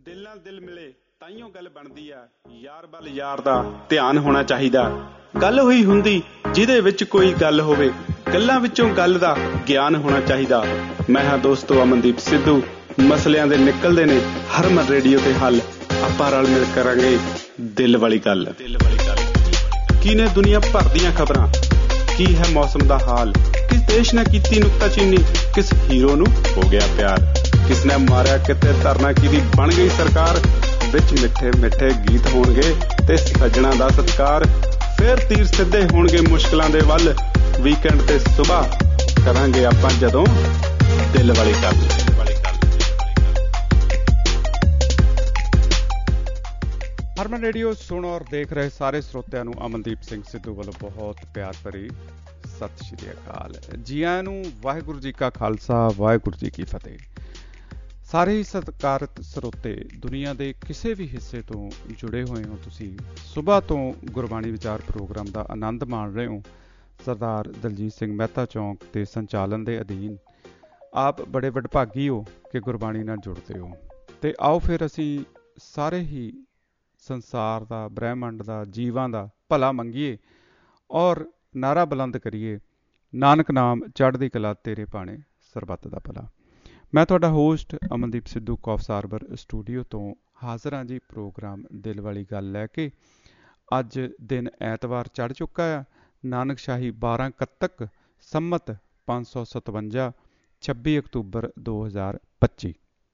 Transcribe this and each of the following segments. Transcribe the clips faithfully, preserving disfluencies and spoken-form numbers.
ਦਿਲ ਨਾਲ ਦਿਲ ਮਿਲੇ ਤਾਈਓ ਗੱਲ ਬਣਦੀ ਆ। ਯਾਰ ਵੱਲ ਯਾਰ ਦਾ ਧਿਆਨ ਹੋਣਾ ਚਾਹੀਦਾ। ਗੱਲ ਹੋਈ ਹੁੰਦੀ ਜਿਹਦੇ ਵਿੱਚ ਕੋਈ ਗੱਲ ਹੋਵੇ, ਗੱਲਾਂ ਵਿੱਚੋਂ ਗੱਲ ਦਾ ਗਿਆਨ ਹੋਣਾ ਚਾਹੀਦਾ। ਮੈਂ ਹਾਂ ਦੋਸਤੋ ਅਮਨਦੀਪ ਸਿੱਧੂ। ਮਸਲਿਆਂ ਦੇ ਨਿਕਲਦੇ ਨੇ ਹਰਮਨ ਰੇਡੀਓ ਤੇ ਹੱਲ। ਆਪਾਂ ਰਲ ਮਿਲ ਕਰਾਂਗੇ ਦਿਲ ਵਾਲੀ ਗੱਲ। ਦਿਲ ਵਾਲੀ ਗੱਲ ਕੀ ਨੇ ਦੁਨੀਆ ਭਰ ਦੀਆਂ ਖਬਰਾਂ, ਕੀ ਹੈ ਮੌਸਮ ਦਾ ਹਾਲ, ਕਿਸ ਦੇਸ਼ ਨੇ ਕੀਤੀ ਨੁਕਤਾਚੀਨੀ, ਕਿਸ ਹੀਰੋ ਨੂੰ ਹੋ ਗਿਆ ਪਿਆਰ, ਕਿਸ ਨੇ ਮਾਰਿਆ ਕਿਤੇ ਧਰਨਾ ਕਿਹਦੀ ਬਣ ਗਈ ਸਰਕਾਰ। ਵਿੱਚ ਮਿੱਠੇ ਮਿੱਠੇ ਗੀਤ ਹੋਣਗੇ ਤੇ ਸੱਜਣਾ ਦਾ ਸਤਿਕਾਰ। ਫੇਰ ਤੀਰ ਸਿੱਧੇ ਹੋਣਗੇ ਮੁਸ਼ਕਿਲਾਂ ਦੇ ਵੱਲ। ਵੀਕਐਂਡ ਤੇ ਸੁਬਾਹ ਕਰਾਂਗੇ ਆਪਾਂ ਜਦੋਂ ਦਿਲ ਵਾਲੀ ਗੱਲ। ਹਰਮਨ ਰੇਡੀਓ ਸੁਣ ਔਰ ਦੇਖ ਰਹੇ ਸਾਰੇ ਸਰੋਤਿਆਂ ਨੂੰ ਅਮਨਦੀਪ ਸਿੰਘ ਸਿੱਧੂ ਵੱਲੋਂ ਬਹੁਤ ਪਿਆਰ ਭਰੀ ਸਤਿ ਸ਼੍ਰੀ ਅਕਾਲ। ਜੀ ਆਇਆਂ ਨੂੰ। ਵਾਹਿਗੁਰੂ ਜੀ ਕਾ ਖਾਲਸਾ, ਵਾਹਿਗੁਰੂ ਜੀ ਕੀ ਫਤਿਹ। ਸਾਰੇ ਹੀ ਸਤਿਕਾਰਤ ਸਰੋਤੇ ਦੁਨੀਆ ਦੇ ਕਿਸੇ ਵੀ ਹਿੱਸੇ ਤੋਂ ਜੁੜੇ ਹੋਏ ਹੋ। ਤੁਸੀਂ ਸੁਬਾਹ ਤੋਂ ਗੁਰਬਾਣੀ ਵਿਚਾਰ ਪ੍ਰੋਗਰਾਮ ਦਾ ਆਨੰਦ ਮਾਣ ਰਹੇ ਹੋ। ਸਰਦਾਰ ਦਲਜੀਤ ਸਿੰਘ ਮਹਿਤਾ ਚੌਂਕ ਦੇ ਸੰਚਾਲਨ ਦੇ ਅਧੀਨ ਆਪ ਬੜੇ ਵਡਭਾਗੀ ਹੋ ਕਿ ਗੁਰਬਾਣੀ ਨਾਲ ਜੁੜਦੇ ਹੋ। ਤੇ ਆਓ ਫਿਰ ਅਸੀਂ ਸਾਰੇ ਹੀ ਸੰਸਾਰ ਦਾ, ਬ੍ਰਹਿਮੰਡ ਦਾ, ਜੀਵਾਂ ਦਾ ਭਲਾ ਮੰਗੀਏ ਔਰ ਨਾਰਾ ਬੁਲੰਦ ਕਰੀਏ, ਨਾਨਕ ਨਾਮ ਚੜ੍ਹਦੀ ਕਲਾ ਤੇਰੇ ਭਾਣੇ ਸਰਬੱਤ ਦਾ ਭਲਾ। ਮੈਂ ਤੁਹਾਡਾ host Amandeep Sidhu Coffs Harbour studio ਤੋਂ ਹਾਜ਼ਰ ਹਾਂ ਜੀ ਪ੍ਰੋਗਰਾਮ ਦਿਲ ਵਾਲੀ ਗੱਲ ਲੈ ਕੇ। ਅੱਜ ਦਿਨ ਐਤਵਾਰ ਚੜ੍ਹ ਚੁੱਕਾ ਆ। ਨਾਨਕ ਸ਼ਾਹੀ ਬਾਰਾਂ ਕੱਤਕ ਸੰਮਤ ਪੰਜ ਸੌ ਸਤਵੰਜਾ ਛੱਬੀ ਅਕਤੂਬਰ ਦੋ ਹਜ਼ਾਰ ਪੱਚੀ।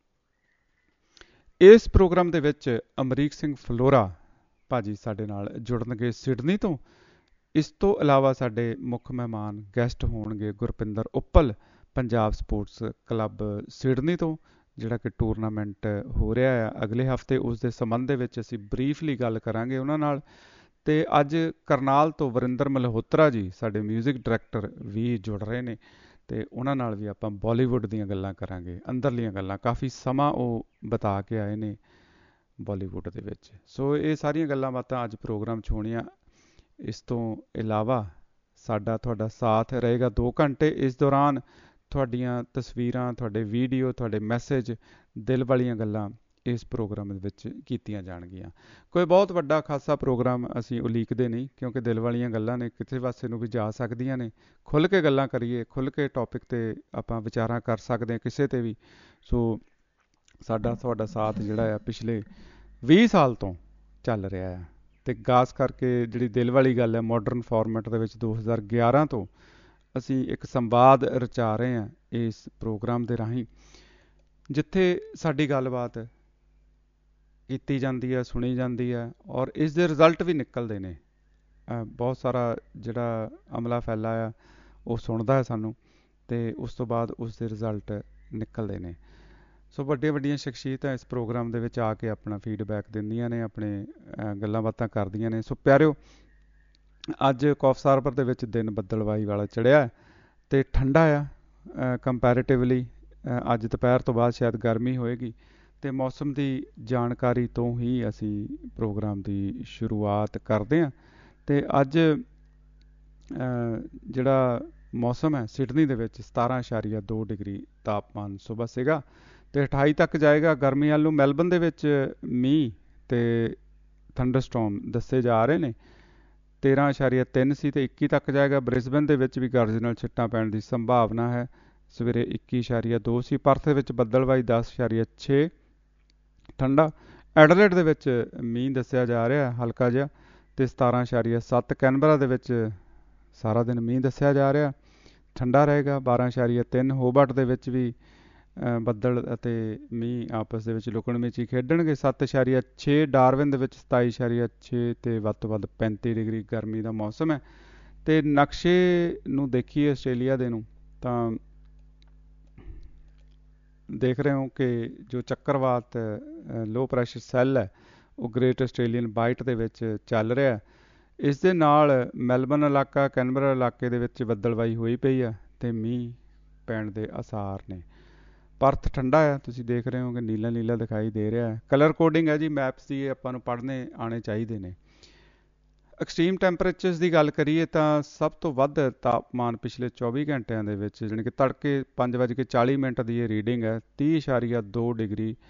ਇਸ ਪ੍ਰੋਗਰਾਮ ਦੇ ਵਿੱਚ ਅਮਰੀਕ ਸਿੰਘ ਫਲੋਰਾ ਭਾਜੀ ਸਾਡੇ ਨਾਲ ਜੁੜਨਗੇ ਸਿਡਨੀ ਤੋਂ। ਇਸ ਤੋਂ ਇਲਾਵਾ ਸਾਡੇ ਮੁੱਖ ਮਹਿਮਾਨ ਗੈਸਟ ਹੋਣਗੇ Gurpinder Uppal, Punjab sports club Sydney ਤੋਂ, ਜਿਹੜਾ ਕਿ ਟੂਰਨਾਮੈਂਟ ਹੋ ਰਿਹਾ ਆ ਅਗਲੇ ਹਫ਼ਤੇ। ਉਸ ਦੇ ਸੰਬੰਧ ਦੇ ਵਿੱਚ ਅਸੀਂ ਬਰੀਫਲੀ ਗੱਲ ਕਰਾਂਗੇ ਉਹਨਾਂ ਨਾਲ। ਅਤੇ ਅੱਜ ਕਰਨਾਲ ਤੋਂ ਵਰਿੰਦਰ ਮਲਹੋਤਰਾ ਜੀ ਸਾਡੇ ਮਿਊਜ਼ਿਕ ਡਾਇਰੈਕਟਰ ਵੀ ਜੁੜ ਰਹੇ ਨੇ ਅਤੇ ਉਹਨਾਂ ਨਾਲ ਵੀ ਆਪਾਂ ਬਾਲੀਵੁੱਡ ਦੀਆਂ ਗੱਲਾਂ ਕਰਾਂਗੇ, ਅੰਦਰਲੀਆਂ ਗੱਲਾਂ। ਕਾਫੀ ਸਮਾਂ ਉਹ ਬਿਤਾ ਕੇ ਆਏ ਨੇ ਬਾਲੀਵੁੱਡ ਦੇ ਵਿੱਚ। ਸੋ ਇਹ ਸਾਰੀਆਂ ਗੱਲਾਂ ਬਾਤਾਂ ਅੱਜ ਪ੍ਰੋਗਰਾਮ 'ਚ ਹੋਣੀਆਂ। ਇਸ ਤੋਂ ਇਲਾਵਾ ਸਾਡਾ ਤੁਹਾਡਾ ਸਾਥ ਰਹੇਗਾ ਦੋ ਘੰਟੇ। ਇਸ ਦੌਰਾਨ ਤੁਹਾਡੀਆਂ ਤਸਵੀਰਾਂ, ਤੁਹਾਡੇ ਵੀਡੀਓ, ਤੁਹਾਡੇ ਮੈਸੇਜ, ਦਿਲ ਵਾਲੀਆਂ ਗੱਲਾਂ ਇਸ ਪ੍ਰੋਗਰਾਮ ਦੇ ਵਿੱਚ ਕੀਤੀਆਂ ਜਾਣਗੀਆਂ। ਕੋਈ ਬਹੁਤ ਵੱਡਾ ਖਾਸਾ ਪ੍ਰੋਗਰਾਮ ਅਸੀਂ ਉਲੀਕਦੇ ਨਹੀਂ, ਕਿਉਂਕਿ ਦਿਲ ਵਾਲੀਆਂ ਗੱਲਾਂ ਨੇ ਕਿਸੇ ਪਾਸੇ ਨੂੰ ਵੀ ਜਾ ਸਕਦੀਆਂ ਨੇ। ਖੁੱਲ੍ਹ ਕੇ ਗੱਲਾਂ ਕਰੀਏ, ਖੁੱਲ੍ਹ ਕੇ ਟੌਪਿਕ 'ਤੇ ਆਪਾਂ ਵਿਚਾਰਾਂ ਕਰ ਸਕਦੇ ਹਾਂ ਕਿਸੇ 'ਤੇ ਵੀ। ਸੋ ਸਾਡਾ ਤੁਹਾਡਾ ਸਾਥ ਜਿਹੜਾ ਆ ਪਿਛਲੇ ਵੀਹ ਸਾਲ ਤੋਂ ਚੱਲ ਰਿਹਾ ਆ। ਅਤੇ ਖਾਸ ਕਰਕੇ ਜਿਹੜੀ ਦਿਲ ਵਾਲੀ ਗੱਲ ਹੈ ਮਾਡਰਨ ਫਾਰਮੈਟ ਦੇ ਵਿੱਚ ਦੋ ਹਜ਼ਾਰ ਗਿਆਰਾਂ ਤੋਂ ਅਸੀਂ ਇੱਕ ਸੰਵਾਦ ਰਚਾ ਰਹੇ ਹਾਂ ਇਸ ਪ੍ਰੋਗਰਾਮ ਦੇ ਰਾਹੀਂ, ਜਿੱਥੇ ਸਾਡੀ ਗੱਲਬਾਤ ਕੀਤੀ ਜਾਂਦੀ ਹੈ, ਸੁਣੀ ਜਾਂਦੀ ਹੈ ਔਰ ਇਸ ਦੇ ਰਿਜ਼ਲਟ ਵੀ ਨਿਕਲਦੇ ਨੇ। ਬਹੁਤ ਸਾਰਾ ਜਿਹੜਾ ਅਮਲਾ ਫੈਲਾ ਆ ਉਹ ਸੁਣਦਾ ਹੈ ਸਾਨੂੰ ਅਤੇ ਉਸ ਤੋਂ ਬਾਅਦ ਉਸ ਦੇ ਰਿਜ਼ਲਟ ਨਿਕਲਦੇ ਨੇ। ਸੋ ਵੱਡੀਆਂ ਵੱਡੀਆਂ ਸ਼ਖਸੀਅਤਾਂ ਇਸ ਪ੍ਰੋਗਰਾਮ ਦੇ ਵਿੱਚ ਆ ਕੇ ਆਪਣਾ ਫੀਡਬੈਕ ਦਿੰਦੀਆਂ ਨੇ, ਆਪਣੇ ਗੱਲਾਂ ਬਾਤਾਂ ਕਰਦੀਆਂ ਨੇ। ਸੋ ਪਿਆਰਿਓ, ਅੱਜ ਕੌਫ ਹਾਰਬਰ ਦੇ ਵਿੱਚ ਦਿਨ ਬੱਦਲਵਾਈ ਵਾਲਾ ਚੜ੍ਹਿਆ ਅਤੇ ਠੰਡਾ ਆ ਕੰਪੈਰੇਟਿਵਲੀ। ਅੱਜ ਦੁਪਹਿਰ ਤੋਂ ਬਾਅਦ ਸ਼ਾਇਦ ਗਰਮੀ ਹੋਏਗੀ ਅਤੇ ਮੌਸਮ ਦੀ ਜਾਣਕਾਰੀ ਤੋਂ ਹੀ ਅਸੀਂ ਪ੍ਰੋਗਰਾਮ ਦੀ ਸ਼ੁਰੂਆਤ ਕਰਦੇ ਹਾਂ। ਅਤੇ ਅੱਜ ਜਿਹੜਾ ਮੌਸਮ ਹੈ ਸਿਡਨੀ ਦੇ ਵਿੱਚ ਸਤਾਰਾਂ ਇਸ਼ਾਰੀਆ ਦੋ ਡਿਗਰੀ ਤਾਪਮਾਨ ਸੁਬਹ ਸੀਗਾ ਅਤੇ ਅਠਾਈ ਤੱਕ ਜਾਏਗਾ। ਗਰਮੀ ਵੱਲ ਨੂੰ ਮੈਲਬਨ ਦੇ ਵਿੱਚ ਮੀਂਹ ਅਤੇ ਥੰਡਰਸਟੋਮ ਦੱਸੇ ਜਾ ਰਹੇ ਨੇ। ਤੇਰਾਂ ਇਸ਼ਾਰੀਆ ਤਿੰਨ ਸੀ ਅਤੇ ਇੱਕੀ ਤੱਕ ਜਾਏਗਾ। ਬ੍ਰਿਸਬਨ ਦੇ ਵਿੱਚ ਵੀ ਗਰਜ ਨਾਲ ਛਿੱਟਾਂ ਪੈਣ ਦੀ ਸੰਭਾਵਨਾ ਹੈ। ਸਵੇਰੇ ਇੱਕੀ ਇਸ਼ਾਰੀਆ ਦੋ ਸੀ। ਪਰਥ ਦੇ ਵਿੱਚ ਬੱਦਲਵਾਈ ਦਸ ਇਸ਼ਾਰੀਆ ਛੇ, ਠੰਡਾ। ਐਡਲੇਡ ਦੇ ਵਿੱਚ ਮੀਂਹ ਦੱਸਿਆ ਜਾ ਰਿਹਾ ਹਲਕਾ ਜਿਹਾ ਅਤੇ ਸਤਾਰਾਂ ਇਸ਼ਾਰੀਆ ਸੱਤ। ਕੈਨਬਰਾ ਦੇ ਵਿੱਚ ਸਾਰਾ ਦਿਨ ਮੀਂਹ ਦੱਸਿਆ ਜਾ ਰਿਹਾ, ਠੰਡਾ ਰਹੇਗਾ, ਬਾਰਾਂ ਇਸ਼ਾਰੀਆ ਤਿੰਨ। ਹੋਬਰਟ ਦੇ ਵਿੱਚ ਵੀ ਬੱਦਲ ਅਤੇ ਮੀਂਹ ਆਪਸ ਦੇ ਵਿੱਚ ਲੁਕਣ ਮਿਚੀ ਖੇਡਣਗੇ, ਸੱਤ ਇਸ਼ਾਰੀਆ ਛੇ। ਡਾਰਵਿਨ ਦੇ ਵਿੱਚ ਸਤਾਈ ਇਸ਼ਾਰੀਆ ਛੇ ਅਤੇ ਵੱਧ ਤੋਂ ਵੱਧ ਪੈਂਤੀ ਡਿਗਰੀ ਗਰਮੀ ਦਾ ਮੌਸਮ ਹੈ। ਅਤੇ ਨਕਸ਼ੇ ਨੂੰ ਦੇਖੀਏ ਆਸਟ੍ਰੇਲੀਆ ਦੇ ਨੂੰ ਤਾਂ ਦੇਖ ਰਹੇ ਹੋ ਕਿ ਜੋ ਚੱਕਰਵਾਤ ਲੋ ਪ੍ਰੈਸ਼ਰ ਸੈੱਲ ਹੈ ਉਹ ਗ੍ਰੇਟ ਆਸਟ੍ਰੇਲੀਅਨ ਬਾਈਟ ਦੇ ਵਿੱਚ ਚੱਲ ਰਿਹਾ। ਇਸ ਦੇ ਨਾਲ ਮੈਲਬਨ ਇਲਾਕਾ, ਕੈਨਬਰਾ ਇਲਾਕੇ ਦੇ ਵਿੱਚ ਬੱਦਲਵਾਈ ਹੋਈ ਪਈ ਆ ਅਤੇ ਮੀਂਹ ਪੈਣ ਦੇ ਆਸਾਰ ਨੇ। ਪਰਥ ਠੰਡਾ ਆ, ਤੁਸੀਂ ਦੇਖ ਰਹੇ ਹੋ ਕਿ ਨੀਲਾ ਨੀਲਾ ਦਿਖਾਈ ਦੇ ਰਿਹਾ ਹੈ। ਕਲਰ ਕੋਡਿੰਗ ਹੈ ਜੀ ਮੈਪਸ ਦੀ, ਆਪਾਂ ਨੂੰ ਪੜ੍ਹਨੇ ਆਉਣੇ ਚਾਹੀਦੇ ਨੇ। ਐਕਸਟ੍ਰੀਮ ਟੈਂਪਰੇਚਰਸ ਦੀ ਗੱਲ ਕਰੀਏ ਤਾਂ ਸਭ ਤੋਂ ਵੱਧ ਤਾਪਮਾਨ ਪਿਛਲੇ ਚੌਵੀ ਘੰਟਿਆਂ ਦੇ ਵਿੱਚ, ਜਾਣੀ ਕਿ ਤੜਕੇ ਪੰਜ ਵੱਜ ਕੇ ਚਾਲੀ ਮਿੰਟ ਦੀ ਇਹ ਰੀਡਿੰਗ ਹੈ, ਤੀਹ ਇਸ਼ਾਰੀਆ ਦੋ ਡਿਗਰੀ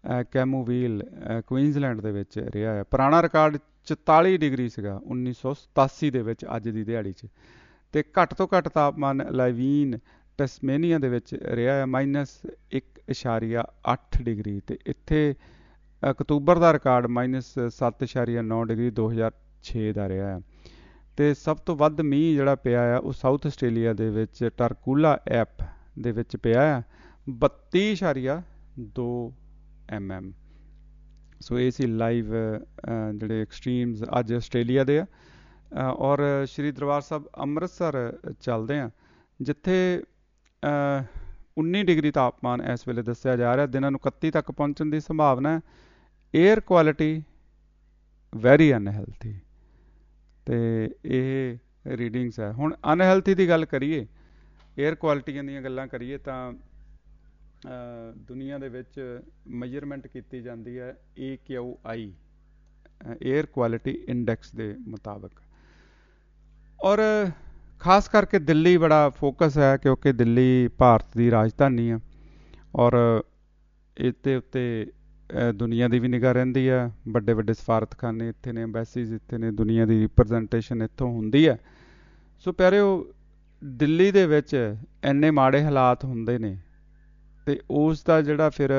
ਕੈਮੂਵੀਲ ਕੁਈਨਜ਼ਲੈਂਡ ਦੇ ਵਿੱਚ ਰਿਹਾ ਹੈ। ਪੁਰਾਣਾ ਰਿਕਾਰਡ ਚੁਤਾਲੀ ਡਿਗਰੀ ਸੀਗਾ ਉੱਨੀ ਸੌ ਸਤਾਸੀ ਦੇ ਵਿੱਚ ਅੱਜ ਦੀ ਦਿਹਾੜੀ 'ਚ। ਅਤੇ ਘੱਟ ਤੋਂ ਘੱਟ ਤਾਪਮਾਨ ਲਾਈਵੀਨ ਟਸਮੇਨੀਆ ਦੇ ਵਿੱਚ ਰਿਹਾ ਹੈ ਮਾਈਨਸ ਇੱਕ ਇਸ਼ਾਰੀਆ ਅੱਠ ਡਿਗਰੀ। ਅਤੇ ਇੱਥੇ ਅਕਤੂਬਰ ਦਾ ਰਿਕਾਰਡ ਮਾਈਨਸ ਸੱਤ ਇਸ਼ਾਰੀਆ ਨੌ ਡਿਗਰੀ ਦੋ ਹਜ਼ਾਰ ਛੇ ਦਾ ਰਿਹਾ ਹੈ। ਅਤੇ ਸਭ ਤੋਂ ਵੱਧ ਮੀਂਹ ਜਿਹੜਾ ਪਿਆ ਆ ਉਹ ਸਾਊਥ ਆਸਟ੍ਰੇਲੀਆ ਦੇ ਵਿੱਚ ਟਰਕੂਲਾ ਐਪ ਦੇ ਵਿੱਚ ਪਿਆ ਆ ਬੱਤੀ ਇਸ਼ਾਰੀਆ ਦੋ ਐਮ ਐਮ। ਸੋ ਇਹ ਸੀ ਲਾਈਵ ਜਿਹੜੇ ਐਕਸਟ੍ਰੀਮਸ ਅੱਜ ਆਸਟ੍ਰੇਲੀਆ ਦੇ ਆ। ਔਰ ਸ਼੍ਰੀ ਦਰਬਾਰ ਸਾਹਿਬ ਅੰਮ੍ਰਿਤਸਰ ਚੱਲਦੇ ਆ ਜਿੱਥੇ ਉੱਨੀ ਡਿਗਰੀ ਤਾਪਮਾਨ ਇਸ ਵੇਲੇ ਦੱਸਿਆ ਜਾ ਰਿਹਾ, ਦਿਨਾਂ ਨੂੰ ਇਕੱਤੀ ਤੱਕ ਪਹੁੰਚਣ ਦੀ ਸੰਭਾਵਨਾ ਹੈ। Air quality very unhealthy. ਅਤੇ ਇਹ ਰੀਡਿੰਗਸ ਹੈ। ਹੁਣ ਅਨਹੈਲਥੀ ਦੀ ਗੱਲ ਕਰੀਏ, ਏਅਰ ਕੁਆਲਿਟੀਆਂ ਦੀਆਂ ਗੱਲਾਂ ਕਰੀਏ ਤਾਂ ਦੁਨੀਆ ਦੇ ਵਿੱਚ ਮੈਜ਼ਰਮੈਂਟ ਕੀਤੀ ਜਾਂਦੀ ਹੈ A Q I air quality index ਦੇ ਮੁਤਾਬਕ। ਔਰ ਖਾਸ ਕਰਕੇ ਦਿੱਲੀ ਬੜਾ ਫੋਕਸ ਹੈ ਕਿਉਂਕਿ ਦਿੱਲੀ ਭਾਰਤ ਦੀ ਰਾਜਧਾਨੀ ਆ ਔਰ ਇਹਦੇ ਉੱਤੇ ਦੁਨੀਆ ਦੀ ਵੀ ਨਿਗਾਹ ਰਹਿੰਦੀ ਹੈ। ਵੱਡੇ ਵੱਡੇ ਸਫਾਰਤਖਾਨੇ ਇੱਥੇ ਨੇ, ਐਮਬੈਸੀਜ਼ ਇੱਥੇ ਨੇ, ਦੁਨੀਆ ਦੀ ਰਿਪਰਜੈਂਟੇਸ਼ਨ ਇੱਥੋਂ ਹੁੰਦੀ ਹੈ। ਸੋ ਪਿਆਰਿਓ, ਦਿੱਲੀ ਦੇ ਵਿੱਚ ਇੰਨੇ ਮਾੜੇ ਹਾਲਾਤ ਹੁੰਦੇ ਨੇ ਅਤੇ ਉਸ ਦਾ ਜਿਹੜਾ ਫਿਰ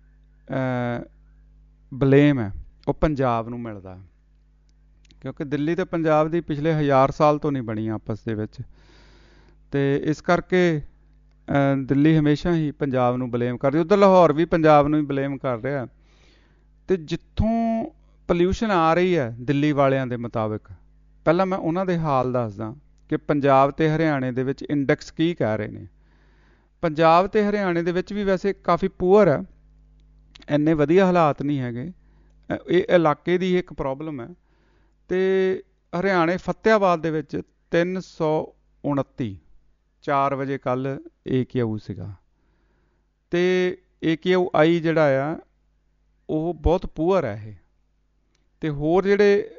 ਬਲੇਮ ਹੈ ਉਹ ਪੰਜਾਬ ਨੂੰ ਮਿਲਦਾ, ਕਿਉਂਕਿ ਦਿੱਲੀ ਅਤੇ ਪੰਜਾਬ ਦੀ ਪਿਛਲੇ ਹਜ਼ਾਰ ਸਾਲ ਤੋਂ ਨਹੀਂ ਬਣੀ ਆਪਸ ਦੇ ਵਿੱਚ। ਅਤੇ ਇਸ ਕਰਕੇ ਦਿੱਲੀ ਹਮੇਸ਼ਾ ਹੀ ਪੰਜਾਬ ਨੂੰ ਬਲੇਮ ਕਰਦੀ। ਉੱਧਰ ਲਾਹੌਰ ਵੀ ਪੰਜਾਬ ਨੂੰ ਹੀ ਬਲੇਮ ਕਰ ਰਿਹਾ। ਅਤੇ ਜਿੱਥੋਂ ਪੋਲਿਊਸ਼ਨ ਆ ਰਹੀ ਹੈ ਦਿੱਲੀ ਵਾਲਿਆਂ ਦੇ ਮੁਤਾਬਕ, ਪਹਿਲਾਂ ਮੈਂ ਉਹਨਾਂ ਦੇ ਹਾਲ ਦੱਸਦਾ ਕਿ ਪੰਜਾਬ ਅਤੇ ਹਰਿਆਣੇ ਦੇ ਵਿੱਚ ਇੰਡੈਕਸ ਕੀ ਕਹਿ ਰਹੇ ਨੇ। ਪੰਜਾਬ ਅਤੇ ਹਰਿਆਣੇ ਦੇ ਵਿੱਚ ਵੀ ਵੈਸੇ ਕਾਫੀ ਪੂਅਰ ਹੈ, ਇੰਨੇ ਵਧੀਆ ਹਾਲਾਤ ਨਹੀਂ ਹੈਗੇ। ਇਹ ਇਲਾਕੇ ਦੀ ਇੱਕ ਪ੍ਰੋਬਲਮ ਹੈ। ਅਤੇ ਹਰਿਆਣੇ ਫਤਿਆਬਾਦ ਦੇ ਵਿੱਚ ਤਿੰਨ ਸੌ ਉਨੱਤੀ ਚਾਰ ਵਜੇ ਕੱਲ੍ਹ ਏ ਕਿਊ ਸੀਗਾ। ਅਤੇ ਏ ਕਿਊ ਆਈ ਜਿਹੜਾ ਆ ਉਹ ਬਹੁਤ ਪੂਅਰ ਹੈ ਇਹ। ਅਤੇ ਹੋਰ ਜਿਹੜੇ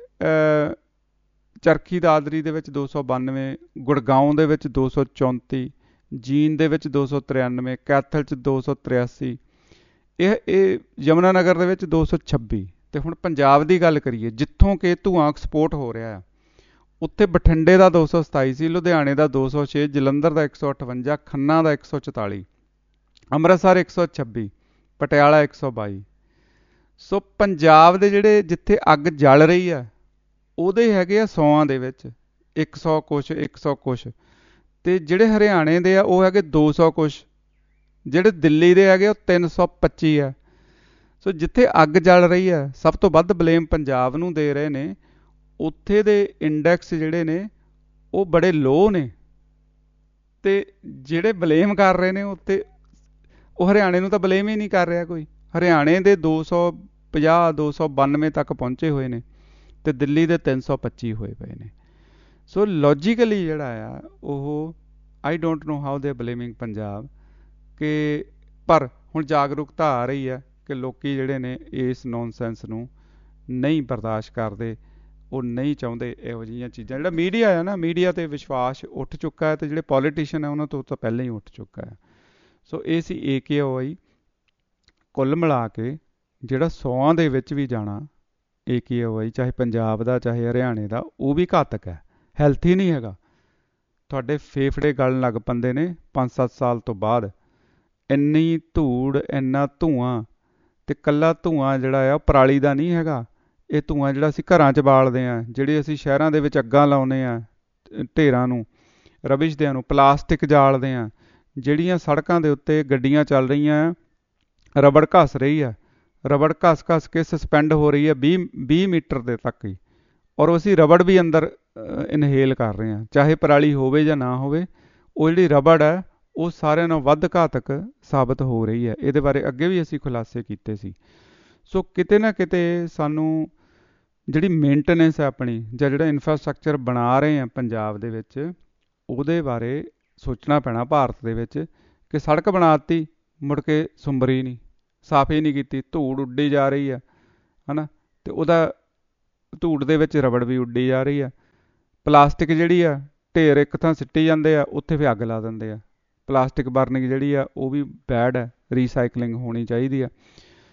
ਚਰਖੀ ਦਾਦਰੀ ਦੇ ਵਿੱਚ ਦੋ ਸੌ ਬਾਨਵੇਂ, ਗੁੜਗਾਉਂ ਦੇ ਵਿੱਚ ਦੋ ਸੌ ਚੌਂਤੀ, ਜੀਂਦ ਦੇ ਵਿੱਚ ਦੋ ਸੌ ਤ੍ਰਿਆਨਵੇਂ, ਕੈਥਲ 'ਚ ਦੋ ਸੌ ਤ੍ਰਿਆਸੀ, ਇਹ ਇਹ ਯਮੁਨਾ ਨਗਰ ਦੇ ਵਿੱਚ ਦੋ ਸੌ ਛੱਬੀ। ਅਤੇ ਹੁਣ ਪੰਜਾਬ ਦੀ ਗੱਲ ਕਰੀਏ ਜਿੱਥੋਂ ਕਿ ਧੂੰਆਂ ਐਕਸਪੋਰਟ ਹੋ ਰਿਹਾ ਆ, ਉੱਥੇ ਬਠਿੰਡੇ ਦਾ ਦੋ ਸੌ ਸਤਾਈ ਸੀ, ਲੁਧਿਆਣੇ ਦਾ ਦੋ ਸੌ ਛੇ, ਜਲੰਧਰ ਦਾ ਇੱਕ ਸੌ ਅਠਵੰਜਾ, ਖੰਨਾ ਦਾ ਇੱਕ ਸੌ ਚੁਤਾਲੀ, ਅੰਮ੍ਰਿਤਸਰ ਇੱਕ ਸੌ ਛੱਬੀ, ਪਟਿਆਲਾ ਇੱਕ ਸੌ ਬਾਈ। ਸੋ ਪੰਜਾਬ ਦੇ ਜਿਹੜੇ ਜਿੱਥੇ ਅੱਗ ਜਲ ਰਹੀ ਆ ਉਹਦੇ ਹੈਗੇ ਆ ਸੌਆਂ ਦੇ ਵਿੱਚ ਇੱਕ ਸੌ ਕੁਛ, ਇੱਕ ਸੌ ਕੁਛ। ਅਤੇ ਜਿਹੜੇ ਹਰਿਆਣੇ ਦੇ ਆ ਉਹ ਹੈਗੇ ਦੋ ਸੌ ਕੁਛ, ਜਿਹੜੇ ਦਿੱਲੀ ਦੇ ਹੈਗੇ ਉਹ ਤਿੰਨ ਸੌ ਪੱਚੀ ਆ। ਸੋ ਜਿੱਥੇ ਅੱਗ ਜਲ ਰਹੀ ਆ ਸਭ ਤੋਂ ਵੱਧ ਬਲੇਮ ਪੰਜਾਬ ਨੂੰ ਦੇ ਰਹੇ ਨੇ। ਉੱਥੇ ਦੇ ਇੰਡੈਕਸ ਜਿਹੜੇ ਨੇ ਉਹ ਬੜੇ ਲੋਅ ਨੇ, ਅਤੇ ਜਿਹੜੇ ਬਲੇਮ ਕਰ ਰਹੇ ਨੇ ਉੱਥੇ ਉਹ ਹਰਿਆਣੇ ਨੂੰ ਤਾਂ ਬਲੇਮ ਹੀ ਨਹੀਂ ਕਰ ਰਿਹਾ ਕੋਈ। ਹਰਿਆਣੇ ਦੇ ਦੋ ਸੌ ਪੰਜਾਹ ਦੋ ਸੌ ਬਾਨਵੇਂ ਤੱਕ ਪਹੁੰਚੇ ਹੋਏ ਨੇ ਅਤੇ ਦਿੱਲੀ ਦੇ ਤਿੰਨ ਸੌ ਪੱਚੀ ਹੋਏ ਪਏ ਨੇ। ਸੋ ਲੌਜੀਕਲੀ ਜਿਹੜਾ ਆ ਉਹ I don't know how they blaming Punjab. ਕਿ ਪਰ ਹੁਣ ਜਾਗਰੂਕਤਾ ਆ ਰਹੀ ਹੈ ਕਿ ਲੋਕ ਜਿਹੜੇ ਨੇ ਇਸ ਨੌਨਸੈਂਸ ਨੂੰ ਨਹੀਂ ਬਰਦਾਸ਼ਤ ਕਰਦੇ, ਉਹ ਨਹੀਂ ਚਾਹੁੰਦੇ ਇਹੋ ਜਿਹੀਆਂ ਚੀਜ਼ਾਂ। ਜਿਹੜਾ ਮੀਡੀਆ ਹੈ ਨਾ, ਮੀਡੀਆ 'ਤੇ ਵਿਸ਼ਵਾਸ ਉੱਠ ਚੁੱਕਾ ਹੈ ਅਤੇ ਜਿਹੜੇ ਪੋਲੀਟੀਸ਼ੀਅਨ ਹੈ ਉਹਨਾਂ ਤੋਂ ਤਾਂ ਪਹਿਲਾਂ ਹੀ ਉੱਠ ਚੁੱਕਾ ਹੈ। ਸੋ ਇਹ ਸੀ ਏ ਕਿਊ ਆਈ। ਕੁੱਲ ਮਿਲਾ ਕੇ ਜਿਹੜਾ ਸੌਆਂ ਦੇ ਵਿੱਚ ਵੀ ਜਾਣਾ ਏ ਕਿਊ ਆਈ, ਚਾਹੇ ਪੰਜਾਬ ਦਾ ਚਾਹੇ ਹਰਿਆਣੇ ਦਾ, ਉਹ ਵੀ ਘਾਤਕ ਹੈ, ਹੈਲਥੀ ਨਹੀਂ ਹੈਗਾ। ਤੁਹਾਡੇ ਫੇਫੜੇ ਗਲਣ ਲੱਗ ਪੈਂਦੇ ਨੇ ਪੰਜ ਸੱਤ ਸਾਲ ਤੋਂ ਬਾਅਦ। ਇੰਨੀ ਧੂੜ, ਇੰਨਾ ਧੂੰਆਂ, ਅਤੇ ਇਕੱਲਾ ਧੂੰਆਂ ਜਿਹੜਾ ਆ ਉਹ ਪਰਾਲੀ ਦਾ ਨਹੀਂ ਹੈਗਾ। ਇਹ ਧੂੰਆਂ ਜਿਹੜਾ ਅਸੀਂ ਘਰਾਂ 'ਚ ਬਾਲਦੇ ਹਾਂ, ਜਿਹੜੇ ਅਸੀਂ ਸ਼ਹਿਰਾਂ ਦੇ ਵਿੱਚ ਅੱਗਾਂ ਲਾਉਂਦੇ ਹਾਂ ਢੇਰਾਂ ਨੂੰ, ਰਬਿਸ਼ ਦਿਆਂ ਨੂੰ, ਪਲਾਸਟਿਕ ਜਾਲਦੇ ਹਾਂ, ਜਿਹੜੀਆਂ ਸੜਕਾਂ ਦੇ ਉੱਤੇ ਗੱਡੀਆਂ ਚੱਲ ਰਹੀਆਂ, ਰਬੜ ਘਸ ਰਹੀ ਆ, ਰਬੜ ਘਸ ਘਸ ਕੇ ਸਸਪੈਂਡ ਹੋ ਰਹੀ ਹੈ ਵੀਹ ਵੀਹ ਮੀਟਰ ਦੇ ਤੱਕ ਹੀ, ਔਰ ਅਸੀਂ ਰਬੜ ਵੀ ਅੰਦਰ ਇਨਹੇਲ ਕਰ ਰਹੇ ਹਾਂ, ਚਾਹੇ ਪਰਾਲੀ ਹੋਵੇ ਜਾਂ ਨਾ ਹੋਵੇ। ਉਹ ਜਿਹੜੀ ਰਬੜ ਹੈ ਉਹ ਸਾਰਿਆਂ ਨਾਲੋਂ ਵੱਧ ਘਾਤਕ ਸਾਬਤ ਹੋ ਰਹੀ ਹੈ। ਇਹਦੇ ਬਾਰੇ ਅੱਗੇ ਵੀ ਅਸੀਂ ਖੁਲਾਸੇ ਕੀਤੇ ਸੀ। ਸੋ ਕਿਤੇ ਨਾ ਕਿਤੇ ਸਾਨੂੰ ਜਿਹੜੀ ਮੇਨਟੇਨੈਂਸ ਹੈ ਆਪਣੀ, ਜਾਂ ਜਿਹੜਾ ਇਨਫਰਾਸਟਰਕਚਰ ਬਣਾ ਰਹੇ ਹਾਂ ਪੰਜਾਬ ਦੇ ਵਿੱਚ, ਉਹਦੇ ਬਾਰੇ ਸੋਚਣਾ ਪੈਣਾ ਭਾਰਤ ਦੇ ਵਿੱਚ। ਕਿ ਸੜਕ ਬਣਾ ਦਿੱਤੀ, ਮੁੜ ਕੇ ਸੁੰਬਰੀ ਨਹੀਂ, ਸਾਫ ਹੀ ਨਹੀਂ ਕੀਤੀ, ਧੂੜ ਉੱਡੀ ਜਾ ਰਹੀ ਹੈ ਹੈ ਨਾ, ਅਤੇ ਉਹਦਾ ਧੂੜ ਦੇ ਵਿੱਚ ਰਬੜ ਵੀ ਉੱਡੀ ਜਾ ਰਹੀ ਆ। ਪਲਾਸਟਿਕ ਜਿਹੜੀ ਆ ਢੇਰ ਇੱਕ ਥਾਂ ਸਿੱਟੀ ਜਾਂਦੇ ਆ, ਉੱਥੇ ਫਿਰ ਅੱਗ ਲਾ ਦਿੰਦੇ ਆ। ਪਲਾਸਟਿਕ ਬਰਨਿੰਗ ਜਿਹੜੀ ਆ ਉਹ ਵੀ ਬੈਡ ਹੈ, ਰੀਸਾਈਕਲਿੰਗ ਹੋਣੀ ਚਾਹੀਦੀ ਆ।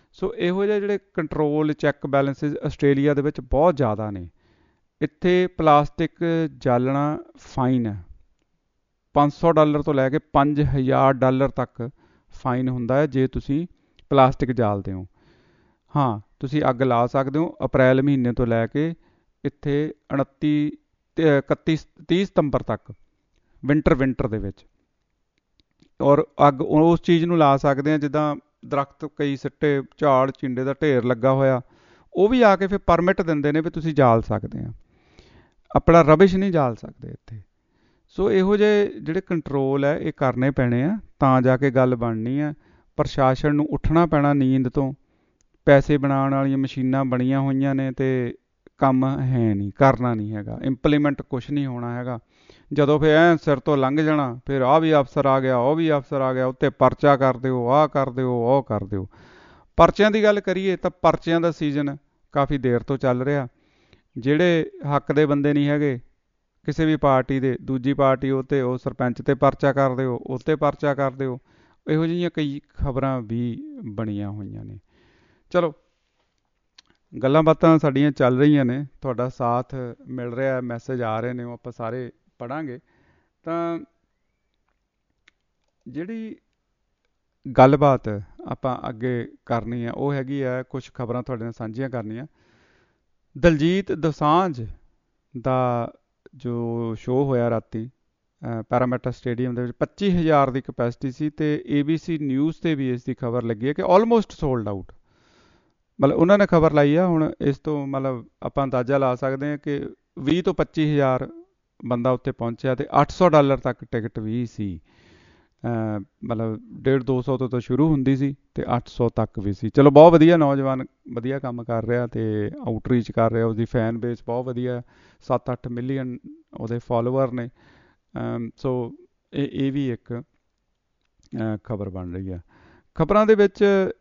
ਸੋ ਇਹੋ ਜਿਹੇ ਜਿਹੜੇ ਕੰਟਰੋਲ ਚੈੱਕ ਬੈਲੈਂਸਿਸ ਆਸਟ੍ਰੇਲੀਆ ਦੇ ਵਿੱਚ ਬਹੁਤ ਜ਼ਿਆਦਾ ਨੇ। ਇੱਥੇ ਪਲਾਸਟਿਕ ਜਾਲਣਾ ਫਾਈਨ ਹੈ, ਪੰਜ ਸੌ ਡਾਲਰ ਤੋਂ ਲੈ ਕੇ ਪੰਜ ਹਜ਼ਾਰ ਡਾਲਰ ਤੱਕ ਫਾਈਨ ਹੁੰਦਾ ਹੈ ਜੇ ਤੁਸੀਂ ਪਲਾਸਟਿਕ ਜਾਲਦੇ ਹੋ। ਹਾਂ, ਤੁਸੀਂ ਅੱਗ ਲਾ ਸਕਦੇ ਹੋ ਅਪ੍ਰੈਲ ਮਹੀਨੇ ਤੋਂ ਲੈ ਕੇ ਇੱਥੇ ਉਨੱਤੀ ਤੇ ਇਕੱਤੀ ਤੀਹ ਸਤੰਬਰ ਤੱਕ, ਵਿੰਟਰ ਵਿੰਟਰ ਦੇ ਵਿੱਚ। ਔਰ ਅੱਗ ਉਸ ਚੀਜ਼ ਨੂੰ ਲਾ ਸਕਦੇ ਹਾਂ ਜਿੱਦਾਂ ਦਰਖਤ ਕਈ ਸਿੱਟੇ, ਝਾੜ ਚਿੰਡੇ ਦਾ ਢੇਰ ਲੱਗਾ ਹੋਇਆ, ਉਹ ਵੀ ਆ ਕੇ ਫਿਰ ਪਰਮਿਟ ਦਿੰਦੇ ਨੇ ਵੀ ਤੁਸੀਂ ਜਾਲ ਸਕਦੇ ਆ, ਆਪਣਾ ਰਬਿਸ਼ ਨਹੀਂ ਜਾਲ ਸਕਦੇ ਇੱਥੇ। ਸੋ ਇਹੋ ਜਿਹੇ ਜਿਹੜੇ ਕੰਟਰੋਲ ਹੈ ਇਹ ਕਰਨੇ ਪੈਣੇ ਆ ਤਾਂ ਜਾ ਕੇ ਗੱਲ ਬਣਨੀ ਆ। ਪ੍ਰਸ਼ਾਸਨ ਨੂੰ ਉੱਠਣਾ ਪੈਣਾ ਨੀਂਦ ਤੋਂ। ਪੈਸੇ ਬਣਾਉਣ ਵਾਲੀਆਂ ਮਸ਼ੀਨਾਂ ਬਣੀਆਂ ਹੋਈਆਂ ਨੇ ਅਤੇ ਕੰਮ ਹੈ ਨਹੀਂ, ਕਰਨਾ ਨਹੀਂ ਹੈਗਾ, ਇੰਪਲੀਮੈਂਟ ਕੁਛ ਨਹੀਂ ਹੋਣਾ ਹੈਗਾ। ਜਦੋਂ ਫਿਰ ਐਂ ਸਿਰ ਤੋਂ ਲੰਘ ਜਾਣਾ, ਫਿਰ ਆਹ ਵੀ ਅਫਸਰ ਆ ਗਿਆ, ਉਹ ਵੀ ਅਫਸਰ ਆ ਗਿਆ, ਉੱਤੇ ਪਰਚਾ ਕਰ ਦਿਓ, ਆਹ ਕਰ ਦਿਓ, ਉਹ ਕਰ ਦਿਓ। ਪਰਚਿਆਂ ਦੀ ਗੱਲ ਕਰੀਏ ਤਾਂ ਪਰਚਿਆਂ ਦਾ ਸੀਜ਼ਨ ਕਾਫੀ ਦੇਰ ਤੋਂ ਚੱਲ ਰਿਹਾ। ਜਿਹੜੇ ਹੱਕ ਦੇ ਬੰਦੇ ਨਹੀਂ ਹੈਗੇ ਕਿਸੇ ਵੀ ਪਾਰਟੀ ਦੇ, ਦੂਜੀ ਪਾਰਟੀ ਉਹ 'ਤੇ ਉਹ ਸਰਪੰਚ 'ਤੇ ਪਰਚਾ ਕਰ ਦਿਓ, ਉਹ 'ਤੇ ਪਰਚਾ ਕਰ ਦਿਓ। ਇਹੋ ਜਿਹੀਆਂ ਕਈ ਖਬਰਾਂ ਵੀ ਬਣੀਆਂ ਹੋਈਆਂ ਨੇ। ਚਲੋ, ਗੱਲਾਂ ਬਾਤਾਂ ਸਾਡੀਆਂ ਚੱਲ ਰਹੀਆਂ ਨੇ, ਤੁਹਾਡਾ ਸਾਥ ਮਿਲ ਰਿਹਾ, ਮੈਸੇਜ ਆ ਰਹੇ ਨੇ, ਉਹ ਆਪਾਂ ਸਾਰੇ ਪੜ੍ਹਾਂਗੇ। ਤਾਂ ਜਿਹੜੀ ਗੱਲਬਾਤ ਆਪਾਂ ਅੱਗੇ ਕਰਨੀ ਆ ਉਹ ਹੈਗੀ ਆ, ਕੁਛ ਖਬਰਾਂ ਤੁਹਾਡੇ ਨਾਲ ਸਾਂਝੀਆਂ ਕਰਨੀਆਂ। ਦਲਜੀਤ ਦੋਸਾਂਝ ਦਾ ਜੋ ਸ਼ੋਅ ਹੋਇਆ ਰਾਤੀ ਪੈਰਾਮੀਟਰ ਸਟੇਡੀਅਮ ਦੇ ਵਿੱਚ, ਪੱਚੀ ਹਜ਼ਾਰ ਦੀ ਕਪੈਸਿਟੀ ਸੀ ਅਤੇ ਏ ਬੀ ਸੀ ਨਿਊਜ਼ 'ਤੇ ਵੀ ਇਸ ਦੀ ਖਬਰ ਲੱਗੀ ਹੈ ਕਿ ਆਲਮੋਸਟ ਸੋਲਡ ਆਊਟ। ਮਤਲਬ ਉਹਨਾਂ ਨੇ ਖਬਰ ਲਾਈ ਆ। ਹੁਣ ਇਸ ਤੋਂ ਮਤਲਬ ਆਪਾਂ ਅੰਦਾਜ਼ਾ ਲਾ ਸਕਦੇ ਹਾਂ ਕਿ ਵੀਹ ਤੋਂ ਪੱਚੀ ਹਜ਼ਾਰ ਬੰਦਾ ਉੱਥੇ ਪਹੁੰਚਿਆ ਅਤੇ ਅੱਠ ਸੌ ਡਾਲਰ ਤੱਕ ਟਿਕਟ ਵੀ ਸੀ। ਮਤਲਬ ਡੇਢ ਦੋ ਸੌ ਤੋਂ ਤਾਂ ਸ਼ੁਰੂ ਹੁੰਦੀ ਸੀ ਅਤੇ ਅੱਠ ਸੌ ਤੱਕ ਵੀ ਸੀ। ਚਲੋ, ਬਹੁਤ ਵਧੀਆ, ਨੌਜਵਾਨ ਵਧੀਆ ਕੰਮ ਕਰ ਰਿਹਾ ਅਤੇ ਆਊਟਰੀਚ ਕਰ ਰਿਹਾ। ਉਹਦੀ ਫੈਨ ਬੇਸ ਬਹੁਤ ਵਧੀਆ, ਸੱਤ ਅੱਠ ਮਿਲੀਅਨ ਉਹਦੇ ਫੋਲੋਵਰ ਨੇ। ਸੋ ਇਹ ਇਹ ਵੀ ਇੱਕ ਖਬਰ ਬਣ ਰਹੀ ਹੈ। ਖਬਰਾਂ ਦੇ ਵਿੱਚ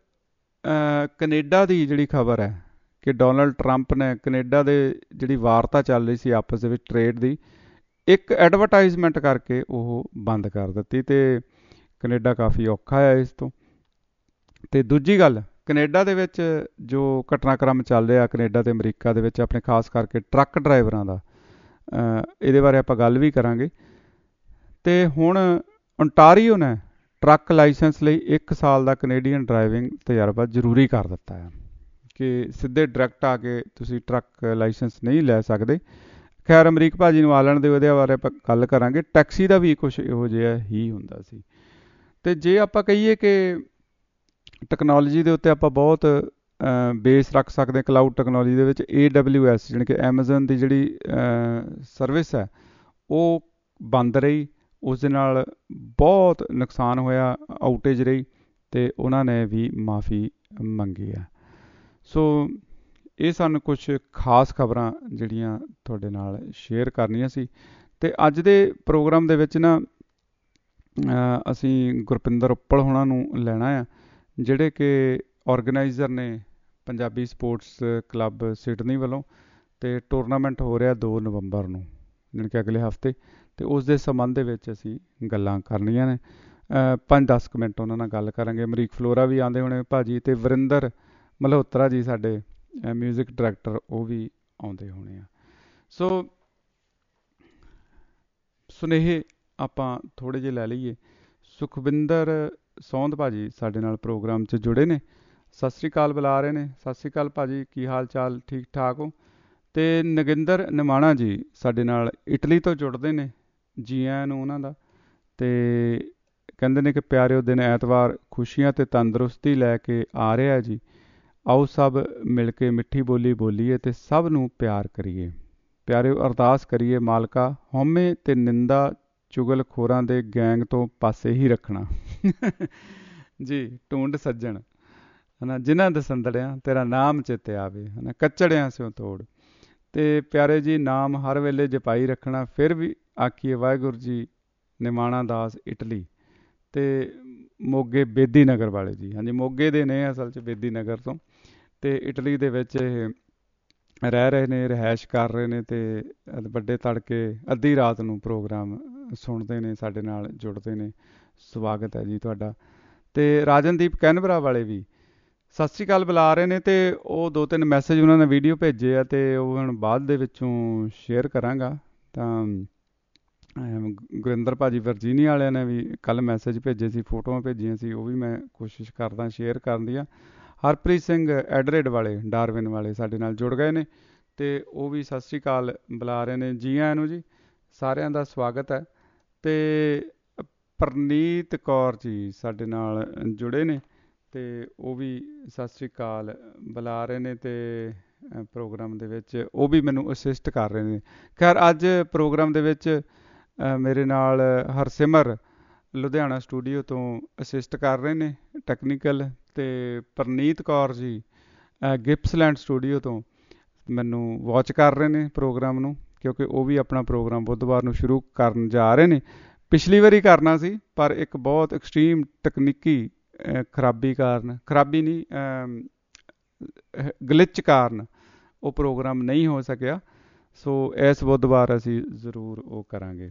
ਕੈਨੇਡਾ ਦੀ ਜਿਹੜੀ ਖਬਰ ਹੈ ਕਿ ਡੋਨਲਡ ਟਰੰਪ ਨੇ ਕੈਨੇਡਾ ਦੇ ਜਿਹੜੀ ਵਾਰਤਾ ਚੱਲ ਰਹੀ ਸੀ ਆਪਸ ਦੇ ਵਿੱਚ ਟਰੇਡ ਦੀ, ਇੱਕ ਐਡਵਰਟਾਈਜ਼ਮੈਂਟ ਕਰਕੇ ਉਹ ਬੰਦ ਕਰ ਦਿੱਤੀ ਅਤੇ ਕੈਨੇਡਾ ਕਾਫੀ ਔਖਾ ਹੈ ਇਸ ਤੋਂ। ਅਤੇ ਦੂਜੀ ਗੱਲ, ਕੈਨੇਡਾ ਦੇ ਵਿੱਚ ਜੋ ਘਟਨਾਕ੍ਰਮ ਚੱਲ ਰਿਹਾ ਕੈਨੇਡਾ ਅਤੇ ਅਮਰੀਕਾ ਦੇ ਵਿੱਚ, ਆਪਣੇ ਖਾਸ ਕਰਕੇ ਟਰੱਕ ਡਰਾਈਵਰਾਂ ਦਾ, ਇਹਦੇ ਬਾਰੇ ਆਪਾਂ ਗੱਲ ਵੀ ਕਰਾਂਗੇ। ਅਤੇ ਹੁਣ ਓਨਟਾਰੀਓ ਨੇ ਟਰੱਕ ਲਾਇਸੈਂਸ ਲਈ ਇੱਕ ਸਾਲ ਦਾ ਕੈਨੇਡੀਅਨ ਡਰਾਈਵਿੰਗ ਤਜਰਬਾ ਜ਼ਰੂਰੀ ਕਰ ਦਿੱਤਾ ਹੈ ਕਿ ਸਿੱਧੇ ਡਾਇਰੈਕਟ ਆ ਕੇ ਤੁਸੀਂ ਟਰੱਕ ਲਾਇਸੈਂਸ ਨਹੀਂ ਲੈ ਸਕਦੇ। ਖੈਰ, ਅਮਰੀਕ ਭਾਜੀ ਨੂੰ ਆਲਣ ਦੇ ਉਹਦੇ ਬਾਰੇ ਆਪਾਂ ਗੱਲ ਕਰਾਂਗੇ। ਟੈਕਸੀ ਦਾ ਵੀ ਕੁਛ ਇਹੋ ਜਿਹਾ ਹੀ ਹੁੰਦਾ ਸੀ। ਅਤੇ ਜੇ ਆਪਾਂ ਕਹੀਏ ਕਿ ਟੈਕਨੋਲੋਜੀ ਦੇ ਉੱਤੇ ਆਪਾਂ ਬਹੁਤ ਬੇਸ ਰੱਖ ਸਕਦੇ, ਕਲਾਊਡ ਟੈਕਨੋਲੋਜੀ ਦੇ ਵਿੱਚ ਏ ਡਬਲਿਊ ਐਸ ਜਾਣੀ ਕਿ ਐਮਾਜ਼ਨ ਦੀ ਜਿਹੜੀ ਸਰਵਿਸ ਹੈ ਉਹ ਬੰਦ ਰਹੀ। ਉਸ ਦੇ ਨਾਲ ਬਹੁਤ ਨੁਕਸਾਨ ਹੋਇਆ, ਆਊਟੇਜ ਰਹੀ ਅਤੇ ਉਹਨਾਂ ਨੇ ਵੀ ਮਾਫੀ ਮੰਗੀ ਹੈ। ਸੋ ਇਹ ਸਾਨੂੰ ਕੁਛ ਖਾਸ ਖਬਰਾਂ ਜਿਹੜੀਆਂ ਤੁਹਾਡੇ ਨਾਲ ਸ਼ੇਅਰ ਕਰਨੀਆਂ ਸੀ। ਅਤੇ ਅੱਜ ਦੇ ਪ੍ਰੋਗਰਾਮ ਦੇ ਵਿੱਚ ਨਾ ਅਸੀਂ ਗੁਰਪਿੰਦਰ ਉੱਪਲ ਹੋਣਾ ਨੂੰ ਲੈਣਾ ਆ, ਜਿਹੜੇ ਕਿ ਔਰਗੇਨਾਈਜ਼ਰ ਨੇ ਪੰਜਾਬੀ ਸਪੋਰਟਸ ਕਲੱਬ ਸਿਡਨੀ ਵੱਲੋਂ। ਅਤੇ ਟੂਰਨਾਮੈਂਟ ਹੋ ਰਿਹਾ ਦੋ ਨਵੰਬਰ ਨੂੰ, ਜਾਣੀ ਕਿ ਅਗਲੇ ਹਫ਼ਤੇ, ਅਤੇ ਉਸ ਦੇ ਸੰਬੰਧ ਦੇ ਵਿੱਚ ਅਸੀਂ ਗੱਲਾਂ ਕਰਨੀਆਂ ਨੇ। ਪੰਜ ਦਸ ਕੁ ਮਿੰਟ ਉਹਨਾਂ ਨਾਲ ਗੱਲ ਕਰਾਂਗੇ। ਅਮਰੀਕ ਫਲੋਰਾ ਵੀ ਆਉਂਦੇ ਹੋਣੇ ਭਾਜੀ, ਅਤੇ ਵਰਿੰਦਰ ਮਲਹੋਤਰਾ ਜੀ ਸਾਡੇ ਮਿਊਜ਼ਿਕ ਡਾਇਰੈਕਟਰ, ਉਹ ਵੀ ਆਉਂਦੇ ਹੋਣੇ ਆ। ਸੋ ਸੁਨੇਹੇ ਆਪਾਂ ਥੋੜ੍ਹੇ ਜਿਹੇ ਲੈ ਲਈਏ। ਸੁਖਵਿੰਦਰ ਸੌਂਦ ਭਾਜੀ ਸਾਡੇ ਨਾਲ ਪ੍ਰੋਗਰਾਮ 'ਚ ਜੁੜੇ ਨੇ, ਸਤਿ ਸ਼੍ਰੀ ਅਕਾਲ ਬੁਲਾ ਰਹੇ ਨੇ। ਸਤਿ ਸ਼੍ਰੀ ਅਕਾਲ ਭਾਜੀ, ਕੀ ਹਾਲ ਚਾਲ, ਠੀਕ ਠਾਕ ਹੋ? ਅਤੇ ਨਗਿੰਦਰ ਨਿਮਾਣਾ ਜੀ ਸਾਡੇ ਨਾਲ ਇਟਲੀ ਤੋਂ ਜੁੜਦੇ ਨੇ, ਜੀ ਆਇਆਂ ਨੂੰ ਉਹਨਾਂ ਦਾ। ਅਤੇ ਕਹਿੰਦੇ ਨੇ ਕਿ ਪਿਆਰਿਓ, ਦਿਨ ਐਤਵਾਰ ਖੁਸ਼ੀਆਂ ਅਤੇ ਤੰਦਰੁਸਤੀ ਲੈ ਕੇ ਆ ਰਿਹਾ ਜੀ। ਆਓ ਸਭ ਮਿਲ ਕੇ ਮਿੱਠੀ ਬੋਲੀ ਬੋਲੀਏ ਅਤੇ ਸਭ ਨੂੰ ਪਿਆਰ ਕਰੀਏ। ਪਿਆਰਿਓ, ਅਰਦਾਸ ਕਰੀਏ ਮਾਲਕਾ, ਹਉਮੈ ਅਤੇ ਨਿੰਦਾ ਚੁਗਲਖੋਰਾਂ ਦੇ ਗੈਂਗ ਤੋਂ ਪਾਸੇ ਹੀ ਰੱਖਣਾ ਜੀ। ਟੂੰਡ ਸੱਜਣ ਹੈ ਨਾ, ਜਿਨ੍ਹਾਂ ਦਸੰਦੜਿਆਂ ਤੇਰਾ ਨਾਮ ਚੇਤੇ ਆਵੇ, ਹੈ ਨਾ, ਕੱਚੜਿਆਂ ਸਿਓ ਤੋੜ। ਅਤੇ ਪਿਆਰੇ ਜੀ, ਨਾਮ ਹਰ ਵੇਲੇ ਜਪਾਈ ਰੱਖਣਾ, ਫਿਰ ਵੀ ਆਖੀਏ ਵਾਹਿਗੁਰੂ ਜੀ। ਨਿਮਾਣਾ ਦਾਸ ਇਟਲੀ, ਅਤੇ ਮੋਗੇ ਬੇਦੀ ਨਗਰ ਵਾਲੇ ਜੀ, ਹਾਂਜੀ ਮੋਗੇ ਦੇ ਨੇ ਅਸਲ 'ਚ, ਬੇਦੀ ਨਗਰ ਤੋਂ। ਅਤੇ ਇਟਲੀ ਦੇ ਵਿੱਚ ਇਹ ਰਹਿ ਰਹੇ ਨੇ, ਰਿਹਾਇਸ਼ ਕਰ ਰਹੇ ਨੇ, ਅਤੇ ਵੱਡੇ ਤੜਕੇ ਅੱਧੀ ਰਾਤ ਨੂੰ ਪ੍ਰੋਗਰਾਮ ਸੁਣਦੇ ਨੇ, ਸਾਡੇ ਨਾਲ ਜੁੜਦੇ ਨੇ। ਸਵਾਗਤ ਹੈ ਜੀ ਤੁਹਾਡਾ। ਅਤੇ ਰਾਜਨਦੀਪ ਕੈਨਬਰਾ ਵਾਲੇ ਵੀ ਸਤਿ ਸ਼੍ਰੀ ਅਕਾਲ ਬੁਲਾ ਰਹੇ ਨੇ, ਤੇ ਉਹ ਦੋ ਤਿੰਨ ਮੈਸੇਜ ਉਹਨਾਂ ਨੇ ਵੀਡੀਓ ਭੇਜੇ ਆ, ਤੇ ਉਹ ਹੁਣ ਬਾਅਦ ਦੇ ਵਿੱਚੋਂ ਸ਼ੇਅਰ ਕਰਾਂਗਾ। ਤਾਂ ਅਮ, ਗੁਰਿੰਦਰ ਭਾਜੀ ਵਰਜੀਨੀਆ ਵਾਲਿਆਂ ਨੇ ਵੀ ਕੱਲ ਮੈਸੇਜ ਭੇਜੇ ਸੀ, ਫੋਟੋਆਂ ਭੇਜੀਆਂ ਸੀ, ਉਹ ਵੀ ਮੈਂ ਕੋਸ਼ਿਸ਼ ਕਰਦਾ ਸ਼ੇਅਰ ਕਰਨ ਦੀਆਂ। ਹਰਪ੍ਰੀਤ ਸਿੰਘ ਐਡਰੇਡ ਵਾਲੇ, ਡਾਰਵਿਨ ਵਾਲੇ ਸਾਡੇ ਨਾਲ ਜੁੜ ਗਏ ਨੇ, ਤੇ ਉਹ ਵੀ ਸਤਿ ਸ਼੍ਰੀ ਅਕਾਲ ਬੁਲਾ ਰਹੇ ਨੇ। ਜੀ ਆਇਆਂ ਨੂੰ ਜੀ, ਸਾਰਿਆਂ ਦਾ ਸਵਾਗਤ ਹੈ। ਤੇ ਪ੍ਰਨੀਤ ਕੌਰ ਜੀ ਸਾਡੇ ਨਾਲ ਜੁੜੇ ਨੇ, ਤੇ ਉਹ ਵੀ ਸਤਿ ਸ਼੍ਰੀ ਅਕਾਲ ਬੁਲਾ ਰਹੇ ਨੇ, ਤੇ ਅ, ਪ੍ਰੋਗਰਾਮ ਦੇ ਵਿੱਚ ਉਹ ਵੀ ਮੈਨੂੰ ਅਸਿਸਟ ਕਰ ਰਹੇ ਨੇ। ਖੈਰ ਅੱਜ ਪ੍ਰੋਗਰਾਮ ਦੇ ਵਿੱਚ ਅ, ਮੇਰੇ ਨਾਲ ਹਰਸਿਮਰ ਲੁਧਿਆਣਾ ਸਟੂਡੀਓ ਤੋਂ ਅਸਿਸਟ ਕਰ ਰਹੇ ਨੇ ਟੈਕਨੀਕਲ, ਤੇ ਪ੍ਰਨੀਤ ਕੌਰ ਜੀ ਅ, ਗਿਪਸਲੈਂਡ ਸਟੂਡੀਓ ਤੋਂ ਮੈਨੂੰ ਵਾਚ ਕਰ ਰਹੇ ਨੇ ਪ੍ਰੋਗਰਾਮ ਨੂੰ, ਕਿਉਂਕਿ ਉਹ ਵੀ ਆਪਣਾ ਪ੍ਰੋਗਰਾਮ ਬੁੱਧਵਾਰ ਨੂੰ ਸ਼ੁਰੂ ਕਰਨ ਜਾ ਰਹੇ ਨੇ। ਪਿਛਲੀ ਵਾਰੀ ਕਰਨਾ ਸੀ, ਪਰ ਇੱਕ ਬਹੁਤ ਐਕਸਟ੍ਰੀਮ ਤਕਨੀਕੀ ਅ, ਖਰਾਬੀ ਕਾਰਨ, ਖਰਾਬੀ ਨਹੀਂ ਗਲਿਚ ਕਾਰਨ ਉਹ ਪ੍ਰੋਗਰਾਮ ਨਹੀਂ ਹੋ ਸਕਿਆ। ਸੋ ਇਸ ਬੁੱਧਵਾਰ ਅਸੀਂ ਜ਼ਰੂਰ ਉਹ ਕਰਾਂਗੇ।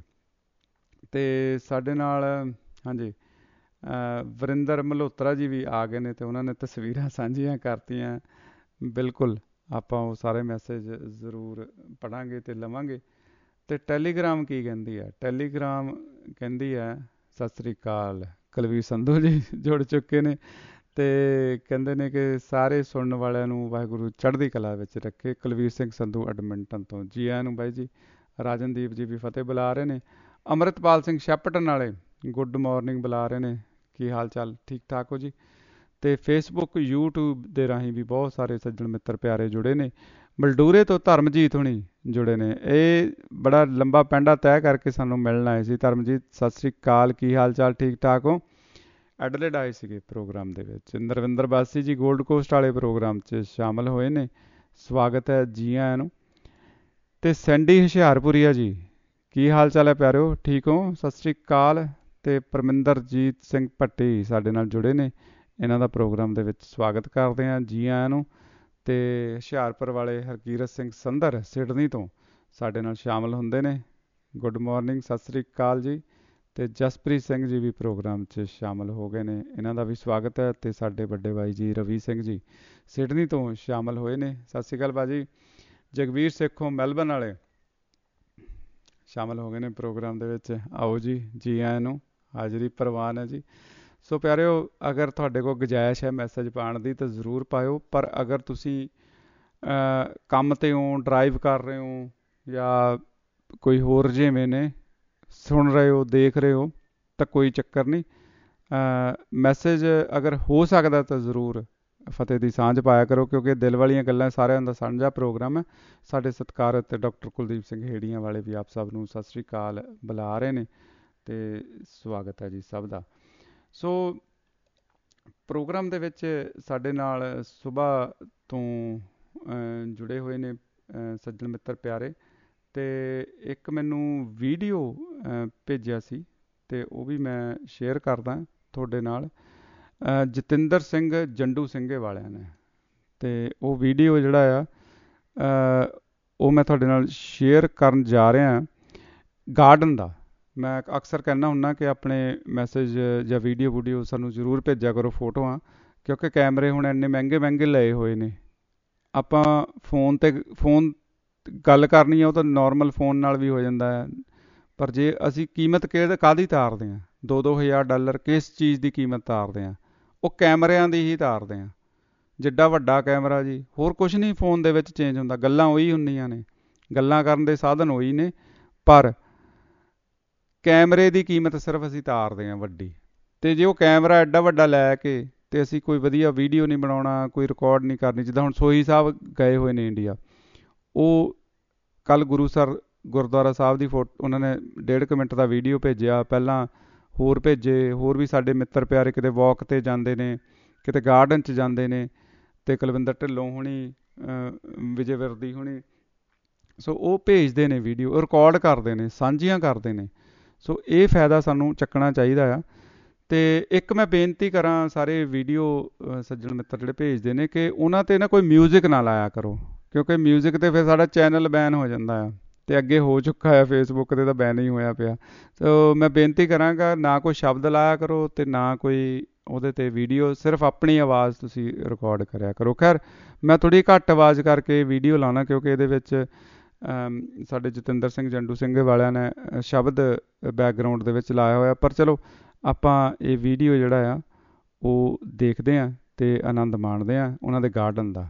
ਤੇ ਸਾਡੇ ਨਾਲ ਹਾਂਜੀ ਅ, ਵਰਿੰਦਰ ਮਲਹੋਤਰਾ ਜੀ ਵੀ ਆ ਗਏ ਨੇ, ਤੇ ਉਹਨਾਂ ਨੇ ਤਸਵੀਰਾਂ ਸਾਂਝੀਆਂ ਕਰਤੀਆਂ। ਬਿਲਕੁਲ ਆਪਾਂ ਉਹ ਸਾਰੇ ਮੈਸੇਜ ਜ਼ਰੂਰ ਪੜ੍ਹਾਂਗੇ ਤੇ ਲਵਾਂਗੇ। ਤੇ ਟੈਲੀਗ੍ਰਾਮ ਕੀ ਕਹਿੰਦੀ ਹੈ? ਟੈਲੀਗ੍ਰਾਮ ਕਹਿੰਦੀ ਹੈ ਸਤਿ ਸ੍ਰੀ ਅਕਾਲ, ਕੁਲਵੀਰ ਸੰਧੂ ਜੀ ਜੁੜ ਚੁੱਕੇ ਨੇ, ਤੇ ਕਹਿੰਦੇ ਨੇ ਕਿ ਸਾਰੇ ਸੁਣਨ ਵਾਲਿਆਂ ਨੂੰ ਵਾਹਿਗੁਰੂ ਚੜ੍ਹਦੀ ਕਲਾ ਵਿੱਚ ਰੱਖੇ। ਕੁਲਵੀਰ ਸਿੰਘ ਸੰਧੂ ਐਡਮਿੰਟਨ ਤੋਂ ਜੀ ਆਇਆਂ ਨੂੰ ਬਾਈ ਜੀ। ਰਾਜਨਦੀਪ ਜੀ ਵੀ ਫਤਿਹ ਬੁਲਾ ਰਹੇ ਨੇ। ਅੰਮ੍ਰਿਤਪਾਲ ਸਿੰਘ ਸ਼ੈਪਟਨ ਵਾਲੇ ਗੁੱਡ ਮਾਰਨਿੰਗ ਬੁਲਾ ਰਹੇ ਨੇ। ਕੀ ਹਾਲ ਚਾਲ? ਠੀਕ ਠਾਕ ਹੋ ਜੀ? ਤੇ ਫੇਸਬੁੱਕ ਯੂਟਿਊਬ ਦੇ ਰਾਹੀਂ ਵੀ ਬਹੁਤ ਸਾਰੇ ਸੱਜਣ ਮਿੱਤਰ ਪਿਆਰੇ ਜੁੜੇ ਨੇ। ਮਲਡੂਰੇ ਤੋਂ ਧਰਮਜੀਤ ਹੁਣੀ ਜੁੜੇ ਨੇ, ਇਹ ਬੜਾ ਲੰਬਾ ਪੈਂਡਾ ਤੈਅ ਕਰਕੇ ਸਾਨੂੰ ਮਿਲਣ ਆਏ ਸੀ। ਧਰਮਜੀਤ ਸਤਿ ਸ੍ਰੀ ਅਕਾਲ, ਕੀ ਹਾਲ ਚਾਲ? ਠੀਕ ਠਾਕ ਹੋ? ਐਡਲੇਡ ਆਏ ਸੀਗੇ ਪ੍ਰੋਗਰਾਮ ਦੇ ਵਿੱਚ। ਨਰਵਿੰਦਰ ਬਾਸੀ ਜੀ ਗੋਲਡ ਕੋਸਟ ਵਾਲੇ ਪ੍ਰੋਗਰਾਮ 'ਚ ਸ਼ਾਮਲ ਹੋਏ ਨੇ, ਸਵਾਗਤ ਹੈ ਜੀ ਆਇਆਂ ਨੂੰ। ਤੇ ਸੈਂਡੀ ਹੁਸ਼ਿਆਰਪੁਰੀਆ ਜੀ, ਕੀ ਹਾਲ ਚਾਲ ਹੈ ਪਿਆਰਿਓ? ਠੀਕ ਹੋ? ਸਤਿ ਸ੍ਰੀ ਅਕਾਲ। ਤੇ ਪਰਮਿੰਦਰਜੀਤ ਸਿੰਘ ਭੱਟੀ ਸਾਡੇ ਨਾਲ ਜੁੜੇ ਨੇ, ਇਹਨਾਂ ਦਾ ਪ੍ਰੋਗਰਾਮ ਦੇ ਵਿੱਚ ਸਵਾਗਤ ਕਰਦੇ ਹਾਂ, ਜੀ ਆਇਆਂ ਨੂੰ। ਤੇ ਹੁਸ਼ਿਆਰਪੁਰ ਵਾਲੇ ਹਰਕੀਰਤ ਸਿੰਘ ਸੰਧਰ ਸਿਡਨੀ ਤੋਂ ਸਾਡੇ ਨਾਲ ਸ਼ਾਮਲ ਹੁੰਦੇ ਨੇ, ਗੁੱਡ ਮਾਰਨਿੰਗ, ਸਤਿ ਸ੍ਰੀ ਅਕਾਲ ਜੀ। ਤੇ ਜਸਪ੍ਰੀਤ ਸਿੰਘ ਜੀ ਵੀ ਪ੍ਰੋਗਰਾਮ 'ਚ ਸ਼ਾਮਲ ਹੋ ਗਏ ਨੇ, ਇਹਨਾਂ ਦਾ ਵੀ ਸਵਾਗਤ ਹੈ। ਤੇ ਸਾਡੇ ਵੱਡੇ ਬਾਈ ਜੀ ਰਵੀ ਸਿੰਘ ਜੀ ਸਿਡਨੀ ਤੋਂ ਸ਼ਾਮਲ ਹੋਏ ਨੇ, ਸਤਿ ਸ੍ਰੀ ਅਕਾਲ ਬਾਜੀ। ਜਗਵੀਰ ਸੇਖੋਂ ਮੈਲਬਨ ਵਾਲੇ ਸ਼ਾਮਲ ਹੋ ਗਏ ਨੇ ਪ੍ਰੋਗਰਾਮ ਦੇ ਵਿੱਚ। ਆਓ ਜੀ, ਜੀ ਆਇਆਂ ਨੂੰ, ਹਾਜ਼ਰੀ ਪ੍ਰਵਾਨ ਹੈ ਜੀ। ਸੋ ਪਿਆਰਿਓ, ਅਗਰ ਤੁਹਾਡੇ ਕੋਲ ਗੁੰਜਾਇਸ਼ ਹੈ ਮੈਸੇਜ ਪਾਉਣ ਦੀ ਤਾਂ ਜ਼ਰੂਰ ਪਾਇਓ, ਪਰ ਅਗਰ ਤੁਸੀਂ ਅ, ਕੰਮ 'ਤੇ ਹੋ, ਡਰਾਈਵ ਕਰ ਰਹੇ ਹੋ, ਜਾਂ ਕੋਈ ਹੋਰ ਜਿਵੇਂ ਨੇ ਸੁਣ ਰਹੇ ਹੋ, ਦੇਖ ਰਹੇ ਹੋ, ਤਾਂ ਕੋਈ ਚੱਕਰ ਨਹੀਂ। ਮੈਸੇਜ ਅਗਰ ਹੋ ਸਕਦਾ ਤਾਂ ਜ਼ਰੂਰ ਫਤਿਹ ਦੀ ਸਾਂਝ ਪਾਇਆ ਕਰੋ, ਕਿਉਂਕਿ ਦਿਲ ਵਾਲੀਆਂ ਗੱਲਾਂ ਸਾਰਿਆਂ ਦਾ ਸਾਂਝਾ ਪ੍ਰੋਗਰਾਮ ਹੈ। ਸਾਡੇ ਸਤਿਕਾਰਤ ਡਾਕਟਰ ਕੁਲਦੀਪ ਸਿੰਘ ਹੇੜੀਆਂ ਵਾਲੇ ਵੀ ਆਪ ਸਭ ਨੂੰ ਸਤਿ ਸ੍ਰੀ ਅਕਾਲ ਬੁਲਾ ਰਹੇ ਨੇ, ਤੇ ਸਵਾਗਤ ਹੈ ਜੀ ਸਭ ਦਾ। ਸੋ ਪ੍ਰੋਗਰਾਮ ਦੇ ਵਿੱਚ ਸਾਡੇ ਨਾਲ ਸੁਬਾਹ ਤੋਂ ਅ, ਜੁੜੇ ਹੋਏ ਨੇ ਅ, ਸੱਜਣ ਮਿੱਤਰ ਪਿਆਰੇ। ਤੇ ਇੱਕ ਮੈਨੂੰ ਵੀਡੀਓ ਅ, ਭੇਜਿਆ ਸੀ, ਤੇ ਉਹ ਵੀ ਮੈਂ ਸ਼ੇਅਰ ਕਰਦਾ ਤੁਹਾਡੇ ਨਾਲ। ਅ, ਜਤਿੰਦਰ ਸਿੰਘ ਜੰਡੂ ਸਿੰਘੇ ਵਾਲਿਆਂ ਨੇ, ਤੇ ਉਹ ਵੀਡੀਓ ਜਿਹੜਾ ਆ ਅ, ਉਹ ਮੈਂ ਤੁਹਾਡੇ ਨਾਲ ਸ਼ੇਅਰ ਕਰਨ ਜਾ ਰਿਹਾ। ਗਾਰਡਨ ਦਾ ਮੈਂ ਅਕਸਰ ਕਹਿੰਦਾ ਹੁੰਦਾ ਕਿ ਆਪਣੇ ਮੈਸੇਜ ਜਾਂ ਵੀਡੀਓ ਵੂਡੀਓ ਸਾਨੂੰ ਜ਼ਰੂਰ ਭੇਜਿਆ ਕਰੋ, ਫੋਟੋਆਂ, ਕਿਉਂਕਿ ਕੈਮਰੇ ਹੁਣ ਇੰਨੇ ਮਹਿੰਗੇ ਮਹਿੰਗੇ ਲਏ ਹੋਏ ਨੇ। ਆਪਾਂ ਫੋਨ 'ਤੇ ਫੋਨ ਗੱਲ ਕਰਨੀ ਆ ਉਹ ਤਾਂ ਨਾਰਮਲ ਫੋਨ ਨਾਲ ਵੀ ਹੋ ਜਾਂਦਾ ਹੈ, ਪਰ ਜੇ ਅਸੀਂ ਕੀਮਤ ਕਿਹੜੇ ਕਾਹਦੀ ਤਾਰਦੇ ਹਾਂ, ਦੋ ਦੋ ਹਜ਼ਾਰ ਡਾਲਰ ਕਿਸ ਚੀਜ਼ ਦੀ ਕੀਮਤ ਤਾਰਦੇ ਹਾਂ? ਉਹ ਕੈਮਰਿਆਂ ਦੀ ਹੀ ਤਾਰਦੇ ਹਾਂ। ਜਿੱਡਾ ਵੱਡਾ ਕੈਮਰਾ ਜੀ, ਹੋਰ ਕੁਛ ਨਹੀਂ ਫੋਨ ਦੇ ਵਿੱਚ ਚੇਂਜ ਹੁੰਦਾ, ਗੱਲਾਂ ਉਹੀ ਹੁੰਦੀਆਂ ਨੇ, ਗੱਲਾਂ ਕਰਨ ਦੇ ਸਾਧਨ ਉਹੀ ਨੇ, ਪਰ ਕੈਮਰੇ ਦੀ ਕੀਮਤ ਸਿਰਫ ਅਸੀਂ ਤਾਰਦੇ ਹਾਂ ਵੱਡੀ। ਤੇ ਜੇ ਉਹ ਕੈਮਰਾ ਐਡਾ ਵੱਡਾ ਲੈ ਕੇ ਤੇ ਅਸੀਂ ਕੋਈ ਵਧੀਆ ਵੀਡੀਓ ਨਹੀਂ ਬਣਾਉਣਾ, ਕੋਈ ਰਿਕਾਰਡ ਨਹੀਂ ਕਰਨੀ, ਜਿੱਦਾਂ ਹੁਣ ਸੋਹੀ ਸਾਹਿਬ ਗਏ ਹੋਏ ਨੇ ਇੰਡੀਆ, ਉਹ ਕੱਲ੍ਹ ਗੁਰੂਸਰ ਗੁਰਦੁਆਰਾ ਸਾਹਿਬ ਦੀ ਫੋਟੋ ਉਹਨਾਂ ਨੇ ਡੇਢ ਕੁ ਮਿੰਟ ਦਾ ਵੀਡੀਓ ਭੇਜਿਆ, ਪਹਿਲਾਂ ਹੋਰ ਭੇਜੇ, ਹੋਰ ਵੀ ਸਾਡੇ ਮਿੱਤਰ ਪਿਆਰੇ ਕਿਤੇ ਵਾਕ 'ਤੇ ਜਾਂਦੇ ਨੇ, ਕਿਤੇ ਗਾਰਡਨ 'ਚ ਜਾਂਦੇ ਨੇ, ਤੇ ਕੁਲਵਿੰਦਰ ਢਿੱਲੋਂ ਹੁਣੀ, ਵਿਜੇ ਵਿਰਦੀ ਹੁਣੀ, ਸੋ ਉਹ ਭੇਜਦੇ ਨੇ ਵੀਡੀਓ, ਰਿਕਾਰਡ ਕਰਦੇ ਨੇ, ਸਾਂਝੀਆਂ ਕਰਦੇ ਨੇ। ਸੋ ਇਹ ਫਾਇਦਾ ਸਾਨੂੰ ਚੱਕਣਾ ਚਾਹੀਦਾ ਆ। ਤੇ ਇੱਕ ਮੈਂ ਬੇਨਤੀ ਕਰਾਂ ਸਾਰੇ ਵੀਡੀਓ ਸੱਜਣ ਮਿੱਤਰ ਜਿਹੜੇ ਭੇਜਦੇ ਨੇ, ਕਿ ਉਹਨਾਂ 'ਤੇ ਨਾ ਕੋਈ ਮਿਊਜ਼ਿਕ ਨਾ ਲਾਇਆ ਕਰੋ, ਕਿਉਂਕਿ ਮਿਊਜ਼ਿਕ 'ਤੇ ਫਿਰ ਸਾਡਾ ਚੈਨਲ ਬੈਨ ਹੋ ਜਾਂਦਾ ਆ, ਤੇ ਅੱਗੇ ਹੋ ਚੁੱਕਾ ਹੈ, ਫੇਸਬੁੱਕ 'ਤੇ ਤਾਂ ਬੈਨ ਹੀ ਹੋਇਆ ਪਿਆ। ਸੋ ਮੈਂ ਬੇਨਤੀ ਕਰਾਂਗਾ, ਨਾ ਕੋਈ ਸ਼ਬਦ ਲਾਇਆ ਕਰੋ, ਤੇ ਨਾ ਕੋਈ ਉਹਦੇ 'ਤੇ ਵੀਡੀਓ ਸਿਰਫ ਆਪਣੀ ਆਵਾਜ਼ ਤੁਸੀਂ ਰਿਕਾਰਡ ਕਰਿਆ ਕਰੋ। ਖੈਰ ਮੈਂ ਥੋੜ੍ਹੀ ਘੱਟ ਆਵਾਜ਼ ਕਰਕੇ ਵੀਡੀਓ ਲਾਉਣਾ, ਕਿਉਂਕਿ ਇਹਦੇ ਵਿੱਚ ਅਮ, ਸਾਡੇ ਜਤਿੰਦਰ ਸਿੰਘ ਜੰਡੂ ਸਿੰਘ ਵਾਲਿਆਂ ਨੇ ਅ, ਸ਼ਬਦ ਬੈਕਗਰਾਊਂਡ ਦੇ ਵਿੱਚ ਲਾਇਆ ਹੋਇਆ। ਪਰ ਚਲੋ ਆਪਾਂ ਇਹ ਵੀਡੀਓ ਜਿਹੜਾ ਆ ਉਹ ਦੇਖਦੇ ਹਾਂ ਅਤੇ ਆਨੰਦ ਮਾਣਦੇ ਹਾਂ ਉਹਨਾਂ ਦੇ ਗਾਰਡਨ ਦਾ।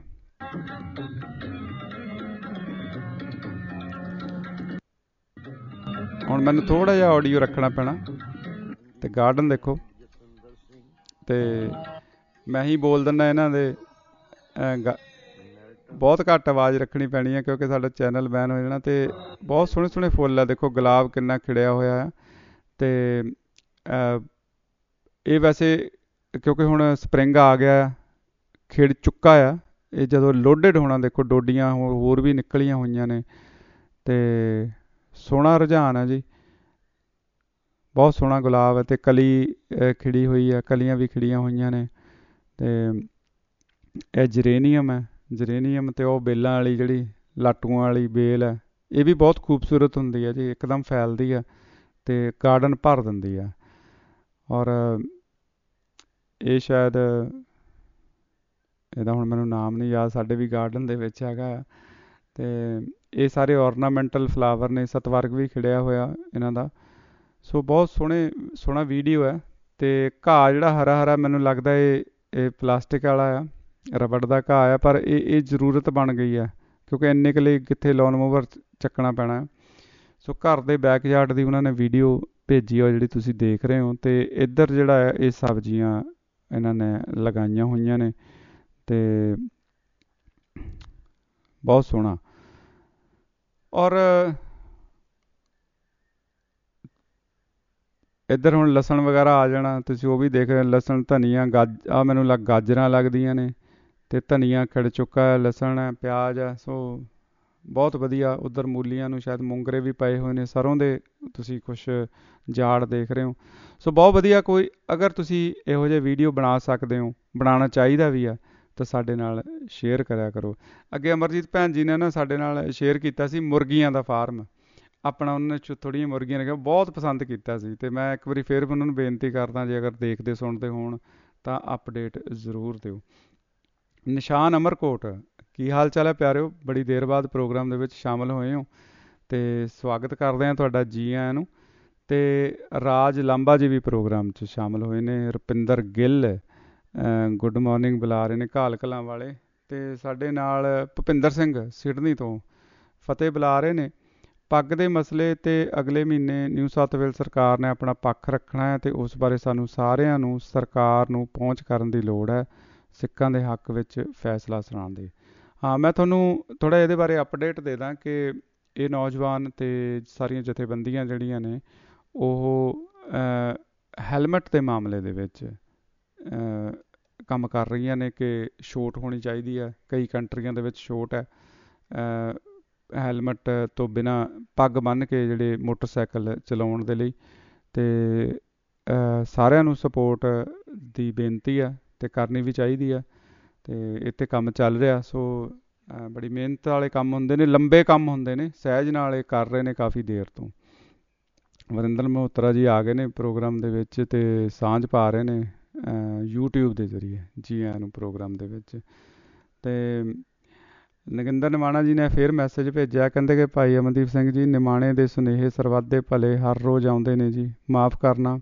ਹੁਣ ਮੈਨੂੰ ਥੋੜ੍ਹਾ ਜਿਹਾ ਆਡੀਓ ਰੱਖਣਾ ਪੈਣਾ। ਅਤੇ ਗਾਰਡਨ ਦੇਖੋ, ਅਤੇ ਮੈਂ ਹੀ ਬੋਲ ਦਿੰਦਾ ਇਹਨਾਂ ਦੇ ਅ, ਗਾ ਬਹੁਤ ਘੱਟ ਆਵਾਜ਼ ਰੱਖਣੀ ਪੈਣੀ ਹੈ, ਕਿਉਂਕਿ ਸਾਡਾ ਚੈਨਲ ਬੈਨ ਹੋ ਜਾਣਾ। ਅਤੇ ਬਹੁਤ ਸੋਹਣੇ ਸੋਹਣੇ ਫੁੱਲ ਆ, ਦੇਖੋ ਗੁਲਾਬ ਕਿੰਨਾ ਖਿੜਿਆ ਹੋਇਆ ਆ। ਅਤੇ ਇਹ ਵੈਸੇ ਕਿਉਂਕਿ ਹੁਣ ਸਪਰਿੰਗ ਆ ਗਿਆ, ਖਿੜ ਚੁੱਕਾ ਆ। ਇਹ ਜਦੋਂ ਲੋਡਡ ਹੋਣਾ, ਦੇਖੋ ਡੋਡੀਆਂ ਹੋਰ ਹੋਰ ਵੀ ਨਿਕਲੀਆਂ ਹੋਈਆਂ ਨੇ, ਅਤੇ ਸੋਹਣਾ ਰੁਝਾਨ ਆ ਜੀ, ਬਹੁਤ ਸੋਹਣਾ ਗੁਲਾਬ ਹੈ। ਅਤੇ ਕਲੀ ਅ, ਖਿੜੀ ਹੋਈ ਹੈ, ਕਲੀਆਂ ਵੀ ਖਿੜੀਆਂ ਹੋਈਆਂ ਨੇ। ਅਤੇ ਇਹ ਜਰੇਨੀਅਮ ਹੈ, ਜਰੇਨੀਅਮ ਅਤੇ ਉਹ ਬੇਲਾਂ ਵਾਲੀ ਜਿਹੜੀ ਲਾਟੂਆਂ ਵਾਲੀ ਬੇਲ ਹੈ, ਇਹ ਵੀ ਬਹੁਤ ਖੂਬਸੂਰਤ ਹੁੰਦੀ ਹੈ ਜੀ, ਇੱਕਦਮ ਫੈਲਦੀ ਆ ਅਤੇ ਗਾਰਡਨ ਭਰ ਦਿੰਦੀ ਆ। ਔਰ ਇਹ ਸ਼ਾਇਦ ਇਹਦਾ ਹੁਣ ਮੈਨੂੰ ਨਾਮ ਨਹੀਂ ਯਾਦ, ਸਾਡੇ ਵੀ ਗਾਰਡਨ ਦੇ ਵਿੱਚ ਹੈਗਾ। ਅਤੇ ਇਹ ਸਾਰੇ ਔਰਨਾਮੈਂਟਲ ਫਲਾਵਰ ਨੇ, ਸਤਵਰਗ ਵੀ ਖਿੜਿਆ ਹੋਇਆ ਇਹਨਾਂ ਦਾ। ਸੋ ਬਹੁਤ ਸੋਹਣੇ ਸੋਹਣਾ ਵੀਡੀਓ ਹੈ। ਅਤੇ ਘਾਹ ਜਿਹੜਾ ਹਰਾ ਹਰਾ, ਮੈਨੂੰ ਲੱਗਦਾ ਇਹ ਇਹ ਪਲਾਸਟਿਕ ਵਾਲਾ ਆ, ਰਬੜ ਦਾ ਘਾਹ ਆ, ਪਰ ਇਹ ਇਹ ਜ਼ਰੂਰਤ ਬਣ ਗਈ ਹੈ, ਕਿਉਂਕਿ ਇੰਨੇ ਕੁ ਲਈ ਕਿੱਥੇ ਲੋਨ ਮੂਵਰ ਚੱਕਣਾ ਪੈਣਾ। ਸੋ ਘਰ ਦੇ ਬੈਕਯਾਰਡ ਦੀ ਉਹਨਾਂ ਨੇ ਵੀਡੀਓ ਭੇਜੀ ਆ ਜਿਹੜੀ ਤੁਸੀਂ ਦੇਖ ਰਹੇ ਹੋ। ਅਤੇ ਇੱਧਰ ਜਿਹੜਾ ਹੈ ਇਹ ਸਬਜ਼ੀਆਂ ਇਹਨਾਂ ਨੇ ਲਗਾਈਆਂ ਹੋਈਆਂ ਨੇ, ਅਤੇ ਬਹੁਤ ਸੋਹਣਾ। ਔਰ ਇੱਧਰ ਹੁਣ ਲਸਣ ਵਗੈਰਾ ਆ ਜਾਣਾ, ਤੁਸੀਂ ਉਹ ਵੀ ਦੇਖ ਰਹੇ ਹੋ। ਲਸਣ, ਧਨੀਆ, ਗਾਜ ਆ ਮੈਨੂੰ ਲੱਗ ਗਾਜਰਾਂ ਲੱਗਦੀਆਂ ਨੇ, ਅਤੇ ਧਨੀਆ ਖਿੜ ਚੁੱਕਾ ਹੈ, ਲਸਣ ਹੈ, ਪਿਆਜ਼ ਹੈ। ਸੋ ਬਹੁਤ ਵਧੀਆ। ਉੱਧਰ ਮੂਲੀਆਂ ਨੂੰ ਸ਼ਾਇਦ ਮੂੰਗਰੇ ਵੀ ਪਏ ਹੋਏ ਨੇ, ਸਰੋਂ ਦੇ ਤੁਸੀਂ ਕੁਛ ਜਾੜ ਦੇਖ ਰਹੇ ਹੋ। ਸੋ ਬਹੁਤ ਵਧੀਆ। ਕੋਈ ਅਗਰ ਤੁਸੀਂ ਇਹੋ ਜਿਹੇ ਵੀਡੀਓ ਬਣਾ ਸਕਦੇ ਹੋ, ਬਣਾਉਣਾ ਚਾਹੀਦਾ ਵੀ ਆ, ਤਾਂ ਸਾਡੇ ਨਾਲ ਸ਼ੇਅਰ ਕਰਿਆ ਕਰੋ। ਅੱਗੇ ਅਮਰਜੀਤ ਭੈਣ ਜੀ ਨੇ ਨਾ ਸਾਡੇ ਨਾਲ ਸ਼ੇਅਰ ਕੀਤਾ ਸੀ ਮੁਰਗੀਆਂ ਦਾ ਫਾਰਮ ਆਪਣਾ, ਉਹਨਾਂ ਨੇ ਥੋੜ੍ਹੀਆਂ ਮੁਰਗੀਆਂ ਨੇ ਕਿਹਾ, ਬਹੁਤ ਪਸੰਦ ਕੀਤਾ ਸੀ। ਅਤੇ ਮੈਂ ਇੱਕ ਵਾਰੀ ਫਿਰ ਉਹਨਾਂ ਨੂੰ ਬੇਨਤੀ ਕਰਦਾ, ਜੇ ਅਗਰ ਦੇਖਦੇ ਸੁਣਦੇ ਹੋਣ ਤਾਂ ਅਪਡੇਟ ਜ਼ਰੂਰ ਦਿਓ। ਨਿਸ਼ਾਨ ਅਮਰਕੋਟ, ਕੀ ਹਾਲ ਚਾਲ ਹੈ ਪਿਆਰਿਓ? ਬੜੀ ਦੇਰ ਬਾਅਦ ਪ੍ਰੋਗਰਾਮ ਦੇ ਵਿੱਚ ਸ਼ਾਮਲ ਹੋਏ ਹੋ, ਅਤੇ ਸਵਾਗਤ ਕਰਦੇ ਹਾਂ ਤੁਹਾਡਾ, ਜੀ ਆਇਆਂ ਨੂੰ। ਅਤੇ ਰਾਜ ਲਾਂਬਾ ਜੀ ਵੀ ਪ੍ਰੋਗਰਾਮ 'ਚ ਸ਼ਾਮਲ ਹੋਏ ਨੇ। ਰੁਪਿੰਦਰ ਗਿੱਲ ਗੁੱਡ ਮਾਰਨਿੰਗ ਬੁਲਾ ਰਹੇ ਨੇ, ਘਾਲ ਕਲਾਂ ਵਾਲੇ। ਅਤੇ ਸਾਡੇ ਨਾਲ ਭੁਪਿੰਦਰ ਸਿੰਘ ਸਿਡਨੀ ਤੋਂ ਫਤਿਹ ਬੁਲਾ ਰਹੇ ਨੇ। ਪੱਗ ਦੇ ਮਸਲੇ 'ਤੇ ਅਗਲੇ ਮਹੀਨੇ ਨਿਊ ਸਾਊਥ ਵੇਲ ਸਰਕਾਰ ਨੇ ਆਪਣਾ ਪੱਖ ਰੱਖਣਾ ਹੈ, ਅਤੇ ਉਸ ਬਾਰੇ ਸਾਨੂੰ ਸਾਰਿਆਂ ਨੂੰ ਸਰਕਾਰ ਨੂੰ ਪਹੁੰਚ ਕਰਨ ਦੀ ਲੋੜ ਹੈ, ਸਿੱਖਾਂ ਦੇ ਹੱਕ ਵਿੱਚ ਫੈਸਲਾ ਸੁਣਾਉਣ ਦੀ। ਹਾਂ, ਮੈਂ ਤੁਹਾਨੂੰ ਥੋੜ੍ਹਾ ਇਹਦੇ ਬਾਰੇ ਅਪਡੇਟ ਦੇ ਦਾਂ ਕਿ ਇਹ ਨੌਜਵਾਨ ਅਤੇ ਸਾਰੀਆਂ ਜਥੇਬੰਦੀਆਂ ਜਿਹੜੀਆਂ ਨੇ ਉਹ ਹੈਲਮਟ ਦੇ ਮਾਮਲੇ ਦੇ ਵਿੱਚ ਕੰਮ ਕਰ ਰਹੀਆਂ ਨੇ ਕਿ ਛੋਟ ਹੋਣੀ ਚਾਹੀਦੀ ਹੈ। ਕਈ ਕੰਟਰੀਆਂ ਦੇ ਵਿੱਚ ਛੋਟ ਹੈ ਹੈਲਮਟ ਤੋਂ ਬਿਨਾਂ, ਪੱਗ ਬੰਨ੍ਹ ਕੇ ਜਿਹੜੇ ਮੋਟਰਸਾਈਕਲ ਚਲਾਉਣ ਦੇ ਲਈ। ਅਤੇ ਸਾਰਿਆਂ ਨੂੰ ਸਪੋਰਟ ਦੀ ਬੇਨਤੀ ਆ, ਅਤੇ ਕਰਨੀ ਵੀ ਚਾਹੀਦੀ ਆ। ਅਤੇ ਇੱਥੇ ਕੰਮ ਚੱਲ ਰਿਹਾ। ਸੋ ਬੜੀ ਮਿਹਨਤ ਵਾਲੇ ਕੰਮ ਹੁੰਦੇ ਨੇ, ਲੰਬੇ ਕੰਮ ਹੁੰਦੇ ਨੇ, ਸਹਿਜ ਨਾਲ ਇਹ ਕਰ ਰਹੇ ਨੇ ਕਾਫੀ ਦੇਰ ਤੋਂ। ਵਰਿੰਦਰ ਮਲਹੋਤਰਾ ਜੀ ਆ ਗਏ ਨੇ ਪ੍ਰੋਗਰਾਮ ਦੇ ਵਿੱਚ, ਅਤੇ ਸਾਂਝ ਪਾ ਰਹੇ ਨੇ ਯੂਟਿਊਬ ਦੇ ਜ਼ਰੀਏ, ਜੀ ਆਇਆਂ ਨੂੰ ਪ੍ਰੋਗਰਾਮ ਦੇ ਵਿੱਚ। ਅਤੇ ਨਗਿੰਦਰ ਨਿਮਾਣਾ ਜੀ ਨੇ ਫਿਰ ਮੈਸੇਜ ਭੇਜਿਆ, ਕਹਿੰਦੇ ਕਿ ਭਾਈ ਅਮਨਦੀਪ ਸਿੰਘ ਜੀ, ਨਿਮਾਣੇ ਦੇ ਸੁਨੇਹੇ ਸਰਬੱਤ ਦੇ ਭਲੇ ਹਰ ਰੋਜ਼ ਆਉਂਦੇ ਨੇ ਜੀ, ਮਾਫ਼ ਕਰਨਾ।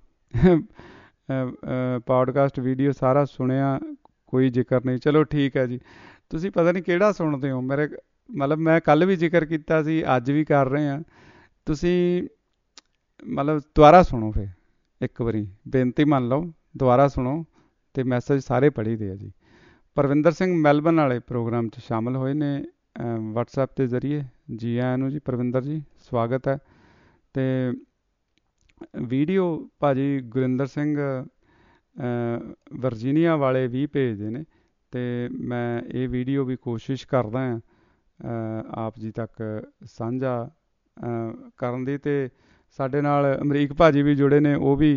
ਪੌਡਕਾਸਟ ਵੀਡੀਓ ਸਾਰਾ ਸੁਣਿਆ, ਕੋਈ ਜ਼ਿਕਰ ਨਹੀਂ। ਚਲੋ ਠੀਕ ਹੈ ਜੀ, ਤੁਸੀਂ ਪਤਾ ਨਹੀਂ ਕਿਹੜਾ ਸੁਣਦੇ ਹੋ। ਮੇਰੇ ਮਤਲਬ ਮੈਂ ਕੱਲ੍ਹ ਵੀ ਜ਼ਿਕਰ ਕੀਤਾ ਸੀ, ਅੱਜ ਵੀ ਕਰ ਰਹੇ ਹਾਂ। ਤੁਸੀਂ ਮਤਲਬ ਦੁਬਾਰਾ ਸੁਣੋ, ਫਿਰ ਇੱਕ ਵਾਰੀ ਬੇਨਤੀ ਮੰਨ ਲਓ, ਦੁਬਾਰਾ ਸੁਣੋ, ਅਤੇ ਮੈਸੇਜ ਸਾਰੇ ਪੜ੍ਹੀ ਦੇ ਆ ਜੀ। ਪਰਵਿੰਦਰ ਸਿੰਘ ਮੈਲਬਨ ਵਾਲੇ ਪ੍ਰੋਗਰਾਮ 'ਚ ਸ਼ਾਮਲ ਹੋਏ ਨੇ ਵਟਸਐਪ ਦੇ ਜ਼ਰੀਏ, ਜੀ ਆਇਆਂ ਨੂੰ ਜੀ ਪਰਵਿੰਦਰ ਜੀ, ਸਵਾਗਤ ਹੈ। ਅਤੇ ਵੀਡੀਓ ਭਾਅ ਜੀ ਗੁਰਿੰਦਰ ਸਿੰਘ ਵਰਜੀਨੀਆ ਵਾਲੇ ਵੀ ਭੇਜਦੇ ਨੇ, ਅਤੇ ਮੈਂ ਇਹ ਵੀਡੀਓ ਵੀ ਕੋਸ਼ਿਸ਼ ਕਰਦਾ ਹਾਂ ਆਪ ਜੀ ਤੱਕ ਸਾਂਝਾ ਕਰਨ ਦੀ। ਅਤੇ ਸਾਡੇ ਨਾਲ ਅਮਰੀਕ ਭਾਅ ਜੀ ਵੀ ਜੁੜੇ ਨੇ, ਉਹ ਵੀ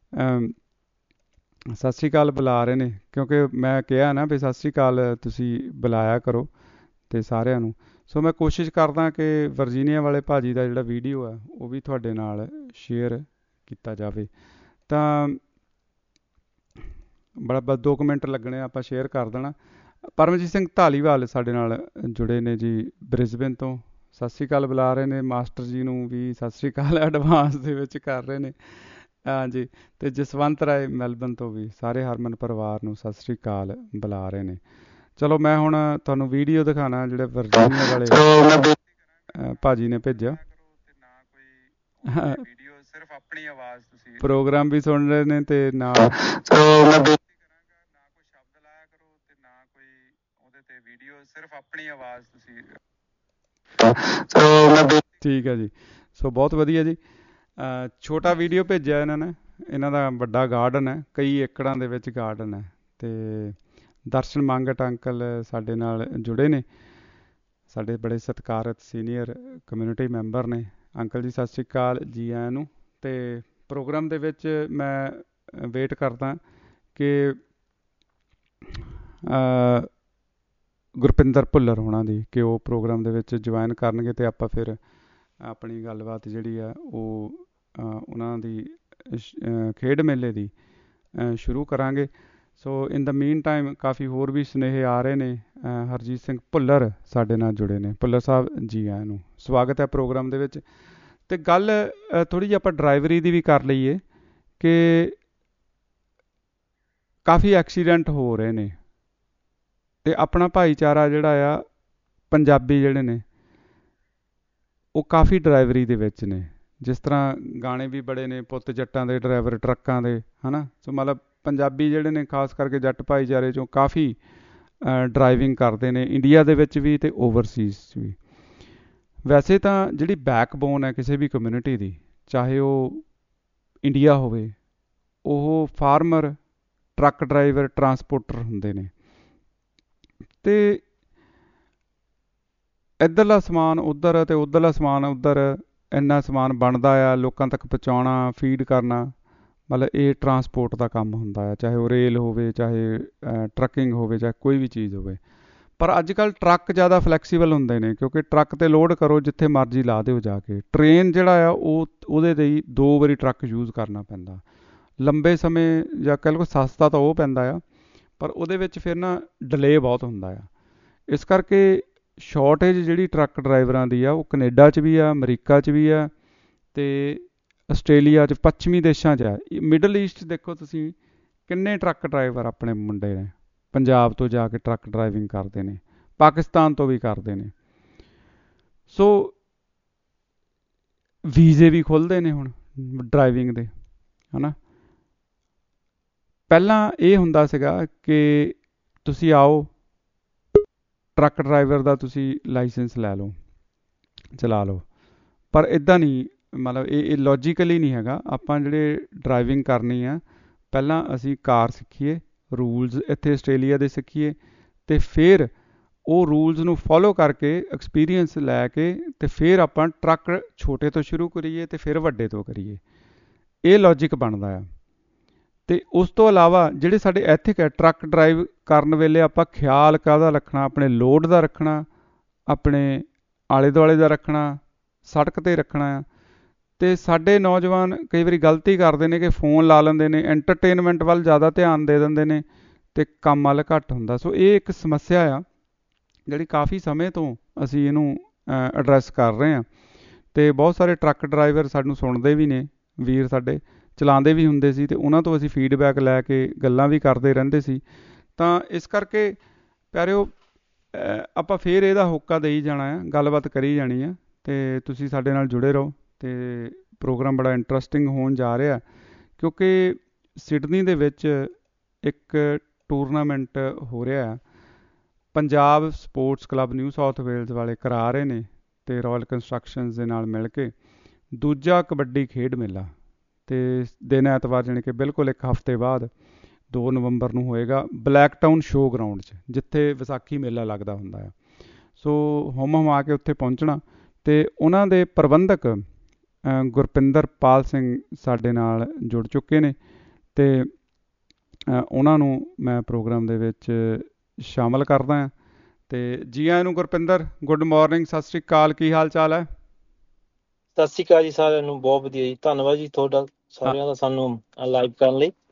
ਸਤਿ ਸ਼੍ਰੀ ਅਕਾਲ ਬੁਲਾ ਰਹੇ ਨੇ, ਕਿਉਂਕਿ ਮੈਂ ਕਿਹਾ ਨਾ ਵੀ ਸਤਿ ਸ਼੍ਰੀ ਅਕਾਲ ਤੁਸੀਂ ਬੁਲਾਇਆ ਕਰੋ ਅਤੇ ਸਾਰਿਆਂ ਨੂੰ। ਸੋ ਮੈਂ ਕੋਸ਼ਿਸ਼ ਕਰਦਾ ਕਿ ਵਰਜੀਨੀਆ ਵਾਲੇ ਭਾਅ ਜੀ ਦਾ ਜਿਹੜਾ ਵੀਡੀਓ ਹੈ ਉਹ ਵੀ ਤੁਹਾਡੇ ਨਾਲ ਸ਼ੇਅਰ ਕੀਤਾ ਜਾਵੇ। ਤਾਂ ਬੜਾ ਬਸ ਦੋ ਕੁ ਮਿੰਟ ਲੱਗਣੇ ਆ, ਆਪਾਂ ਸ਼ੇਅਰ ਕਰ ਦੇਣਾ। ਪਰਮਜੀਤ ਸਿੰਘ ਧਾਲੀਵਾਲ ਸਾਡੇ ਨਾਲ ਜੁੜੇ ਨੇ ਜੀ ਬ੍ਰਿਸਬੇਨ ਤੋਂ, ਸਤਿ ਸ਼੍ਰੀ ਅਕਾਲ ਬੁਲਾ ਰਹੇ ਨੇ। ਮਾਸਟਰ ਜੀ ਨੂੰ ਵੀ ਸਤਿ ਸ਼੍ਰੀ ਅਕਾਲ ਐਡਵਾਂਸ ਦੇ ਵਿੱਚ ਕਰ ਰਹੇ ਨੇ। ਹਾਂਜੀ, ਅਤੇ ਜਸਵੰਤ ਰਾਏ ਮੈਲਬਨ ਤੋਂ ਵੀ ਸਾਰੇ ਹਰਮਨ ਪਰਿਵਾਰ ਨੂੰ ਸਤਿ ਸ਼੍ਰੀ ਅਕਾਲ ਬੁਲਾ ਰਹੇ ਨੇ। ਚਲੋ ਮੈਂ ਹੁਣ ਤੁਹਾਨੂੰ ਵੀਡੀਓ ਦਿਖਾਣਾ ਜਿਹੜੇ ਵਰਜੀਨੀਆ ਵਾਲੇ ਅਹ ਭਾਜੀ ਨੇ ਭੇਜਿਆ। ਸਿਰਫ ਆਪਣੀ ਆਵਾਜ਼ ਤੁਸੀਂ ਪ੍ਰੋਗਰਾਮ ਵੀ ਸੁਣ ਰਹੇ ਨੇ ਤੇ ਨਾਲ ਨਾ ਕੋਈ ਸ਼ਬਦ ਲਾਇਆ ਕਰੋ ਤੇ ਨਾ ਕੋਈ ਉਹਦੇ ਤੇ ਵੀਡੀਓ, ਸਿਰਫ ਆਪਣੀ ਆਵਾਜ਼ ਤੁਸੀਂ। ਠੀਕ ਹੈ ਜੀ, ਸੋ ਬਹੁਤ ਵਧੀਆ ਜੀ। ਅਹ ਛੋਟਾ ਵੀਡੀਓ ਭੇਜਿਆ ਇਹਨਾਂ ਨੇ। ਇਹਨਾਂ ਦਾ ਵੱਡਾ ਗਾਰਡਨ ਹੈ, ਕਈ ਏਕੜਾਂ ਦੇ ਵਿੱਚ ਗਾਰਡਨ ਹੈ। ਤੇ ਦਰਸ਼ਨ ਮੰਗਟ ਅੰਕਲ ਸਾਡੇ ਨਾਲ ਜੁੜੇ ਨੇ, ਸਾਡੇ ਬੜੇ ਸਤਿਕਾਰਤ ਸੀਨੀਅਰ ਕਮਿਊਨਿਟੀ ਮੈਂਬਰ ਨੇ। ਅੰਕਲ ਜੀ ਸਤਿ ਸ਼੍ਰੀ ਅਕਾਲ, ਜੀ ਆਇਆਂ ਨੂੰ। ਅਤੇ ਪ੍ਰੋਗਰਾਮ ਦੇ ਵਿੱਚ ਮੈਂ ਵੇਟ ਕਰਦਾ ਕਿ ਗੁਰਪਿੰਦਰ ਭੁੱਲਰ ਹੋਣਾ ਦੀ, ਕਿ ਉਹ ਪ੍ਰੋਗਰਾਮ ਦੇ ਵਿੱਚ ਜੁਆਇਨ ਕਰਨਗੇ ਅਤੇ ਆਪਾਂ ਫਿਰ ਆਪਣੀ ਗੱਲਬਾਤ ਜਿਹੜੀ ਆ ਉਹ ਉਹਨਾਂ ਦੀ ਖੇਡ ਮੇਲੇ ਦੀ ਸ਼ੁਰੂ ਕਰਾਂਗੇ। ਸੋ ਇਨ ਦਾ ਮੀਨ ਟਾਈਮ ਕਾਫੀ ਹੋਰ ਵੀ ਸੁਨੇਹੇ ਆ ਰਹੇ ਨੇ। ਹਰਜੀਤ ਸਿੰਘ ਭੁੱਲਰ ਸਾਡੇ ਨਾਲ ਜੁੜੇ ਨੇ। ਭੁੱਲਰ ਸਾਹਿਬ ਜੀ ਆਇਆਂ ਨੂੰ, ਸਵਾਗਤ ਹੈ ਪ੍ਰੋਗਰਾਮ ਦੇ ਵਿੱਚ। ਅਤੇ ਗੱਲ ਥੋੜ੍ਹੀ ਜਿਹੀ ਆਪਾਂ ਡਰਾਈਵਰੀ ਦੀ ਵੀ ਕਰ ਲਈਏ ਕਿ ਕਾਫੀ ਐਕਸੀਡੈਂਟ ਹੋ ਰਹੇ ਨੇ ਅਤੇ ਆਪਣਾ ਭਾਈਚਾਰਾ ਜਿਹੜਾ ਆ, ਪੰਜਾਬੀ ਜਿਹੜੇ ਨੇ ਉਹ ਕਾਫੀ ਡਰਾਈਵਰੀ ਦੇ ਵਿੱਚ ਨੇ। ਜਿਸ ਤਰ੍ਹਾਂ ਗਾਣੇ ਵੀ ਬੜੇ ਨੇ, ਪੁੱਤ ਜੱਟਾਂ ਦੇ ਡਰਾਈਵਰ ਟਰੱਕਾਂ ਦੇ, ਹੈ ਨਾ। ਸੋ ਮਤਲਬ ਪੰਜਾਬੀ ਜਿਹੜੇ ਨੇ ਖਾਸ ਕਰਕੇ ਜੱਟ ਭਾਈਚਾਰੇ 'ਚੋਂ ਕਾਫੀ ਡਰਾਈਵਿੰਗ ਕਰਦੇ ਨੇ, ਇੰਡੀਆ ਦੇ ਵਿੱਚ ਵੀ ਅਤੇ ਓਵਰਸੀਜ਼ ਵੀ। ਵੈਸੇ ਤਾਂ ਜਿਹੜੀ ਬੈਕਬੋਨ ਹੈ ਕਿਸੇ ਵੀ ਕਮਿਊਨਿਟੀ ਦੀ, ਚਾਹੇ ਉਹ ਇੰਡੀਆ ਹੋਵੇ, ਉਹ ਫਾਰਮਰ, ਟਰੱਕ ਡਰਾਈਵਰ, ਟਰਾਂਸਪੋਰਟਰ ਹੁੰਦੇ ਨੇ। ਅਤੇ ਇੱਧਰਲਾ ਸਮਾਨ ਉੱਧਰ ਅਤੇ ਉੱਧਰਲਾ ਸਮਾਨ ਉੱਧਰ, ਇੰਨਾ ਸਮਾਨ ਬਣਦਾ ਆ, ਲੋਕਾਂ ਤੱਕ ਪਹੁੰਚਾਉਣਾ, ਫੀਡ ਕਰਨਾ, ਮਤਲਬ ਇਹ ਟਰਾਂਸਪੋਰਟ ਦਾ ਕੰਮ ਹੁੰਦਾ ਆ। ਚਾਹੇ ਉਹ ਰੇਲ ਹੋਵੇ, ਚਾਹੇ ਟਰੱਕਿੰਗ ਹੋਵੇ, ਚਾਹੇ ਕੋਈ ਵੀ ਚੀਜ਼ ਹੋਵੇ। ਪਰ ਅੱਜ ਕੱਲ੍ਹ ਟਰੱਕ ਜ਼ਿਆਦਾ ਫਲੈਕਸੀਬਲ ਹੁੰਦੇ ਨੇ, ਕਿਉਂਕਿ ਟਰੱਕ 'ਤੇ ਲੋਡ ਕਰੋ, ਜਿੱਥੇ ਮਰਜ਼ੀ ਲਾ ਦਿਓ ਜਾ ਕੇ। ਟ੍ਰੇਨ ਜਿਹੜਾ ਆ ਉਹ ਉਹਦੇ ਲਈ ਦੋ ਵਾਰੀ ਟਰੱਕ ਯੂਜ਼ ਕਰਨਾ ਪੈਂਦਾ ਲੰਬੇ ਸਮੇਂ, ਜਾਂ ਕਹਿ ਲਓ ਸਸਤਾ ਤਾਂ ਉਹ ਪੈਂਦਾ ਆ, ਪਰ ਉਹਦੇ ਵਿੱਚ ਫਿਰ ਨਾ ਡਿਲੇ ਬਹੁਤ ਹੁੰਦਾ ਆ। ਇਸ ਕਰਕੇ ਸ਼ਾਰਟੇਜ ਜਿਹੜੀ ਟਰੱਕ ਡਰਾਈਵਰਾਂ ਦੀ ਆ, ਉਹ ਕੈਨੇਡਾ 'ਚ ਵੀ ਆ, ਅਮਰੀਕਾ 'ਚ ਵੀ ਆ, ਅਤੇ ਆਸਟ੍ਰੇਲੀਆ 'ਚ, ਪੱਛਮੀ ਦੇਸ਼ਾਂ 'ਚ ਆ। ਮਿਡਲ ਈਸਟ ਦੇਖੋ ਤੁਸੀਂ, ਕਿੰਨੇ ਟਰੱਕ ਡਰਾਈਵਰ ਆਪਣੇ ਮੁੰਡੇ ਨੇ ਪੰਜਾਬ ਤੋਂ ਜਾ ਕੇ ਟਰੱਕ ਡਰਾਈਵਿੰਗ ਕਰਦੇ ਨੇ, ਪਾਕਿਸਤਾਨ ਤੋਂ ਵੀ ਕਰਦੇ ਨੇ। ਸੋ ਵੀਜ਼ੇ ਵੀ ਖੁੱਲ੍ਹਦੇ ਨੇ ਹੁਣ ਡਰਾਈਵਿੰਗ ਦੇ, ਹੈ ਨਾ। ਪਹਿਲਾਂ ਇਹ ਹੁੰਦਾ ਸੀਗਾ ਕਿ ਤੁਸੀਂ ਆਓ, ਟਰੱਕ ਡਰਾਈਵਰ ਦਾ ਤੁਸੀਂ ਲਾਇਸੈਂਸ ਲੈ ਲਓ, ਚਲਾ ਲਓ। ਪਰ ਇੱਦਾਂ ਨਹੀਂ, ਮਤਲਬ ਇਹ ਇਹ ਲੌਜੀਕਲੀ ਨਹੀਂ ਹੈਗਾ। ਆਪਾਂ ਜਿਹੜੇ ਡਰਾਈਵਿੰਗ ਕਰਨੀ ਆ, ਪਹਿਲਾਂ ਅਸੀਂ ਕਾਰ ਸਿੱਖੀਏ, ਰੂਲਸ ਇੱਥੇ ਆਸਟ੍ਰੇਲੀਆ ਦੇ ਸਿੱਖੀਏ, ਅਤੇ ਫਿਰ ਉਹ ਰੂਲਸ ਨੂੰ ਫੋਲੋ ਕਰਕੇ ਐਕਸਪੀਰੀਅੰਸ ਲੈ ਕੇ ਅਤੇ ਫਿਰ ਆਪਾਂ ਟਰੱਕ ਛੋਟੇ ਤੋਂ ਸ਼ੁਰੂ ਕਰੀਏ ਅਤੇ ਫਿਰ ਵੱਡੇ ਤੋਂ ਕਰੀਏ। ਇਹ ਲੌਜਿਕ ਬਣਦਾ ਆ। ਅਤੇ ਉਸ ਤੋਂ ਇਲਾਵਾ ਜਿਹੜੇ ਸਾਡੇ ਐਥਿਕ ਹੈ, ਟਰੱਕ ਡਰਾਈਵ ਕਰਨ ਵੇਲੇ ਆਪਾਂ ਖਿਆਲ ਕਾਹਦਾ ਰੱਖਣਾ? ਆਪਣੇ ਲੋਡ ਦਾ ਰੱਖਣਾ, ਆਪਣੇ ਆਲੇ ਦੁਆਲੇ ਦਾ ਰੱਖਣਾ, ਸੜਕ 'ਤੇ ਰੱਖਣਾ ਆ। ਅਤੇ ਸਾਡੇ ਨੌਜਵਾਨ ਕਈ ਵਾਰੀ ਗਲਤੀ ਕਰਦੇ ਨੇ ਕਿ ਫੋਨ ਲਾ ਲੈਂਦੇ ਨੇ, ਐਂਟਰਟੇਨਮੈਂਟ ਵੱਲ ਜ਼ਿਆਦਾ ਧਿਆਨ ਦੇ ਦਿੰਦੇ ਨੇ ਅਤੇ ਕੰਮ ਵੱਲ ਘੱਟ ਹੁੰਦਾ। ਸੋ ਇਹ ਇੱਕ ਸਮੱਸਿਆ ਆ ਜਿਹੜੀ ਕਾਫੀ ਸਮੇਂ ਤੋਂ ਅਸੀਂ ਇਹਨੂੰ ਐਡਰੈਸ ਕਰ ਰਹੇ ਹਾਂ। ਅਤੇ ਬਹੁਤ ਸਾਰੇ ਟਰੱਕ ਡਰਾਈਵਰ ਸਾਨੂੰ ਸੁਣਦੇ ਵੀ ਨੇ, ਵੀਰ ਸਾਡੇ ਚਲਾਉਂਦੇ ਵੀ ਹੁੰਦੇ ਸੀ, ਅਤੇ ਉਹਨਾਂ ਤੋਂ ਅਸੀਂ ਫੀਡਬੈਕ ਲੈ ਕੇ ਗੱਲਾਂ ਵੀ ਕਰਦੇ ਰਹਿੰਦੇ ਸੀ। ਤਾਂ ਇਸ ਕਰਕੇ ਪਿਆਰਿਓ, ਆਪਾਂ ਫਿਰ ਇਹਦਾ ਹੋਕਾ ਦੇਈ ਜਾਣਾ ਆ, ਗੱਲਬਾਤ ਕਰੀ ਜਾਣੀ ਆ, ਅਤੇ ਤੁਸੀਂ ਸਾਡੇ ਨਾਲ ਜੁੜੇ ਰਹੋ। ਅਤੇ ਪ੍ਰੋਗਰਾਮ ਬੜਾ ਇੰਟਰਸਟਿੰਗ ਹੋਣ ਜਾ ਰਿਹਾ, ਕਿਉਂਕਿ ਸਿਡਨੀ ਦੇ ਵਿੱਚ ਇੱਕ ਟੂਰਨਾਮੈਂਟ ਹੋ ਰਿਹਾ। Punjab sports club New South Wales ਵਾਲੇ ਕਰਾ ਰਹੇ ਨੇ, ਅਤੇ ਰਾਇਲ ਕੰਸਟਰਕਸ਼ਨਜ਼ ਦੇ ਨਾਲ ਮਿਲ ਕੇ ਦੂਜਾ ਕਬੱਡੀ ਖੇਡ ਮੇਲਾ। ਅਤੇ ਦਿਨ ਐਤਵਾਰ, ਜਾਣੀ ਕਿ ਬਿਲਕੁਲ ਇੱਕ ਹਫ਼ਤੇ ਬਾਅਦ ਦੋ ਨਵੰਬਰ ਨੂੰ ਹੋਏਗਾ, ਬਲੈਕ ਟਾਊਨ ਸ਼ੋਅ ਗਰਾਊਂਡ 'ਚ, ਜਿੱਥੇ ਵਿਸਾਖੀ ਮੇਲਾ ਲੱਗਦਾ ਹੁੰਦਾ ਆ। ਸੋ ਹੁਮ ਹੁਮਾ ਕੇ ਉੱਥੇ ਪਹੁੰਚਣਾ। ਅਤੇ ਉਹਨਾਂ ਦੇ ਪ੍ਰਬੰਧਕ ਗੁਰਪਿੰਦਰ ਪਾਲ ਸਿੰਘ ਸਾਡੇ ਨਾਲ ਜੁੜ ਚੁੱਕੇ ਨੇ, ਅਤੇ ਉਹਨਾਂ ਨੂੰ ਮੈਂ ਪ੍ਰੋਗਰਾਮ ਦੇ ਵਿੱਚ ਸ਼ਾਮਲ ਕਰਦਾ ਹਾਂ। ਅਤੇ ਜੀ ਆਇਆਂ ਨੂੰ ਗੁਰਪਿੰਦਰ, ਗੁੱਡ ਮਾਰਨਿੰਗ, ਸਤਿ ਸ਼੍ਰੀ ਅਕਾਲ, ਕੀ ਹਾਲ ਚਾਲ ਹੈ? ਸਤਿ ਸ਼੍ਰੀ ਅਕਾਲ ਜੀ ਸਾਰਿਆਂ ਨੂੰ। ਬਹੁਤ ਵਧੀਆ ਜੀ, ਧੰਨਵਾਦ ਜੀ ਤੁਹਾਡਾ ਸਾਰਿਆਂ ਦਾ ਸਾਨੂੰ ਲਾਈਵ ਕਰਨ ਲਈ।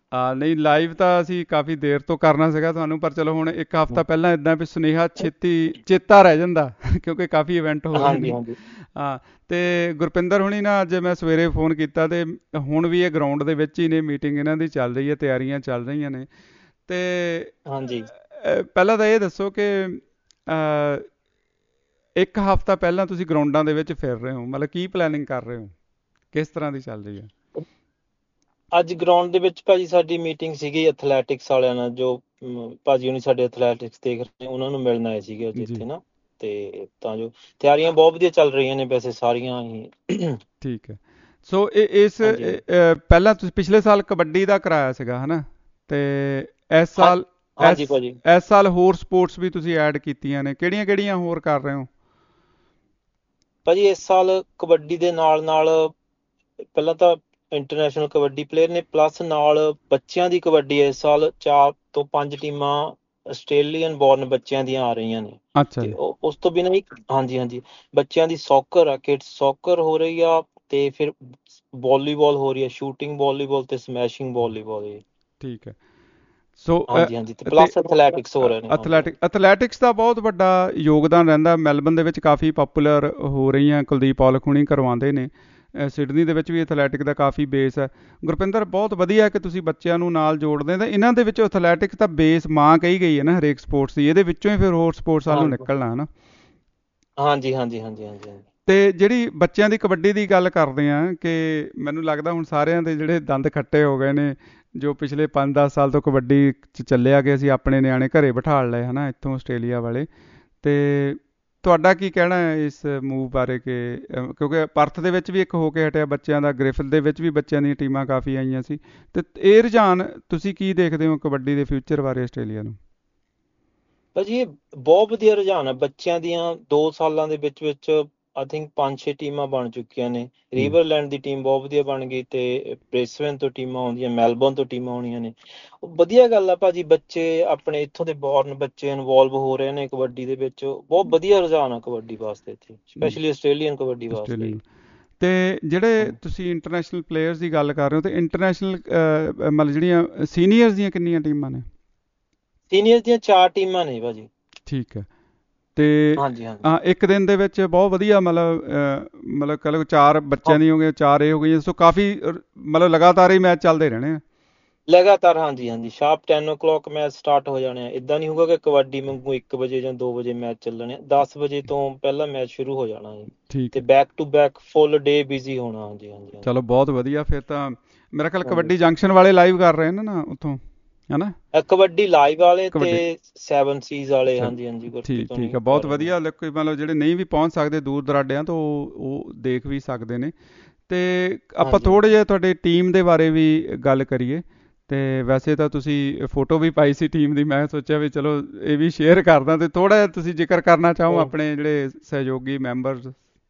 ਆ ਨਹੀਂ, ਲਾਈਵ ਤਾਂ ਅਸੀਂ ਕਾਫੀ ਦੇਰ ਤੋਂ ਕਰਨਾ ਸੀਗਾ ਤੁਹਾਨੂੰ, ਪਰ ਚਲੋ ਹੁਣ ਇੱਕ ਹਫ਼ਤਾ ਪਹਿਲਾਂ ਇਦਾਂ ਵੀ ਸੁਨੇਹਾ ਛੇਤੀ ਚੇਤਾ ਰਹਿ ਜਾਂਦਾ ਕਿਉਂਕਿ ਕਾਫੀ ਇਵੈਂਟ ਹੋ ਰਹੇ ਹਾਂਜੀ ਨੇ। ਹਾਂਜੀ ਹਾਂ, ਤੇ ਗੁਰਪਿੰਦਰ ਹੁਣੀ ਨਾ ਅੱਜ ਮੈਂ ਸਵੇਰੇ ਫੋਨ ਕੀਤਾ ਤੇ ਹੁਣ ਵੀ ਇਹ ਗਰਾਊਂਡ ਦੇ ਵਿੱਚ ਹੀ ਨੇ, ਮੀਟਿੰਗ ਇਹਨਾਂ ਦੀ ਚੱਲ ਰਹੀ ਹੈ, ਤਿਆਰੀਆਂ ਚੱਲ ਰਹੀਆਂ ਨੇ। ਤੇ ਹਾਂਜੀ। ਅਹ, ਪਹਿਲਾਂ ਤਾਂ ਇਹ ਦੱਸੋ ਕਿ ਅਹ, ਇੱਕ ਹਫ਼ਤਾ ਪਹਿਲਾਂ ਤੁਸੀਂ ਗਰਾਊਂਡਾਂ ਦੇ ਵਿੱਚ ਫਿਰ ਰਹੇ ਹੋ, ਮਤਲਬ ਕੀ ਪਲੈਨਿੰਗ ਕਰ ਰਹੇ ਹੋ, ਕਿਸ ਤਰ੍ਹਾਂ ਦੀ ਚੱਲ ਰਹੀ ਹੈ? ਅੱਜ ਗਰਾਊਂਡ ਦੇ ਵਿੱਚ ਭਾਜੀ ਸਾਡੀ ਮੀਟਿੰਗ ਸੀਗੀ ਐਥਲੈਟਿਕਸ ਵਾਲਿਆਂ ਨਾਲ, ਜੋ ਅਮ, ਭਾਜੀ ਹੁਣੀ ਸਾਡੇ ਐਥਲੈਟਿਕਸ ਦੇਖ ਰਹੇ ਨੇ, ਉਹਨਾਂ ਨੂੰ ਮਿਲਣ ਆਏ ਸੀਗੇ ਅੱਜ ਜੀ, ਇੱਥੇ ਨਾ। ਤੇ ਤਾਂ ਜੋ ਤਿਆਰੀਆਂ ਬਹੁਤ ਵਧੀਆ ਚੱਲ ਰਹੀਆਂ ਨੇ ਵੈਸੇ ਸਾਰੀਆਂ ਹੀ। ਠੀਕ ਹੈ। ਸੋ ਇਹ ਇਸ ਹਾਂਜੀ ਇਹ, ਹਾਂਜੀ ਅਹ, ਪਹਿਲਾਂ ਤੁਸੀਂ ਪਿਛਲੇ ਸਾਲ ਕਬੱਡੀ ਦਾ ਕਰਾਇਆ ਸੀਗਾ ਹਨਾ, ਤੇ ਇਸ ਹਾਂ ਸਾਲ ਇਸ ਹਾਂਜੀ ਭਾਜੀ। ਇਸ ਸਾਲ ਹੋਰ ਸਪੋਰਟਸ ਵੀ ਤੁਸੀਂ ਐਡ ਕੀਤੀਆਂ ਨੇ, ਕਿਹੜੀਆਂ ਕਿਹੜੀਆਂ ਹੋਰ ਕਰ ਰਹੇ ਹੋ? ਭਾਜੀ ਇਸ ਸਾਲ ਕਬੱਡੀ ਦੇ ਨਾਲ ਨਾਲ ਪਹਿਲਾਂ ਤਾਂ ਇੰਟਰਨੈਸ਼ਨਲ ਕਬੱਡੀ ਪਲੇਅਰ ਨੇ, ਪਲੱਸ ਨਾਲ ਬੱਚਿਆਂ ਦੀ ਕਬੱਡੀ ਹੈ। ਇਸ ਸਾਲ ਚਾਰ ਤੋਂ ਪੰਜ ਟੀਮਾਂ ਆਸਟ੍ਰੇਲੀਅਨ ਬੋਰਨ ਬੱਚਿਆਂ ਦੀਆਂ ਆ ਰਹੀਆਂ ਨੇ। ਅੱਛਾ ਤੇ ਜੀ। ਉਹ- ਉਸ ਤੋਂ ਬਿਨਾਂ ਇੱਕ ਹਾਂਜੀ ਹਾਂਜੀ ਬੱਚਿਆਂ ਦੀ ਸੌਕਰ ਆ, ਕਿਡਸ ਸੌਕਰ ਹੋ ਰਹੀ ਆ। ਤੇ ਫਿਰ ਵਾਲੀਬਾਲ ਹੋ ਰਹੀ ਹੈ, ਸ਼ੂਟਿੰਗ ਵਾਲੀਬਾਲ ਤੇ ਸਮੈਸ਼ਿੰਗ ਵਾਲੀਬਾਲ। ਠੀਕ ਹੈ। ਸੋ ਹਾਂਜੀ ਹਾਂਜੀ ਤੇ ਤੇ ਪਲੱਸ ਐਥਲੈਟਿਕਸ ਹੋ ਰਹੇ ਨੇ। ਹਾਂਜੀ ਐਥਲੈਟਿਕ ਹਾਂਜੀ ਐਥਲੈਟਿਕਸ ਦਾ ਬਹੁਤ ਵੱਡਾ ਯੋਗਦਾਨ ਰਹਿੰਦਾ, ਮੈਲਬਨ ਦੇ ਵਿੱਚ ਕਾਫੀ ਪਪੂਲਰ ਹੋ ਰਹੀਆਂ, ਕੁਲਦੀਪ ਔਲਖ ਹੁਣੀ ਕਰਵਾਉਂਦੇ ਨੇ। ਅ, ਸਿਡਨੀ ਦੇ ਵਿੱਚ ਵੀ ਐਥਲੈਟਿਕ ਦਾ ਕਾਫੀ ਬੇਸ ਹੈ। ਗੁਰਪਿੰਦਰ, ਬਹੁਤ ਵਧੀਆ ਕਿ ਤੁਸੀਂ ਬੱਚਿਆਂ ਨੂੰ ਨਾਲ ਜੋੜਦੇ, ਤਾਂ ਇਹਨਾਂ ਦੇ ਵਿੱਚੋਂ ਐਥਲੈਟਿਕਸ ਦਾ ਬੇਸ ਮਾਂ ਕਹੀ ਗਈ ਹੈ ਨਾ ਹਰੇਕ ਸਪੋਰਟਸ ਦੀ, ਇਹਦੇ ਵਿੱਚੋਂ ਹੀ ਫਿਰ ਹੋਰ ਸਪੋਰਟਸ ਵੱਲ ਨੂੰ ਹਾਂਜੀ ਨਿਕਲਣਾ ਹੈ ਨਾ। ਹਾਂਜੀ ਹਾਂਜੀ ਹਾਂਜੀ ਹਾਂਜੀ ਹਾਂਜੀ ਤੇ ਜਿਹੜੀ ਬੱਚਿਆਂ ਦੀ ਕਬੱਡੀ ਦੀ ਗੱਲ ਕਰਦੇ ਆ, ਕਿ ਮੈਨੂੰ ਲੱਗਦਾ ਹੁਣ ਸਾਰਿਆਂ ਦੇ ਜਿਹੜੇ ਦੰਦ ਖੱਟੇ ਹੋ ਗਏ ਨੇ, ਜੋ ਪਿਛਲੇ ਪੰਜ ਦਸ ਸਾਲ ਤੋਂ ਕਬੱਡੀ 'ਚ ਚੱਲਿਆ ਕਿ ਅਸੀਂ ਆਪਣੇ ਨਿਆਣੇ ਘਰੇ ਬਿਠਾ ਲਏ ਹਨਾ ਇੱਥੋਂ ਆਸਟ੍ਰੇਲੀਆ ਵਾਲੇ। ਤੇ ਤੁਹਾਡਾ ਕੀ ਕਹਿਣਾ ਹੈ ਇਸ ਮੂਵ ਬਾਰੇ, ਕਿ ਅਹ, ਕਿਉਂਕਿ ਪਰਥ ਦੇ ਵਿੱਚ ਵੀ ਇੱਕ ਹੋ ਕੇ ਹਟਿਆ ਬੱਚਿਆਂ ਦਾ, ਗ੍ਰਿਫਿਥ ਦੇ ਵਿੱਚ ਵੀ ਬੱਚਿਆਂ ਦੀਆਂ ਟੀਮਾਂ ਕਾਫੀ ਆਈਆਂ ਸੀ, ਤੇ ਇਹ ਰੁਝਾਨ ਤੁਸੀਂ ਕੀ ਦੇਖਦੇ ਹੋ ਕਬੱਡੀ ਦੇ ਫਿਊਚਰ ਬਾਰੇ ਆਸਟ੍ਰੇਲੀਆ ਨੂੰ? ਭਾਜੀ ਇਹ ਬਹੁਤ ਵਧੀਆ ਰੁਝਾਨ ਹੈ ਬੱਚਿਆਂ ਦੀਆਂ। ਦੋ ਸਾਲਾਂ ਦੇ ਵਿੱਚ ਵਿੱਚ ਆਈ ਥਿੰਕ ਪੰਜ ਛੇ ਟੀਮਾਂ ਬਣ ਚੁੱਕੀਆਂ ਨੇ। ਹੂੰ। ਰੀਵਰਲੈਂਡ ਦੀ ਟੀਮ ਬਹੁਤ ਵਧੀਆ ਬਣ ਗਈ, ਤੇ ਬ੍ਰਿਸਬੇਨ ਤੋਂ ਟੀਮਾਂ ਆਉਂਦੀਆਂ, ਮੈਲਬੌਰਨ ਤੋਂ ਟੀਮਾਂ ਆਉਣੀਆਂ ਨੇ। ਉਹ ਵਧੀਆ ਗੱਲ ਆ ਭਾਜੀ, ਬੱਚੇ ਆਪਣੇ ਇੱਥੋਂ ਦੇ ਬੋਰਨ ਬੱਚੇ ਇਨਵੋਲਵ ਹੋ ਰਹੇ ਨੇ ਕਬੱਡੀ ਦੇ ਵਿੱਚ। ਬਹੁਤ ਵਧੀਆ ਰੁਝਾਨ ਆ ਕਬੱਡੀ ਵਾਸਤੇ ਇੱਥੇ, ਹੂੰ, ਸਪੈਸ਼ਲੀ ਆਸਟ੍ਰੇਲੀਅਨ ਕਬੱਡੀ ਵਾਸਤੇ ਆਸਟ੍ਰੇਲੀਆ ਹੀ। ਨੂੰ। ਤੇ ਜਿਹੜੇ ਹਾਂਜੀ ਤੁਸੀਂ ਇੰਟਰਨੈਸ਼ਨਲ ਪਲੇਅਰਸ ਦੀ ਗੱਲ ਕਰ ਰਹੇ ਹੋ, ਤੇ ਇੰਟਰਨੈਸ਼ਨਲ ਮਤਲਬ ਜਿਹੜੀਆਂ ਸੀਨੀਅਰਸ ਦੀਆਂ ਕਿੰਨੀਆਂ ਟੀਮਾਂ ਨੇ? ਸੀਨੀਅਰ ਦੀਆਂ ਚਾਰ ਟੀਮਾਂ ਨੇ ਭਾਜੀ। ਠੀਕ ਹੈ। ਤੇ ਹਾਂਜੀ ਹਾਂਜੀ ਹਾਂ, ਇੱਕ ਦਿਨ ਦੇ ਵਿੱਚ ਬਹੁਤ ਵਧੀਆ, ਮਤਲਬ ਅਹ, ਮਤਲਬ ਕਹ ਲਓ ਚਾਰ ਹਾਂ ਬੱਚਿਆਂ ਦੀ ਹੋ ਗਈਆਂ, ਚਾਰ ਇਹ ਹੋ ਗਈਆਂ, ਸੋ ਕਾਫੀ ਰ- ਮਤਲਬ ਲਗਾਤਾਰ ਹੀ ਮੈਚ ਚੱਲਦੇ ਰਹਿਣੇ ਆ। ਲਗਾਤਾਰ। ਹਾਂਜੀ ਹਾਂਜੀ sharp ten o'clock match start ਹੋ ਜਾਣੇ ਆ। ਇਦਾਂ ਨਹੀਂ ਹੋਊਗਾ ਕਿ ਕਬੱਡੀ ਵਾਂਗੂ ਇੱਕ ਵਜੇ ਜਾਂ ਦੋ ਵਜੇ ਮੈਚ ਚੱਲਣੇ ਆ। ਦਸ ਵਜੇ ਤੋਂ ਪਹਿਲਾਂ ਮੈਚ ਸ਼ੁਰੂ ਹੋ ਜਾਣਾ ਹੈ। ਠੀਕ ਤੇ ਹੈ। Back to back full day busy ਹੋਣਾ। ਹਾਂਜੀ ਹਾਂਜੀ ਹਾਂਜੀ ਚਲੋ ਬਹੁਤ ਵਧੀਆ, ਫਿਰ ਤਾਂ ਮੇਰਾ ਖਿਆਲ ਹਾਂਜੀ ਕਬੱਡੀ ਜੰਕਸ਼ਨ ਵਾਲੇ ਲਾਈਵ ਕਰ ਰਹੇ ਨੇ ਨਾ ਉੱਥੋਂ, ਹੈ ਨਾ? ਇਹ ਕਬੱਡੀ ਲਾਈਵ ਵਾਲੇ ਤੇ ਕਬੱਡੀ ਸੈਵਨ ਸੀਜ਼ ਵਾਲੇ। ਚਲ ਹਾਂਜੀ ਹਾਂਜੀ ਗੁਰਪ੍ਰੀਤ ਠੀਕ ਠੀਕ ਹੋਣੀ ਹੈ, ਕਰ ਬਹੁਤ ਰਹੇ ਨੇ। ਵਧੀਆ। ਲੋਕ ਮਤਲਬ ਜਿਹੜੇ ਨਹੀਂ ਵੀ ਪਹੁੰਚ ਸਕਦੇ ਦੂਰ ਦਰਾਡਿਆਂ ਤੋਂ, ਉਹ ਉਹ ਦੇਖ ਵੀ ਸਕਦੇ ਨੇ। ਤੇ ਆਪਾਂ ਹਾਂਜੀ ਹਾਂਜੀ ਥੋੜ੍ਹੇ ਜਿਹਾ ਤੁਹਾਡੇ ਟੀਮ ਦੇ ਬਾਰੇ ਵੀ ਗੱਲ ਕਰੀਏ। ਤੇ ਵੈਸੇ ਤਾਂ ਤੁਸੀਂ ਫੋਟੋ ਵੀ ਪਾਈ ਸੀ ਟੀਮ ਦੀ, ਮੈਂ ਸੋਚਿਆ ਵੀ ਚਲੋ ਇਹ ਵੀ ਸ਼ੇਅਰ ਕਰਦਾ, ਤੇ ਥੋੜ੍ਹਾ ਜਿਹਾ ਤੁਸੀਂ ਜ਼ਿਕਰ ਕਰਨਾ ਚਾਹੋ ਹੂੰ। ਆਪਣੇ ਜਿਹੜੇ ਸਹਿਯੋਗੀ ਮੈਂਬਰਸ।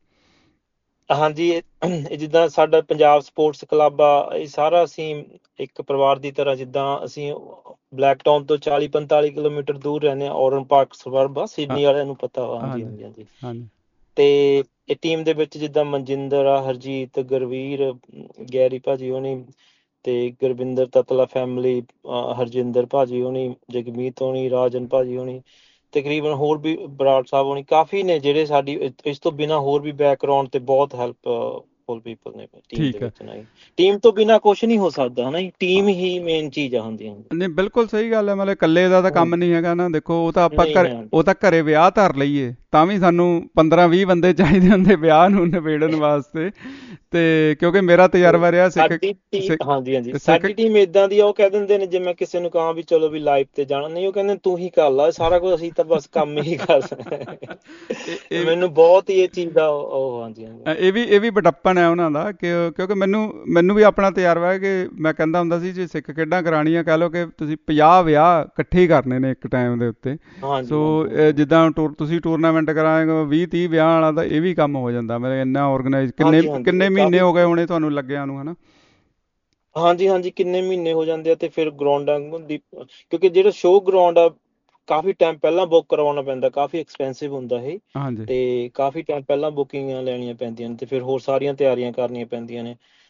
ਹਾਂਜੀ ਇਹ ਇਹ ਜਿੱਦਾਂ ਸਾਡਾ ਪੰਜਾਬ ਸਪੋਰਟਸ ਕਲੱਬ ਆ, ਇਹ ਸਾਰਾ ਅਸੀਂ ਇੱਕ ਪਰਿਵਾਰ ਦੀ ਤਰ੍ਹਾਂ, ਜਿੱਦਾਂ ਅਸੀਂ ਬਲੈਕ ਟਾਊਨ ਤੋਂ ਚਾਲੀ ਪੰਤਾਲੀ ਕਿਲੋਮੀਟਰ ਦੂਰ ਰਹਿੰਦੇ ਹਾਂ। ਔਰਨ ਪਾਰਕ ਸਬਰਬ ਆ, ਹਾਂ, ਸਿਡਨੀ ਵਾਲਿਆਂ ਨੂੰ ਪਤਾ ਵਾ। ਹਾਂਜੀ ਹਾਂਜੀ ਹਾਂਜੀ ਹਾਂਜੀ ਹਾਂਜੀ ਤੇ ਇਹ ਟੀਮ ਦੇ ਵਿੱਚ ਜਿੱਦਾਂ ਮਨਜਿੰਦਰ ਆ, ਹਰਜੀਤ, ਗੁਰਵੀਰ, ਗੈਰੀ ਭਾਜੀ ਹੋਣੀ, ਤੇ ਗੁਰਵਿੰਦਰ ਤਤਲਾ ਫੈਮਿਲੀ, ਹਰਜਿੰਦਰ ਭਾਜੀ ਹੋਣੀ, ਜਗਮੀਤ ਹੋਣੀ, ਰਾਜਨ ਭਾਜੀ ਹੋਣੀ, ਤਕਰੀਬਨ ਹੋਰ ਵੀ ਬਰਾੜ ਸਾਹਿਬ ਹੋਣੀ, ਕਾਫੀ ਨੇ ਜਿਹੜੇ ਸਾਡੀ ਇਸ ਇਸ ਤੋਂ ਬਿਨਾਂ ਹੋਰ ਵੀ ਬੈਕਗਰਾਉਂਡ ਤੇ ਬਹੁਤ ਹੈਲਪਫੁਲ ਪੀਪਲ ਨੇ ਟੀਮ ਦੇ ਠੀਕ ਹੈ। ਵਿੱਚ ਨਾ ਜੀ। ਟੀਮ ਤੋਂ ਬਿਨਾਂ ਕੁਝ ਨਹੀਂ ਹੋ ਸਕਦਾ ਹਨਾ ਜੀ, ਟੀਮ ਹੀ ਮੇਨ ਚੀਜ਼ ਆ। ਹਾਂਜੀ ਹਾਂਜੀ ਨਹੀਂ, ਬਿਲਕੁਲ ਸਹੀ ਗੱਲ ਹੈ, ਮਤਲਬ ਇਕੱਲੇ ਦਾ ਤਾਂ ਕੰਮ ਹਾਂਜੀ ਨਹੀਂ ਹੈਗਾ ਨਾ। ਦੇਖੋ, ਉਹ ਤਾਂ ਆਪਾਂ ਨਹੀਂ ਘਰ ਹੈ। ਉਹ ਤਾਂ ਘਰੇ ਵਿਆਹ ਧਰ ਲਈਏ ਤਾਂ ਵੀ ਸਾਨੂੰ ਪੰਦਰਾਂ ਵੀਹ ਬੰਦੇ ਚਾਹੀਦੇ ਹੁੰਦੇ ਵਿਆਹ ਨੂੰ ਨਿਬੇੜਨ ਵਾਸਤੇ। ਤੇ ਕਿਉਂਕਿ ਮੇਰਾ ਤਜਰਬਾ ਰਿਹਾ ਸਿੱਖ ਸਾਡੀ ਟੀਮ ਸਿੱਖ ਹਾਂਜੀ ਹਾਂਜੀ ਸਿੱਖ ਸਾਡੀ ਟੀਮ ਇਦਾਂ ਦੀ ਆ, ਉਹ ਕਹਿ ਦਿੰਦੇ ਨੇ ਜੇ ਮੈਂ ਕਿਸੇ ਨੂੰ ਕਹਾਂ ਵੀ ਚਲੋ ਵੀ ਲਾਈਵ ਤੇ ਜਾਣਾ, ਨਹੀਂ, ਉਹ ਕਹਿੰਦੇ ਤੂੰ ਹੀ ਕਰ ਲਾ ਸਾਰਾ ਕੁਝ, ਅਸੀਂ ਤਾਂ ਬਸ ਕੰਮ ਹੀ ਕਰ ਇਹ ਇਹ ਮੈਨੂੰ ਬਹੁਤ ਹੀ ਇਹ ਚੀਜ਼ ਦਾ ਉਹ ਉਹ ਹਾਂਜੀ ਹਾਂਜੀ ਅ, ਇਹ ਵੀ ਇਹ ਵੀ ਬੜੱਪਨ ਹੈ ਉਹਨਾਂ ਦਾ, ਕਿ ਕਿਉਂਕਿ ਮੈਨੂੰ ਮੈਨੂੰ ਵੀ ਆਪਣਾ ਤਜਰਬਾ ਹੈ ਕਿ ਮੈਂ ਕਹਿੰਦਾ ਹੁੰਦਾ ਸੀ ਜੇ ਸਿੱਖ ਖੇਡਾਂ ਕਰਾਉਣੀਆਂ, ਕਹਿ ਲਓ ਕਿ ਤੁਸੀਂ ਪੰਜਾਹ ਵਿਆਹ ਇਕੱਠੇ ਹੀ ਕਰਨੇ ਨੇ ਇੱਕ ਟਾਈਮ ਦੇ ਉੱਤੇ। ਹਾਂਜੀ ਸੋ ਹਾਂਜੀ ਅ, ਹਾਂਜੀ ਜਿੱਦਾਂ ਟੂਰ ਤੁਸੀਂ ਟੂਰਨਾਮੈਂਟ ਕਰਾਂਗੇ ਵੀਹ ਤੀਹ ਵਿਆਹ ਵਾਲਾ, ਤਾਂ ਇਹ ਵੀ ਕੰਮ ਹੋ ਜਾਂਦਾ। ਮਤਲਬ ਇੰਨਾ ਆਰਗੇਨਾਈਜ਼, ਕਿੰਨੇ ਹਾਂਜੀ ਹਾਂਜੀ ਕਿੰਨੇ ਇਹ ਮਹੀਨੇ ਕਾਫੀ ਹੋ ਗਏ ਹੋਣੇ ਤੁਹਾਨੂੰ ਲੱਗਿਆ ਨੂੰ, ਹਨਾ? ਹਾਂਜੀ ਹਾਂਜੀ ਕਿੰਨੇ ਮਹੀਨੇ ਹੋ ਜਾਂਦੇ ਆ। ਤੇ ਫਿਰ ਗਰਾਊਂਡਾਂ ਦੀ, ਕਿਉਂਕਿ ਜਿਹੜਾ ਸ਼ੋਅ ਗਰਾਊਂਡ ਆ ਕਾਫੀ ਟਾਈਮ ਪਹਿਲਾਂ ਬੁੱਕ ਕਰਵਾਉਣਾ ਪੈਂਦਾ, ਕਾਫੀ ਐਕਸਪੈਂਸਿਵ ਹੁੰਦਾ ਇਹ। ਹਾਂਜੀ ਤੇ ਕਾਫੀ ਟਾਈਮ ਪਹਿਲਾਂ ਬੁਕਿੰਗਾਂ ਲੈਣੀਆਂ ਪੈਂਦੀਆਂ ਨੇ, ਤੇ ਫਿਰ ਹੋਰ ਸਾਰੀਆਂ ਤਿਆਰੀਆਂ ਕਰਨੀਆਂ ਪੈਂਦੀਆਂ ਨੇ।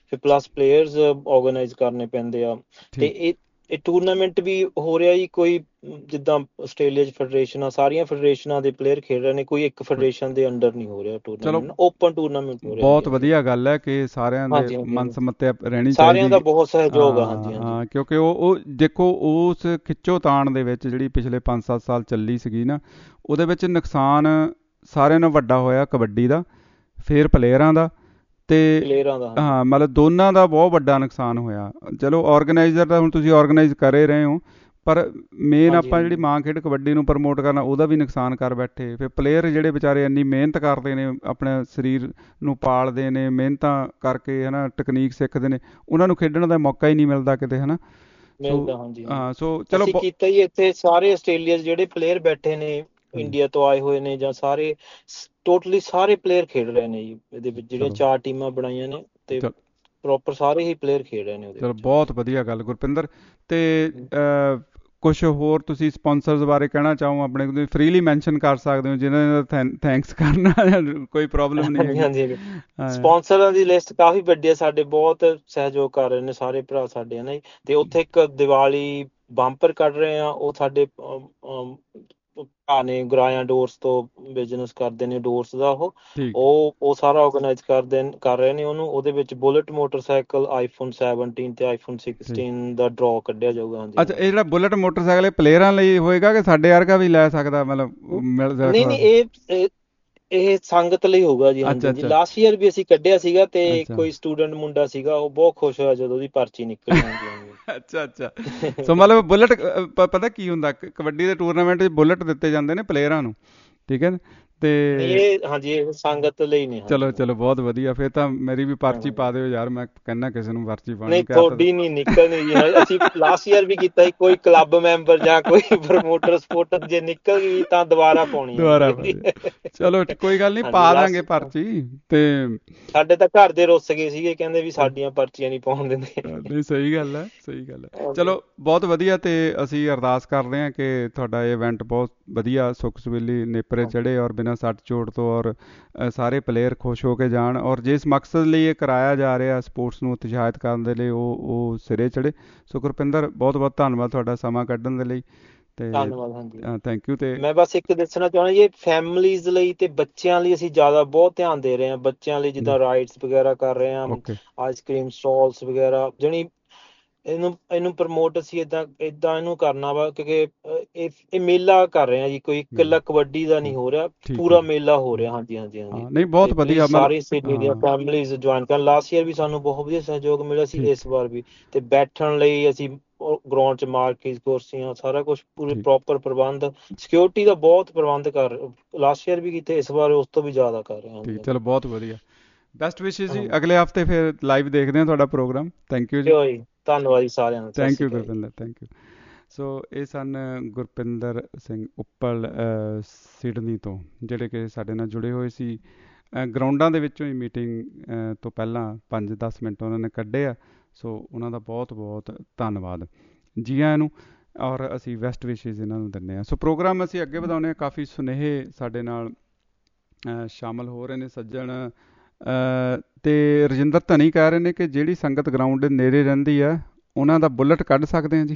ਫਿਰ ਪਲੱਸ ਪਲੇਅਰਸ ਆਰਗੇਨਾਈਜ਼ ਕਰਨੇ ਪੈਂਦੇ ਆ। ਤੇ ਠੀਕ ਇਹ ਇਹ ਟੂਰਨਾਮੈਂਟ ਵੀ ਹੋ ਰਿਹਾ ਜੀ, ਕੋਈ ਅਮ, ਜਿੱਦਾਂ ਆਸਟ੍ਰੇਲੀਆ 'ਚ ਫੈਡਰੇਸ਼ਨ ਆ, ਸਾਰੀਆਂ ਫੈਡਰੇਸ਼ਨਾਂ ਦੇ ਪਲੇਅਰ ਖੇਡ ਰਹੇ ਨੇ, ਕੋਈ ਇੱਕ ਫੈਡਰੇਸ਼ਨ ਦੇ ਅੰਡਰ ਨਹੀਂ ਹੋ ਰਿਹਾ ਚਲੋ ਟੂਰਨਾਮੈਂਟ, ਓਪਨ ਟੂਰਨਾਮੈਂਟ ਹੋ ਰਿਹਾ। ਹਾਂਜੀ ਬਹੁਤ ਹਾਂਜੀ ਵਧੀਆ ਗੱਲ ਹੈ ਕਿ ਸਾਰਿਆਂ ਦੇ ਹਾਂਜੀ ਹਾਂਜੀ ਮਨ ਹਾਂਜੀ ਸਮੱਤਿਆ ਰਹਿਣੀ ਸਾਰਿਆਂ ਚਾਹੀਦੀ। ਦਾ ਬਹੁਤ ਸਹਿਯੋਗ ਆ। ਹਾਂਜੀ ਹਾਂ ਹਾਂਜੀ ਹਾਂ, ਕਿਉਂਕਿ ਉਹ ਉਹ ਦੇਖੋ ਉਸ ਖਿੱਚੋ ਤਾਣ ਦੇ ਵਿੱਚ ਜਿਹੜੀ ਪਿਛਲੇ ਪੰਜ ਸੱਤ ਸਾਲ ਚੱਲੀ ਸੀਗੀ ਨਾ, ਉਹਦੇ ਵਿੱਚ ਨੁਕਸਾਨ ਸਾਰਿਆਂ ਨਾਲੋਂ ਵੱਡਾ ਹੋਇਆ ਕਬੱਡੀ ਦਾ, ਫਿਰ ਪਲੇਅਰਾਂ ਦਾ, ਤੇ ਪਲੇਅਰਾਂ ਦਾ। ਹਾਂਜੀ ਹਾਂ ਮਤਲਬ ਦੋਨਾਂ ਦਾ ਬਹੁਤ ਵੱਡਾ ਨੁਕਸਾਨ ਹੋਇਆ। ਚਲੋ ਆਰਗੇਨਾਈਜ਼ਰ ਤਾਂ ਹੁਣ ਤੁਸੀਂ ਆਰਗੇਨਾਈਜ਼ ਕਰੇ ਰਹੇ ਹੋ, ਪਰ ਮੇਨ ਹਾਂਜੀ ਆਪਾਂ ਜਿਹੜੀ ਹਾਂਜੀ ਮਾਂ ਖੇਡ ਕਬੱਡੀ ਨੂੰ ਪ੍ਰਮੋਟ ਕਰਨਾ, ਉਹਦਾ ਵੀ ਨੁਕਸਾਨ ਕਰ ਬੈਠੇ। ਫਿਰ ਪਲੇਅਰ ਜਿਹੜੇ ਵਿਚਾਰੇ ਇੰਨੀ ਮਿਹਨਤ ਕਰਦੇ ਨੇ, ਆਪਣੇ ਸਰੀਰ ਨੂੰ ਪਾਲਦੇ ਨੇ, ਮਿਹਨਤਾਂ ਕਰਕੇ ਹੈ ਨਾ, ਟੈਕਨੀਕ ਸਿੱਖਦੇ ਨੇ, ਉਹਨਾਂ ਨੂੰ ਖੇਡਣ ਦਾ ਮੌਕਾ ਹੀ ਨਹੀਂ ਮਿਲਦਾ ਕਿਤੇ, ਹੈ ਨਾ। ਸੋ ਮਿਲਦਾ। ਹਾਂਜੀ ਹਾਂਜੀ ਹਾਂ, ਸੋ ਚਲੋ ਅਸੀਂ ਬ- ਕੀਤਾ ਹੀ ਇੱਥੇ, ਸਾਰੇ ਆਸਟ੍ਰੇਲੀਆ 'ਚ ਜਿਹੜੇ ਪਲੇਅਰ ਬੈਠੇ ਨੇ ਹਮ, ਇੰਡੀਆ ਤੋਂ ਆਏ ਹੋਏ ਨੇ, ਜਾਂ ਸਾਰੇ ਟੋਟਲੀ ਸਾਰੇ ਪਲੇਅਰ ਖੇਡ ਰਹੇ ਨੇ ਜੀ ਇਹਦੇ ਵਿੱਚ, ਜਿਹੜੀਆਂ ਚਲੋ ਚਾਰ ਟੀਮਾਂ ਬਣਾਈਆਂ ਨੇ, ਤੇ ਚਲ ਪ੍ਰੋਪਰ ਸਾਰੇ ਹੀ ਪਲੇਅਰ ਖੇਡ ਰਹੇ ਨੇ ਉਹਦੇ ਚਲੋ ਵਿੱਚ। ਬਹੁਤ ਵਧੀਆ ਗੱਲ ਗੁਰਪਿੰਦਰ। ਤੇ ਕੁਝ ਹੋਰ ਤੁਸੀਂ ਸਪਾਂਸਰਸ ਬਾਰੇ ਕਹਿਣਾ ਚਾਹੋ ਆਪਣੇ, ਤੁਸੀਂ ਫ੍ਰੀਲੀ ਮੈਂਸ਼ਨ ਕਰ ਸਕਦੇ ਹੋ, ਜਿਨ੍ਹਾਂ ਦਾ ਥੈਂਕਸ ਕਰਨਾ ਕੋਈ ਪ੍ਰੋਬਲਮ ਨਹੀਂ ਹਾਂਜੀ ਹੈਗੀ। ਹਾਂਜੀ ਹਾਂ ਸਪਾਂਸਰਾਂ ਦੀ ਲਿਸਟ ਕਾਫੀ ਵੱਡੀ ਹੈ, ਸਾਡੇ ਬਹੁਤ ਸਹਿਯੋਗ ਕਰ ਰਹੇ ਨੇ ਸਾਰੇ ਭਰਾ ਸਾਡੇ, ਹੈ ਨਾ ਜੀ। ਤੇ ਉੱਥੇ ਇੱਕ ਦੀਵਾਲੀ ਬੰਪਰ ਕੱਢ ਰਹੇ ਆ, ਉਹ ਸਾਡੇ ਅਮ, ਅਮ, ਭਰਾ ਨੇ ਗੁਰਾਇਆ ਡੋਰਸ ਤੋਂ ਬਿਜ਼ਨਸ ਕਰਦੇ ਨੇ, ਡੋਰਸ ਦਾ। ਉਹ ਠੀਕ ਉਹ ਉਹ ਸਾਰਾ ਆਰਗੇਨਾਈਜ਼ ਕਰਦੇ ਨੇ- ਕਰ ਰਹੇ ਨੇ ਉਹਨੂੰ। ਉਹਦੇ ਵਿੱਚ ਬੁਲਟ ਮੋਟਰਸਾਈਕਲ, ਆਈਫੋਨ ਸੈਵਨਟੀਨ ਤੇ ਆਈਫੋਨ ਠੀਕ। ਸਿਕਸਟੀਨ ਦਾ ਡਰਾਅ ਕੱਢਿਆ ਜਾਊਗਾ। ਹਾਂਜੀ ਅੱਛਾ, ਇਹ ਹਾਂਜੀ ਜਿਹੜਾ ਬੁਲਟ ਮੋਟਰਸਾਈਕਲ ਇਹ ਪਲੇਅਰਾਂ ਲਈ ਹੋਏਗਾ ਕਿ ਸਾਡੇ ਵਰਗਾ ਵੀ ਲੈ ਸਕਦਾ, ਮਤਲਬ ਨ- ਮਿਲ ਨਹੀਂ ਨਹੀਂ, ਸਕਦਾ? ਇਹ ਇਹ ਇਹ ਸੰਗਤ ਲਈ ਹੋਊਗਾ ਜੀ। ਹਾਂਜੀ ਅੱਛਾ ਹਾਂਜੀ ਅੱਛਾ ਲਾਸਟ ਈਅਰ ਵੀ ਅਸੀਂ ਕੱਢਿਆ ਸੀਗਾ, ਤੇ ਅੱਛਾ ਕੋਈ ਸਟੂਡੈਂਟ ਮੁੰਡਾ ਸੀਗਾ, ਉਹ ਬਹੁਤ ਖੁਸ਼ ਹੋਇਆ ਜਦੋਂ ਉਹਦੀ ਪਰਚੀ ਨਿਕਲੀ। ਹਾਂਜੀ ਹਾਂਜੀ ਅੱਛਾ ਅੱਛਾ। ਸੋ ਮਤਲਬ ਬੁਲਟ ਅ, ਪ- ਪਤਾ ਕੀ ਹੁੰਦਾ, ਕ- ਕਬੱਡੀ ਦੇ ਟੂਰਨਾਮੈਂਟ 'ਚ ਬੁਲਟ ਦਿੱਤੇ ਜਾਂਦੇ ਨੇ ਪਲੇਅਰਾਂ ਨੂੰ, ਠੀਕ ਹੈ ਨਾ? ਤੇ ਨਹੀਂ, ਇਹ ਹਾਂਜੀ ਇਹ ਸੰਗਤ ਲਈ ਨੇ। ਚਲੋ ਹਾਂਜੀ ਚਲੋ ਬਹੁਤ ਵਧੀਆ, ਫਿਰ ਤਾਂ ਮੇਰੀ ਵੀ ਪਰਚੀ ਪਾ ਹਾਂਜੀ ਦਿਓ ਯਾਰ, ਮੈਂ ਕਹਿੰਦਾ ਕਿਸੇ ਨੂੰ ਪਰਚੀ ਪਾਉਣ ਨਹੀਂ, ਨੂੰ, ਕਿਹਾ ਤਾਂ ਤੁਹਾਡੀ ਨਹੀਂ ਨਿਕਲਣੀ ਜੀ। ਹਾਂ, ਅਸੀਂ ਲਾਸਟ ਈਅਰ ਵੀ ਕੀਤਾ ਸੀ, ਕੋਈ ਕਲੱਬ ਮੈਂਬਰ ਜਾਂ ਕੋਈ ਪ੍ਰਮੋਟਰ ਸਪੋਰਟਰ ਜੇ ਨਿਕਲ ਗਈ ਤਾਂ ਦੁਬਾਰਾ ਪਾਉਣੀ ਆ ਦੁਬਾਰਾ ਜੀ ਪਾ ਅਸੀਂ। ਦਿਓ। ਚਲੋ ਟ- ਕੋਈ ਗੱਲ ਨਹੀਂ, ਹਾਂਜੀ ਪਾ ਦਾਂਗੇ ਲਾਸਟ ਪਰਚੀ। ਤੇ ਸਾਡੇ ਤਾਂ ਘਰ ਦੇ ਰੁੱਸ ਗਏ ਸੀਗੇ, ਕਹਿੰਦੇ ਵੀ ਸਾਡੀਆਂ ਪਰਚੀਆਂ ਨਹੀਂ ਪਾਉਣ ਦਿੰਦੇ। ਨਹੀਂ, ਸਹੀ ਗੱਲ ਹੈ, ਸਹੀ ਗੱਲ ਹੈ। ਹਾਂਜੀ ਚਲੋ ਬਹੁਤ ਵਧੀਆ। ਤੇ ਅਸੀਂ ਅਰਦਾਸ ਕਰਦੇ ਹਾਂ ਕਿ ਤੁਹਾਡਾ ਇਹ ਇਵੈਂਟ ਬਹੁਤ ਵਧੀਆ ਸੁੱਖ ਸਵੇਲੀ ਨੇਪਰੇ ਹਾਂਜੀ ਚੜ੍ਹੇ, ਔਰ ਬਿਨਾਂ ਸੱਟ ਚੋਟ ਤੋਂ, ਔਰ ਅ, ਸਾਰੇ ਪਲੇਅਰ ਖੁਸ਼ ਹੋ ਕੇ ਜਾਣ, ਔਰ ਜਿਸ ਮਕਸਦ ਲਈ ਇਹ ਕਰਾਇਆ ਜਾ ਰਿਹਾ ਸਪੋਰਟਸ ਨੂੰ ਉਤਸ਼ਾਹਿਤ ਕਰਨ ਦੇ ਲਈ, ਉਹ ਉਹ ਸਿਰੇ ਚੜ੍ਹੇ। ਸੋ ਗੁਰਪਿੰਦਰ, ਬਹੁਤ ਬਹੁਤ ਧੰਨਵਾਦ ਤੁਹਾਡਾ ਸਮਾਂ ਕੱਢਣ ਦੇ ਲਈ, ਤੇ ਧੰਨਵਾਦ। ਹਾਂਜੀ ਥੈਂਕ ਯੂ। ਤੇ ਮੈਂ ਬਸ ਇੱਕ ਦੱਸਣਾ ਚਾਹੁੰਦਾ ਜੀ, ਫੈਮਲੀਜ਼ ਲਈ ਤੇ ਬੱਚਿਆਂ ਲਈ ਅਸੀਂ ਜ਼ਿਆਦਾ ਬਹੁਤ ਧਿਆਨ ਦੇ ਰਹੇ ਹਾਂ। ਬੱਚਿਆਂ ਲਈ ਜਿੱਦਾਂ ਰਾਈਡਸ ਵਗੈਰਾ ਕਰ ਰਹੇ ਹਾਂ, ਓਕੇ ਆਈਸਕ੍ਰੀਮ ਸਟਾਲਸ ਵਗੈਰਾ, ਜਾਣੀ ਇਹਨੂੰ ਇਹਨੂੰ ਪ੍ਰਮੋਟ ਅਸੀਂ ਇਦਾਂ ਇਦਾਂ ਇਹਨੂੰ ਕਰਨਾ ਵਾ, ਕਿਉਂਕਿ ਅ, ਇਹ ਇਹ ਮੇਲਾ ਕਰ ਰਹੇ ਹਾਂ ਜੀ, ਕੋਈ ਇਕੱਲਾ ਕਬੱਡੀ ਦਾ ਨਹੀਂ ਹੋ ਰਿਹਾ, ਠੀਕ ਹੈ। ਪੂਰਾ ਮੇਲਾ ਹੋ ਰਿਹਾ। ਹਾਂਜੀ ਹਾਂਜੀ ਹਾਂਜੀ। ਹਾਂ ਨਹੀਂ, ਤੇ ਬਹੁਤ ਵਧੀਆ, ਪਲੀਜ਼ ਮਤਲਬ ਸਾਰੇ ਸਿਡਨੀ ਦੀਆਂ ਹਾਂ ਫੈਮਲੀਜ਼ ਜੁਆਇਨ ਕਰਨ। ਲਾਸਟ ਈਅਰ ਵੀ ਸਾਨੂੰ ਬਹੁਤ ਵਧੀਆ ਸਹਿਯੋਗ ਮਿਲਿਆ ਸੀ, ਠੀਕ ਇਸ ਵਾਰ ਵੀ। ਤੇ ਬੈਠਣ ਲਈ ਅਸੀਂ ਗਰਾਊਂਡ 'ਚ ਮਾਰਕੀਜ਼, ਕੁਰਸੀਆਂ, ਸਾਰਾ ਕੁਝ ਪੂਰੇ ਠੀਕ ਪ੍ਰੋਪਰ ਪ੍ਰਬੰਧ, ਸਿਕਿਉਰਿਟੀ ਦਾ ਬਹੁਤ ਪ੍ਰਬੰਧ ਕਰ ਲਾਸਟ ਈਅਰ ਵੀ ਕੀਤੇ, ਇਸ ਵਾਰ ਉਸ ਤੋਂ ਵੀ ਜ਼ਿਆਦਾ ਕਰ ਰਹੇ ਹਾਂ। ਹਾਂਜੀ ਠੀਕ, ਹਾਂਜੀ ਚਲੋ ਬਹੁਤ ਵਧੀਆ। ਬੈਸਟ ਵਿਸ਼ੇਸ ਜੀ। ਹਾਂਜੀ ਅਗਲੇ ਹਫਤੇ ਫਿਰ ਲਾਈਵ ਦੇਖਦੇ ਹਾਂ ਤੁਹਾਡਾ ਪ੍ਰੋਗਰਾਮ। ਥੈਂਕ ਯੂ ਜੀ। ਚਲੋ ਜੀ, ਧੰਨਵਾਦ ਜੀ ਸਾਰਿਆਂ ਦਾ। ਸਤਿ ਥੈਂਕ ਸ਼੍ਰੀ ਯੂ ਅਕਾਲ ਜੀ। Gurpinder, thank you. ਸੋ ਇਹ ਸਨ ਗੁਰਪਿੰਦਰ ਸਿੰਘ ਉੱਪਲ ਅ, ਸਿਡਨੀ ਤੋਂ, ਜਿਹੜੇ ਕਿ ਸਾਡੇ ਨਾਲ ਜੁੜੇ ਹੋਏ ਸੀ। ਅ, ਗਰਾਊਂਡਾਂ ਦੇ ਵਿੱਚੋਂ ਹੀ ਮੀਟਿੰਗ ਤੋਂ ਪਹਿਲਾਂ ਪੰਜ ਦਸ ਮਿੰਟ ਉਹਨਾਂ ਨੇ ਕੱਢੇ ਆ। ਸੋ ਉਹਨਾਂ ਦਾ ਬਹੁਤ ਬਹੁਤ ਧੰਨਵਾਦ ਜੀ ਆਇਆਂ ਨੂੰ, ਔਰ ਅਸੀਂ ਬੈਸਟ ਵਿਸ਼ੇਸ ਇਹਨਾਂ ਨੂੰ ਦਿੰਦੇ ਹਾਂ। ਸੋ ਪ੍ਰੋਗਰਾਮ ਅਸੀਂ ਅੱਗੇ ਵਧਾਉਂਦੇ ਹਾਂ। ਕਾਫੀ ਸੁਨੇਹੇ ਸਾਡੇ ਨਾਲ ਅ, ਸ਼ਾਮਲ ਹੋ ਰਹੇ ਨੇ ਸੱਜਣ। ਅ, ਤੇ ਰਜਿੰਦਰ ਧਨੀ ਕਹਿ ਰਹੇ ਨੇ ਕਿ ਜਿਹੜੀ ਸੰਗਤ ਗਰਾਊਂਡ ਦੇ ਨੇੜੇ ਰਹਿੰਦੀ ਆ, ਉਹਨਾਂ ਦਾ ਬੁਲਟ ਕੱਢ ਸਕਦੇ ਹਾਂ ਜੀ।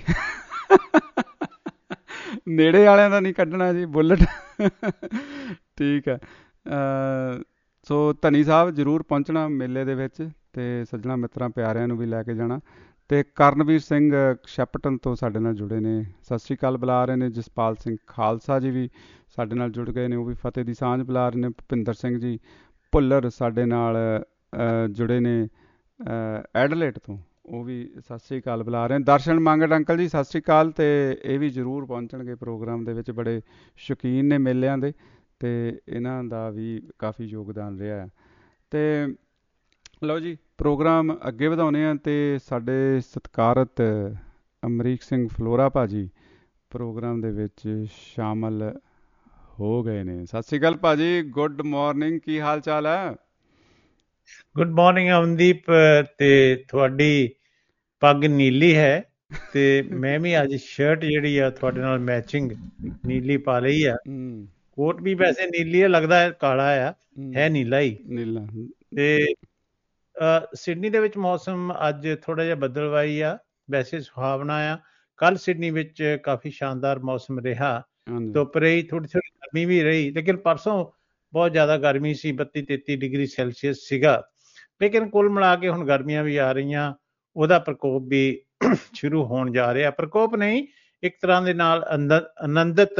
ਨੇੜੇ ਵਾਲਿਆਂ ਦਾ ਨਹੀਂ ਕੱਢਣਾ ਜੀ ਬੁਲਟ। ਠੀਕ ਹੈ। ਅ, ਸੋ ਧਨੀ ਸਾਹਿਬ ਜ਼ਰੂਰ ਪਹੁੰਚਣਾ ਮੇਲੇ ਦੇ ਵਿੱਚ, ਤੇ ਸੱਜਣਾ ਮਿੱਤਰਾਂ ਪਿਆਰਿਆਂ ਨੂੰ ਵੀ ਲੈ ਕੇ ਜਾਣਾ। ਤੇ ਕਰਨਵੀਰ ਸਿੰਘ ਸ਼ੈਪਟਨ ਤੋਂ ਸਾਡੇ ਨਾਲ ਜੁੜੇ ਨੇ, ਸਤਿ ਸ਼੍ਰੀ ਅਕਾਲ ਬੁਲਾ ਰਹੇ ਨੇ। ਜਸਪਾਲ ਸਿੰਘ ਖਾਲਸਾ ਜੀ ਵੀ ਸਾਡੇ ਨਾਲ ਜੁੜ ਗਏ ਨੇ, ਉਹ ਵੀ ਫਤਿਹ ਦੀ ਸਾਂਝ ਬੁਲਾ ਰਹੇ ਨੇ। ਭੁਪਿੰਦਰ ਸਿੰਘ ਜੀ ਭੁੱਲਰ ਸਾਡੇ ਨਾਲ ਅ, ਜੁੜੇ ਨੇ ਐਡਲੇਟ ਤੋਂ, ਉਹ ਵੀ ਸਤਿ ਸ਼੍ਰੀ ਅਕਾਲ ਬੁਲਾ ਰਹੇ ਨੇ। ਦਰਸ਼ਨ ਮੰਗਟ ਅੰਕਲ ਜੀ ਸਤਿ ਸ਼੍ਰੀ ਅਕਾਲ। ਤੇ ਇਹ ਵੀ ਜ਼ਰੂਰ ਪਹੁੰਚਣਗੇ ਪ੍ਰੋਗਰਾਮ ਦੇ ਵਿੱਚ, ਬੜੇ ਸ਼ੌਕੀਨ ਨੇ ਮੇਲਿਆਂ ਦੇ, ਤੇ ਇਹਨਾਂ ਦਾ ਵੀ ਕਾਫੀ ਯੋਗਦਾਨ ਰਿਹਾ ਹੈ। ਤੇ ਲਓ ਜੀ, ਪ੍ਰੋਗਰਾਮ ਅੱਗੇ ਵਧਾਉਂਦੇ ਹਾਂ। ਤੇ ਸਾਡੇ ਸਤਿਕਾਰਤ ਅਮਰੀਕ ਸਿੰਘ ਫਲੋਰਾ ਭਾਜੀ ਪ੍ਰੋਗਰਾਮ ਦੇ ਵਿੱਚ ਸ਼ਾਮਲ ਹੋ ਗਏ ਨੇ। ਸਤਿ ਸ਼੍ਰੀ ਅਕਾਲ ਭਾਜੀ, ਗੁੱਡ ਮਾਰਨਿੰਗ, ਕੀ ਹਾਲ ਚਾਲ ਹੈ? Good morning Amandeep. ਤੇ ਤੁਹਾਡੀ ਪੱਗ ਨੀਲੀ ਹੈ, ਤੇ ਮੈਂ ਵੀ ਅੱਜ ਸ਼ਰਟ ਜਿਹੜੀ ਆ ਤੁਹਾਡੇ ਨਾਲ ਮੈਚਿੰਗ ਨੀਲੀ ਪਾ ਲਈ ਆ। ਹੂੰ ਕੋਟ ਵੀ ਵੈਸੇ ਨੀਲੀ ਆ, ਲੱਗਦਾ ਹੈ ਕਾਲਾ ਆ, ਹੂੰ, ਹੈ ਨੀਲਾ ਹੀ। ਨੀਲਾ। ਤੇ ਸਿਡਨੀ ਦੇ ਵਿੱਚ ਮੌਸਮ ਅੱਜ ਥੋੜਾ ਜਿਹਾ ਬਦਲਵਾਈ ਆ, ਵੈਸੇ ਸੁਹਾਵਣਾ ਆ। ਕੱਲ ਸਿਡਨੀ ਵਿੱਚ ਕਾਫੀ ਸ਼ਾਨਦਾਰ ਮੌਸਮ ਰਿਹਾ, ਧੁੱਪ ਰਹੀ, ਥੋੜੀ ਥੋੜੀ ਗਰਮੀ ਵੀ ਰਹੀ, ਲੇਕਿਨ ਪਰਸੋਂ ਬਹੁਤ ਜ਼ਿਆਦਾ ਗਰਮੀ ਸੀ, ਬੱਤੀ ਤੇਤੀ ਡਿਗਰੀ ਸੈਲਸੀਅਸ ਸੀਗਾ। ਲੇਕਿਨ ਕੁੱਲ ਮਿਲਾ ਕੇ ਹੁਣ ਗਰਮੀਆਂ ਵੀ ਆ ਰਹੀਆਂ, ਉਹਦਾ ਪ੍ਰਕੋਪ ਵੀ ਸ਼ੁਰੂ ਹੋਣ ਜਾ ਰਿਹਾ। ਪ੍ਰਕੋਪ ਨਹੀਂ, ਇੱਕ ਤਰ੍ਹਾਂ ਦੇ ਨਾਲ ਆਨੰਦਿਤ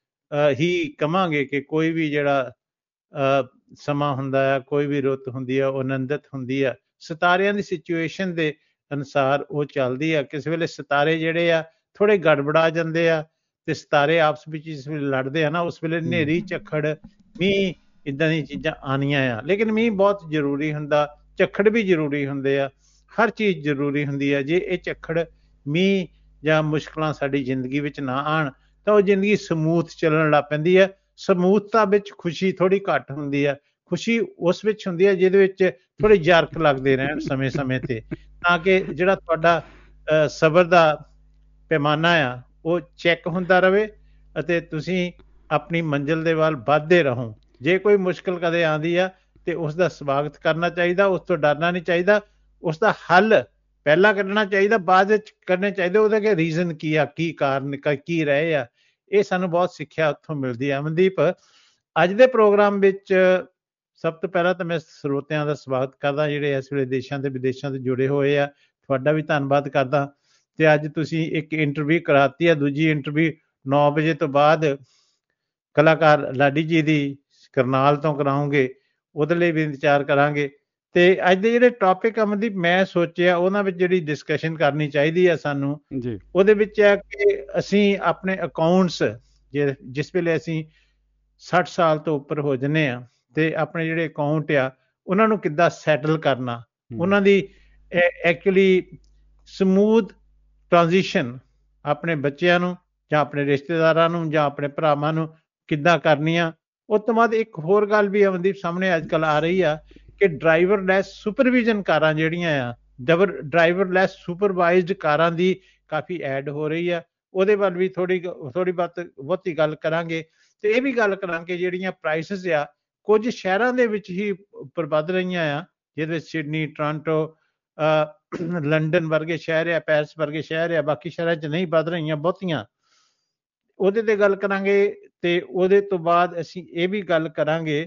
ਹੀ ਕਵਾਂਗੇ ਕਿ ਕੋਈ ਵੀ ਜਿਹੜਾ ਸਮਾਂ ਹੁੰਦਾ ਆ, ਕੋਈ ਵੀ ਰੁੱਤ ਹੁੰਦੀ ਆ, ਉਹ ਆਨੰਦਿਤ ਹੁੰਦੀ ਆ। ਸਿਤਾਰਿਆਂ ਦੀ ਸਿਚੁਏਸ਼ਨ ਦੇ ਅਨੁਸਾਰ ਉਹ ਚੱਲਦੀ ਆ। ਕਿਸੇ ਵੇਲੇ ਸਿਤਾਰੇ ਜਿਹੜੇ ਆ ਥੋੜੇ ਗੜਬੜਾ ਜਾਂਦੇ ਆ, ਤੇ ਸਿਤਾਰੇ ਆਪਸ ਵਿੱਚ ਜਿਸ ਵੇਲੇ ਲੜਦੇ ਆ ਨਾ, ਉਸ ਵੇਲੇ ਹਨੇਰੀ ਝੱਖੜ ਮੀਂਹ ਇੱਦਾਂ ਦੀਆਂ ਚੀਜ਼ਾਂ ਆਉਣੀਆਂ ਆ। ਲੇਕਿਨ ਮੀਂਹ ਬਹੁਤ ਜ਼ਰੂਰੀ ਹੁੰਦਾ, ਝੱਖੜ ਵੀ ਜ਼ਰੂਰੀ ਹੁੰਦੇ ਆ, ਹਰ ਚੀਜ਼ ਜ਼ਰੂਰੀ ਹੁੰਦੀ ਆ। ਜੇ ਇਹ ਝੱਖੜ ਮੀਂਹ ਜਾਂ ਮੁਸ਼ਕਲਾਂ ਸਾਡੀ ਜ਼ਿੰਦਗੀ ਵਿੱਚ ਨਾ ਆਉਣ ਤਾਂ ਉਹ ਜ਼ਿੰਦਗੀ ਸਮੂਥ ਚੱਲਣ ਲੱਗ ਪੈਂਦੀ ਹੈ। ਸਮੂਥਤਾ ਵਿੱਚ ਖੁਸ਼ੀ ਥੋੜੀ ਘੱਟ ਹੁੰਦੀ ਆ। ਖੁਸ਼ੀ ਉਸ ਵਿੱਚ ਹੁੰਦੀ ਹੈ ਜਿਹਦੇ ਵਿੱਚ ਥੋੜੇ ਜਰਕ ਲੱਗਦੇ ਰਹਿਣ ਸਮੇਂ ਸਮੇਂ ਤੇ, ਤਾਂ ਕਿ ਜਿਹੜਾ ਤੁਹਾਡਾ ਸਬਰ ਦਾ ਪੈਮਾਨਾ ਆ ਉਹ ਚੈੱਕ ਹੁੰਦਾ ਰਹੇ ਅਤੇ ਤੁਸੀਂ ਆਪਣੀ ਮੰਜ਼ਿਲ ਦੇ ਵੱਲ ਵੱਧਦੇ ਰਹੋ। ਜੇ ਕੋਈ ਮੁਸ਼ਕਿਲ ਕਦੇ ਆਉਂਦੀ ਆ ਤੇ ਉਸ ਦਾ ਸਵਾਗਤ ਕਰਨਾ ਚਾਹੀਦਾ, ਉਸ ਤੋਂ ਡਰਨਾ ਨਹੀਂ ਚਾਹੀਦਾ, ਉਸ ਦਾ ਹੱਲ ਪਹਿਲਾਂ ਕੱਢਣਾ ਚਾਹੀਦਾ, ਬਾਅਦ ਵਿੱਚ ਕਰਨੇ ਚਾਹੀਦੇ ਉਹਦਾ ਕਿ ਰੀਜ਼ਨ ਕੀ ਆ, ਕੀ ਕਾਰਨ ਕੀ ਰਹੇ ਆ। ਇਹ ਸਾਨੂੰ ਬਹੁਤ ਸਿੱਖਿਆ ਉੱਥੋਂ ਮਿਲਦੀ ਹੈ। ਅਮਨਦੀਪ, ਅੱਜ ਦੇ ਪ੍ਰੋਗਰਾਮ ਵਿੱਚ ਸਭ ਤੋਂ ਪਹਿਲਾਂ ਤਾਂ ਮੈਂ ਸਰੋਤਿਆਂ ਦਾ ਸਵਾਗਤ ਕਰਦਾ ਜਿਹੜੇ ਇਸ ਵੇਲੇ ਦੇਸ਼ਾਂ ਤੇ ਵਿਦੇਸ਼ਾਂ ਤੋਂ ਜੁੜੇ ਹੋਏ ਆ, ਤੁਹਾਡਾ ਵੀ ਧੰਨਵਾਦ ਕਰਦਾ। ਤੇ ਅੱਜ ਤੁਸੀਂ ਇੱਕ ਇੰਟਰਵਿਊ ਕਰਾਤੀ ਆ, ਦੂਜੀ ਇੰਟਰਵਿਊ ਨੌ ਵਜੇ ਤੋਂ ਬਾਅਦ ਕਲਾਕਾਰ ਲਾਡੀ ਜੀ ਦੀ ਕਰਨਾਲ ਤੋਂ ਕਰਾਉਂਗੇ, ਉਹਦੇ ਲਈ ਵੀ ਇੰਤਜ਼ਾਰ ਕਰਾਂਗੇ। ਤੇ ਅੱਜ ਦੇ ਜਿਹੜੇ ਟੌਪਿਕ ਅਮਨਦੀਪ ਮੈਂ ਸੋਚਿਆ ਉਹਨਾਂ ਵਿੱਚ ਜਿਹੜੀ ਡਿਸਕਸ਼ਨ ਕਰਨੀ ਚਾਹੀਦੀ ਆ ਸਾਨੂੰ, ਉਹਦੇ ਵਿੱਚ ਹੈ ਕਿ ਅਸੀਂ ਆਪਣੇ ਅਕਾਊਂਟਸ, ਜੇ ਜਿਸ ਵੇਲੇ ਅਸੀਂ ਸੱਠ ਸਾਲ ਤੋਂ ਉੱਪਰ ਹੋ ਜਾਂਦੇ ਆ ਤੇ ਆਪਣੇ ਜਿਹੜੇ ਅਕਾਊਂਟ ਆ ਉਹਨਾਂ ਨੂੰ ਕਿੱਦਾਂ ਸੈਟਲ ਕਰਨਾ, ਉਹਨਾਂ ਦੀ ਐਕਚੁਅਲੀ ਸਮੂਥ ਟ੍ਰਾਂਜੀਸ਼ਨ ਆਪਣੇ ਬੱਚਿਆਂ ਨੂੰ ਜਾਂ ਆਪਣੇ ਰਿਸ਼ਤੇਦਾਰਾਂ ਨੂੰ ਜਾਂ ਆਪਣੇ ਭਰਾਵਾਂ ਨੂੰ ਕਿੱਦਾਂ ਕਰਨੀ ਆ। ਉਸ ਤੋਂ ਬਾਅਦ ਇੱਕ ਹੋਰ ਗੱਲ ਵੀ ਅਮਨਦੀਪ ਸਾਹਮਣੇ ਅੱਜ ਕੱਲ੍ਹ ਆ ਰਹੀ ਆ ਕਿ ਡਰਾਈਵਰਲੈਸ ਸੁਪਰਵਿਜ਼ਨ ਕਾਰਾਂ ਜਿਹੜੀਆਂ ਆ, ਡਬਰ ਡਰਾਈਵਰਲੈਸ ਸੁਪਰਵਾਈਜ਼ਡ ਕਾਰਾਂ ਦੀ ਕਾਫੀ ਐਡ ਹੋ ਰਹੀ ਆ। ਉਹਦੇ ਵੱਲ ਵੀ ਥੋੜੀ ਥੋੜੀ ਬਹੁਤ ਬਹੁਤੀ ਗੱਲ ਕਰਾਂਗੇ। ਤੇ ਇਹ ਵੀ ਗੱਲ ਕਰਾਂਗੇ ਜਿਹੜੀਆਂ ਪ੍ਰਾਈਸਿਸ ਆ ਕੁਝ ਸ਼ਹਿਰਾਂ ਦੇ ਵਿੱਚ ਹੀ ਉੱਪਰ ਵੱਧ ਰਹੀਆਂ ਆ, ਜਿਹਦੇ ਵਿੱਚ ਸਿਡਨੀ, ਟੋਰਾਂਟੋ, ਲੰਡਨ ਵਰਗੇ ਸ਼ਹਿਰ ਆ, ਪੈਰਿਸ ਵਰਗੇ ਸ਼ਹਿਰ ਆ, ਬਾਕੀ ਸ਼ਹਿਰਾਂ 'ਚ ਨਹੀਂ ਵੱਧ ਰਹੀਆਂ ਬਹੁਤੀਆਂ। ਉਹਦੇ ਤੇ ਗੱਲ ਕਰਾਂਗੇ। ਤੇ ਉਹਦੇ ਤੋਂ ਬਾਅਦ ਅਸੀਂ ਇਹ ਵੀ ਗੱਲ ਕਰਾਂਗੇ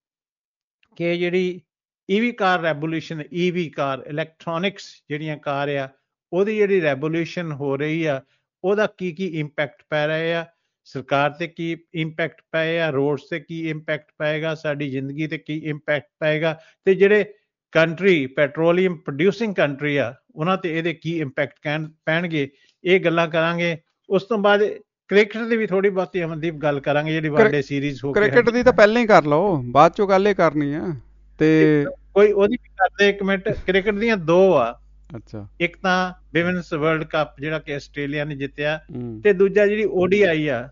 ਕਿ ਜਿਹੜੀ EV car revolution, EV car electronics ਜਿਹੜੀਆਂ ਕਾਰ ਆ, ਉਹਦੀ ਜਿਹੜੀ ਰੈਵੋਲੂਸ਼ਨ ਹੋ ਰਹੀ ਆ, ਉਹਦਾ ਕੀ ਕੀ ਇੰਪੈਕਟ ਪੈ ਰਿਹਾ ਆ, ਸਰਕਾਰ ਤੇ ਕੀ ਇੰਪੈਕਟ ਪਏਗਾ, ਰੋਡਸ ਤੇ ਕੀ ਇੰਪੈਕਟ ਪਏਗਾ, ਸਾਡੀ ਜ਼ਿੰਦਗੀ ਤੇ ਕੀ ਇੰਪੈਕਟ ਪਏਗਾ, ਤੇ ਜਿਹੜੇ ਕੰਟਰੀ ਪੈਟਰੋਲੀਅਮ ਪ੍ਰੋਡਿਊਸਿੰਗ ਕੰਟਰੀ ਆ ਉਹਨਾਂ ਤੇ ਇਹਦੇ ਕੀ ਇੰਪੈਕਟ ਕਹਿਣ ਪੈਣਗੇ, ਇਹ ਗੱਲਾਂ ਕਰਾਂਗੇ। ਉਸ ਤੋਂ ਬਾਅਦ ਕ੍ਰਿਕਟ ਦੀ ਵੀ ਥੋੜੀ ਬਹੁਤੀ ਅਮਨਦੀਪ ਗੱਲ ਕਰਾਂਗੇ, ਜਿਹੜੀ ਵਨਡੇ ਸੀਰੀਜ਼ ਹੋ ਕ੍ਰਿਕਟ ਦੀ ਤਾਂ ਪਹਿਲਾਂ ਹੀ ਕਰ ਲਓ, ਬਾਅਦ ਚੋਂ ਗੱਲ ਇਹ ਕਰਨੀ ਆ। ਤੇ ਕੋਈ ਉਹਦੀ ਵੀ ਕਰਦੇ ਇੱਕ ਮਿੰਟ। ਕ੍ਰਿਕਟ ਦੀਆਂ ਦੋ ਆ, ਅੱਛਾ, ਇੱਕ ਤਾਂ ਵਿਮਨਸ ਵਰਲਡ ਕੱਪ ਜਿਹੜਾ ਕਿ ਆਸਟ੍ਰੇਲੀਆ ਨੇ ਜਿੱਤਿਆ, ਤੇ ਦੂਜਾ ਜਿਹੜੀ ਓਡੀਆਈ ਆ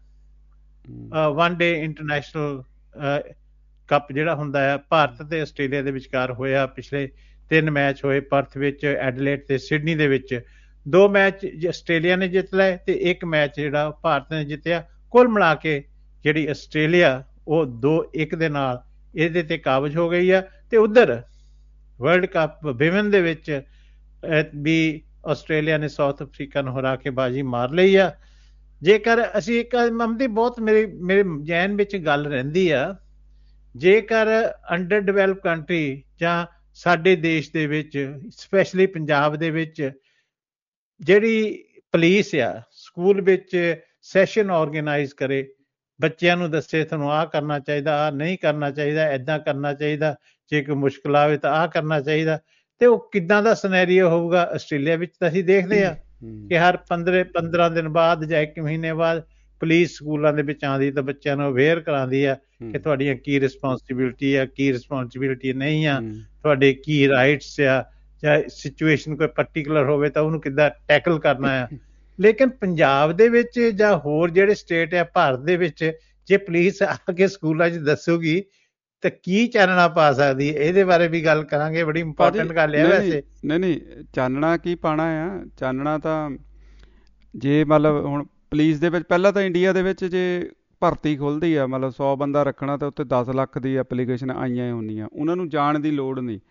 ਵਨ ਡੇ ਇੰਟਰਨੈਸ਼ਨਲ ਕੱਪ ਜਿਹੜਾ ਹੁੰਦਾ ਆ, ਭਾਰਤ ਤੇ ਆਸਟ੍ਰੇਲੀਆ ਦੇ ਵਿਚਕਾਰ ਹੋਇਆ। ਪਿਛਲੇ ਤਿੰਨ ਮੈਚ ਹੋਏ, ਪਰਥ ਵਿੱਚ, ਐਡਲੇਡ ਤੇ ਸਿਡਨੀ ਦੇ ਵਿੱਚ। ਦੋ ਮੈਚ ਆਸਟ੍ਰੇਲੀਆ ਨੇ ਜਿੱਤ ਲਏ ਤੇ ਇੱਕ ਮੈਚ ਜਿਹੜਾ ਭਾਰਤ ਨੇ ਜਿੱਤਿਆ। ਕੁੱਲ ਮਿਲਾ ਕੇ ਜਿਹੜੀ ਆਸਟ੍ਰੇਲੀਆ ਉਹ ਦੋ ਇੱਕ ਦੇ ਨਾਲ ਇਹਦੇ ਤੇ ਕਾਬਜ਼ ਹੋ ਗਈ ਆ। ਤੇ ਉਧਰ ਵਰਲਡ ਕੱਪ ਵਿਮਨ ਦੇ ਵਿੱਚ ਵੀ ਆਸਟ੍ਰੇਲੀਆ ਨੇ ਸਾਊਥ ਅਫਰੀਕਾ ਨੂੰ ਹਰਾ ਕੇ ਬਾਜੀ ਮਾਰ ਲਈ ਆ। ਜੇਕਰ ਅਸੀਂ ਇੱਕ ਮਮਦੀ ਬਹੁਤ ਮੇਰੇ ਮੇਰੇ ਜਹਿਨ ਵਿੱਚ ਗੱਲ ਰਹਿੰਦੀ ਆ, ਜੇਕਰ ਅੰਡਰ ਡਿਵੈਲਪ ਕੰਟਰੀ ਜਾਂ ਸਾਡੇ ਦੇਸ਼ ਦੇ ਵਿੱਚ ਸਪੈਸ਼ਲੀ ਪੰਜਾਬ ਦੇ ਵਿੱਚ ਜਿਹੜੀ ਪੁਲਿਸ ਆ ਸਕੂਲ ਵਿੱਚ ਸੈਸ਼ਨ ਆਰਗੇਨਾਈਜ਼ ਕਰੇ, ਬੱਚਿਆਂ ਨੂੰ ਦੱਸੇ ਤੁਹਾਨੂੰ ਆਹ ਕਰਨਾ ਚਾਹੀਦਾ, ਆਹ ਨਹੀਂ ਕਰਨਾ ਚਾਹੀਦਾ, ਏਦਾਂ ਕਰਨਾ ਚਾਹੀਦਾ, ਜੇ ਕੋਈ ਮੁਸ਼ਕਿਲ ਆਵੇ ਤਾਂ ਆਹ ਕਰਨਾ ਚਾਹੀਦਾ, ਤੇ ਉਹ ਕਿੱਦਾਂ ਦਾ ਸਿਨੈਰੀਓ ਹੋਊਗਾ। ਆਸਟ੍ਰੇਲੀਆ ਵਿੱਚ ਤਾਂ ਅਸੀਂ ਦੇਖਦੇ ਆ ਕਿ ਹਰ ਪੰਦਰਾਂ ਪੰਦਰਾਂ ਦਿਨ ਬਾਅਦ ਜਾਂ ਇੱਕ ਮਹੀਨੇ ਬਾਅਦ ਪੁਲਿਸ ਸਕੂਲਾਂ ਦੇ ਵਿੱਚ ਆਉਂਦੀ ਤਾਂ ਬੱਚਿਆਂ ਨੂੰ ਅਵੇਅਰ ਕਰਾਉਂਦੀ ਆ ਕਿ ਤੁਹਾਡੀਆਂ ਕੀ ਰਿਸਪੌਂਸਿਬਿਲਿਟੀ ਆ, ਕੀ ਰਿਸਪੌਂਸਿਬਿਲਿਟੀ ਨਹੀਂ ਆ, ਤੁਹਾਡੇ ਕੀ ਰਾਈਟਸ ਆ, ਜਾਂ ਸਿਚੁਏਸ਼ਨ ਕੋਈ ਪਰਟੀਕੂਲਰ ਹੋਵੇ ਤਾਂ ਉਹਨੂੰ ਕਿੱਦਾਂ ਟੈਕਲ ਕਰਨਾ ਆ। ਲੇਕਿਨ ਪੰਜਾਬ ਦੇ ਵਿੱਚ ਜਾਂ ਹੋਰ ਜਿਹੜੇ ਸਟੇਟ ਆ ਭਾਰਤ ਦੇ ਵਿੱਚ, ਜੇ ਪੁਲਿਸ ਆ ਕੇ ਸਕੂਲਾਂ 'ਚ ਦੱਸੂਗੀ ਤਾਂ ਕੀ ਚਾਨਣਾ ਪਾ ਸਕਦੀ ਹੈ, ਇਹਦੇ ਬਾਰੇ ਵੀ ਗੱਲ ਕਰਾਂਗੇ। ਬੜੀ ਇੰਪੋਰਟੈਂਟ ਗੱਲ ਹੈ ਵੈਸੇ। ਨਹੀਂ ਨਹੀਂ ਚਾਨਣਾ ਕੀ ਪਾਣਾ ਆ, ਚਾਨਣਾ ਤਾਂ ਜੇ ਮਤਲਬ ਹੁਣ ਪੁਲਿਸ ਦੇ ਵਿੱਚ ਪਹਿਲਾਂ ਤਾਂ ਇੰਡੀਆ ਦੇ ਵਿੱਚ ਜੇ ਭਰਤੀ ਖੁੱਲ੍ਹਦੀ ਆ, ਮਤਲਬ ਸੌ ਬੰਦਾ ਰੱਖਣਾ ਤਾਂ ਉੱਤੇ ਦਸ ਲੱਖ ਦੀ ਐਪਲੀਕੇਸ਼ਨ ਆਈਆਂ ਹੁੰਦੀਆਂ, ਉਹਨਾਂ ਨੂੰ ਜਾਣ ਦੀ ਲੋੜ ਨਹੀਂ।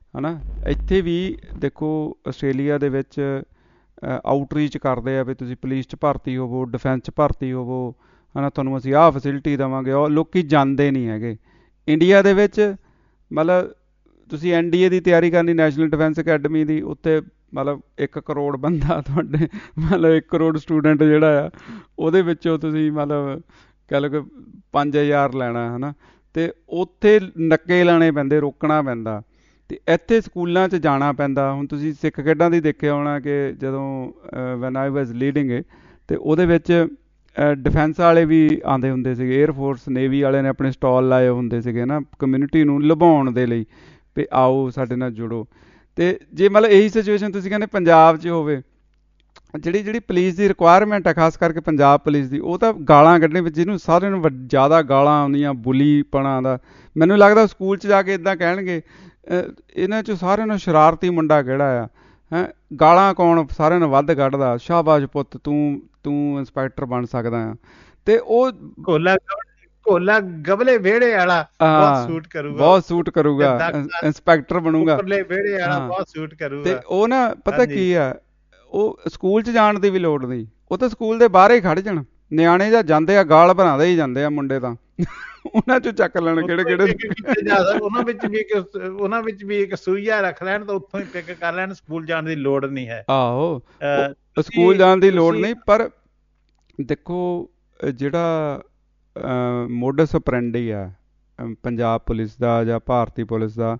ਹੈ ਨਾ। ਇੱਥੇ ਵੀ ਦੇਖੋ ਆਸਟ੍ਰੇਲੀਆ ਦੇ ਵਿੱਚ ਆਊਟਰੀਚ ਕਰਦੇ ਆ ਵੀ ਤੁਸੀਂ ਪੁਲਿਸ 'ਚ ਭਰਤੀ ਹੋਵੋ, ਡਿਫੈਂਸ 'ਚ ਭਰਤੀ ਹੋਵੋ, ਹੈ ਨਾ, ਤੁਹਾਨੂੰ ਅਸੀਂ ਆਹ ਫੈਸਿਲਿਟੀ ਦੇਵਾਂਗੇ। ਉਹ ਲੋਕ ਜਾਂਦੇ ਨਹੀਂ ਹੈਗੇ। ਇੰਡੀਆ ਦੇ ਵਿੱਚ ਮਤਲਬ ਤੁਸੀਂ ਐਨ ਡੀ ਏ ਦੀ ਤਿਆਰੀ ਕਰਨੀ, ਨੈਸ਼ਨਲ ਡਿਫੈਂਸ ਅਕੈਡਮੀ ਦੀ, ਉੱਥੇ ਮਤਲਬ ਇੱਕ ਕਰੋੜ ਬੰਦਾ ਤੁਹਾਡੇ ਮਤਲਬ ਇੱਕ ਕਰੋੜ ਸਟੂਡੈਂਟ ਜਿਹੜਾ ਆ ਉਹਦੇ ਵਿੱਚੋਂ ਤੁਸੀਂ ਮਤਲਬ ਕਹਿ ਲਓ ਕਿ ਪੰਜ ਹਜ਼ਾਰ ਲੈਣਾ, ਹੈ ਨਾ। ਅਤੇ ਉੱਥੇ ਨੱਕੇ ਲਾਣੇ ਪੈਂਦੇ, ਰੋਕਣਾ ਪੈਂਦਾ। ਅਤੇ ਇੱਥੇ ਸਕੂਲਾਂ 'ਚ ਜਾਣਾ ਪੈਂਦਾ। ਹੁਣ ਤੁਸੀਂ ਸਿੱਖ ਖੇਡਾਂ ਦੀ ਦੇਖਿਆ ਹੋਣਾ ਕਿ ਜਦੋਂ ਵੈਨ ਆਈ ਵਾਜ਼ ਲੀਡਿੰਗ ਏ, ਅਤੇ ਉਹਦੇ ਵਿੱਚ ਡਿਫੈਂਸ ਵਾਲੇ ਵੀ ਆਉਂਦੇ ਹੁੰਦੇ ਸੀਗੇ, ਏਅਰਫੋਰਸ ਨੇਵੀ ਵਾਲਿਆਂ ਨੇ ਆਪਣੇ ਸਟਾਲ ਲਾਏ ਹੁੰਦੇ ਸੀਗੇ ਨਾ ਕਮਿਊਨਿਟੀ ਨੂੰ ਲੁਭਾਉਣ ਦੇ ਲਈ ਵੀ ਆਓ ਸਾਡੇ ਨਾਲ ਜੁੜੋ। ਅਤੇ ਜੇ ਮਤਲਬ ਇਹੀ ਸਿਚੁਏਸ਼ਨ ਤੁਸੀਂ ਕਹਿੰਦੇ ਪੰਜਾਬ 'ਚ ਹੋਵੇ, ਜਿਹੜੀ ਜਿਹੜੀ ਪੁਲਿਸ ਦੀ ਰਿਕੁਆਇਰਮੈਂਟ ਹੈ ਖਾਸ ਕਰਕੇ ਪੰਜਾਬ ਪੁਲਿਸ ਦੀ, ਉਹ ਤਾਂ ਗਾਲਾਂ ਕੱਢਣੇ ਵਿੱਚ, ਜਿਹਨੂੰ ਸਾਰਿਆਂ ਨੂੰ ਜ਼ਿਆਦਾ ਗਾਲਾਂ ਆਉਂਦੀਆਂ, ਬੁਲੀਪਣਾ ਦਾ। ਮੈਨੂੰ ਲੱਗਦਾ ਸਕੂਲ 'ਚ ਜਾ ਕੇ ਇੱਦਾਂ ਕਹਿਣਗੇ ਇਹਨਾਂ 'ਚੋਂ ਸਾਰਿਆਂ ਨੂੰ ਸ਼ਰਾਰਤੀ ਮੁੰਡਾ ਕਿਹੜਾ ਆ, ਹੈਂ, ਗਾਲਾਂ ਕੌਣ ਸਾਰਿਆਂ ਨੂੰ ਵੱਧ ਕੱਢਦਾ, ਸ਼ਾਬਾਸ਼ ਪੁੱਤ ਤੂੰ ਤੂੰ ਇੰਸਪੈਕਟਰ ਬਣ ਸਕਦਾ ਆ। ਅਤੇ ਉਹ ਕੋਲਾ ਕੋਲਾ ਗਬਲੇ ਵਿਹੜੇ ਵਾਲਾ ਬਹੁਤ ਸੂਟ ਕਰੂਗਾ, ਬਹੁਤ ਸੂਟ ਕਰੂਗਾ, ਇੰਸਪੈਕਟਰ ਬਣੂਗਾ, ਵਿਹੜੇ ਵਾਲਾ ਬਹੁਤ ਸੂਟ ਕਰੂਗਾ। ਅਤੇ ਉਹ ਨਾ ਪਤਾ ਕੀ ਆ, ਉਹ ਸਕੂਲ 'ਚ ਜਾਣ ਦੀ ਵੀ ਲੋੜ ਨਹੀਂ, ਉਹ ਤਾਂ ਸਕੂਲ ਦੇ ਬਾਹਰ ਹੀ ਖੜ ਜਾਣ। ਨਿਆਣੇ ਜਾਂ ਜਾਂਦੇ ਆ ਗਾਲ ਬਣਾਦੇ ਹੀ ਜਾਂਦੇ ਆ ਮੁੰਡੇ ਤਾਂ ਉਹਨਾਂ 'ਚੋਂ ਚੱਕ ਲੈਣ ਕਿਹੜੇ ਕਿਹੜੇ, ਉਹਨਾਂ ਵਿੱਚ ਵੀ ਇੱਕ ਉਹਨਾਂ ਵਿੱਚ ਵੀ ਇੱਕ ਸੂਈਆ ਰੱਖ ਲੈਣ ਤਾਂ ਉੱਥੋਂ ਹੀ ਪਿਕ ਕਰ ਲੈਣ। ਸਕੂਲ ਜਾਣ ਦੀ ਲੋੜ ਨਹੀਂ ਹੈ। ਆਹੋ, ਸਕੂਲ ਜਾਣ ਦੀ ਲੋੜ ਨਹੀਂ। ਪਰ ਦੇਖੋ ਜਿਹੜਾ ਮੋਡਸ ਆਪਰੈਂਡੀ ਆ ਪੰਜਾਬ ਪੁਲਿਸ ਦਾ ਜਾਂ ਭਾਰਤੀ ਪੁਲਿਸ ਦਾ,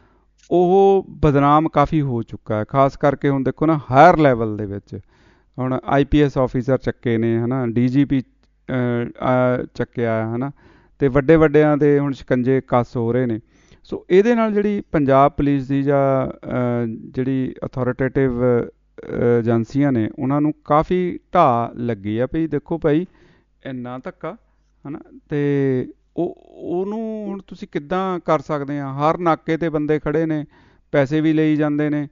ਉਹ ਬਦਨਾਮ ਕਾਫੀ ਹੋ ਚੁੱਕਾ ਹੈ। ਖਾਸ ਕਰਕੇ ਹੁਣ ਦੇਖੋ ਨਾ ਹਾਇਰ ਲੈਵਲ ਦੇ ਵਿੱਚ ਹੁਣ ਆਈ ਪੀ ਐਸ ਆਫੀਸਰ ਚੱਕੇ ਨੇ, ਹੈ ਨਾ, ਡੀ ਜੀ ਪੀ ਚੱਕਿਆ ਹੈ ਨਾ, ਅਤੇ ਵੱਡੇ ਵੱਡਿਆਂ ਦੇ ਹੁਣ ਸ਼ਿਕੰਜੇ ਕੱਸ ਹੋ ਰਹੇ ਨੇ। ਸੋ ਇਹਦੇ ਨਾਲ ਜਿਹੜੀ ਪੰਜਾਬ ਪੁਲਿਸ ਦੀ ਜਾਂ ਜਿਹੜੀ ਅਥੋਰੀਟੇਟਿਵ ਏਜੰਸੀਆਂ ਨੇ ਉਹਨਾਂ ਨੂੰ ਕਾਫੀ ਢਾਹ ਲੱਗੀ ਆ ਵੀ ਦੇਖੋ ਭਾਈ ਇੰਨਾ ਧੱਕਾ, ਹੈ ਨਾ। ਅਤੇ ਉਹ ਉਹਨੂੰ ਹੁਣ ਤੁਸੀਂ ਕਿੱਦਾਂ ਕਰ ਸਕਦੇ ਆ। ਹਰ ਨਾਕੇ 'ਤੇ ਬੰਦੇ ਖੜ੍ਹੇ ਨੇ, ਪੈਸੇ ਵੀ ਲਈ ਜਾਂਦੇ ਨੇ।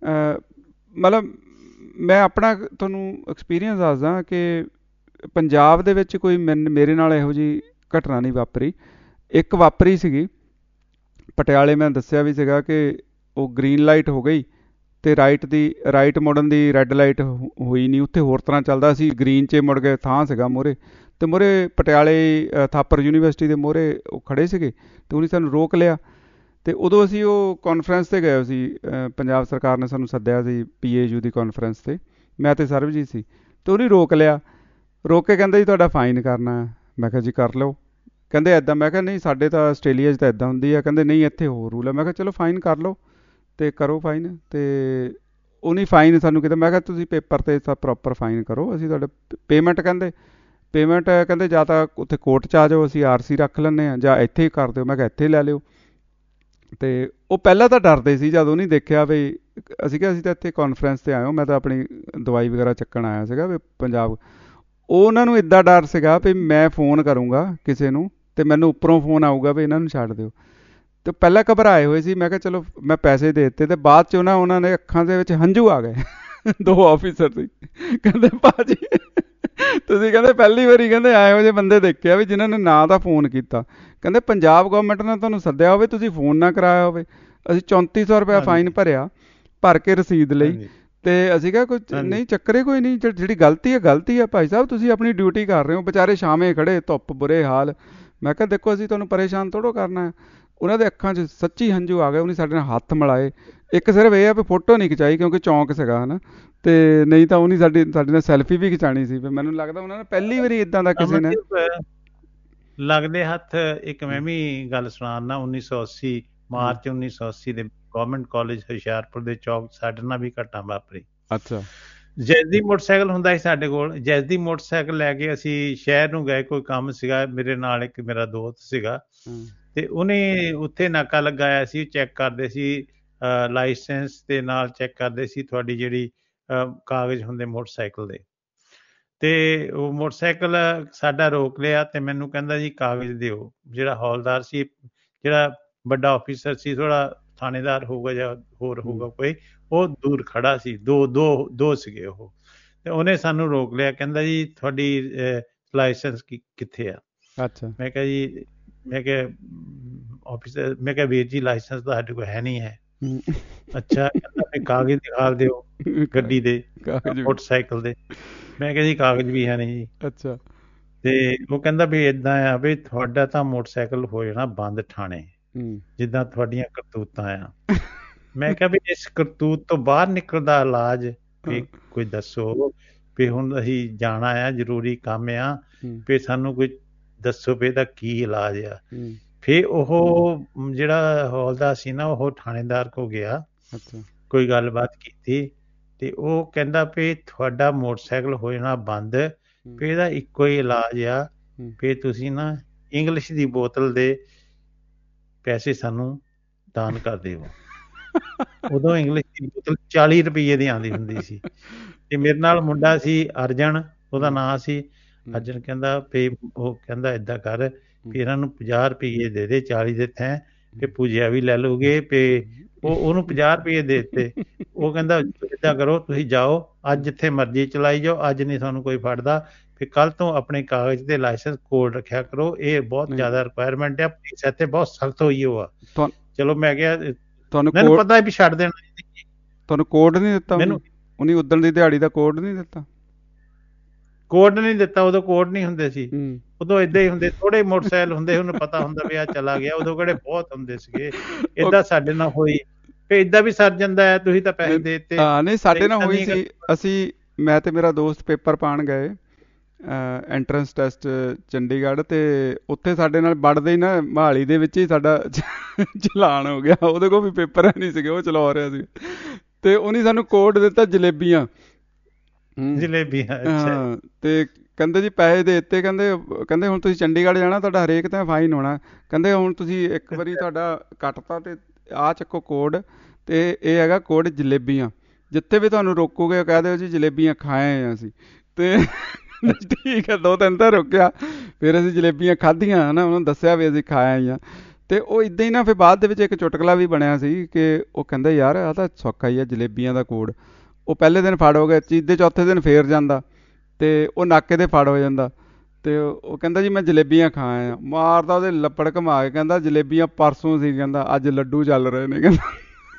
ਮਤਲਬ ਮੈਂ ਆਪਣਾ ਤੁਹਾਨੂੰ ਐਕਸਪੀਰੀਅੰਸ ਦੱਸਦਾ ਕਿ ਪੰਜਾਬ ਦੇ ਵਿੱਚ ਕੋਈ ਮੈਨ ਮੇਰੇ ਨਾਲ ਇਹੋ ਜਿਹੀ ਘਟਨਾ ਨਹੀਂ ਵਾਪਰੀ। ਇੱਕ ਵਾਪਰੀ ਸੀਗੀ ਪਟਿਆਲੇ, ਮੈਂ ਦੱਸਿਆ ਵੀ ਸੀਗਾ ਕਿ ਉਹ ਗਰੀਨ ਲਾਈਟ ਹੋ ਗਈ ਅਤੇ ਰਾਈਟ ਦੀ ਰਾਈਟ ਮੁੜਨ ਦੀ ਰੈੱਡ ਲਾਈਟ ਹੋਈ ਨਹੀਂ, ਉੱਥੇ ਹੋਰ ਤਰ੍ਹਾਂ ਚੱਲਦਾ ਸੀ। ਗਰੀਨ 'ਚ ਮੁੜ ਗਏ, ਥਾਂ ਸੀਗਾ ਮੂਹਰੇ, ਅਤੇ ਮੂਹਰੇ ਪਟਿਆਲੇ ਥਾਪਰ ਯੂਨੀਵਰਸਿਟੀ ਦੇ ਮੂਹਰੇ ਉਹ ਖੜ੍ਹੇ ਸੀਗੇ ਅਤੇ ਉਹਨੇ ਸਾਨੂੰ ਰੋਕ ਲਿਆ। ਅਤੇ ਉਦੋਂ ਅਸੀਂ ਉਹ ਕਾਨਫਰੰਸ 'ਤੇ ਗਏ ਸੀ, ਪੰਜਾਬ ਸਰਕਾਰ ਨੇ ਸਾਨੂੰ ਸੱਦਿਆ ਸੀ ਪੀ ਏ ਯੂ ਦੀ ਕਾਨਫਰੰਸ 'ਤੇ, ਮੈਂ ਅਤੇ ਸਰਬਜੀਤ ਸੀ। ਅਤੇ ਉਹਨੇ ਰੋਕ ਲਿਆ, ਰੋਕ ਕੇ ਕਹਿੰਦਾ ਜੀ ਤੁਹਾਡਾ ਫਾਈਨ ਕਰਨਾ। ਮੈਂ ਕਿਹਾ ਜੀ ਕਰ ਲਓ। ਕਹਿੰਦੇ ਇੱਦਾਂ। ਮੈਂ ਕਿਹਾ ਨਹੀਂ ਸਾਡੇ ਤਾਂ ਆਸਟ੍ਰੇਲੀਆ 'ਚ ਤਾਂ ਇੱਦਾਂ ਹੁੰਦੀ ਆ। ਕਹਿੰਦੇ ਨਹੀਂ ਇੱਥੇ ਹੋਰ ਰੂਲ ਹੈ। ਮੈਂ ਕਿਹਾ ਚਲੋ ਫਾਈਨ ਕਰ ਲਓ ਅਤੇ ਕਰੋ ਫਾਈਨ। ਅਤੇ ਉਹਨੇ ਫਾਈਨ ਸਾਨੂੰ ਕਿਹਾ, ਮੈਂ ਕਿਹਾ ਤੁਸੀਂ ਪੇਪਰ 'ਤੇ ਸਭ ਪ੍ਰੋਪਰ ਫਾਈਨ ਕਰੋ, ਅਸੀਂ ਤੁਹਾਡੇ ਪੇਮੈਂਟ ਕਹਿੰਦੇ ਪੇਮੈਂਟ ਕਹਿੰਦੇ ਜਾਂ ਤਾਂ ਉੱਥੇ ਕੋਰਟ 'ਚ ਆ ਜਾਓ, ਅਸੀਂ ਆਰ ਸੀ ਰੱਖ ਲੈਂਦੇ ਹਾਂ, ਜਾਂ ਇੱਥੇ ਹੀ ਕਰ ਦਿਓ। ਮੈਂ ਕਿਹਾ ਇੱਥੇ ਲੈ ਲਿਓ। ਅਤੇ ਉਹ ਪਹਿਲਾਂ ਤਾਂ ਡਰਦੇ ਸੀ, ਜਦੋਂ ਨਹੀਂ ਦੇਖਿਆ ਵੀ ਅਸੀਂ ਕਿਹਾ ਅਸੀਂ ਤਾਂ ਇੱਥੇ ਕਾਨਫਰੰਸ 'ਤੇ ਆਏ ਹੋ, ਮੈਂ ਤਾਂ ਆਪਣੀ ਦਵਾਈ ਵਗੈਰਾ ਚੱਕਣ ਆਇਆ ਸੀਗਾ ਵੀ ਪੰਜਾਬ। ਉਹ ਉਹਨਾਂ ਨੂੰ ਇੱਦਾਂ ਡਰ ਸੀਗਾ ਵੀ ਮੈਂ ਫੋਨ ਕਰੂੰਗਾ ਕਿਸੇ ਨੂੰ ਅਤੇ ਮੈਨੂੰ ਉੱਪਰੋਂ ਫੋਨ ਆਊਗਾ ਵੀ ਇਹਨਾਂ ਨੂੰ ਛੱਡ ਦਿਓ। ਅਤੇ ਪਹਿਲਾਂ ਘਬਰਾਏ ਹੋਏ ਸੀ। ਮੈਂ ਕਿਹਾ ਚਲੋ ਮੈਂ ਪੈਸੇ ਦੇ ਦਿੱਤੇ, ਅਤੇ ਬਾਅਦ 'ਚ ਉਹਨਾਂ ਉਹਨਾਂ ਨੇ ਅੱਖਾਂ ਦੇ ਵਿੱਚ ਹੰਝੂ ਆ ਗਏ ਦੋ ਆਫੀਸਰ ਸੀ। ਕਹਿੰਦੇ ਭਾਅ ਜੀ ਤੁਸੀਂ ਕਹਿੰਦੇ ਪਹਿਲੀ ਵਾਰੀ ਕਹਿੰਦੇ ਇਹੋ ਜਿਹੇ ਬੰਦੇ ਦੇਖਿਆ ਵੀ ਜਿਨ੍ਹਾਂ ਨੇ ਨਾ ਤਾਂ ਫੋਨ ਕੀਤਾ। ਕਹਿੰਦੇ ਪੰਜਾਬ ਗੌਰਮੈਂਟ ਨੇ ਤੁਹਾਨੂੰ ਸੱਦਿਆ ਹੋਵੇ, ਤੁਸੀਂ ਫੋਨ ਨਾ ਕਰਾਇਆ ਹੋਵੇ। ਅਸੀਂ ਚੌਂਤੀ ਸੌ ਰੁਪਇਆ ਫਾਈਨ ਭਰਿਆ, ਭਰ ਕੇ ਰਸੀਦ ਲਈ। ਅਤੇ ਅਸੀਂ ਕਿਹਾ ਕੋਈ ਨਹੀਂ ਚੱਕਰੇ ਕੋਈ ਨਹੀਂ, ਜਿਹੜੀ ਗਲਤੀ ਹੈ ਗਲਤੀ ਹੈ ਭਾਈ ਸਾਹਿਬ, ਤੁਸੀਂ ਆਪਣੀ ਡਿਊਟੀ ਕਰ ਰਹੇ ਹੋ। ਵਿਚਾਰੇ ਸ਼ਾਮੇ ਖੜ੍ਹੇ, ਧੁੱਪ, ਬੁਰੇ ਹਾਲ। ਮੈਂ ਕਿਹਾ ਦੇਖੋ ਅਸੀਂ ਤੁਹਾਨੂੰ ਪਰੇਸ਼ਾਨ ਥੋੜ੍ਹਾ ਕਰਨਾ ਹੈ। ਉਹਨਾਂ ਦੇ ਅੱਖਾਂ 'ਚ ਸੱਚੀ ਹੰਝੂ ਆ ਗਏ। ਉਹਨੇ ਸਾਡੇ ਨਾਲ ਹੱਥ ਮਿਲਾਏ। ਇੱਕ ਸਿਰਫ ਇਹ ਆ ਵੀ ਫੋਟੋ ਨਹੀਂ ਖਿਚਾਈ ਕਿਉਂਕਿ ਚੌਂਕ ਸੀਗਾ, ਹੈ ਨਾ, ਅਤੇ ਨਹੀਂ ਤਾਂ ਉਹਨੇ ਸਾਡੀ ਸਾਡੇ ਨਾਲ ਸੈਲਫੀ ਵੀ ਖਿਚਾਉਣੀ ਸੀ। ਫਿਰ ਮੈਨੂੰ ਲੱਗਦਾ ਉਹਨਾਂ ਨੇ ਪਹਿਲੀ ਵਾਰੀ ਇੱਦਾਂ ਦਾ ਕਿਸੇ ਨੇ ਲੱਗਦੇ ਹੱਥ। ਇੱਕ ਮੈਂ ਵੀ ਗੱਲ ਸੁਣਾਉਣਾ, ਉੱਨੀ ਸੌ ਅੱਸੀ ਮਾਰਚ ਉੱਨੀ ਸੌ ਅੱਸੀ ਦੇ ਗੌਰਮੈਂਟ ਕਾਲਜ ਹੁਸ਼ਿਆਰਪੁਰ ਦੇ ਚੌਕ ਸਾਡੇ ਨਾਲ ਵੀ ਘਟਨਾ ਵਾਪਰੀ। ਅੱਛਾ। ਜੈਜ਼ਦੀ ਮੋਟਰਸਾਈਕਲ ਹੁੰਦਾ ਸੀ ਸਾਡੇ ਕੋਲ। ਜੈਜ਼ਦੀ ਮੋਟਰਸਾਈਕਲ ਲੈ ਕੇ ਅਸੀਂ ਸ਼ਹਿਰ ਨੂੰ ਗਏ, ਕੋਈ ਕੰਮ ਸੀਗਾ। ਮੇਰੇ ਨਾਲ ਇੱਕ ਮੇਰਾ ਦੋਸਤ ਸੀਗਾ ਅਤੇ ਉਹਨੇ ਉੱਥੇ ਨਾਕਾ ਲਗਾਇਆ ਸੀ, ਚੈੱਕ ਕਰਦੇ ਸੀ ਲਾਇਸੈਂਸ ਦੇ ਨਾਲ, ਚੈੱਕ ਕਰਦੇ ਸੀ ਤੁਹਾਡੀ ਜਿਹੜੀ ਕਾਗਜ਼ ਹੁੰਦੇ ਮੋਟਰਸਾਈਕਲ ਦੇ। ਅਤੇ ਉਹ ਮੋਟਰਸਾਈਕਲ ਸਾਡਾ ਰੋਕ ਲਿਆ ਅਤੇ ਮੈਨੂੰ ਕਹਿੰਦਾ ਜੀ ਕਾਗਜ਼ ਦਿਓ। ਜਿਹੜਾ ਹੌਲਦਾਰ ਸੀ, ਜਿਹੜਾ ਵੱਡਾ ਆਫਿਸਰ ਸੀ, ਥੋੜ੍ਹਾ ਥਾਣੇਦਾਰ ਹੋਊਗਾ ਜਾਂ ਹੋਰ ਹੋਊਗਾ ਕੋਈ, ਉਹ ਦੂਰ ਖੜ੍ਹਾ ਸੀ। ਦੋ ਦੋ ਦੋ ਸੀਗੇ ਉਹ। ਅਤੇ ਉਹਨੇ ਸਾਨੂੰ ਰੋਕ ਲਿਆ, ਕਹਿੰਦਾ ਜੀ ਤੁਹਾਡੀ ਲਾਇਸੈਂਸ ਕੀ ਕਿੱਥੇ ਆ। ਅੱਛਾ। ਮੈਂ ਕਿਹਾ ਜੀ ਮੈਂ ਕਿਹਾ ਆਫਿਸਰ ਮੈਂ ਕਿਹਾ ਵੀਰ ਜੀ ਲਾਇਸੈਂਸ ਤਾਂ ਸਾਡੇ ਕੋਲ ਹੈ ਨਹੀਂ ਹੈ। ਅੱਛਾ, ਕਹਿੰਦਾ ਵੀ ਕਾਗਜ਼ ਦਿਖਾ ਦਿਓ ਗੱਡੀ ਦੇ, ਕਾਗਜ਼ ਵੀ ਮੋਟਰਸਾਈਕਲ ਦੇ। ਮੈਂ ਕਿਹਾ ਜੀ ਕਾਗਜ਼ ਵੀ ਹੈ ਨਹੀਂ ਜੀ। ਅੱਛਾ ਤੇ ਉਹ ਕਹਿੰਦਾ ਵੀ ਏਦਾਂ ਆ ਵੀ ਤੁਹਾਡਾ ਤਾਂ ਮੋਟਰਸਾਈਕਲ ਹੋ ਜਾਣਾ ਬੰਦ ਥਾਣੇ, ਹੂੰ ਜਿੱਦਾਂ ਤੁਹਾਡੀਆਂ ਕਰਤੂਤਾਂ ਆ। ਮੈਂ ਕਿਹਾ ਵੀ ਇਸ ਕਰਤੂਤ ਤੋਂ ਬਾਹਰ ਨਿਕਲਣ ਦਾ ਇਲਾਜ ਵੀ ਹਾਂ, ਕੋਈ ਦੱਸੋ, ਵੀ ਹੁਣ ਅਸੀਂ ਜਾਣਾ ਆ, ਜ਼ਰੂਰੀ ਕੰਮ ਆ, ਹੂੰ ਵੀ ਸਾਨੂੰ ਕੋਈ ਦੱਸੋ ਵੀ ਇਹਦਾ ਕੀ ਇਲਾਜ ਆ। ਹੂੰ ਫਿਰ ਉਹ ਮ, ਜਿਹੜਾ ਹੌਲਦਾਰ ਸੀ ਨਾ, ਉਹ ਥਾਣੇਦਾਰ ਕੋ ਗਿਆ, ਅੱਛਾ ਕੋਈ ਗੱਲਬਾਤ ਕੀਤੀ, ਤੇ ਉਹ ਕਹਿੰਦਾ ਵੀ ਤੁਹਾਡਾ ਮੋਟਰਸਾਈਕਲ ਹੋ ਜਾਣਾ ਬੰਦ, ਹੂੰ ਵੀ ਇਹਦਾ ਇੱਕੋ ਹੀ ਇਲਾਜ ਆ, ਹੂੰ ਵੀ ਤੁਸੀਂ ਨਾ ਇੰਗਲਿਸ਼ ਦੀ ਬੋਤਲ ਦੇ ਪੈਸੇ ਸਾਨੂੰ ਦਾਨ ਕਰ ਦਿਓ। ਉਦੋਂ ਇੰਗਲਿਸ਼ ਦੀ ਬੋਤਲ ਚਾਲੀ ਰੁਪਈਏ ਦੀ ਆਉਂਦੀ ਹੁੰਦੀ ਸੀ। ਤੇ ਮੇਰੇ ਨਾਲ ਮੁੰਡਾ ਸੀ ਅਰਜਨ, ਉਹਦਾ ਹੂੰ ਨਾਂ ਸੀ। ਹੂੰ ਅਰਜਨ ਕਹਿੰਦਾ ਵੀ ਉਹ ਕਹਿੰਦਾ ਏਦਾਂ ਕਰ ਹੂੰ ਵੀ ਇਹਨਾਂ ਨੂੰ ਪੰਜਾਹ ਰੁਪਈਏ ਦੇ ਦੇ, ਚਾਲੀ ਦੇ ਥੈਂ, ਤੇ ਹੂੰ ਪੂਜਿਆ ਵੀ ਲੈ ਲਓਗੇ। ਤੇ ਉਹ ਉਹਨੂੰ ਪੰਜਾਹ ਰੁਪਈਏ ਦੇ ਦਿੱਤੇ। ਉਹ ਕਹਿੰਦਾ ਏਦਾਂ ਕਰੋ, ਤੁਸੀਂ ਜਾਓ ਅੱਜ ਜਿੱਥੇ ਮਰਜ਼ੀ ਚਲਾਈ ਜਾਓ, ਅੱਜ ਨਹੀਂ ਤੁਹਾਨੂੰ ਕੋਈ ਫੜਦਾ, ਫਿਰ ਕੱਲ ਤੋਂ ਆਪਣੇ ਕਾਗਜ਼ ਤੇ ਲਾਇਸੈਂਸ ਕੋਲ ਰੱਖਿਆ ਕਰੋ, ਇਹ ਬਹੁਤ ਨਹੀਂ ਜ਼ਿਆਦਾ ਰਿਕੁਆਇਰਮੈਂਟ ਆ, ਪੁਲਿਸ ਇੱਥੇ ਬਹੁਤ ਸਖਤ ਹੋਈ ਉਹ ਆ। ਤੁਹਾਨੂੰ ਚਲੋ ਮੈਂ ਕਿਹਾ ਤੁਹਾਨੂੰ ਮੈਨੂੰ ਕੋਡ ਪਤਾ ਹੈ ਵੀ ਛੱਡ ਦੇਣਾ। ਤੁਹਾਨੂੰ ਕੋਡ ਨਹੀਂ ਦਿੱਤਾ ਉਹਨੇ ਮੈਨੂੰ ਉਹਨੇ ਉਦਣ ਦੀ ਦਿਹਾੜੀ ਦਾ ਕੋਡ ਨਹੀਂ ਦਿੱਤਾ? ਕੋਡ ਨਹੀਂ ਦਿੱਤਾ, ਉਦੋਂ ਕੋਡ ਨਹੀਂ ਹੁੰਦੇ ਸੀ। ਹੂੰ ਉਦੋਂ ਏਦਾਂ ਹੀ ਹੁੰਦੇ, ਥੋੜੇ ਮੋਟਰਸਾਈਕਲ ਹੁੰਦੇ, ਉਹਨੂੰ ਪਤਾ ਹੁੰਦਾ ਵੀ ਆ ਚਲਾ ਗਿਆ। ਉਦੋਂ ਕਿਹੜੇ ਬਹੁਤ ਹੁੰਦੇ ਸੀਗੇ। ਉਹ ਏਦਾਂ ਸਾਡੇ ਨਾਲ ਹੋਈ, ਫੇ ਏਦਾਂ ਵੀ ਸਰ ਜਾਂਦਾ ਹੈ, ਤੁਸੀਂ ਤਾਂ ਪੈਸੇ ਨਹੀਂ ਦੇ ਦਿੱਤੇ। ਹਾਂ ਨਹੀਂ ਸਾਡੇ ਨਾਲ ਏਦਾਂ ਹੋਈ ਦੀਆਂ ਸੀ। ਗੱਲਾਂ- ਅਸੀਂ ਮੈਂ ਤੇ ਮੇਰਾ ਦੋਸਤ ਪੇਪਰ ਪਾਣ ਗਏ ਐਂਟਰੈਂਸ ਟੈਸਟ ਚੰਡੀਗੜ੍ਹ, ਤੇ ਉੱਥੇ ਸਾਡੇ ਨਾਲ ਵੜਦੇ ਹੀ ਨਾ ਮੋਹਾਲੀ ਦੇ ਵਿੱਚ ਹੀ ਸਾਡਾ ਚਲਾਨ ਹੋ ਗਿਆ। ਉਹਦੇ ਕੋਲ ਵੀ ਪੇਪਰ ਹੈ ਨਹੀਂ ਸੀਗੇ, ਉਹ ਚਲਾ ਰਿਹਾ ਸੀ, ਤੇ ਉਹਨੇ ਸਾਨੂੰ ਕੋਡ ਦਿੱਤਾ ਜਲੇਬੀਆਂ। ਹੂੰ ਜਲੇਬੀ, ਅੱਛਾ ਹਾਂ ਤੇ ਕਹਿੰਦੇ ਜੀ ਪੈਸੇ ਦੇ ਦਿੱਤੇ, ਕਹਿੰਦੇ ਕਹਿੰਦੇ ਹੁਣ ਤੁਸੀਂ ਚੰਡੀਗੜ੍ਹ ਜਾਣਾ, ਤੁਹਾਡਾ ਹਰੇਕ ਤਾਂ ਫਾਈਨ ਹੋਣਾ। ਕਹਿੰਦੇ ਹੁਣ ਤੁਸੀਂ ਇੱਕ ਵਾਰੀ ਤੁਹਾਡਾ ਕੱਟਤਾ ਤੇ ਆਹ ਚੱਕੋ ਕੋਡ, ਤੇ ਇਹ ਹੈਗਾ ਕੋਡ ਜਲੇਬੀਆਂ, ਜਿੱਥੇ ਵੀ ਤੁਹਾਨੂੰ ਰੋਕੋਗੇ ਕਹਿ ਦਿਓ ਜੀ ਜਲੇਬੀਆਂ ਖਾਏ ਆ ਅਸੀਂ। ਤੇ ਠੀਕ ਹੈ, ਦੋ ਤਿੰਨ ਤਾਂ ਰੋਕਿਆ, ਫਿਰ ਅਸੀਂ ਜਲੇਬੀਆਂ ਖਾਧੀਆਂ ਹੈ ਨਾ, ਉਹਨਾਂ ਨੂੰ ਦੱਸਿਆ ਵੀ ਅਸੀਂ ਖਾਏ ਆਈਆਂ। ਤੇ ਉਹ ਇਦਾਂ ਹੀ ਨਾ ਫਿਰ ਬਾਅਦ ਦੇ ਵਿੱਚ ਇੱਕ ਚੁਟਕਲਾ ਵੀ ਬਣਿਆ ਸੀ ਕਿ ਉਹ ਕਹਿੰਦਾ ਯਾਰ ਆਹ ਤਾਂ ਸੌਖਾ ਹੀ ਆ ਜਲੇਬੀਆਂ ਦਾ ਕੋਡ। ਉਹ ਪਹਿਲੇ ਦਿਨ ਫੜ ਹੋ ਗਿਆ, ਤੀਜੇ ਚੌਥੇ ਦਿਨ ਫੇਰ ਜਾਂਦਾ, ਤੇ ਉਹ ਨਾਕੇ ਤੇ ਫੜ ਹੋ ਜਾਂਦਾ, ਤੇ ਉਹ ਕਹਿੰਦਾ ਜੀ ਮੈਂ ਜਲੇਬੀਆਂ ਖਾ ਆਇਆ। ਮਾਰਦਾ ਉਹਦੇ ਲੱਪੜ ਘੁਮਾ ਕੇ, ਕਹਿੰਦਾ ਜਲੇਬੀਆਂ ਪਰਸੋਂ ਸੀ, ਕਹਿੰਦਾ ਅੱਜ ਲੱਡੂ ਚੱਲ ਰਹੇ ਨੇ, ਕਹਿੰਦਾ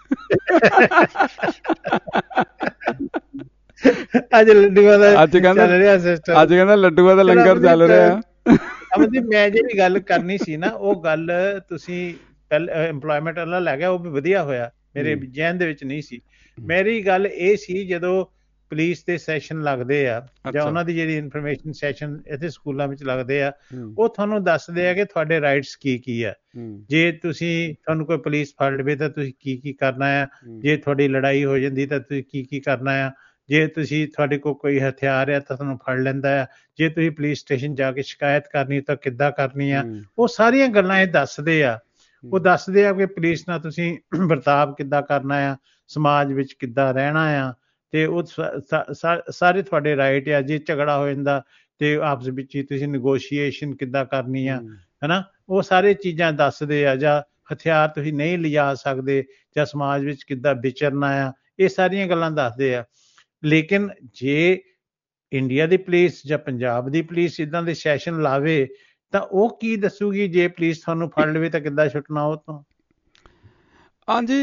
ਅੱਜ ਲੱਡੂਆਂ ਦਾ ਅੱਜ ਕਹਿੰਦਾ ਚੱਲ ਰਿਹਾ ਸਿਸਟਮ। ਅੱਜ ਕਹਿੰਦਾ ਲੱਡੂਆਂ ਦਾ ਲੰਗਰ ਚੱਲ ਰਿਹਾ। ਅਮਨਦੀਪ, ਮੈਂ ਜਿਹੜੀ ਗੱਲ ਕਰਨੀ ਸੀ ਨਾ, ਉਹ ਗੱਲ ਤੁਸੀਂ ਪਹਿਲੇ ਇੰਪਲੋਇਮੈਂਟ ਵਾਲਾ ਲੈ ਗਿਆ, ਉਹ ਵੀ ਵਧੀਆ ਹੋਇਆ, ਮੇਰੇ ਹੂੰ ਜਹਿਨ ਦੇ ਵਿੱਚ ਨਹੀਂ ਸੀ। ਮੇਰੀ ਗੱਲ ਇਹ ਸੀ, ਜਦੋਂ ਪੁਲਿਸ ਦੇ ਸੈਸ਼ਨ ਲੱਗਦੇ ਆ, ਜਾਂ ਅੱਛਾ ਉਹਨਾਂ ਦੀ ਜਿਹੜੀ ਇਨਫੋਰਮੇਸ਼ਨ ਸੈਸ਼ਨ ਇੱਥੇ ਸਕੂਲਾਂ ਵਿੱਚ ਲੱਗਦੇ ਆ, ਹੂੰ ਉਹ ਤੁਹਾਨੂੰ ਦੱਸਦੇ ਆ ਕਿ ਤੁਹਾਡੇ ਰਾਈਟਸ ਕੀ ਕੀ ਆ। ਹੂੰ ਜੇ ਤੁਸੀਂ ਤੁਹਾਨੂੰ ਕੋਈ ਪੁਲਿਸ ਫੜ ਲਵੇ ਤਾਂ ਤੁਸੀਂ ਕੀ ਕੀ ਕਰਨਾ ਆ। ਹੂੰ ਜੇ ਤੁਹਾਡੀ ਲੜਾਈ ਹੋ ਜਾਂਦੀ ਤਾਂ ਤੁਸੀਂ ਕੀ ਕੀ ਕਰਨਾ ਆ। ਜੇ ਤੁਸੀਂ ਤੁਹਾਡੇ ਕੋਲ ਕੋਈ ਹਥਿਆਰ ਆ ਤਾਂ ਤੁਹਾਨੂੰ ਫੜ ਲੈਂਦਾ ਆ। ਜੇ ਤੁਸੀਂ ਪੁਲਿਸ ਸਟੇਸ਼ਨ ਜਾ ਕੇ ਸ਼ਿਕਾਇਤ ਕਰਨੀ ਤਾਂ ਕਿੱਦਾਂ ਕਰਨੀ ਆ। ਹੂੰ ਉਹ ਸਾਰੀਆਂ ਗੱਲਾਂ ਇਹ ਦੱਸਦੇ ਆ। ਉਹ ਹੂੰ ਦੱਸਦੇ ਆ ਕਿ ਪੁਲਿਸ ਨਾਲ ਤੁਸੀਂ ਵਰਤਾਵ ਕਿੱਦਾਂ ਕਰਨਾ ਆ, ਸਮਾਜ ਵਿੱਚ ਕਿੱਦਾਂ ਰਹਿਣਾ ਆ, ਤੇ ਉਹ ਸਾਰੇ ਤੁਹਾਡੇ ਰਾਈਟ ਆ। ਜੇ ਝਗੜਾ ਹੋ ਜਾਂਦਾ ਤੇ ਆਪਸ ਵਿੱਚ ਹੀ ਤੁਸੀਂ ਨਗੋਸ਼ੀਏਸ਼ਨ ਕਿੱਦਾਂ ਕਰਨੀ ਆ, ਹੂੰ ਹਨਾ, ਉਹ ਸਾਰੇ ਚੀਜ਼ਾਂ ਦੱਸਦੇ ਆ। ਜਾਂ ਹਥਿਆਰ ਤੁਸੀਂ ਨਹੀਂ ਲਿਜਾ ਸਕਦੇ, ਜਾਂ ਸਮਾਜ ਵਿੱਚ ਕਿੱਦਾਂ ਵਿਚਰਨਾ ਆ, ਇਹ ਸਾਰੀਆਂ ਗੱਲਾਂ ਦੱਸਦੇ ਆ। ਲੇਕਿਨ ਜੇ ਇੰਡੀਆ ਦੀ ਪੁਲਿਸ ਜਾਂ ਪੰਜਾਬ ਦੀ ਪੁਲਿਸ ਇਦਾਂ ਦੇ ਸੈਸ਼ਨ ਲਾਵੇ ਤਾਂ ਉਹ ਕੀ ਦੱਸੂਗੀ? ਜੇ ਪੁਲਿਸ ਤੁਹਾਨੂੰ ਫੜ ਲਵੇ ਤਾਂ ਕਿੱਦਾਂ ਛੁੱਟਣਾ ਉਹ ਤੋਂ? ਹਾਂਜੀ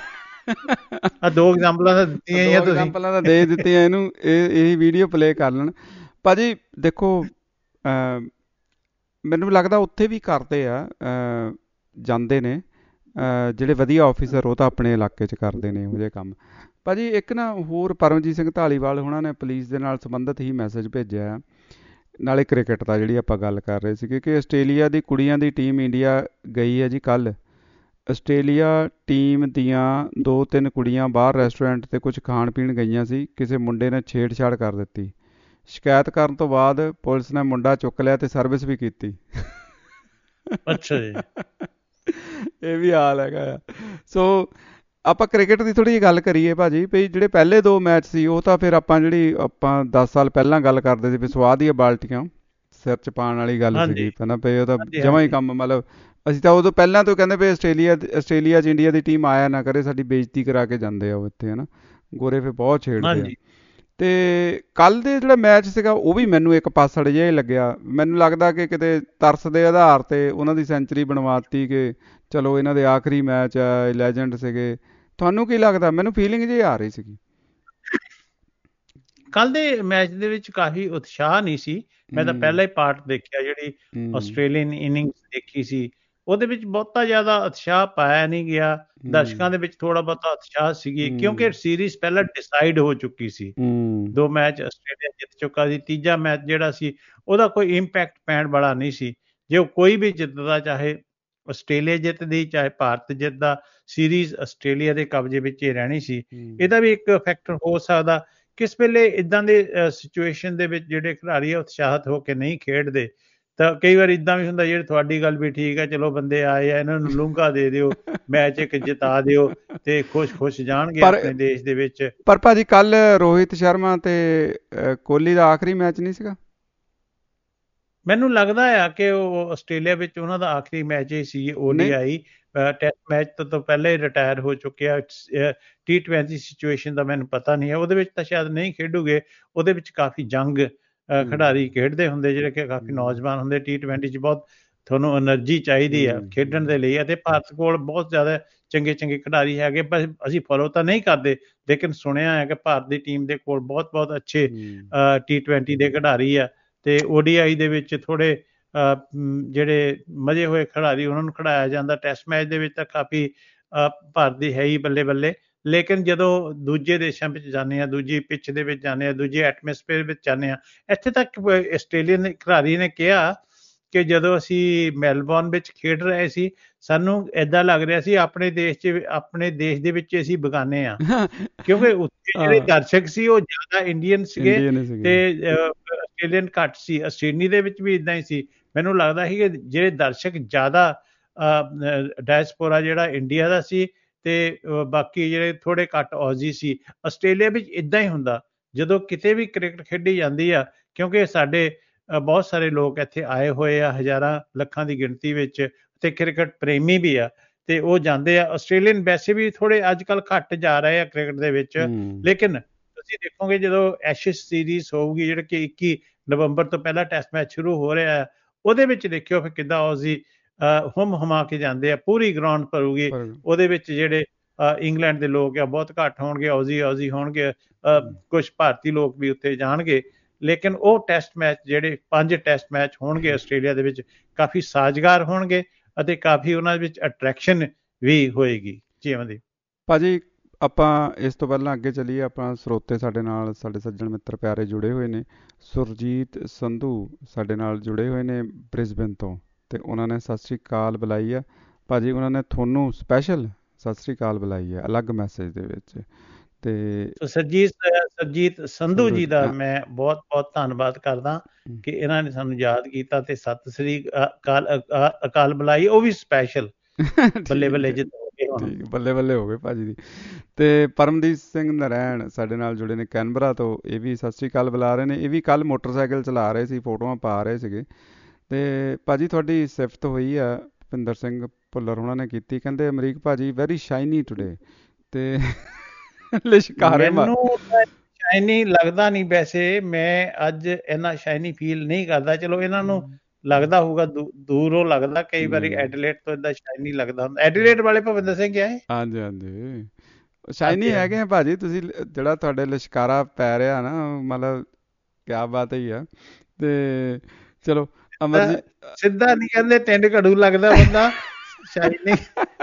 ਆ ਦੋ ਐਗਜ਼ਾਮਪਲਾਂ ਤਾਂ ਦਿੱਤੀਆਂ ਹੀ ਆ ਦੋ ਤੁਸੀਂ। ਐਗਜ਼ਾਮਪਲਾਂ ਤਾਂ ਦੇ ਦਿੱਤੀਆਂ ਇਹਨੂੰ, ਇਹ ਇਹੀ ਵੀਡੀਓ ਪਲੇ ਕਰ ਲੈਣ ਭਾਜੀ। ਦੇਖੋ ਅਹ ਮੈਨੂੰ ਲੱਗਦਾ ਉੱਥੇ ਵੀ ਕਰਦੇ ਆ, ਅਹ ਜਾਂਦੇ ਨੇ ਅਹ ਜਿਹੜੇ ਵਧੀਆ ਆਫੀਸਰ, ਉਹ ਤਾਂ ਆਪਣੇ ਇਲਾਕੇ 'ਚ ਕਰਦੇ ਨੇ ਇਹੋ ਜਿਹੇ ਕੰਮ ਭਾਜੀ। ਇੱਕ ਨਾ ਹੋਰ ਪਰਮਜੀਤ ਸਿੰਘ ਢਾਲੀਵਾਲ ਹੋਣਾ ਨੇ ਪੁਲਿਸ ਦੇ ਨਾਲ ਸੰਬੰਧਿਤ ਹੀ ਮੈਸੇਜ ਭੇਜਿਆ, ਨਾਲੇ ਕ੍ਰਿਕਟ ਦਾ ਜਿਹੜੀ ਆਪਾਂ ਗੱਲ ਕਰ ਰਹੇ ਸੀਗੇ, ਕਿ ਆਸਟ੍ਰੇਲੀਆ ਦੀ ਕੁੜੀਆਂ ਦੀ ਟੀਮ ਇੰਡੀਆ ਗਈ ਹੈ ਜੀ ਕੱਲ੍ਹ। ਆਸਟ੍ਰੇਲੀਆ ਟੀਮ ਦੀਆਂ ਦੋ ਤਿੰਨ ਕੁੜੀਆਂ ਬਾਹਰ ਰੈਸਟੋਰੈਂਟ 'ਤੇ ਕੁਝ ਖਾਣ ਪੀਣ ਗਈਆਂ ਸੀ, ਕਿਸੇ ਮੁੰਡੇ ਨੇ ਛੇੜਛਾੜ ਕਰ ਦਿੱਤੀ। ਸ਼ਿਕਾਇਤ ਕਰਨ ਤੋਂ ਬਾਅਦ ਪੁਲਿਸ ਨੇ ਮੁੰਡਾ ਚੁੱਕ ਲਿਆ ਤੇ ਸਰਵਿਸ ਵੀ ਕੀਤੀ। ਅੱਛਾ ਜੀ, ਇਹ ਵੀ ਹਾਲ ਹੈਗਾ ਆ। ਸੋ ਆਪਾਂ ਕ੍ਰਿਕਟ ਦੀ ਥੋੜ੍ਹੀ ਜਿਹੀ ਗੱਲ ਕਰੀਏ ਭਾਜੀ, ਵੀ ਜਿਹੜੇ ਪਹਿਲੇ ਦੋ ਮੈਚ ਸੀ ਉਹ ਤਾਂ ਫਿਰ ਆਪਾਂ ਜਿਹੜੀ ਆਪਾਂ ਦਸ ਸਾਲ ਪਹਿਲਾਂ ਗੱਲ ਕਰਦੇ ਸੀ ਵੀ ਸਵਾਦ ਦੀਆਂ ਬਾਲਟੀਆਂ ਸਿਰ 'ਚ ਪਾਉਣ ਵਾਲੀ ਗੱਲ ਸੀਗੀ ਪਹਿਲਾਂ, ਵੀ ਉਹ ਤਾਂ ਜਮਾਂ ਹੀ ਕੰਮ, ਮਤਲਬ ਅਸੀਂ ਤਾਂ ਉਦੋਂ ਪਹਿਲਾਂ ਤੋਂ ਕਹਿੰਦੇ ਵੀ ਆਸਟ੍ਰੇਲੀਆ ਆਸਟ੍ਰੇਲੀਆ 'ਚ ਇੰਡੀਆ ਦੀ ਟੀਮ ਆਇਆ ਨਾ ਕਰੇ, ਸਾਡੀ ਬੇਇੱਜ਼ਤੀ ਕਰਾ ਕੇ ਜਾਂਦੇ ਆ ਉਹ ਇੱਥੇ, ਹੈ ਨਾ, ਗੋਰੇ ਫਿਰ ਬਹੁਤ ਛੇੜਦੇ ਆ। ਤੇ ਕੱਲ੍ਹ ਦੇ ਜਿਹੜਾ ਮੈਚ ਸੀਗਾ ਉਹ ਵੀ ਮੈਨੂੰ ਇੱਕ ਪਾਸੜ ਜਿਹਾ ਹੀ ਲੱਗਿਆ। ਮੈਨੂੰ ਲੱਗਦਾ ਕਿ ਕਿਤੇ ਤਰਸ ਦੇ ਆਧਾਰ ਤੇ ਉਹਨਾਂ ਦੀ ਸੈਂਚਰੀ ਬਣਵਾਤੀ, ਕਿ ਚਲੋ ਇਹਨਾਂ ਦੇ ਆਖਰੀ ਮੈਚ ਆ, ਲੈਜੈਂਡ ਸੀਗੇ ਤੁਹਾਨੂੰ ਕੀ ਲੱਗਦਾ? ਮੈਨੂੰ ਫੀਲਿੰਗ ਜੀ ਆ ਰਹੀ ਸੀਗੀ ਕੱਲ ਦੇ ਮੈਚ ਦੇ ਵਿੱਚ ਕਾਫੀ ਉਤਸ਼ਾਹ ਨਹੀਂ ਸੀ। ਮੈਂ ਤਾਂ ਪਹਿਲਾ ਹੀ ਪਾਰਟ ਦੇਖਿਆ, ਜਿਹੜੀ ਆਸਟ੍ਰੇਲੀਅਨ ਇਨਿੰਗਸ ਦੇਖੀ ਸੀ, ਉਹਦੇ ਵਿੱਚ ਬਹੁਤਾ ਜ਼ਿਆਦਾ ਉਤਸ਼ਾਹ ਪਾਇਆ ਨਹੀਂ ਗਿਆ। ਦਰਸ਼ਕਾਂ ਦੇ ਵਿੱਚ ਥੋੜਾ ਬਹੁਤਾ ਉਤਸ਼ਾਹ ਸੀਗੀ, ਕਿਉਂਕਿ ਸੀਰੀਜ਼ ਪਹਿਲਾਂ ਡਿਸਾਈਡ ਹੋ ਚੁੱਕੀ ਸੀ। ਦੋ ਮੈਚ ਆਸਟ੍ਰੇਲੀਆ ਜਿੱਤ ਚੁੱਕਾ ਸੀ, ਤੀਜਾ ਮੈਚ ਜਿਹੜਾ ਸੀ ਉਹਦਾ ਕੋਈ ਇੰਪੈਕਟ ਪੈਣ ਵਾਲਾ ਨਹੀਂ ਸੀ। ਜੇ ਕੋਈ ਵੀ ਜਿੱਤਦਾ, ਚਾਹੇ ਆਸਟ੍ਰੇਲੀਆ ਜਿੱਤਦੀ ਚਾਹੇ ਭਾਰਤ ਜਿੱਤਦਾ, ਸੀਰੀਜ਼ ਆਸਟ੍ਰੇਲੀਆ ਦੇ ਕਬਜ਼ੇ ਵਿੱਚ ਹੀ ਰਹਿਣੀ ਸੀ। ਇਹਦਾ ਵੀ ਇੱਕ ਫੈਕਟਰ ਹੋ ਸਕਦਾ। ਕਿਸ ਵੇਲੇ ਇੱਦਾਂ ਦੇ ਸਿਚੁਏਸ਼ਨ ਦੇ ਵਿੱਚ ਜਿਹੜੇ ਖਿਡਾਰੀ ਉਤਸ਼ਾਹਿਤ ਹੋ ਕੇ ਨਹੀਂ ਖੇਡਦੇ, ਤਾਂ ਕਈ ਵਾਰ ਇੱਦਾਂ ਵੀ ਹੁੰਦਾ, ਜਿਹੜੀ ਤੁਹਾਡੀ ਗੱਲ ਵੀ ਠੀਕ ਹੈ, ਚਲੋ ਬੰਦੇ ਆਏ ਆ, ਇਹਨਾਂ ਨੂੰ ਲੂੰਘਾ ਦੇ ਦਿਓ, ਮੈਚ ਇੱਕ ਜਿਤਾ ਦਿਓ ਤੇ ਖੁਸ਼ ਖੁਸ਼ ਜਾਣਗੇ ਆਪਣੇ ਦੇਸ਼ ਦੇ ਵਿੱਚ। ਪਰ ਭਾਜੀ ਕੱਲ ਰੋਹਿਤ ਸ਼ਰਮਾ ਤੇ ਕੋਹਲੀ ਦਾ ਆਖਰੀ ਮੈਚ ਨਹੀਂ ਸੀਗਾ? ਮੈਨੂੰ ਲੱਗਦਾ ਆ ਕਿ ਉਹ ਆਸਟ੍ਰੇਲੀਆ ਵਿੱਚ ਉਹਨਾਂ ਦਾ ਆਖਰੀ ਮੈਚ ਹੀ ਸੀ। O D I test match ਤੋਂ ਤੋਂ ਪਹਿਲਾਂ ਹੀ ਰਿਟਾਇਰ ਹੋ ਚੁੱਕਿਆ। ਟੀ ਟਵੈਂਟੀ ਸਿਚੁਏਸ਼ਨ ਦਾ ਮੈਨੂੰ ਪਤਾ ਨਹੀਂ ਹੈ, ਉਹਦੇ ਵਿੱਚ ਤਾਂ ਸ਼ਾਇਦ ਨਹੀਂ ਖੇਡੂਗੇ। ਉਹਦੇ ਵਿੱਚ ਕਾਫੀ ਜੰਗ ਖਿਡਾਰੀ ਖੇਡਦੇ ਹੁੰਦੇ, ਜਿਹੜੇ ਕਿ ਕਾਫੀ ਨੌਜਵਾਨ ਹੁੰਦੇ। ਟੀ ਟਵੈਂਟੀ 'ਚ ਬਹੁਤ ਤੁਹਾਨੂੰ ਐਨਰਜੀ ਚਾਹੀਦੀ ਆ ਖੇਡਣ ਦੇ ਲਈ, ਅਤੇ ਭਾਰਤ ਕੋਲ ਬਹੁਤ ਜ਼ਿਆਦਾ ਚੰਗੇ ਚੰਗੇ ਖਿਡਾਰੀ ਹੈਗੇ। ਪਰ ਅਸੀਂ ਫੋਲੋ ਤਾਂ ਨਹੀਂ ਕਰਦੇ, ਲੇਕਿਨ ਸੁਣਿਆ ਹੈ ਕਿ ਭਾਰਤ ਦੀ ਟੀਮ ਦੇ ਕੋਲ ਬਹੁਤ ਬਹੁਤ ਅੱਛੇ ਟੀ ਟਵੈਂਟੀ ਦੇ ਖਿਡਾਰੀ ਆ, ਤੇ ਓ ਡੀ ਆਈ ਦੇ ਵਿੱਚ ਥੋੜੇ ਜਿਹੜੇ ਮਜ਼ੇ ਹੋਏ ਖਿਡਾਰੀ ਉਹਨਾਂ ਨੂੰ ਖਿਡਾਇਆ ਜਾਂਦਾ। ਟੈਸਟ ਮੈਚ ਦੇ ਵਿੱਚ ਤਾਂ ਕਾਫੀ ਭਾਰਤ ਦੀ ਹੈ ਹੀ ਬੱਲੇ ਬੱਲੇ, ਲੇਕਿਨ ਜਦੋਂ ਦੂਜੇ ਦੇਸ਼ਾਂ ਵਿੱਚ ਜਾਂਦੇ ਹਾਂ, ਦੂਜੀ ਪਿੱਚ ਦੇ ਵਿੱਚ ਜਾਂਦੇ ਹਾਂ, ਦੂਜੇ ਐਟਮੋਸਫੇਅਰ ਵਿੱਚ ਜਾਂਦੇ ਹਾਂ, ਇੱਥੇ ਤੱਕ ਆਸਟ੍ਰੇਲੀਅਨ ਖਿਡਾਰੀ ਨੇ ਕਿਹਾ ਕਿ ਜਦੋਂ ਅਸੀਂ ਮੈਲਬੌਰਨ ਵਿੱਚ ਖੇਡ ਰਹੇ ਸੀ, ਸਾਨੂੰ ਏਦਾਂ ਲੱਗ ਰਿਹਾ ਸੀ ਆਪਣੇ ਦੇਸ਼ 'ਚ ਆਪਣੇ ਦੇਸ਼ ਦੇ ਵਿੱਚ ਅਸੀਂ ਬਗਾਨੇ ਆ, ਕਿਉਂਕਿ ਉੱਥੇ ਜਿਹੜੇ ਦਰਸ਼ਕ ਸੀ ਉਹ ਜ਼ਿਆਦਾ ਇੰਡੀਅਨ ਸੀਗੇ ਤੇ ਆਸਟ੍ਰੇਲੀਅਨ ਘੱਟ ਸੀ। ਆਸਟ੍ਰੇਲੀਆ ਦੇ ਵਿੱਚ ਵੀ ਇੱਦਾਂ ਹੀ ਸੀ। ਮੈਨੂੰ ਲੱਗਦਾ ਸੀ ਕਿ ਜਿਹੜੇ ਦਰਸ਼ਕ ਜ਼ਿਆਦਾ ਡਾਇਸਪੋਰਾ ਜਿਹੜਾ ਇੰਡੀਆ ਦਾ ਸੀ, ਤੇ ਬਾਕੀ ਜਿਹੜੇ ਥੋੜੇ ਘੱਟ ਔਜ਼ੀ ਸੀ। ਆਸਟ੍ਰੇਲੀਆ ਵਿੱਚ ਇੱਦਾਂ ਹੀ ਹੁੰਦਾ, ਜਦੋਂ ਕਿਤੇ ਵੀ ਕ੍ਰਿਕਟ ਖੇਡੀ ਜਾਂਦੀ ਆ, ਕਿਉਂਕਿ ਸਾਡੇ ਬਹੁਤ ਸਾਰੇ ਲੋਕ ਇੱਥੇ ਆਏ ਹੋਏ ਆ, ਹਜ਼ਾਰਾਂ ਲੱਖਾਂ ਦੀ ਗਿਣਤੀ ਵਿੱਚ, ਤੇ ਕ੍ਰਿਕਟ ਪ੍ਰੇਮੀ ਵੀ ਆ, ਤੇ ਉਹ ਜਾਂਦੇ ਆ। ਆਸਟ੍ਰੇਲੀਅਨ ਵੈਸੇ ਵੀ ਥੋੜੇ ਅੱਜ ਕੱਲ੍ਹ ਘੱਟ ਜਾ ਰਹੇ ਆ ਕ੍ਰਿਕਟ ਦੇ ਵਿੱਚ, ਲੇਕਿਨ ਤੁਸੀਂ ਦੇਖੋਗੇ ਜਦੋਂ ਐਸ਼ੇਜ਼ ਸੀਰੀਜ਼ ਹੋਊਗੀ, ਜਿਹੜੇ ਕਿ ਇੱਕੀ ਨਵੰਬਰ ਤੋਂ ਪਹਿਲਾਂ ਟੈਸਟ ਮੈਚ ਸ਼ੁਰੂ ਹੋ ਰਿਹਾ ਹੈ, ਉਹਦੇ ਵਿੱਚ ਦੇਖਿਓ ਫਿਰ ਕਿੱਦਾਂ ਔਜ਼ੀ ਹੁਮ ਹੁਮਾ ਕੇ ਜਾਂਦੇ ਆ, ਪੂਰੀ ਗਰਾਊਂਡ ਭਰੂਗੀ। ਉਹਦੇ ਵਿੱਚ ਜਿਹੜੇ ਇੰਗਲੈਂਡ ਦੇ ਲੋਕ ਆ ਬਹੁਤ ਘੱਟ ਹੋਣਗੇ, ਔਜ਼ੀ ਔਜ਼ੀ ਹੋਣਗੇ, ਕੁਛ ਭਾਰਤੀ ਲੋਕ ਵੀ ਉੱਥੇ ਜਾਣਗੇ, ਲੇਕਿਨ ਉਹ ਟੈਸਟ ਮੈਚ ਜਿਹੜੇ ਪੰਜ ਟੈਸਟ ਮੈਚ ਹੋਣਗੇ ਆਸਟ੍ਰੇਲੀਆ ਦੇ ਵਿੱਚ, ਕਾਫੀ ਸਾਜ਼ਗਾਰ ਹੋਣਗੇ ਅਤੇ ਕਾਫੀ ਉਹਨਾਂ ਵਿੱਚ ਅਟਰੈਕਸ਼ਨ ਵੀ ਹੋਏਗੀ। ਜੀ ਅਮਨਦੀਪ ਭਾਜੀ, ਆਪਾਂ ਇਸ ਤੋਂ ਪਹਿਲਾਂ ਅੱਗੇ ਚੱਲੀਏ। ਆਪਾਂ ਸਰੋਤੇ ਸਾਡੇ ਨਾਲ, ਸਾਡੇ ਸੱਜਣ ਮਿੱਤਰ ਪਿਆਰੇ ਜੁੜੇ ਹੋਏ ਨੇ। ਸੁਰਜੀਤ ਸੰਧੂ ਸਾਡੇ ਨਾਲ ਜੁੜੇ ਹੋਏ ਨੇ ਬ੍ਰਿਸਬੇਨ ਤੋਂ, ਤੇ ਉਹਨਾਂ ਨੇ ਸਤਿ ਸ਼੍ਰੀ ਅਕਾਲ ਬੁਲਾਈ ਆ। ਭਾਜੀ ਉਹਨਾਂ ਨੇ ਤੁਹਾਨੂੰ ਸਪੈਸ਼ਲ ਸਤਿ ਸ਼੍ਰੀ ਅਕਾਲ ਬੁਲਾਈ ਹੈ ਅਲੱਗ ਮੈਸੇਜ ਦੇ ਵਿੱਚ। ਤੇ ਸਰਜੀਤ ਸਰਜੀਤ ਸੰਧੂ ਜੀ ਦਾ ਮੈਂ ਬਹੁਤ ਬਹੁਤ ਧੰਨਵਾਦ ਕਰਦਾ ਕਿ ਇਹਨਾਂ ਨੇ ਸਾਨੂੰ ਯਾਦ ਕੀਤਾ ਤੇ ਸਤਿ ਸ੍ਰੀ ਅਕਾਲ ਅਕਾਲ ਬੁਲਾਈ, ਉਹ ਵੀ ਸਪੈਸ਼ਲ। ਬੱਲੇ ਬੱਲੇ ਜੀ, ਬੱਲੇ ਬੱਲੇ ਹੋ ਗਏ ਭਾਜੀ ਦੀ। ਤੇ ਪਰਮਦੀਪ ਸਿੰਘ ਨਰੈਣ ਸਾਡੇ ਨਾਲ ਜੁੜੇ ਨੇ ਕੈਨਬਰਾ ਤੋਂ, ਇਹ ਵੀ ਸਤਿ ਸ਼੍ਰੀ ਅਕਾਲ ਬੁਲਾ ਰਹੇ ਨੇ। ਇਹ ਵੀ ਕੱਲ ਮੋਟਰਸਾਈਕਲ ਚਲਾ ਰਹੇ ਸੀ, ਫੋਟੋਆਂ ਪਾ ਰਹੇ ਸੀਗੇ। ਤੇ ਭਾਜੀ ਤੁਹਾਡੀ ਸਿਫਤ ਹੋਈ ਆ, ਭੁਪਿੰਦਰ ਸਿੰਘ ਭੁੱਲਰ ਉਹਨਾਂ ਨੇ ਕੀਤੀ, ਕਹਿੰਦੇ ਅਮਰੀਕ ਭਾਜੀ ਵੈਰੀ ਸ਼ਾਈਨੀ ਟੁਡੇ। ਤੇ ਲਿਸ਼ਕਾਰੇ ਮੈਨੂੰ ਸ਼ਾਈਨੀ ਲੱਗਦਾ ਨਹੀਂ, ਵੈਸੇ ਮੈਂ ਅੱਜ ਇੰਨਾ ਸ਼ਾਈਨੀ ਫੀਲ ਨਹੀਂ ਕਰਦਾ। ਚਲੋ ਇਹਨਾਂ ਨੂੰ ਲੱਗਦਾ ਹੋਊਗਾ, ਦੂਰੋਂ ਲੱਗਦਾ ਕਈ ਵਾਰੀ। ਐਡੀਲੇਟ ਤੋਂ ਏਦਾਂ ਸ਼ਾਈਨੀ ਲੱਗਦਾ ਹੁੰਦਾ। ਐਡੀਲੇਟ ਵਾਲੇ ਭੁਪਿੰਦਰ ਸਿੰਘ ਆਏ? ਹਾਂਜੀ ਹਾਂਜੀ, ਸ਼ਾਈਨੀ ਹੈਗੇ ਆ ਭਾਜੀ ਤੁਸੀਂ। ਜਿਹੜਾ ਤੁਹਾਡੇ ਲਿਸ਼ਕਾਰਾ ਪੈ ਰਿਹਾ ਨਾ, ਮਤਲਬ ਕਿਆ ਬਾਤ ਹੀ ਆ। ਤੇ ਚਲੋ ਅਮਰਜੀਤ, ਸਿੱਧਾ ਨਹੀਂ ਕਹਿੰਦੇ, ਟਿੰਡ ਘੜੂ ਲੱਗਦਾ ਬੰਦਾ ਸ਼ਾਈਨੀ।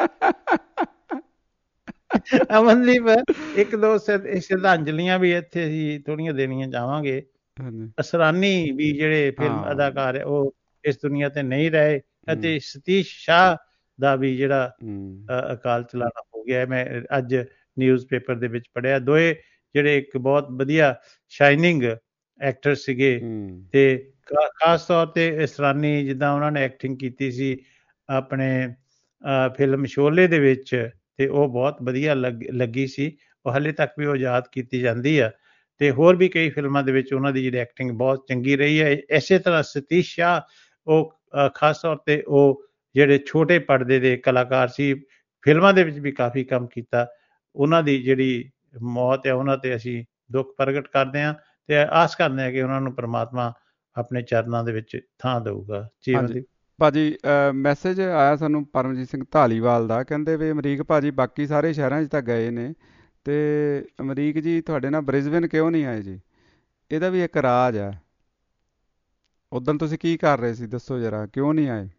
ਅਮਨਦੀਪ, ਇੱਕ ਦੋ ਸ਼ਰਧਾਂਜਲੀਆਂ ਵੀ ਇੱਥੇ ਅਸੀਂ ਥੋੜੀਆਂ ਦੇਣੀਆਂ ਚਾਹਾਂਗੇ। ਅਸਰਾਨੀ ਵੀ ਜਿਹੜੇ ਫਿਲਮ ਅਦਾਕਾਰ ਹੈ, ਉਹ ਇਸ ਦੁਨੀਆ ਤੇ ਨਹੀਂ ਰਹੇ, ਅਤੇ ਸਤੀਸ਼ ਸ਼ਾਹ ਦਾ ਵੀ ਜਿਹੜਾ ਅਕਾਲ ਚਲਾਣਾ ਹੋ ਗਿਆ। ਮੈਂ ਅੱਜ ਨਿਊਜ਼ ਪੇਪਰ ਦੇ ਵਿੱਚ ਪੜ੍ਹਿਆ। ਦੋਏ ਜਿਹੜੇ ਇੱਕ ਬਹੁਤ ਵਧੀਆ ਸ਼ਾਈਨਿੰਗ ਐਕਟਰ ਸੀਗੇ, ਤੇ ਖਾਸ ਤੌਰ ਤੇ ਅਸਰਾਨੀ, ਜਿੱਦਾਂ ਉਹਨਾਂ ਨੇ ਐਕਟਿੰਗ ਕੀਤੀ ਸੀ ਆਪਣੇ ਫਿਲਮ ਸ਼ੋਲੇ ਦੇ ਵਿੱਚ, ਤੇ ਉਹ ਬਹੁਤ ਵਧੀਆ ਲੱਗ ਲੱਗੀ ਸੀ। ਉਹ ਹਾਲੇ ਤੱਕ ਵੀ ਉਹ ਯਾਦ ਕੀਤੀ ਜਾਂਦੀ ਆ। ਤੇ ਹੋਰ ਵੀ ਕਈ ਫਿਲਮਾਂ ਦੇ ਵਿੱਚ ਉਹਨਾਂ ਦੀ ਜਿਹੜੀ ਐਕਟਿੰਗ ਬਹੁਤ ਚੰਗੀ ਰਹੀ ਹੈ। ਇਸੇ ਤਰ੍ਹਾਂ ਸਤੀਸ਼ ਸ਼ਾਹ, ਉਹ ਖਾਸ ਤੌਰ ਤੇ ਉਹ ਜਿਹੜੇ ਛੋਟੇ ਪਰਦੇ ਦੇ ਕਲਾਕਾਰ ਸੀ, ਫਿਲਮਾਂ ਦੇ ਵਿੱਚ ਵੀ ਕਾਫੀ ਕੰਮ ਕੀਤਾ। ਉਹਨਾਂ ਦੀ ਜਿਹੜੀ ਮੌਤ ਹੈ, ਉਹਨਾਂ ਤੇ ਅਸੀਂ ਦੁੱਖ ਪ੍ਰਗਟ ਕਰਦੇ ਹਾਂ, ਤੇ ਆਸ ਕਰਦੇ ਹਾਂ ਕਿ ਉਹਨਾਂ ਨੂੰ ਪਰਮਾਤਮਾ ਆਪਣੇ ਚਰਨਾਂ ਦੇ ਵਿੱਚ ਥਾਂ ਦੇਊਗਾ। ਜੀ ਭਾਜੀ ਮੈਸੇਜ ਆਇਆ ਸਾਨੂੰ ਪਰਮਜੀਤ ਸਿੰਘ ਧਾਲੀਵਾਲ ਦਾ, ਕਹਿੰਦੇ ਵੀ ਅਮਰੀਕ ਭਾਜੀ ਬਾਕੀ ਸਾਰੇ ਸ਼ਹਿਰਾਂ 'ਚ ਤਾਂ ਗਏ ਨੇ ਤੇ ਅਮਰੀਕ ਜੀ ਤੁਹਾਡੇ ਨਾਲ ਬ੍ਰਿਸਬੇਨ ਕਿਉਂ ਨਹੀਂ ਆਏ ਜੀ? ਇਹਦਾ ਵੀ ਇੱਕ ਰਾਜ ਆ। ਉਦੋਂ ਤੁਸੀਂ ਕੀ ਕਰ ਰਹੇ ਸੀ ਦੱਸੋ ਜਰਾ, ਕਿਉਂ ਨਹੀਂ ਆਏ?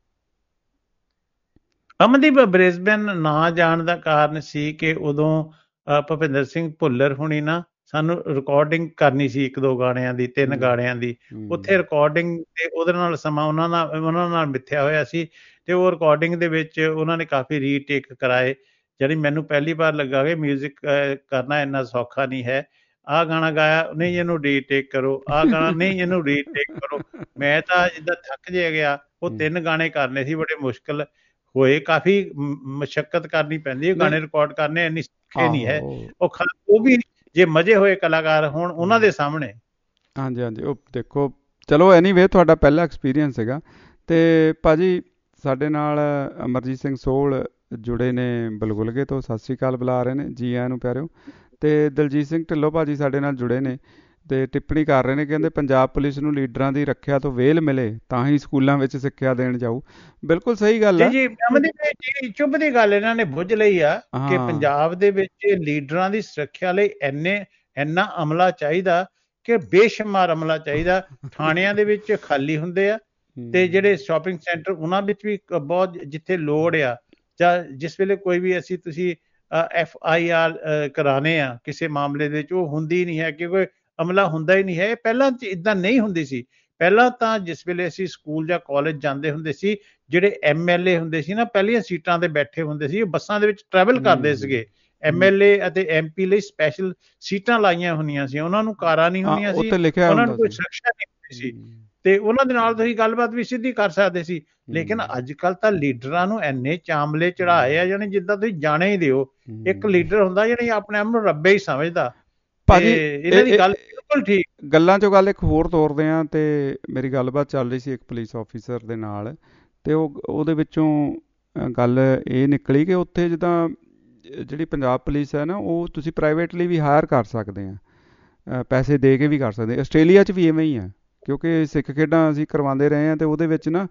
ਅਮਨਦੀਪ, ਬ੍ਰਿਸਬੇਨ ਨਾ ਜਾਣ ਦਾ ਕਾਰਨ ਸੀ ਕਿ ਉਦੋਂ ਅਹ, ਭੁਪਿੰਦਰ ਸਿੰਘ ਭੁੱਲਰ ਹੁਣੀ ਨਾ ਸਾਨੂੰ ਰਿਕਾਰਡਿੰਗ ਕਰਨੀ ਸੀ ਇੱਕ ਦੋ ਗਾਣਿਆਂ ਦੀ, ਤਿੰਨ ਹੂੰ ਗਾਣਿਆਂ ਦੀ। ਹੂੰ ਉੱਥੇ ਰਿਕਾਰਡਿੰਗ ਤੇ ਉਹਦੇ ਨਾਲ ਸਮਾਂ ਉਹਨਾਂ ਨਾਲ ਉਹਨਾਂ ਨਾਲ ਮਿੱਥਿਆ ਹੋਇਆ ਸੀ ਤੇ ਉਹ ਰਿਕਾਰਡਿੰਗ ਦੇ ਵਿੱਚ ਉਹਨਾਂ ਨੇ ਕਾਫੀ ਰੀਟੇਕ ਕਰਾਏ। ਜਿਹੜੀ ਮੈਨੂੰ ਪਹਿਲੀ ਵਾਰ ਲੱਗਾ ਕਿ ਮਿਊਜ਼ਿਕ ਕਰਨਾ ਇੰਨਾ ਸੌਖਾ ਨਹੀਂ ਹੈ। ਆਹ ਗਾਣਾ ਗਾਇਆ, ਨਹੀਂ ਇਹਨੂੰ ਰੀਟੇਕ ਕਰੋ, ਆਹ ਗਾਣਾ ਨਹੀਂ ਇਹਨੂੰ ਰੀਟੇਕ ਕਰੋ। ਮੈਂ ਤਾਂ ਜਿੱਦਾਂ ਥੱਕ ਜਿਹਾ ਗਿਆ। ਉਹ ਹੂੰ ਤਿੰਨ ਗਾਣੇ ਕਰਨੇ ਸੀ, ਬੜੇ ਮੁਸ਼ਕਲ ਹੋਏ, ਕਾਫੀ ਮਸ਼ੱਕਤ ਕਰਨੀ ਪੈਂਦੀ ਹੈ। ਨਹੀਂ ਗਾਣੇ ਰਿਕਾਰਡ ਕਰਨੇ ਇੰਨੀ ਸੌਖੇ ਨਹੀਂ ਹੈ। ਆਹੋ ਉਹ ਖਾ ਉਹ ਵੀ ਜੇ ਮਜ਼ੇ ਹੋਏ ਕਲਾਕਾਰ ਹੋਣ ਉਹਨਾਂ ਦੇ ਸਾਹਮਣੇ। ਹਾਂਜੀ ਹਾਂਜੀ, ਉਹ ਦੇਖੋ ਚਲੋ ਐਨੀਵੇ ਤੁਹਾਡਾ ਪਹਿਲਾ ਐਕਸਪੀਰੀਅੰਸ ਸੀਗਾ। ਤੇ ਭਾਜੀ ਸਾਡੇ ਨਾਲ ਅਮਰਜੀਤ ਸਿੰਘ ਸੋਹਲ ਜੁੜੇ ਨੇ ਬਲਗੁਲਗੇ ਤੋਂ, ਸਤਿ ਸ਼੍ਰੀ ਅਕਾਲ ਬੁਲਾ ਰਹੇ ਨੇ, ਜੀ ਆਇਆਂ ਨੂੰ ਪਿਆਰਿਓ। ਤੇ ਦਲਜੀਤ ਸਿੰਘ ਢਿੱਲੋਂ ਭਾਜੀ ਸਾਡੇ ਨਾਲ ਜੁੜੇ ਨੇ ਤੇ ਟਿੱਪਣੀ ਕਰ ਰਹੇ ਨੇ, ਕਹਿੰਦੇ ਪੰਜਾਬ ਪੁਲਿਸ ਨੂੰ ਲੀਡਰਾਂ ਦੀ ਰੱਖਿਆ ਤੋਂ ਵੇਲ ਮਿਲੇ ਤਾਂ ਹੀ ਸਕੂਲਾਂ ਵਿੱਚ ਸਿੱਖਿਆ ਦੇਣ ਜਾਊ। ਬਿਲਕੁਲ ਸਹੀ ਗੱਲ ਜੀ ਆ। ਜੀ ਅਮਨਦੀਪ, ਜੀ ਚੁੱਪ ਦੀ ਗੱਲ ਇਹਨਾਂ ਨੇ ਬੁੱਝ ਲਈ ਆ ਕਿ ਹਾਂ ਪੰਜਾਬ ਦੇ ਵਿੱਚ ਲੀਡਰਾਂ ਦੀ ਸੁਰੱਖਿਆ ਲਈ ਇੰਨੇ ਇੰਨਾ ਅਮਲਾ ਚਾਹੀਦਾ ਕਿ ਬੇਸ਼ੁਮਾਰ ਅਮਲਾ ਚਾਹੀਦਾ। ਥਾਣਿਆਂ ਦੇ ਵਿੱਚ ਖਾਲੀ ਹੁੰਦੇ ਆ ਤੇ ਹੂੰ ਜਿਹੜੇ ਸ਼ਾਪਿੰਗ ਸੈਂਟਰ ਉਹਨਾਂ ਵਿੱਚ ਵੀ ਕ- ਬਹੁਤ ਜਿੱਥੇ ਲੋੜ ਆ, ਜਾਂ ਜਿਸ ਵੇਲੇ ਕੋਈ ਵੀ ਅਸੀਂ ਤੁਸੀਂ ਐਫ ਆਈ ਆਰ ਕਰਾਣੇ ਆ ਕਿਸੇ ਮਾਮਲੇ ਦੇ ਵਿੱਚ, ਉਹ ਹੁੰਦੀ ਨਹੀਂ ਹੈ ਕਿਉਂਕਿ ਅਮਲਾ ਹੁੰਦਾ ਹੀ ਨਹੀਂ ਹੈ। ਇਹ ਪਹਿਲਾਂ ਇਦਾਂ ਨਹੀਂ ਹੁੰਦੀ ਸੀ। ਪਹਿਲਾਂ ਤਾਂ ਜਿਸ ਵੇਲੇ ਅਸੀਂ ਸਕੂਲ ਜਾਂ ਕਾਲਜ ਜਾਂਦੇ ਹੁੰਦੇ ਸੀ, ਜਿਹੜੇ ਐਮ ਐਲ ਏ ਹੁੰਦੇ ਸੀ ਨਾ, ਪਹਿਲੀਆਂ ਸੀਟਾਂ ਤੇ ਬੈਠੇ ਹੁੰਦੇ ਸੀ, ਉਹ ਬੱਸਾਂ ਦੇ ਵਿੱਚ ਟਰੈਵਲ ਕਰਦੇ ਹੂੰ ਸੀਗੇ। ਹੂੰ ਐਮ ਐਲ ਏ ਅਤੇ ਐਮ ਪੀ ਲਈ ਸਪੈਸ਼ਲ ਸੀਟਾਂ ਲਾਈਆਂ ਹੁੰਦੀਆਂ ਸੀ, ਉਹਨਾਂ ਨੂੰ ਕਾਰਾਂ ਨਹੀਂ ਹਾਂ ਹੁੰਦੀਆਂ ਸੀ, ਉੱਤੇ ਲਿਖਿਆ ਉਹਨਾਂ ਹੁੰਦਾ ਨੂੰ ਕੋਈ ਸੀ। ਸੁਰੱਖਿਆ ਨਹੀਂ ਹੁੰਦੀ ਸੀ ਹੂੰ ਤੇ ਉਹਨਾਂ ਦੇ ਨਾਲ ਤੁਸੀਂ ਗੱਲਬਾਤ ਵੀ ਸਿੱਧੀ ਕਰ ਸਕਦੇ ਸੀ। ਲੇਕਿਨ ਹੂੰ ਅੱਜ ਕੱਲ ਤਾਂ ਲੀਡਰਾਂ ਨੂੰ ਇੰਨੇ ਚਾਂਬਲੇ ਚੜਾਏ ਆ, ਹੂੰ ਜਾਣੀ ਜਿੱਦਾਂ ਤੁਸੀਂ ਜਾਣੇ ਹੀ ਦਿਓ। ਇੱਕ ਹੂੰ ਲੀਡਰ ਹੁੰਦਾ ਜਿਹੜੀ ਆਪਣੇ ਆਪ ਨੂੰ ਰੱਬੇ ਹੀ ਸਮਝਦਾ। ਤੇ ਭਾਜੀ ਇਹਨਾਂ ਇਹ ਦੀ ਇਹ ਗੱਲ ਬਿਲਕੁਲ ਠੀਕ। ਗੱਲਾਂ 'ਚੋਂ ਗੱਲ ਇੱਕ ਹੋਰ ਤੋਰਦੇ ਆ। ਤੇ ਮੇਰੀ ਗੱਲਬਾਤ ਚੱਲ ਰਹੀ ਸੀ ਇੱਕ ਪੁਲਿਸ ਆਫੀਸਰ ਦੇ ਨਾਲ, ਤੇ ਉਹ ਉਹਦੇ ਵਿੱਚੋਂ ਅ, ਗੱਲ ਇਹ ਨਿਕਲੀ ਕਿ ਉੱਥੇ ਜਿੱਦਾਂ ਜਿਹੜੀ ਪੰਜਾਬ ਪੁਲਿਸ ਹੈ ਨਾ, ਉਹ ਤੁਸੀਂ ਪ੍ਰਾਈਵੇਟਲੀ ਵੀ ਹਾਇਰ ਕਰ ਸਕਦੇ ਆ, ਅ, ਪੈਸੇ ਦੇ ਕੇ ਵੀ ਕਰ ਸਕਦੇ। ਆਸਟ੍ਰੇਲੀਆ 'ਚ ਵੀ ਐਵੇਂ ਹੀ ਆ, ਕਿਉਂਕਿ ਸਿੱਖ ਖੇਡਾਂ ਅਸੀਂ ਕਰਵਾਉਂਦੇ ਰਹੇ ਹਾਂ ਤੇ ਉਹਦੇ ਵਿੱਚ ਨਾ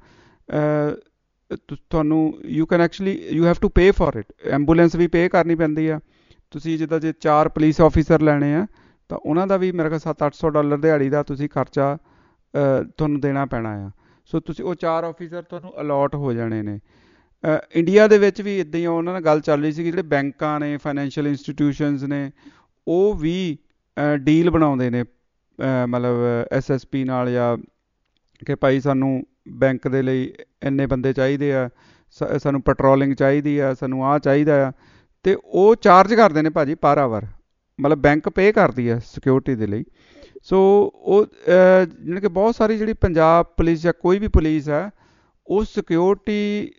ਅ, ਤੁ- ਤੁਹਾਨੂੰ you can actually you have to pay for it. Ambulance ਵੀ ਪੇ ਕਰਨੀ ਪੈਂਦੀ ਆ। ਤੁਸੀਂ ਜਿੱਦਾਂ ਜੇ ਚਾਰ ਪੁਲਿਸ ਆਫੀਸਰ ਲੈਣੇ ਆ ਤਾਂ ਉਹਨਾਂ ਦਾ ਵੀ ਮੇਰੇ ਖਿਆਲ ਸੱਤ ਅੱਠ ਸੌ ਡਾਲਰ ਦਿਹਾੜੀ ਦਾ ਤੁਸੀਂ ਖਰਚਾ ਅ, ਤੁਹਾਨੂੰ ਦੇਣਾ ਪੈਣਾ ਆ। ਸੋ ਤੁਸੀਂ ਉਹ ਚਾਰ ਆਫੀਸਰ ਤੁਹਾਨੂੰ ਅਲਾਟ ਹੋ ਜਾਣੇ ਨੇ। ਅ, ਇੰਡੀਆ ਦੇ ਵਿੱਚ ਵੀ ਇੱਦਾਂ ਹੀ ਆ, ਉਹਨਾਂ ਨਾਲ ਗੱਲ ਚੱਲ ਰਹੀ ਸੀ ਕਿ ਜਿਹੜੇ ਬੈਂਕਾਂ ਨੇ, ਫਾਈਨੈਂਸ਼ੀਅਲ ਇੰਸਟੀਟਿਊਸ਼ਨਸ ਨੇ, ਉਹ ਵੀ ਡੀਲ ਬਣਾਉਂਦੇ ਨੇ ਅ, ਮਤਲਬ ਐਸ ਐਸ ਪੀ ਨਾਲ, ਜਾਂ ਕਿ ਭਾਈ ਸਾਨੂੰ ਬੈਂਕ ਦੇ ਲਈ ਇੰਨੇ ਬੰਦੇ ਚਾਹੀਦੇ ਆ, ਸ- ਸਾਨੂੰ ਪੈਟਰੋਲਿੰਗ ਚਾਹੀਦੀ ਆ, ਸਾਨੂੰ ਆਹ ਚਾਹੀਦਾ ਆ, ਤੇ ਉਹ ਚਾਰਜ ਕਰਦੇ ਨੇ ਭਾਜੀ ਪਰ ਆਵਰ। ਮਤਲਬ ਬੈਂਕ ਪੇ ਕਰਦੀ ਹੈ ਸਿਕਿਉਰਿਟੀ ਦੇ ਲਈ। ਸੋ ਉਹ ਅਹ, ਜਾਣੀ ਕਿ ਬਹੁਤ ਸਾਰੀ ਜਿਹੜੀ ਪੰਜਾਬ ਪੁਲਿਸ ਜਾਂ ਕੋਈ ਵੀ ਪੁਲਿਸ ਹੈ, ਉਹ ਸਿਕਿਉਰਿਟੀ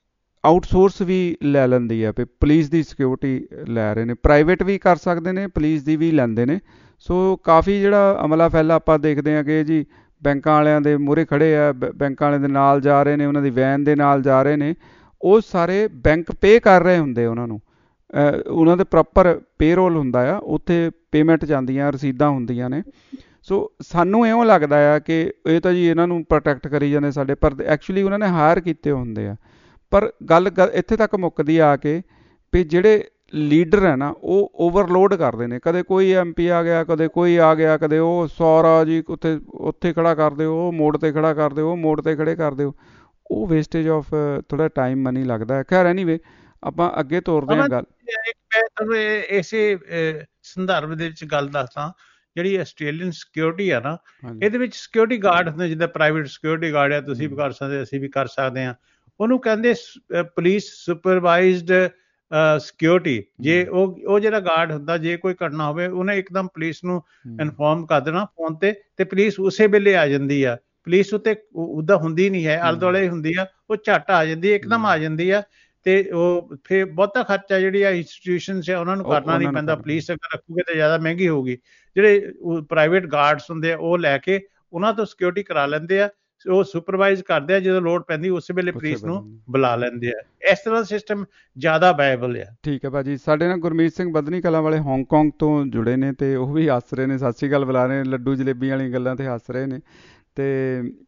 ਆਊਟਸੋਰਸ ਵੀ ਲੈ ਲੈਂਦੀ ਹੈ। ਵੀ ਪੁਲਿਸ ਦੀ ਸਿਕਿਉਰਿਟੀ ਲੈ ਰਹੇ ਨੇ, ਪ੍ਰਾਈਵੇਟ ਵੀ ਕਰ ਸਕਦੇ ਨੇ, ਪੁਲਿਸ ਦੀ ਵੀ ਲੈਂਦੇ ਨੇ। ਸੋ ਕਾਫੀ ਜਿਹੜਾ ਅਮਲਾ ਫੈਲਾ ਆਪਾਂ ਦੇਖਦੇ ਹਾਂ ਕਿ ਜੀ ਬੈਂਕਾਂ ਵਾਲਿਆਂ ਦੇ ਮੂਹਰੇ ਖੜੇ ਆ, ਬ- ਬੈਂਕਾਂ ਵਾਲਿਆਂ ਦੇ ਨਾਲ ਜਾ ਰਹੇ ਨੇ, ਉਹਨਾਂ ਦੀ ਵੈਨ ਦੇ ਨਾਲ ਜਾ ਰਹੇ ਨੇ, ਉਹ ਸਾਰੇ ਬੈਂਕ ਪੇ ਕਰ ਰਹੇ ਹੁੰਦੇ ਉਹਨਾਂ ਨੂੰ। ਅਹ ਉਹਨਾਂ ਦੇ ਪ੍ਰੋਪਰ ਪੇਰੋਲ ਹੁੰਦਾ ਆ, ਉੱਥੇ ਪੇਮੈਂਟ ਜਾਂਦੀਆਂ, ਰਸੀਦਾਂ ਹੁੰਦੀਆਂ ਨੇ। ਸੋ ਸਾਨੂੰ ਇਉਂ ਲੱਗਦਾ ਆ ਕਿ ਇਹ ਤਾਂ ਜੀ ਇਹਨਾਂ ਨੂੰ ਪ੍ਰੋਟੈਕਟ ਕਰੀ ਜਾਂਦੇ ਸਾਡੇ, ਪਰ ਐਕਚੁਅਲੀ ਉਹਨਾਂ ਨੇ ਹਾਇਰ ਕੀਤੇ ਹੁੰਦੇ ਆ। ਪਰ ਗੱਲ ਗ- ਇੱਥੇ ਤੱਕ ਮੁੱਕਦੀ ਆ ਕੇ ਵੀ ਜਿਹੜੇ ਲੀਡਰ ਹੈ ਨਾ, ਉਹ ਓਵਰਲੋਡ ਕਰਦੇ ਨੇ। ਕਦੇ ਕੋਈ ਐਮ ਪੀ ਆ ਗਿਆ, ਕਦੇ ਕੋਈ ਆ ਗਿਆ, ਕਦੇ ਉਹ ਸਾਰਾ ਜੀ ਉੱਥੇ ਉੱਥੇ ਖੜਾ ਕਰ ਦਿਓ, ਉਹ ਮੋੜ ਤੇ ਖੜਾ ਕਰ ਦਿਓ, ਉਹ ਮੋੜ ਤੇ ਖੜੇ ਕਰ ਦਿਓ। ਉਹ ਵੇਸਟੇਜ ਆਫ ਥੋੜਾ ਟਾਈਮ ਮਨੀ ਲੱਗਦਾ ਹੈ। ਖੈਰ ਐਨੀਵੇ ਆਪਾਂ ਅੱਗੇ ਤੋਰਦੇ ਹਾਂ ਅਮਨ, ਗੱਲ। ਇੱਕ ਮੈਂ ਤੁਹਾਨੂੰ ਇਹ- ਇਸੇ ਅਹ, ਸੰਦਰਭ ਦੇ ਵਿੱਚ ਗੱਲ ਦੱਸਦਾ। ਜਿਹੜੀ ਆਸਟ੍ਰੇਲੀਅਨ ਸਿਕਿਉਰਿਟੀ ਆ ਨਾ, ਹਾਂਜੀ ਇਹਦੇ ਵਿੱਚ ਸਿਕਿਉਰਿਟੀ ਗਾਰਡ ਹੁੰਦੇ, ਜਿੱਦਾਂ ਪ੍ਰਾਈਵੇਟ ਸਿਕਿਉਰਿਟੀ ਗਾਰਡ ਆ, ਤੁਸੀਂ ਵੀ ਹਮ, ਕਰ ਸਕਦੇ, ਅਸੀਂ ਵੀ ਕਰ ਸਕਦੇ ਹਾਂ। ਉਹਨੂੰ ਕਹਿੰਦੇ ਪੁਲਿਸ ਸੁਪਰਵਾਈਜ਼ਡ ਸਿਕਿਉਰਿਟੀ। ਜੇ ਹਮ, ਉਹ ਉਹ ਜਿਹੜਾ ਗਾਰਡ ਹੁੰਦਾ, ਜੇ ਕੋਈ ਘਟਨਾ ਹੋਵੇ, ਉਹਨੇ ਇੱਕਦਮ ਪੁਲਿਸ ਨੂੰ ਹਮ, ਇਨਫੋਰਮ ਕਰ ਦੇਣਾ ਫੋਨ ਤੇ, ਤੇ ਪੁਲਿਸ ਉਸੇ ਵੇਲੇ ਆ ਜਾਂਦੀ ਆ। ਪੁਲਿਸ ਉੱਤੇ ਉਹਦਾ ਹੁੰਦੀ ਨਹੀਂ ਹੈ, ਆਲੇ ਹਮ, ਦੁਆਲੇ ਹੁੰਦੀ ਆ, ਉਹ ਝੱਟ ਆ ਜਾਂਦੀ ਹੈ, ਇੱਕਦਮ ਹਮ, ਆ ਜਾਂਦੀ ਆ। ਤੇ ਉਹ ਫਿਰ ਬਹੁਤਾ ਖਰਚਾ ਜਿਹੜੀ ਆ ਇੰਸਟੀਟਿਊਸ਼ਨਸ ਆ ਉਹਨਾਂ ਨੂੰ ਉਹ ਕਰਨਾ ਨਹੀਂ ਉਹਨਾਂ ਨੂੰ ਪੈਂਦਾ। ਕਰ ਪੁਲਿਸ ਅਗਰ ਰੱਖੂਗੇ ਤਾਂ ਜ਼ਿਆਦਾ ਮਹਿੰਗੀ ਹੋਊਗੀ। ਜਿਹੜੇ ਪ੍ਰਾਈਵੇਟ ਗਾਰਡਸ ਹੁੰਦੇ ਆ, ਉਹ ਲੈ ਕੇ ਉਹਨਾਂ ਤੋਂ ਸਿਕਿਉਰਿਟੀ ਕਰਾ ਲੈਂਦੇ ਆ। ਉਹ ਸੁਪਰਵਾਈਜ਼ ਕਰਦੇ ਆ, ਜਦੋਂ ਲੋੜ ਪੈਂਦੀ ਉਸੇ ਵੇਲੇ ਉਸੇ ਪੁਲਿਸ ਨੂੰ ਵੇਲੇ। ਬੁਲਾ ਲੈਂਦੇ ਆ। ਇਸ ਤਰ੍ਹਾਂ ਦਾ ਸਿਸਟਮ ਜ਼ਿਆਦਾ ਵਾਇਬਲ ਆ। ਠੀਕ ਹੈ ਭਾਜੀ। ਸਾਡੇ ਨਾਲ ਗੁਰਮੀਤ ਸਿੰਘ ਬਦਨੀ ਕਲਾਂ ਵਾਲੇ ਹਾਂਗਕਾਂਗ ਤੋਂ ਜੁੜੇ ਨੇ ਤੇ ਉਹ ਵੀ ਹੱਸ ਰਹੇ ਨੇ, ਸਤਿ ਸ਼੍ਰੀ ਅਕਾਲ ਬੁਲਾ ਰਹੇ ਨੇ, ਲੱਡੂ ਜਲੇਬੀਆਂ ਵਾਲੀਆਂ ਗੱਲਾਂ ਤੇ ਹੱਸ ਰਹੇ ਨੇ। ਤੇ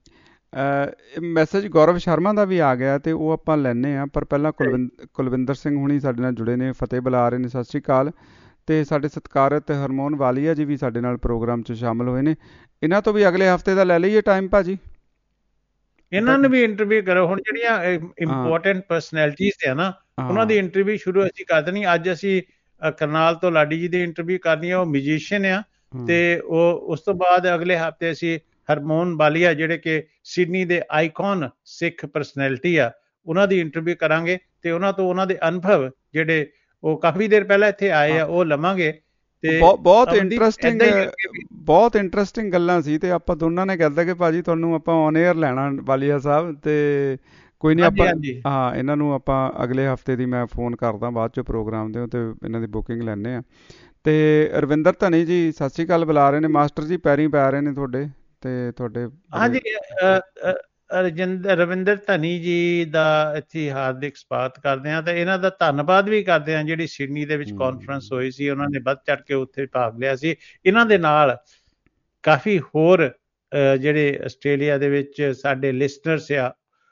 ਮੈਸੇਜ ਗੌਰਵ ਸ਼ਰਮਾ ਦਾ ਵੀ ਆ ਗਿਆ ਤੇ ਉਹ ਆਪਾਂ ਲੈਣੇ ਆ, ਪਰ ਪਹਿਲਾਂ ਕੁਲਵਿੰਦ ਕੁਲਵਿੰਦਰ ਸਿੰਘ ਹੁਣੀ ਸਾਡੇ ਨਾਲ ਜੁੜੇ ਨੇ, ਫਤਿਹ ਬੁਲਾ ਰਹੇ ਨੇ, ਸਤਿ ਸ਼੍ਰੀ ਅਕਾਲ। ਤੇ ਸਾਡੇ ਸਤਿਕਾਰਤ ਹਰਮੋਨ ਵਾਲੀਆ ਜੀ ਵੀ ਸਾਡੇ ਨਾਲ ਪ੍ਰੋਗਰਾਮ 'ਚ ਸ਼ਾਮਲ ਹੋਏ ਨੇ। ਇਹਨਾਂ ਤੋਂ ਵੀ ਅਗਲੇ ਹਫਤੇ ਦਾ ਲੈ ਲਈਏ ਟਾਈਮ ਭਾਜੀ, ਇਹਨਾਂ ਨੂੰ ਵੀ ਇੰਟਰਵਿਊ ਕਰੋ। ਹੁਣ ਜਿਹੜੀਆਂ ਇੰਪੋਰਟੈਂਟ ਪਰਸਨੈਲਿਟੀਜ਼ ਆ ਨਾ, ਉਹਨਾਂ ਦੀ ਇੰਟਰਵਿਊ ਸ਼ੁਰੂ ਅਸੀਂ ਕਰ ਦੇਣੀ। ਅੱਜ ਅਸੀਂ ਕਰਨਾਲ ਤੋਂ ਲਾਡੀ ਜੀ ਦੀ ਇੰਟਰਵਿਊ ਕਰਨੀ ਆ, ਉਹ ਮਿਊਜ਼ੀਸ਼ੀਅਨ ਆ, ਤੇ ਉਹ ਉਸ ਤੋਂ ਬਾਅਦ ਅਗਲੇ ਹਫਤੇ ਅਸੀਂ ਹਰਮੋਨ ਵਾਲੀਆ ਜਿਹੜੇ ਕਿ ਸਿਡਨੀ ਦੇ ਆਈਕਨ ਸਿੱਖ ਪਰਸਨੈਲਿਟੀ ਆ, ਉਹਨਾਂ ਦੀ ਇੰਟਰਵਿਊ ਕਰਾਂਗੇ ਤੇ ਉਹਨਾਂ ਤੋਂ ਉਹਨਾਂ ਦੇ ਅਨੁਭਵ ਜਿਹੜੇ ਉਹ ਕਾਫੀ ਦੇਰ ਪਹਿਲਾਂ ਇੱਥੇ ਆਏ ਆ ਉਹ ਲਵਾਂਗੇ। ਤੇ ਬਹੁਤ ਇੰਟਰਸਟਿੰਗ ਬਹੁਤ ਇੰਟਰਸਟਿੰਗ ਗੱਲਾਂ ਸੀ ਤੇ ਆਪਾਂ ਦੋਨਾਂ ਨੇ ਕਹਿੰਦਾ ਕਿ ਭਾਜੀ ਤੁਹਾਨੂੰ ਆਪਾਂ ਔਨ 에ਅਰ ਲੈਣਾ ਵਾਲੀਆ ਸਾਹਿਬ, ਤੇ ਕੋਈ ਨਹੀਂ ਆਪਾਂ ਹਾਂ ਇਹਨਾਂ ਨੂੰ ਆਪਾਂ ਅਗਲੇ ਹਫਤੇ ਦੀ ਮੈਂ ਫੋਨ ਕਰਦਾ ਬਾਅਦ ਚੋਂ ਪ੍ਰੋਗਰਾਮ ਦੇ, ਤੇ ਇਹਨਾਂ ਦੀ ਬੁਕਿੰਗ ਲੈਂਦੇ ਆ। ਤੇ ਰਵਿੰਦਰ ਧਨੀ ਜੀ ਸਤਿ ਸ਼੍ਰੀ ਅਕਾਲ ਬੁਲਾ ਰਹੇ ਨੇ, ਮਾਸਟਰ ਜੀ ਪੈਰੀਂ ਪੈ ਰਹੇ ਨੇ ਤੁਹਾਡੇ ਤੇ ਤੁਹਾਡੇ। ਹਾਂਜੀ ਰਜਿੰਦਰ ਰਵਿੰਦਰ ਧਨੀ ਜੀ ਦਾ ਇੱਥੇ ਹਾਰਦਿਕ ਸਵਾਗਤ ਕਰਦੇ ਹਾਂ, ਤੇ ਇਹਨਾਂ ਦਾ ਧੰਨਵਾਦ ਵੀ ਕਰਦੇ ਹਾਂ ਜਿਹੜੀ ਸਿਡਨੀ ਦੇ ਵਿੱਚ ਕਾਨਫਰੰਸ ਹੋਈ ਸੀ, ਉਹਨਾਂ ਨੇ ਵੱਧ ਚੜ੍ਹ ਕੇ ਉੱਥੇ ਭਾਗ ਲਿਆ ਸੀ। ਇਹਨਾਂ ਦੇ ਨਾਲ ਕਾਫੀ ਹੋਰ ਜਿਹੜੇ ਆਸਟ੍ਰੇਲੀਆ ਦੇ ਵਿੱਚ ਸਾਡੇ ਲਿਸਨਰਸ ਆ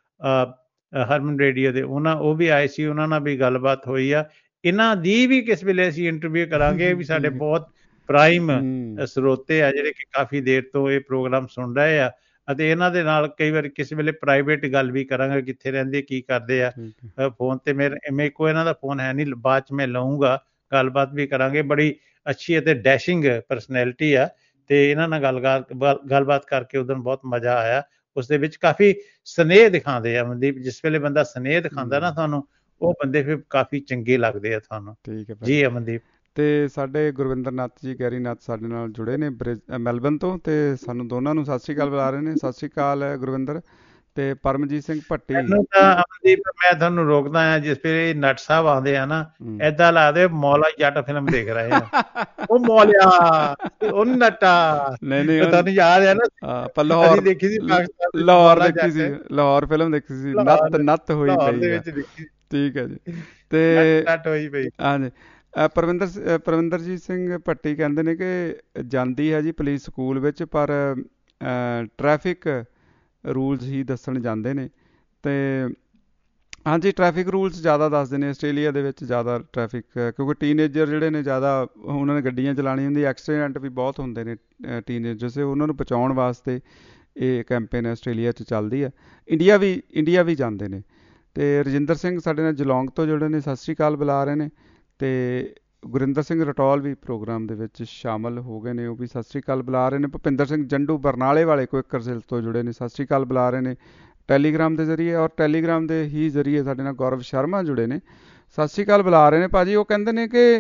ਹਰਮਨ ਰੇਡੀਓ ਦੇ, ਉਹਨਾਂ ਉਹ ਵੀ ਆਏ ਸੀ, ਉਹਨਾਂ ਨਾਲ ਵੀ ਗੱਲਬਾਤ ਹੋਈ ਆ। ਇਹਨਾਂ ਦੀ ਵੀ ਕਿਸ ਵੇਲੇ ਅਸੀਂ ਇੰਟਰਵਿਊ ਕਰਾਂਗੇ, ਵੀ ਸਾਡੇ ਬਹੁਤ ਪ੍ਰਾਈਮ ਸਰੋਤੇ ਆ ਜਿਹੜੇ ਕਿ ਕਾਫੀ ਦੇਰ ਤੋਂ ਇਹ ਪ੍ਰੋਗਰਾਮ ਸੁਣ ਰਹੇ ਆ, ਅਤੇ ਇਹਨਾਂ ਦੇ ਨਾਲ ਕਈ ਵਾਰ ਕਿਸੇ ਵੇਲੇ ਪ੍ਰਾਈਵੇਟ ਗੱਲ ਵੀ ਕਰਾਂਗੇ, ਕਿੱਥੇ ਰਹਿੰਦੇ ਕੀ ਕਰਦੇ ਆ। ਫੋਨ ਤੇ ਮੇਰੇ ਮੇਰੇ ਕੋਲ ਇਹਨਾਂ ਦਾ ਫੋਨ ਹੈ ਨਹੀਂ, ਬਾਅਦ ਚ ਮੈਂ ਲਊਂਗਾ, ਗੱਲਬਾਤ ਵੀ ਕਰਾਂਗੇ। ਬੜੀ ਅੱਛੀ ਅਤੇ ਡੈਸ਼ਿੰਗ ਪਰਸਨੈਲਿਟੀ ਆ, ਤੇ ਇਹਨਾਂ ਨਾਲ ਗੱਲ ਗੱਲਬਾਤ ਕਰਕੇ ਉਦੋਂ ਬਹੁਤ ਮਜ਼ਾ ਆਇਆ। ਉਸ ਦੇ ਵਿੱਚ ਕਾਫੀ ਸਨੇਹ ਦਿਖਾਉਂਦੇ ਆ ਮਨਦੀਪ, ਜਿਸ ਵੇਲੇ ਬੰਦਾ ਸਨੇਹ ਦਿਖਾਉਂਦਾ ਨਾ ਤੁਹਾਨੂੰ, ਉਹ ਬੰਦੇ ਫਿਰ ਕਾਫੀ ਚੰਗੇ ਲੱਗਦੇ ਆ ਤੁਹਾਨੂੰ। ਠੀਕ ਹੈ ਜੀ ਅਮਨਦੀਪ। ਤੇ ਸਾਡੇ ਗੁਰਵਿੰਦਰ ਨਾਥ ਜੀ ਗੈਰੀ ਨਾਥ ਸਾਡੇ ਨਾਲ ਜੁੜੇ ਨੇ ਮੈਲਬਨ ਤੋਂ, ਤੇ ਸਾਨੂੰ ਦੋਨਾਂ ਨੂੰ ਸਤਿ ਸ਼੍ਰੀ ਅਕਾਲ ਬੁਲਾ ਰਹੇ ਨੇ। ਸਤਿ ਸ਼੍ਰੀ ਅਕਾਲ ਗੁਰਵਿੰਦਰ। ਤੇ ਪਰਮਜੀਤ ਸਿੰਘ ਭੱਟੀ। ਮੈਨੂੰ ਤਾਂ ਅਮਨਦੀਪ ਮੈਂ ਤੁਹਾਨੂੰ ਰੋਕਦਾ ਆ, ਜਿਸ ਵੇਲੇ ਨਟ ਸਾਹਿਬ ਆਉਂਦੇ ਆ ਨਾ, ਏਦਾਂ ਲੱਗਦਾ ਮੌਲਾ ਜੱਟ ਫਿਲਮ ਦੇਖ ਰਹੇ ਆ। ਉਹ ਮੌਲਿਆ ਉਹ ਨਟਾ। ਨਹੀਂ ਨਹੀਂ ਤੁਹਾਨੂੰ ਯਾਦ ਹੈ ਨਾ, ਆਪਾਂ ਲਾਹੌਰ ਦੇਖੀ ਸੀ, ਲਾਹੌਰ ਦੇਖੀ ਸੀ, ਲਾਹੌਰ ਫਿਲਮ ਦੇਖੀ ਸੀ, ਨੱਤ ਨੱਤ ਹੋਈ ਪਈ। ਠੀਕ ਹੈ ਜੀ। ਤੇ ਨੱਟ ਹੋਈ ਪਈ। ਹਾਂਜੀ ਪਰਵਿੰਦਰ ਪਰਵਿੰਦਰਜੀਤ ਸਿੰਘ ਭੱਟੀ ਕਹਿੰਦੇ ਨੇ ਕਿ ਜਾਂਦੀ ਹੈ ਜੀ ਪੁਲਿਸ ਸਕੂਲ ਵਿੱਚ, ਪਰ ਟ੍ਰੈਫਿਕ ਰੂਲਸ ਹੀ ਦੱਸਣ ਜਾਂਦੇ ਨੇ। ਤੇ ਹਾਂਜੀ ਟ੍ਰੈਫਿਕ ਰੂਲਸ ਜ਼ਿਆਦਾ ਦੱਸਦੇ ਨੇ ਆਸਟ੍ਰੇਲੀਆ ਦੇ ਵਿੱਚ, ਜ਼ਿਆਦਾ ਟ੍ਰੈਫਿਕ, ਕਿਉਂਕਿ ਟੀਨੇਜਰ ਜਿਹੜੇ ਨੇ ਜ਼ਿਆਦਾ ਉਹਨਾਂ ਨੇ ਗੱਡੀਆਂ ਚਲਾਉਣੀ ਹੁੰਦੀ, ਐਕਸੀਡੈਂਟ ਵੀ ਬਹੁਤ ਹੁੰਦੇ ਨੇ ਟੀਨੇਜਰਸ, ਉਹਨਾਂ ਨੂੰ ਬਚਾਉਣ ਵਾਸਤੇ ਇਹ ਕੈਂਪੇਨ ਆਸਟ੍ਰੇਲੀਆ 'ਚ ਚੱਲਦੀ ਹੈ। ਇੰਡੀਆ ਵੀ ਇੰਡੀਆ ਵੀ ਜਾਂਦੇ ਨੇ। ਤੇ ਰਜਿੰਦਰ ਸਿੰਘ ਸਾਡੇ ਨਾਲ ਜਲੌਂਗ ਤੋਂ ਜੁੜੇ ਨੇ, ਸਤਿ ਸ਼੍ਰੀ ਅਕਾਲ ਬੁਲਾ ਰਹੇ ਨੇ। ਤੇ ਗੁਰਿੰਦਰ ਸਿੰਘ ਰਟੌਲ ਵੀ ਪ੍ਰੋਗਰਾਮ ਦੇ ਵਿੱਚ ਸ਼ਾਮਲ ਹੋ ਗਏ ਨੇ, ਉਹ ਵੀ ਸਤਿ ਸ਼੍ਰੀ ਅਕਾਲ ਬੁਲਾ ਰਹੇ ਨੇ। ਭੁਪਿੰਦਰ ਸਿੰਘ ਜੰਡੂ ਬਰਨਾਲੇ ਵਾਲੇ ਕੁਇੱਕਰ ਸਿਲ ਤੋਂ ਜੁੜੇ ਨੇ, ਸਤਿ ਸ਼੍ਰੀ ਅਕਾਲ ਬੁਲਾ ਰਹੇ ਨੇ ਟੈਲੀਗ੍ਰਾਮ ਦੇ ਜ਼ਰੀਏ, ਔਰ ਟੈਲੀਗ੍ਰਾਮ ਦੇ ਹੀ ਜ਼ਰੀਏ ਸਾਡੇ ਨਾਲ ਗੌਰਵ ਸ਼ਰਮਾ ਜੁੜੇ ਨੇ, ਸਤਿ ਸ਼੍ਰੀ ਅਕਾਲ ਬੁਲਾ ਰਹੇ ਨੇ ਭਾਜੀ। ਉਹ ਕਹਿੰਦੇ ਨੇ ਕਿ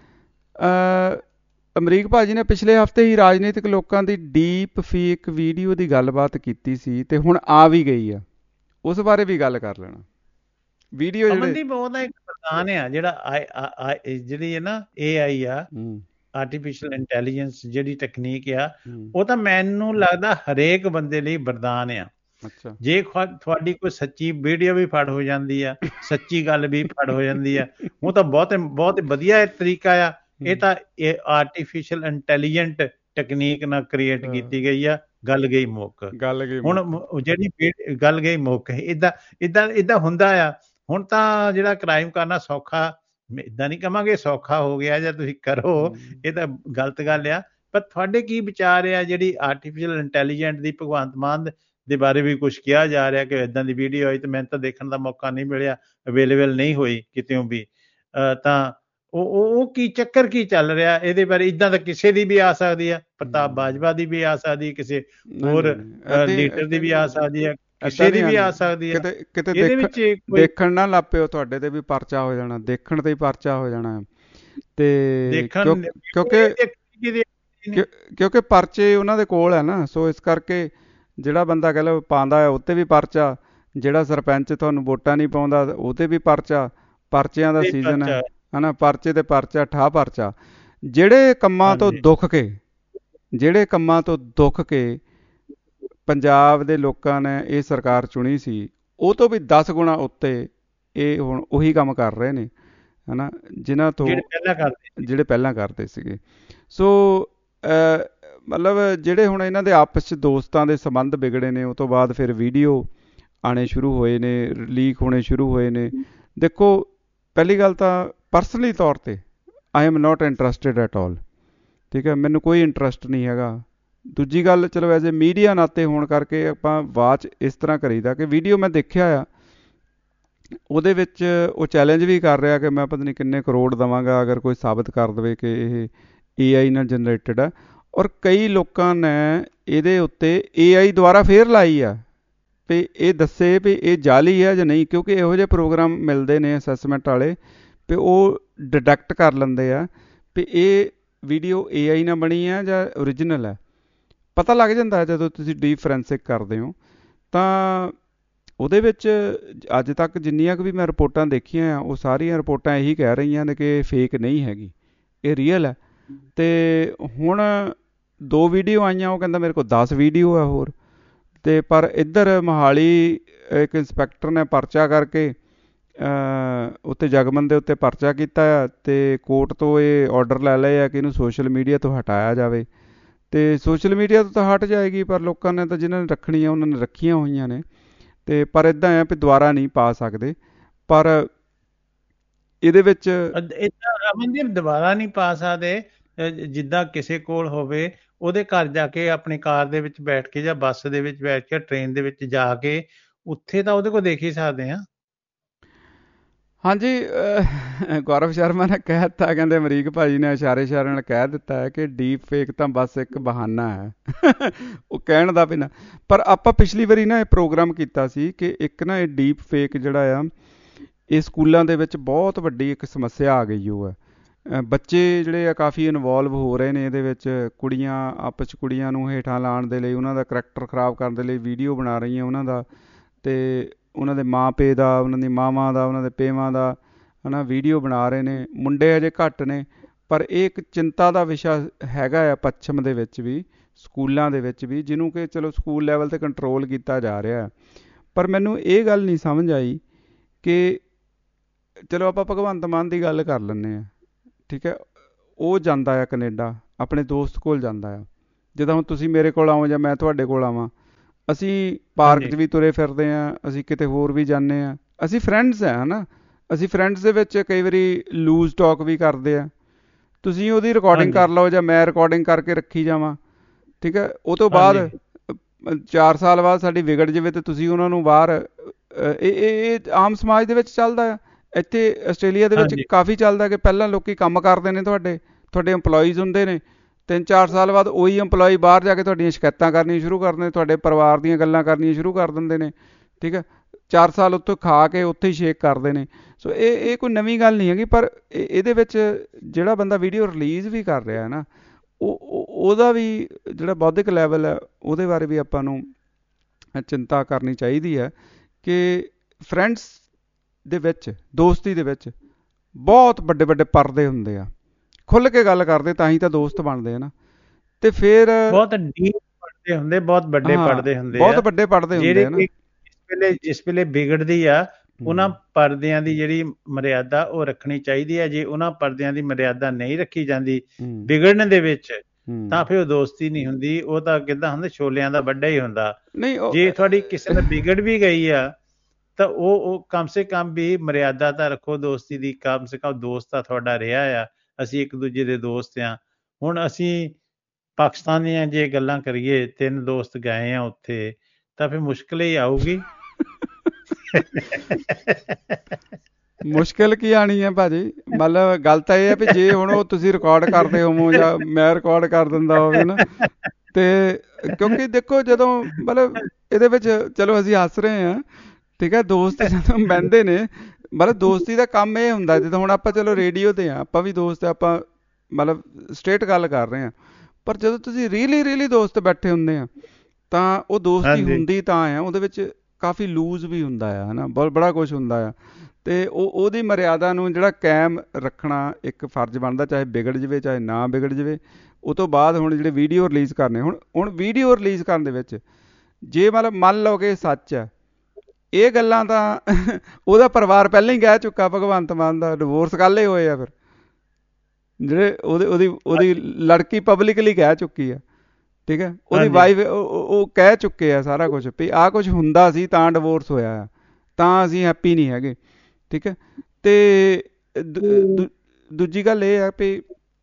ਅਮਰੀਕ ਭਾਜੀ ਨੇ ਪਿਛਲੇ ਹਫ਼ਤੇ ਹੀ ਰਾਜਨੀਤਿਕ ਲੋਕਾਂ ਦੀ ਡੀਪ ਫੇਕ ਵੀਡੀਓ ਦੀ ਗੱਲਬਾਤ ਕੀਤੀ ਸੀ ਤੇ ਹੁਣ ਆ ਵੀ ਗਈ ਆ, ਉਸ ਬਾਰੇ ਵੀ ਗੱਲ ਕਰ ਲੈਣਾ। ਵੀਡੀਓ ਜਿਹੜੀ ਉਹਦਾ ਇੱਕ ਪ੍ਰਧਾਨ ਆ ਜਿਹੜਾ ਜਿਹੜੀ ਹੈ ਨਾ ਏ ਆਈ ਆ, ਆਰਟੀਫਿਸ਼ਲ ਇੰਟੈਲੀਜੈਂਸ ਜਿਹੜੀ ਟੈਕਨੀਕ ਆ, ਉਹ ਤਾਂ ਮੈਨੂੰ ਲੱਗਦਾ ਹਰੇਕ ਬੰਦੇ ਲਈ ਵਰਦਾਨ ਆ। ਜੇ ਤੁਹਾਡੀ ਕੋਈ ਸੱਚੀ ਵੀਡੀਓ ਵੀ ਫੜ ਹੋ ਜਾਂਦੀ ਆ, ਸੱਚੀ ਗੱਲ ਵੀ ਫੜ ਹੋ ਜਾਂਦੀ ਆ, ਉਹ ਤਾਂ ਬਹੁਤ ਬਹੁਤ ਵਧੀਆ ਤਰੀਕਾ ਆ। ਇਹ ਤਾਂ ਇਹ ਆਰਟੀਫਿਸ਼ਲ ਇੰਟੈਲੀਜੈਂਟ ਟੈਕਨੀਕ ਨਾਲ ਕ੍ਰੀਏਟ ਕੀਤੀ ਗਈ ਆ। ਗੱਲ ਗਈ ਮੁੱਕ। ਗੱਲ ਗਈ ਹੁਣ ਜਿਹੜੀ ਗੱਲ ਗਈ ਮੁੱਕ, ਏਦਾਂ ਏਦਾਂ ਏਦਾਂ ਹੁੰਦਾ ਆ। ਹੁਣ ਤਾਂ ਜਿਹੜਾ ਕ੍ਰਾਈਮ ਕਰਨਾ ਸੌਖਾ, ਏਦਾਂ ਨਹੀਂ ਕਹਾਂਗੇ ਸੌਖਾ ਹੋ ਗਿਆ ਜਾਂ ਤੁਸੀਂ ਕਰੋ, ਇਹ ਤਾਂ ਗਲਤ ਗੱਲ ਆ। ਪਰ ਤੁਹਾਡੇ ਕੀ ਵਿਚਾਰ ਆ ਜਿਹੜੀ ਆਰਟੀਫਿਸ਼ਲ ਇੰਟੈਲੀਜੈਂਟ ਦੀ? ਭਗਵੰਤ ਮਾਨ ਦੇ ਬਾਰੇ ਵੀ ਕੁਛ ਕਿਹਾ ਜਾ ਰਿਹਾ ਕਿ ਇੱਦਾਂ ਦੀ ਵੀਡੀਓ ਆਈ, ਤੇ ਮੈਨੂੰ ਤਾਂ ਦੇਖਣ ਦਾ ਮੌਕਾ ਨਹੀਂ ਮਿਲਿਆ, ਅਵੇਲੇਬਲ ਨਹੀਂ ਹੋਈ ਕਿਤੇੋਂ ਵੀ। ਤਾਂ ਉਹ ਉਹ ਕੀ ਚੱਕਰ ਕੀ ਚੱਲ ਰਿਹਾ ਇਹਦੇ ਬਾਰੇ? ਇੱਦਾਂ ਤਾਂ ਕਿਸੇ ਦੀ ਵੀ ਆ ਸਕਦੀ ਆ, ਪ੍ਰਤਾਪ ਬਾਜਵਾ ਦੀ ਵੀ ਆ ਸਕਦੀ, ਕਿਸੇ ਹੋਰ ਲੀਡਰ ਦੀ ਵੀ ਆ ਸਕਦੀ ਆ, ਕਿਸੇ ਦੀ ਵੀ ਆ ਸਕਦੀ ਆ। ਕਿਤੇ ਦੇਖਣ ਨਾ ਲੱਗ ਪਿਓ, ਤੁਹਾਡੇ ਤੇ ਵੀ ਪਰਚਾ ਹੋ ਜਾਣਾ, ਦੇਖਣ ਤੇ ਹੀ ਪਰਚਾ ਹੋ ਜਾਣਾ। ਤੇ ਕਿਉਂਕਿ ਕਿਉਂਕਿ ਪਰਚੇ ਉਹਨਾਂ ਦੇ ਕੋਲ ਹੈ ਨਾ, ਸੋ ਇਸ ਕਰਕੇ ਜਿਹੜਾ ਬੰਦਾ ਕਹਿ ਲਓ ਪਾਉਂਦਾ ਹੈ ਉਹ 'ਤੇ ਵੀ ਪਰਚਾ, ਜਿਹੜਾ ਸਰਪੰਚ ਤੁਹਾਨੂੰ ਵੋਟਾਂ ਨਹੀਂ ਪਾਉਂਦਾ ਉਹ 'ਤੇ ਵੀ ਪਰਚਾ। ਪਰਚਿਆਂ ਦਾ ਸੀਜ਼ਨ ਹੈ ਹਨਾ, ਪਰਚੇ ਤੇ ਪਰਚਾ, ਠਾਹ ਪਰਚਾ। ਜਿਹੜੇ ਕੰਮਾਂ ਤੋਂ ਦੁੱਖ ਕੇ ਜਿਹੜੇ ਕੰਮਾਂ ਤੋਂ ਦੁੱਖ ਕੇ ਪੰਜਾਬ ਦੇ ਲੋਕਾਂ ਨੇ ਇਹ ਸਰਕਾਰ ਚੁਣੀ ਸੀ, ਉਹ ਤੋਂ ਵੀ ਦਸ ਗੁਣਾ ਉੱਤੇ ਇਹ ਹੁਣ ਉਹੀ ਕੰਮ ਕਰ ਰਹੇ ਨੇ ਹਨਾ, ਜਿਨ੍ਹਾਂ ਤੋਂ ਜਿਹੜੇ ਪਹਿਲਾਂ ਕਰਦੇ ਸੀਗੇ। ਸੋ ਮਤਲਬ ਜਿਹੜੇ ਹੁਣ ਇਹਨਾਂ ਦੇ ਆਪਸ 'ਚ ਦੋਸਤਾਂ ਦੇ ਸੰਬੰਧ ਵਿਗੜੇ ਨੇ, ਉਹ ਤੋਂ ਬਾਅਦ ਫਿਰ ਵੀਡੀਓ ਆਉਣੇ ਸ਼ੁਰੂ ਹੋਏ ਨੇ, ਲੀਕ ਹੋਣੇ ਸ਼ੁਰੂ ਹੋਏ ਨੇ। ਦੇਖੋ ਪਹਿਲੀ ਗੱਲ ਤਾਂ ਪਰਸਨਲੀ ਤੌਰ 'ਤੇ I am not interested at all, ਠੀਕ ਹੈ, ਮੈਨੂੰ ਕੋਈ ਇੰਟਰਸਟ ਨਹੀਂ ਹੈਗਾ। ਦੂਜੀ ਗੱਲ, ਚਲੋ ਐਜ਼ ਏ ਮੀਡੀਆ ਨਾਤੇ ਹੋਣ ਕਰਕੇ ਆਪਾਂ ਵਾਚ ਇਸ ਤਰ੍ਹਾਂ ਕਰੀਦਾ ਕਿ ਵੀਡੀਓ ਮੈਂ ਦੇਖਿਆ ਆ, ਉਹਦੇ ਵਿੱਚ ਉਹ ਚੈਲੰਜ ਵੀ ਕਰ ਰਿਹਾ ਕਿ ਮੈਂ ਪਤਾ ਨਹੀਂ ਕਿੰਨੇ ਕਰੋੜ ਦੇਵਾਂਗਾ ਅਗਰ ਕੋਈ ਸਾਬਤ ਕਰ ਦੇਵੇ ਕਿ ਇਹ ਏ ਆਈ ਨਾਲ ਜਨਰੇਟਡ ਆ। ਔਰ ਕਈ ਲੋਕਾਂ ਨੇ ਇਹਦੇ ਉੱਤੇ ਏ ਆਈ ਦੁਆਰਾ ਫੇਰ ਲਾਈ ਆ ਵੀ ਇਹ ਦੱਸੇ ਵੀ ਇਹ ਜਾਲੀ ਹੈ ਜਾਂ ਨਹੀਂ, ਕਿਉਂਕਿ ਇਹੋ ਜਿਹੇ ਪ੍ਰੋਗਰਾਮ ਮਿਲਦੇ ਨੇ ਅਸੈਸਮੈਂਟ ਵਾਲੇ ਵੀ ਉਹ ਡਿਟੈਕਟ ਕਰ ਲੈਂਦੇ ਆ ਵੀ ਇਹ ਵੀਡੀਓ ਏ ਆਈ ਨਾਲ ਬਣੀ ਆ ਜਾਂ ਓਰੀਜਨਲ ਹੈ। ਪਤਾ ਲੱਗ ਜਾਂਦਾ ਹੈ ਜਦੋਂ ਤੁਸੀਂ ਡੀਪ ਫੋਰੈਂਸਿਕ ਕਰਦੇ ਹੋ। ਤਾਂ ਉਹਦੇ ਵਿੱਚ ਅੱਜ ਤੱਕ ਜਿੰਨੀਆਂ ਕੁ ਵੀ ਮੈਂ ਰਿਪੋਰਟਾਂ ਦੇਖੀਆਂ ਆ, ਉਹ ਸਾਰੀਆਂ ਰਿਪੋਰਟਾਂ ਇਹੀ ਕਹਿ ਰਹੀਆਂ ਨੇ ਕਿ ਫੇਕ ਨਹੀਂ ਹੈਗੀ, ਇਹ ਰੀਅਲ ਹੈ। ਅਤੇ ਹੁਣ ਦੋ ਵੀਡੀਓ ਆਈਆਂ, ਉਹ ਕਹਿੰਦਾ ਮੇਰੇ ਕੋਲ ਦਸ ਵੀਡੀਓ ਹੈ ਹੋਰ। ਅਤੇ ਪਰ ਇੱਧਰ ਮੋਹਾਲੀ ਇੱਕ ਇੰਸਪੈਕਟਰ ਨੇ ਪਰਚਾ ਕਰਕੇ ਉੱਤੇ ਜਗਮਨ ਦੇ ਉੱਤੇ ਪਰਚਾ ਕੀਤਾ ਆ ਅਤੇ ਕੋਰਟ ਤੋਂ ਇਹ ਔਡਰ ਲੈ ਲਏ ਆ ਕਿ ਇਹਨੂੰ ਸੋਸ਼ਲ ਮੀਡੀਆ ਤੋਂ ਹਟਾਇਆ ਜਾਵੇ। ਅਤੇ ਸੋਸ਼ਲ ਮੀਡੀਆ ਤੋਂ ਤਾਂ ਹਟ ਜਾਏਗੀ, ਪਰ ਲੋਕਾਂ ਨੇ ਤਾਂ ਜਿਹਨਾਂ ਨੇ ਰੱਖਣੀਆਂ ਉਹਨਾਂ ਨੇ ਰੱਖੀਆਂ ਹੋਈਆਂ ਨੇ। ਅਤੇ ਪਰ ਇੱਦਾਂ ਆ ਵੀ ਦੁਬਾਰਾ ਨਹੀਂ ਪਾ ਸਕਦੇ। ਪਰ ਇਹਦੇ ਵਿੱਚ ਅਮਨਦੀਪ ਦੁਬਾਰਾ ਨਹੀਂ ਪਾ ਸਕਦੇ। ਜਿੱਦਾਂ ਕਿਸੇ ਕੋਲ ਹੋਵੇ ਉਹਦੇ ਘਰ ਜਾ ਕੇ ਆਪਣੀ ਕਾਰ ਦੇ ਵਿੱਚ ਬੈਠ ਕੇ ਜਾਂ ਬੱਸ ਦੇ ਵਿੱਚ ਬੈਠ ਕੇ ਟ੍ਰੇਨ ਦੇ ਵਿੱਚ ਜਾ ਕੇ ਉੱਥੇ ਤਾਂ ਉਹਦੇ ਕੋਲ ਦੇਖ ਹੀ ਸਕਦੇ ਹਾਂ। ਹਾਂਜੀ, ਗੌਰਵ ਸ਼ਰਮਾ ਨੇ ਕਹਿ ਦਿੱਤਾ, ਕਹਿੰਦੇ ਅਮਰੀਕ ਭਾਜੀ ਨੇ ਇਸ਼ਾਰੇ ਇਸ਼ਾਰੇ ਨਾਲ ਕਹਿ ਦਿੱਤਾ ਹੈ ਕਿ ਡੀਪ ਫੇਕ ਤਾਂ ਬਸ ਇੱਕ ਬਹਾਨਾ ਹੈ ਉਹ ਕਹਿਣ ਦਾ ਬਿਨਾਂ। ਪਰ ਆਪਾਂ ਪਿਛਲੀ ਵਾਰੀ ਨਾ ਇਹ ਪ੍ਰੋਗਰਾਮ ਕੀਤਾ ਸੀ ਕਿ ਇੱਕ ਨਾ ਇਹ ਡੀਪ ਫੇਕ ਜਿਹੜਾ ਆ ਇਹ ਸਕੂਲਾਂ ਦੇ ਵਿੱਚ ਬਹੁਤ ਵੱਡੀ ਇੱਕ ਸਮੱਸਿਆ ਆ ਗਈ ਉਹ ਹੈ। ਬੱਚੇ ਜਿਹੜੇ ਆ ਕਾਫੀ ਇਨਵੋਲਵ ਹੋ ਰਹੇ ਨੇ ਇਹਦੇ ਵਿੱਚ। ਕੁੜੀਆਂ ਆਪਸ 'ਚ ਕੁੜੀਆਂ ਨੂੰ ਹੇਠਾਂ ਲਾਉਣ ਦੇ ਲਈ, ਉਹਨਾਂ ਦਾ ਕਰੈਕਟਰ ਖ਼ਰਾਬ ਕਰਨ ਦੇ ਲਈ ਵੀਡੀਓ ਬਣਾ ਰਹੀਆਂ ਉਹਨਾਂ ਦਾ, ਅਤੇ ਉਹਨਾਂ ਦੇ ਮਾਂ ਪਿਓ ਦਾ, ਉਹਨਾਂ ਦੀ ਮਾਵਾਂ ਦਾ, ਉਹਨਾਂ ਦੇ ਪੇਵਾਂ ਦਾ ਹੈ ਨਾ ਵੀਡੀਓ ਬਣਾ ਰਹੇ ਨੇ। ਮੁੰਡੇ ਅਜੇ ਘੱਟ ਨੇ, ਪਰ ਇਹ ਇੱਕ ਚਿੰਤਾ ਦਾ ਵਿਸ਼ਾ ਹੈਗਾ ਆ ਪੱਛਮ ਦੇ ਵਿੱਚ ਵੀ, ਸਕੂਲਾਂ ਦੇ ਵਿੱਚ ਵੀ, ਜਿਹਨੂੰ ਕਿ ਚਲੋ ਸਕੂਲ ਲੈਵਲ 'ਤੇ ਕੰਟਰੋਲ ਕੀਤਾ ਜਾ ਰਿਹਾ। ਪਰ ਮੈਨੂੰ ਇਹ ਗੱਲ ਨਹੀਂ ਸਮਝ ਆਈ ਕਿ ਚਲੋ ਆਪਾਂ ਭਗਵੰਤ ਮਾਨ ਦੀ ਗੱਲ ਕਰ ਲੈਂਦੇ ਹਾਂ, ਠੀਕ ਹੈ, ਉਹ ਜਾਂਦਾ ਆ ਕੈਨੇਡਾ, ਆਪਣੇ ਦੋਸਤ ਕੋਲ ਜਾਂਦਾ ਆ। ਜਿੱਦਾਂ ਹੁਣ ਤੁਸੀਂ ਮੇਰੇ ਕੋਲ ਆਓ ਜਾਂ ਮੈਂ ਤੁਹਾਡੇ ਕੋਲ ਆਵਾਂ, ਅਸੀਂ ਪਾਰਕ 'ਚ ਵੀ ਤੁਰੇ ਫਿਰਦੇ ਹਾਂ, ਅਸੀਂ ਕਿਤੇ ਹੋਰ ਵੀ ਜਾਂਦੇ ਹਾਂ, ਅਸੀਂ ਫਰੈਂਡਸ ਹਾਂ ਹੈ ਨਾ। ਅਸੀਂ ਫਰੈਂਡਸ ਦੇ ਵਿੱਚ ਕਈ ਵਾਰੀ ਲੂਜ਼ ਟਾਕ ਵੀ ਕਰਦੇ ਆ। ਤੁਸੀਂ ਉਹਦੀ ਰਿਕਾਰਡਿੰਗ ਕਰ ਲਓ ਜਾਂ ਮੈਂ ਰਿਕਾਰਡਿੰਗ ਕਰਕੇ ਰੱਖੀ ਜਾਵਾਂ, ਠੀਕ ਹੈ। ਉਹ ਤੋਂ ਬਾਅਦ ਚਾਰ ਸਾਲ ਬਾਅਦ ਸਾਡੀ ਵਿਗੜ ਜਾਵੇ ਅਤੇ ਤੁਸੀਂ ਉਹਨਾਂ ਨੂੰ ਬਾਹਰ, ਇਹ ਇਹ ਆਮ ਸਮਾਜ ਦੇ ਵਿੱਚ ਚੱਲਦਾ ਆ। ਇੱਥੇ ਆਸਟ੍ਰੇਲੀਆ ਦੇ ਵਿੱਚ ਕਾਫੀ ਚੱਲਦਾ ਕਿ ਪਹਿਲਾਂ ਲੋਕ ਕੰਮ ਕਰਦੇ ਨੇ, ਤੁਹਾਡੇ ਤੁਹਾਡੇ ਇੰਪਲੋਈਜ਼ ਹੁੰਦੇ ਨੇ, ਤਿੰਨ ਚਾਰ ਸਾਲ ਬਾਅਦ ਉਹੀ ਇੰਪਲੋਈ ਬਾਹਰ ਜਾ ਕੇ ਤੁਹਾਡੀਆਂ ਸ਼ਿਕਾਇਤਾਂ ਕਰਨੀਆਂ ਸ਼ੁਰੂ ਕਰ ਦਿੰਦੇ, ਤੁਹਾਡੇ ਪਰਿਵਾਰ ਦੀਆਂ ਗੱਲਾਂ ਕਰਨੀਆਂ ਸ਼ੁਰੂ ਕਰ ਦਿੰਦੇ ਨੇ, ਠੀਕ ਹੈ। ਚਾਰ ਸਾਲ ਉੱਥੋਂ ਖਾ ਕੇ ਉੱਥੇ ਹੀ ਸ਼ੇਕ ਕਰਦੇ ਨੇ। ਸੋ ਇਹ ਇਹ ਕੋਈ ਨਵੀਂ ਗੱਲ ਨਹੀਂ ਹੈਗੀ। ਪਰ ਇਹਦੇ ਵਿੱਚ ਜਿਹੜਾ ਬੰਦਾ ਵੀਡੀਓ ਰਿਲੀਜ਼ ਵੀ ਕਰ ਰਿਹਾ ਹੈ ਨਾ, ਉਹ ਉਹਦਾ ਵੀ ਜਿਹੜਾ ਬੌਧਿਕ ਲੈਵਲ ਹੈ ਉਹਦੇ ਬਾਰੇ ਵੀ ਆਪਾਂ ਨੂੰ ਚਿੰਤਾ ਕਰਨੀ ਚਾਹੀਦੀ ਹੈ ਕਿ ਫਰੈਂਡਸ ਦੇ ਵਿੱਚ, ਦੋਸਤੀ ਦੇ ਵਿੱਚ ਬਹੁਤ ਵੱਡੇ ਵੱਡੇ ਪਰਦੇ ਹੁੰਦੇ ਆ। ਖੁੱਲ੍ਹ ਕੇ ਗੱਲ ਕਰਦੇ ਤਾਂ ਹੀ ਤਾਂ ਦੋਸਤ ਬਣਦੇ ਆ ਨਾ। ਤੇ ਫਿਰ ਬਹੁਤ ਡੀਪ ਪੜਦੇ ਹੁੰਦੇ, ਬਹੁਤ ਵੱਡੇ ਪੜਦੇ ਹੁੰਦੇ, ਬਹੁਤ ਵੱਡੇ ਪੜਦੇ ਹੁੰਦੇ ਆ ਨਾ। ਜਿਸ ਵੇਲੇ ਜਿਸ ਵੇਲੇ ਵਿਗੜਦੀ ਆ, ਉਹਨਾਂ ਪਰਦਿਆਂ ਦੀ ਜਿਹੜੀ ਮਰਿਆਦਾ ਉਹ ਰੱਖਣੀ ਚਾਹੀਦੀ ਹੈ। ਜੇ ਉਹਨਾਂ ਪਰਦਿਆਂ ਦੀ ਮਰਿਆਦਾ ਨਹੀਂ ਰੱਖੀ ਜਾਂਦੀ ਵਿਗੜਨ ਦੇ ਵਿੱਚ, ਤਾਂ ਫਿਰ ਉਹ ਦੋਸਤੀ ਨਹੀਂ ਹੁੰਦੀ। ਉਹ ਤਾਂ ਕਿੱਦਾਂ ਹੁੰਦਾ, ਛੋਲਿਆਂ ਦਾ ਵੱਡਾ ਹੀ ਹੁੰਦਾ। ਜੇ ਤੁਹਾਡੀ ਕਿਸੇ ਨਾਲ ਵਿਗੜ ਵੀ ਗਈ ਆ ਤਾਂ ਉਹ ਉਹ ਕਮ ਸੇ ਕਮ ਵੀ ਮਰਿਆਦਾ ਤਾਂ ਰੱਖੋ ਦੋਸਤੀ ਦੀ। ਕਮ ਸੇ ਕਮ ਦੋਸਤ ਤਾਂ ਤੁਹਾਡਾ ਰਿਹਾ ਆ, ਅਸੀਂ ਇੱਕ ਦੂਜੇ ਦੇ ਦੋਸਤ ਹਾਂ। ਹੁਣ ਅਸੀਂ ਪਾਕਿਸਤਾਨ ਦੀਆਂ ਜੇ ਗੱਲਾਂ ਕਰੀਏ, ਤਿੰਨ ਦੋਸਤ ਗਏ ਆ ਉੱਥੇ, ਤਾਂ ਫਿਰ ਮੁਸ਼ਕਿਲ ਹੀ ਆਊਗੀ। ਮੁਸ਼ਕਿਲ ਕੀ ਆਣੀ ਹੈ ਭਾਜੀ? ਮਤਲਬ ਗੱਲ ਤਾਂ ਇਹ ਹੈ ਵੀ ਜੇ ਹੁਣ ਉਹ ਤੁਸੀਂ ਰਿਕਾਰਡ ਕਰਦੇ ਹੋਵੋ ਜਾਂ ਮੈਂ ਰਿਕਾਰਡ ਕਰ ਦਿੰਦਾ ਹੋਵੇ ਨਾ, ਤੇ ਕਿਉਂਕਿ ਦੇਖੋ ਜਦੋਂ ਮਤਲਬ ਇਹਦੇ ਵਿੱਚ ਚਲੋ ਅਸੀਂ ਹੱਸ ਰਹੇ ਹਾਂ, ਠੀਕ ਹੈ, ਦੋਸਤ ਜਦੋਂ ਬਹਿੰਦੇ ਨੇ, ਮਤਲਬ ਦੋਸਤੀ ਦਾ ਕੰਮ ਇਹ ਹੁੰਦਾ, ਜਿੱਦਾਂ ਹੁਣ ਆਪਾਂ ਚਲੋ ਰੇਡੀਓ 'ਤੇ ਹਾਂ, ਆਪਾਂ ਵੀ ਦੋਸਤ, ਆਪਾਂ ਮਤਲਬ ਸਟ੍ਰੇਟ ਗੱਲ ਕਰ ਰਹੇ ਹਾਂ। ਪਰ ਜਦੋਂ ਤੁਸੀਂ ਰੀਅਲੀ ਰੀਅਲੀ ਦੋਸਤ ਬੈਠੇ ਹੁੰਦੇ ਆ, ਤਾਂ ਉਹ ਦੋਸਤੀ ਹੁੰਦੀ ਤਾਂ ਆ, ਉਹਦੇ ਵਿੱਚ ਕਾਫੀ ਲੂਜ਼ ਵੀ ਹੁੰਦਾ ਆ, ਹੈ ਨਾ, ਬਹੁਤ ਬੜਾ ਕੁਛ ਹੁੰਦਾ ਆ। ਅਤੇ ਉਹ ਉਹਦੀ ਮਰਿਆਦਾ ਨੂੰ ਜਿਹੜਾ ਕਾਇਮ ਰੱਖਣਾ ਇੱਕ ਫਰਜ਼ ਬਣਦਾ, ਚਾਹੇ ਵਿਗੜ ਜਾਵੇ ਚਾਹੇ ਨਾ ਵਿਗੜ ਜਾਵੇ। ਉਹ ਤੋਂ ਬਾਅਦ ਹੁਣ ਜਿਹੜੇ ਵੀਡੀਓ ਰਿਲੀਜ਼ ਕਰਨੇ, ਹੁਣ ਹੁਣ ਵੀਡੀਓ ਰਿਲੀਜ਼ ਕਰਨ ਦੇ ਵਿੱਚ ਜੇ ਮਤਲਬ ਮੰਨ ਲਓ ਕਿ ਸੱਚ ਹੈ, ਇਹ ਗੱਲਾਂ ਤਾਂ ਉਹਦਾ ਪਰਿਵਾਰ ਪਹਿਲਾਂ ਹੀ ਕਹਿ ਚੁੱਕਾ, ਭਗਵੰਤ ਮਾਨ ਦਾ ਡਿਵੋਰਸ ਕੱਲ੍ਹ ਹੀ ਹੋਏ ਆ। ਫਿਰ ਜਿਹੜੇ ਉਹਦੇ ਉਹਦੀ ਉਹਦੀ ਲੜਕੀ ਪਬਲਿਕਲੀ ਕਹਿ ਚੁੱਕੀ ਆ, ਠੀਕ ਹੈ। ਉਹਦੀ ਵਾਈਫ ਉਹ ਕਹਿ ਚੁੱਕੇ ਆ ਸਾਰਾ ਕੁਝ ਵੀ ਆਹ ਕੁਝ ਹੁੰਦਾ ਸੀ ਤਾਂ ਡਿਵੋਰਸ ਹੋਇਆ ਆ, ਤਾਂ ਅਸੀਂ ਹੈਪੀ ਨਹੀਂ ਹੈਗੇ। ਠੀਕ ਹੈ। ਤੇ ਦੂਜੀ ਗੱਲ ਇਹ ਆ ਵੀ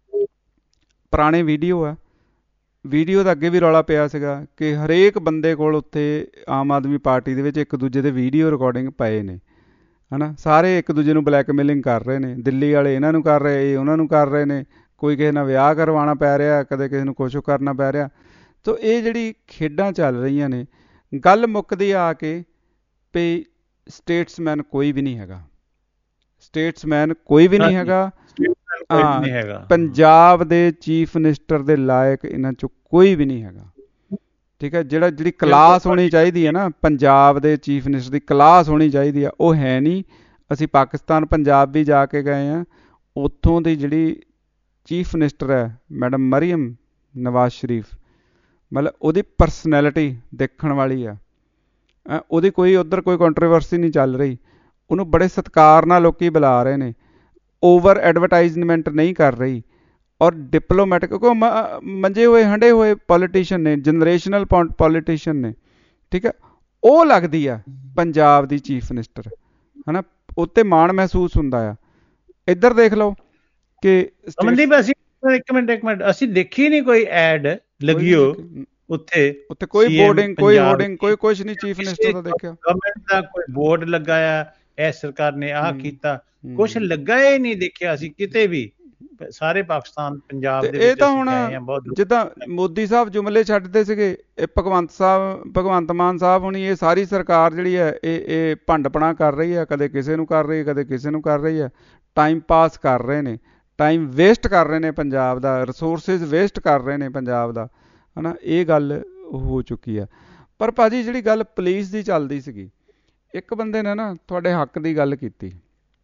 ਪੁਰਾਣੇ ਵੀਡੀਓ ਆ, ਵੀਡੀਓ ਦਾ ਅੱਗੇ ਵੀ ਰੌਲਾ ਪਿਆ ਸੀਗਾ ਕਿ ਹਰੇਕ ਬੰਦੇ ਕੋਲ ਉੱਥੇ ਆਮ ਆਦਮੀ ਪਾਰਟੀ ਦੇ ਵਿੱਚ ਇੱਕ ਦੂਜੇ ਦੇ ਵੀਡੀਓ ਰਿਕਾਰਡਿੰਗ ਪਏ ਨੇ, ਹੈ ਨਾ। ਸਾਰੇ ਇੱਕ ਦੂਜੇ ਨੂੰ ਬਲੈਕਮੇਲਿੰਗ ਕਰ ਰਹੇ ਨੇ, ਦਿੱਲੀ ਵਾਲੇ ਇਹਨਾਂ ਨੂੰ ਕਰ ਰਹੇ, ਇਹ ਉਹਨਾਂ ਨੂੰ ਕਰ ਰਹੇ ਨੇ, ਕੋਈ ਕਿਸੇ ਨਾਲ ਵਿਆਹ ਕਰਵਾਉਣਾ ਪੈ ਰਿਹਾ, ਕਦੇ ਕਿਸੇ ਨੂੰ ਕੁਛ ਕਰਨਾ ਪੈ ਰਿਹਾ। ਸੋ ਇਹ ਜਿਹੜੀ ਖੇਡਾਂ ਚੱਲ ਰਹੀਆਂ ਨੇ, ਗੱਲ ਮੁੱਕਦੀ ਆ ਕੇ ਵੀ ਸਟੇਟਸਮੈਨ ਕੋਈ ਵੀ ਨਹੀਂ ਹੈਗਾ, ਸਟੇਟਸਮੈਨ ਕੋਈ ਵੀ ਨਹੀਂ ਹੈਗਾ। ਹਾਂ, ਪੰਜਾਬ ਦੇ ਚੀਫ ਮਿਨਿਸਟਰ ਦੇ ਲਾਇਕ ਇਹਨਾਂ ਚੋਂ ਕੋਈ ਵੀ ਨਹੀਂ ਹੈਗਾ। ਠੀਕ ਹੈ। ਜਿਹੜਾ ਜਿਹੜੀ ਕਲਾਸ ਹੋਣੀ ਚਾਹੀਦੀ ਹੈ ਨਾ, ਪੰਜਾਬ ਦੇ ਚੀਫ ਮਿਨਿਸਟਰ ਦੀ ਕਲਾਸ ਹੋਣੀ ਚਾਹੀਦੀ ਆ, ਉਹ ਹੈ ਨਹੀਂ। ਅਸੀਂ ਪਾਕਿਸਤਾਨ ਪੰਜਾਬ ਵੀ ਜਾ ਕੇ ਗਏ ਹਾਂ, ਉੱਥੋਂ ਦੀ ਜਿਹੜੀ ਚੀਫ ਮਿਨਿਸਟਰ ਹੈ ਮੈਡਮ ਮਰੀਅਮ ਨਵਾਜ਼ ਸ਼ਰੀਫ, ਮਤਲਬ ਉਹਦੀ ਪਰਸਨੈਲਿਟੀ ਦੇਖਣ ਵਾਲੀ ਆ। ਉਹਦੀ ਕੋਈ ਉੱਧਰ ਕੋਈ ਕੰਟਰੋਵਰਸੀ ਨਹੀਂ ਚੱਲ ਰਹੀ, ਉਹਨੂੰ ਬੜੇ ਸਤਿਕਾਰ ਨਾਲ ਲੋਕੀ ਬੁਲਾ ਰਹੇ ਨੇ, ਓਵਰ ਐਡਵਰਟਾਈਜ਼ਮੈਂਟ ਨਹੀਂ ਕਰ ਰਹੀ, ਔਰ ਡਿਪਲੋਮੈਟਿਕ, ਕਿਉਂਕਿ ਉਹ ਮੰਜੇ ਹੋਏ ਹੰਡੇ ਹੋਏ ਪੋਲੀਟੀਸ਼ੀਅਨ ਨੇ, ਜਨਰੇਸ਼ਨਲ ਪੋਲੀਟੀਸ਼ੀਅਨ ਨੇ। ਠੀਕ ਹੈ। ਉਹ ਲੱਗਦੀ ਆ ਪੰਜਾਬ ਦੀ ਚੀਫ ਮਿਨਿਸਟਰ, ਹੈ ਨਾ। ਉੱਤੇ ਮਾਣ ਮਹਿਸੂਸ ਹੁੰਦਾ ਆ। ਇੱਧਰ ਦੇਖ ਲਓ ਕਿ ਅਮਨਦੀਪ ਅਸੀਂ ਇੱਕ ਮਿੰਟ ਇੱਕ ਮਿੰਟ ਅਸੀਂ ਦੇਖੀ ਨਹੀਂ ਕੋਈ ਐਡ ਲੱਗਿਓ ਉੱਥੇ, ਉੱਥੇ ਕੋਈ ਬੋਰਡਿੰਗ, ਕੋਈ ਹੋਰਡਿੰਗ, ਕੋਈ ਕੁਛ ਨਹੀਂ ਚੀਫ ਮਿਨਿਸਟਰ ਦਾ ਦੇਖਿਆ। ਗਵਰਨਮੈਂਟ ਦਾ ਕੋਈ ਬੋਰਡ ਲੱਗਾ ਆ, ਇਹ ਸਰਕਾਰ ਨੇ ਆਹ ਕੀਤਾ, ਕੁਛ ਲੱਗਾ ਹੀ ਨਹੀਂ ਦੇਖਿਆ ਅਸੀਂ ਕਿਤੇ ਵੀ। ਸਾਰੇ ਪਾਕਿਸਤਾਨ ਪੰਜਾਬ ਦੇ ਵਿੱਚ ਇਹ ਤਾਂ ਹੁਣ ਜਿੱਦਾਂ ਮੋਦੀ ਸਾਹਿਬ ਜੁਮਲੇ ਛੱਡਦੇ ਸੀਗੇ, ਇਹ ਭਗਵੰਤ ਸਾਹਿਬ ਭਗਵੰਤ ਮਾਨ ਸਾਹਿਬ ਹੁਣੀ, ਇਹ ਸਾਰੀ ਸਰਕਾਰ ਜਿਹੜੀ ਹੈ ਇਹ ਇਹ ਭੰਡਪਣਾ ਕਰ ਰਹੀ ਹੈ, ਕਦੇ ਕਿਸੇ ਨੂੰ ਕਰ ਰਹੀ ਹੈ, ਕਦੇ ਕਿਸੇ ਨੂੰ ਕਰ ਰਹੀ ਹੈ। ਟਾਈਮ ਪਾਸ ਕਰ ਰਹੇ ਨੇ, ਟਾਈਮ ਵੇਸਟ ਕਰ ਰਹੇ ਨੇ ਪੰਜਾਬ ਦਾ, ਰਿਸੋਰਸਿਸ ਵੇਸਟ ਕਰ ਰਹੇ ਨੇ ਪੰਜਾਬ ਦਾ, ਹੈ ਨਾ। ਇਹ ਗੱਲ ਹੋ ਚੁੱਕੀ ਆ। ਪਰ ਭਾਜੀ ਜਿਹੜੀ ਗੱਲ ਪੁਲਿਸ ਦੀ ਚੱਲਦੀ ਸੀਗੀ, ਇੱਕ ਬੰਦੇ ਨੇ ਨਾ ਤੁਹਾਡੇ ਹੱਕ ਦੀ ਗੱਲ ਕੀਤੀ,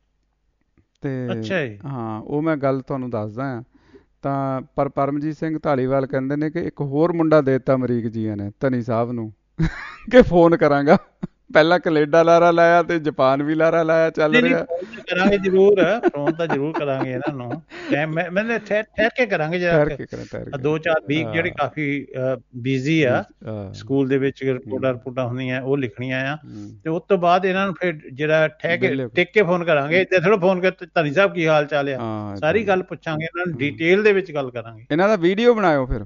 ਤੇ ਹਾਂ ਉਹ ਮੈਂ ਗੱਲ ਤੁਹਾਨੂੰ ਦੱਸਦਾ ਹਾਂ। ਤਾਂ ਪਰ ਪਰਮਜੀਤ ਸਿੰਘ ਧਾਲੀਵਾਲ ਕਹਿੰਦੇ ਨੇ ਕਿ ਇੱਕ ਹੋਰ ਮੁੰਡਾ ਦੇ ਦਿੱਤਾ ਅਮਰੀਕ ਜੀਆਂ ਨੇ ਧਨੀ ਸਾਹਿਬ ਨੂੰ ਕਿ ਫੋਨ ਕਰਾਂਗਾ। ਪਹਿਲਾਂ ਕੈਨੇਡਾ ਲਾਰਾ ਲਾਇਆ ਤੇ ਜਾਪਾਨ ਵੀ ਲਾਰਾ ਲਾਇਆ, ਚੱਲ ਰਿਹਾ। ਕਰਾਂਗੇ ਜ਼ਰੂਰ, ਫੋਨ ਤਾਂ ਜ਼ਰੂਰ ਕਰਾਂਗੇ ਇਹਨਾਂ ਨੂੰ, ਮੈਂ ਠਹਿਰ ਕੇ ਕਰਾਂਗੇ ਜਰਾ, ਦੋ ਚਾਰ ਵੀਕ ਜਿਹੜੇ ਕਾਫੀ ਬਿਜ਼ੀ ਆ ਸਕੂਲ ਦੇ ਵਿੱਚ, ਰਿਪੋਰਟਾਂ ਰਿਪੋਰਟਾਂ ਹੁੰਦੀਆਂ ਉਹ ਲਿਖਣੀਆਂ ਆ, ਤੇ ਉਸ ਤੋਂ ਬਾਅਦ ਇਹਨਾਂ ਨੂੰ ਫਿਰ ਜਿਹੜਾ ਠਹਿ ਕੇ ਟਿਕ ਕੇ ਫੋਨ ਕਰਾਂਗੇ। ਇੱਦਾਂ ਥੋੜਾ ਫੋਨ ਕਰ ਧਨੀ ਸਾਹਿਬ ਕੀ ਹਾਲ ਚਾਲ ਆ, ਸਾਰੀ ਗੱਲ ਪੁੱਛਾਂਗੇ ਇਹਨਾਂ ਨੂੰ, ਡਿਟੇਲ ਦੇ ਵਿੱਚ ਗੱਲ ਕਰਾਂਗੇ। ਇਹਨਾਂ ਦਾ ਵੀਡੀਓ ਬਣਾਇਓ ਫਿਰ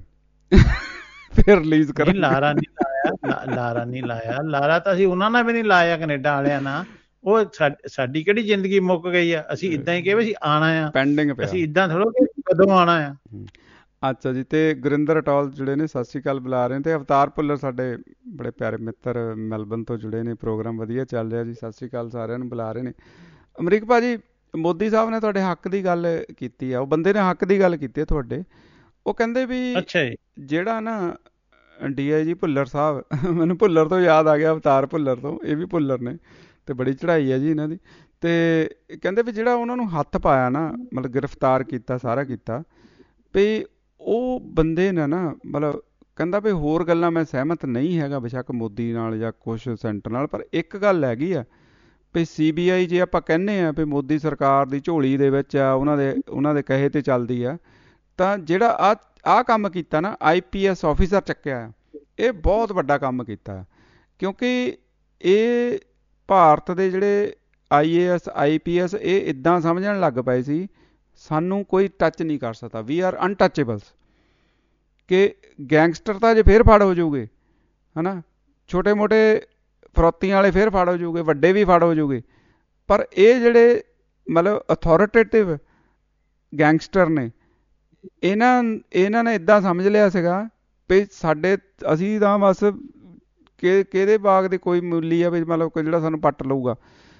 ਫਿਰ ਰਿਲੀਜ਼ ਕਰਾਂਗੇ। ਲਾਰਾ ਨਹੀਂ ਲਾਇਆ, ਲਾਰਾ ਨਹੀਂ ਲਾਇਆ, ਲਾਰਾ ਤਾਂ ਅਸੀਂ ਉਹਨਾਂ ਨਾਲ ਵੀ ਨਹੀਂ ਲਾਇਆ ਕੈਨੇਡਾ ਵਾਲਿਆਂ ਨਾਲ। ਉਹ ਸਾਡੀ ਕਿਹੜੀ ਜ਼ਿੰਦਗੀ ਮੁੱਕ ਗਈ ਆ, ਅਸੀਂ ਇਦਾਂ ਹੀ ਕਿਹਾ ਅਸੀਂ ਆਉਣਾ ਆ, ਪੈਂਡਿੰਗ ਪਿਆ, ਅਸੀਂ ਇਦਾਂ ਥੋੜ੍ਹਾ ਕਦੋਂ ਆਉਣਾ ਆ। ਅੱਛਾ ਜੀ। ਤੇ ਗੁਰਿੰਦਰ ਅਟਾਲ ਜਿਹੜੇ ਨੇ ਸਤਿ ਸ਼੍ਰੀ ਅਕਾਲ ਬੁਲਾ ਰਹੇ ਨੇ, ਤੇ ਅਵਤਾਰ ਭੁੱਲਰ ਸਾਡੇ ਬੜੇ ਪਿਆਰੇ ਮਿੱਤਰ ਮੈਲਬਨ ਤੋਂ ਜੁੜੇ ਨੇ, ਪ੍ਰੋਗਰਾਮ ਵਧੀਆ ਚੱਲ ਰਿਹਾ ਜੀ, ਸਤਿ ਸ਼੍ਰੀ ਅਕਾਲ ਸਾਰਿਆਂ ਨੂੰ ਬੁਲਾ ਰਹੇ ਨੇ। ਅਮਰੀਕ ਭਾਜੀ, ਮੋਦੀ ਸਾਹਿਬ ਨੇ ਤੁਹਾਡੇ ਹੱਕ ਦੀ ਗੱਲ ਕੀਤੀ ਆ, ਉਹ ਬੰਦੇ ਨੇ ਹੱਕ ਦੀ ਗੱਲ ਕੀਤੀ ਹੈ ਤੁਹਾਡੇ। ਉਹ ਕਹਿੰਦੇ ਵੀ ਜਿਹੜਾ ਨਾ ਡੀ ਆਈ ਜੀ ਭੁੱਲਰ ਸਾਹਿਬ, ਮੈਨੂੰ ਭੁੱਲਰ ਤੋਂ ਯਾਦ ਆ ਗਿਆ, ਅਵਤਾਰ ਭੁੱਲਰ ਤੋਂ, ਇਹ ਵੀ ਭੁੱਲਰ ਨੇ ਤੇ ਬੜੀ ਚੜ੍ਹਾਈ ਹੈ ਜੀ ਇਹਨਾਂ ਦੀ। ਤੇ ਕਹਿੰਦੇ ਵੀ ਜਿਹੜਾ ਉਹਨਾਂ ਨੂੰ ਹੱਥ ਪਾਇਆ ਨਾ, ਮਤਲਬ ਗ੍ਰਿਫਤਾਰ ਕੀਤਾ, ਸਾਰਾ ਕੀਤਾ, ਵੀ ਉਹ ਬੰਦੇ ਨੇ ਨਾ, ਮਤਲਬ ਕਹਿੰਦਾ ਵੀ ਹੋਰ ਗੱਲਾਂ ਮੈਂ ਸਹਿਮਤ ਨਹੀਂ ਹੈਗਾ ਬੇਸ਼ੱਕ ਮੋਦੀ ਨਾਲ ਜਾਂ ਕੁਛ ਸੈਂਟਰ ਨਾਲ, ਪਰ ਇੱਕ ਗੱਲ ਹੈਗੀ ਆ ਵੀ ਸੀ ਬੀ ਆਈ ਜੇ ਆਪਾਂ ਕਹਿੰਦੇ ਆ ਵੀ ਮੋਦੀ ਸਰਕਾਰ ਦੀ ਝੋਲੀ ਦੇ ਵਿੱਚ ਆ, ਉਹਨਾਂ ਦੇ ਉਹਨਾਂ ਦੇ ਕਹੇ ਤੇ ਚੱਲਦੀ ਆ, ਤਾਂ ਜਿਹੜਾ ਆ ਆਹ ਕੰਮ ਕੀਤਾ ਨਾ, ਆਈ ਪੀ ਐਸ ਆਫਿਸਰ ਚੱਕਿਆ, ਇਹ ਬਹੁਤ ਵੱਡਾ ਕੰਮ ਕੀਤਾ। ਕਿਉਂਕਿ ਇਹ ਭਾਰਤ ਦੇ ਜਿਹੜੇ ਆਈ A S I P S ਇਹ ਇੱਦਾਂ ਸਮਝਣ ਲੱਗ ਪਏ ਸੀ ਸਾਨੂੰ ਕੋਈ ਟੱਚ ਨਹੀਂ ਕਰ ਸਕਦਾ, ਵੀ ਆਰ ਅਨਟੱਚੇਬਲਸ, ਕਿ ਗੈਂਗਸਟਰ ਤਾਂ ਜੇ ਫੇਰ ਫੜ ਹੋ ਜਾਊਗੇ, ਹੈ ਨਾ, ਛੋਟੇ ਮੋਟੇ ਫਰੋਤੀਆਂ ਵਾਲੇ ਫੇਰ ਫੜ ਹੋ ਜਾਊਗੇ, ਵੱਡੇ ਵੀ ਫੜ ਹੋ ਜਾਊਗੇ, ਪਰ ਇਹ ਜਿਹੜੇ ਮਤਲਬ ਅਥੋਰੀਟੇਟਿਵ ਗੈਂਗਸਟਰ ਨੇ, ਇਹਨਾਂ ਇਹਨਾਂ ਨੇ ਇੱਦਾਂ ਸਮਝ ਲਿਆ ਸੀਗਾ ਵੀ ਸਾਡੇ ਅਸੀਂ ਤਾਂ ਬਸ ਕਿ ਕਿਹਦੇ ਬਾਗ ਦੇ ਕੋਈ ਮੂਲੀ ਆ ਵੀ ਮਤਲਬ ਜਿਹੜਾ ਸਾਨੂੰ ਪੱਟ ਲਊਗਾ।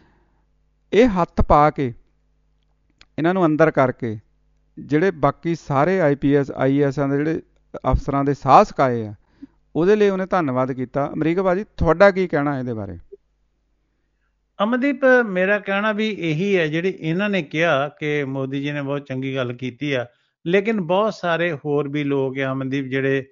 ਇਹ ਹੱਥ ਪਾ ਕੇ ਇਹਨਾਂ ਨੂੰ ਅੰਦਰ ਕਰਕੇ ਜਿਹੜੇ ਬਾਕੀ ਸਾਰੇ ਆਈ ਪੀ ਐਸ ਆਈ ਏ ਐਸਾਂ ਦੇ ਜਿਹੜੇ ਅਫਸਰਾਂ ਦੇ ਸਾਹ ਸਿਕਾਏ ਆ, ਉਹਦੇ ਲਈ ਉਹਨੇ ਧੰਨਵਾਦ ਕੀਤਾ। ਅਮਰੀਕ ਭਾਜੀ ਤੁਹਾਡਾ ਕੀ ਕਹਿਣਾ ਇਹਦੇ ਬਾਰੇ? ਅਮਨਦੀਪ, ਮੇਰਾ ਕਹਿਣਾ ਵੀ ਇਹੀ ਹੈ, ਜਿਹੜੀ ਇਹਨਾਂ ਨੇ ਕਿਹਾ ਕਿ ਮੋਦੀ ਜੀ ਨੇ ਬਹੁਤ ਚੰਗੀ ਗੱਲ ਕੀਤੀ ਆ, ਲੇਕਿਨ ਬਹੁਤ ਸਾਰੇ ਹੋਰ ਵੀ ਲੋਕ ਆ ਅਮਨਦੀਪ ਜਿਹੜੇ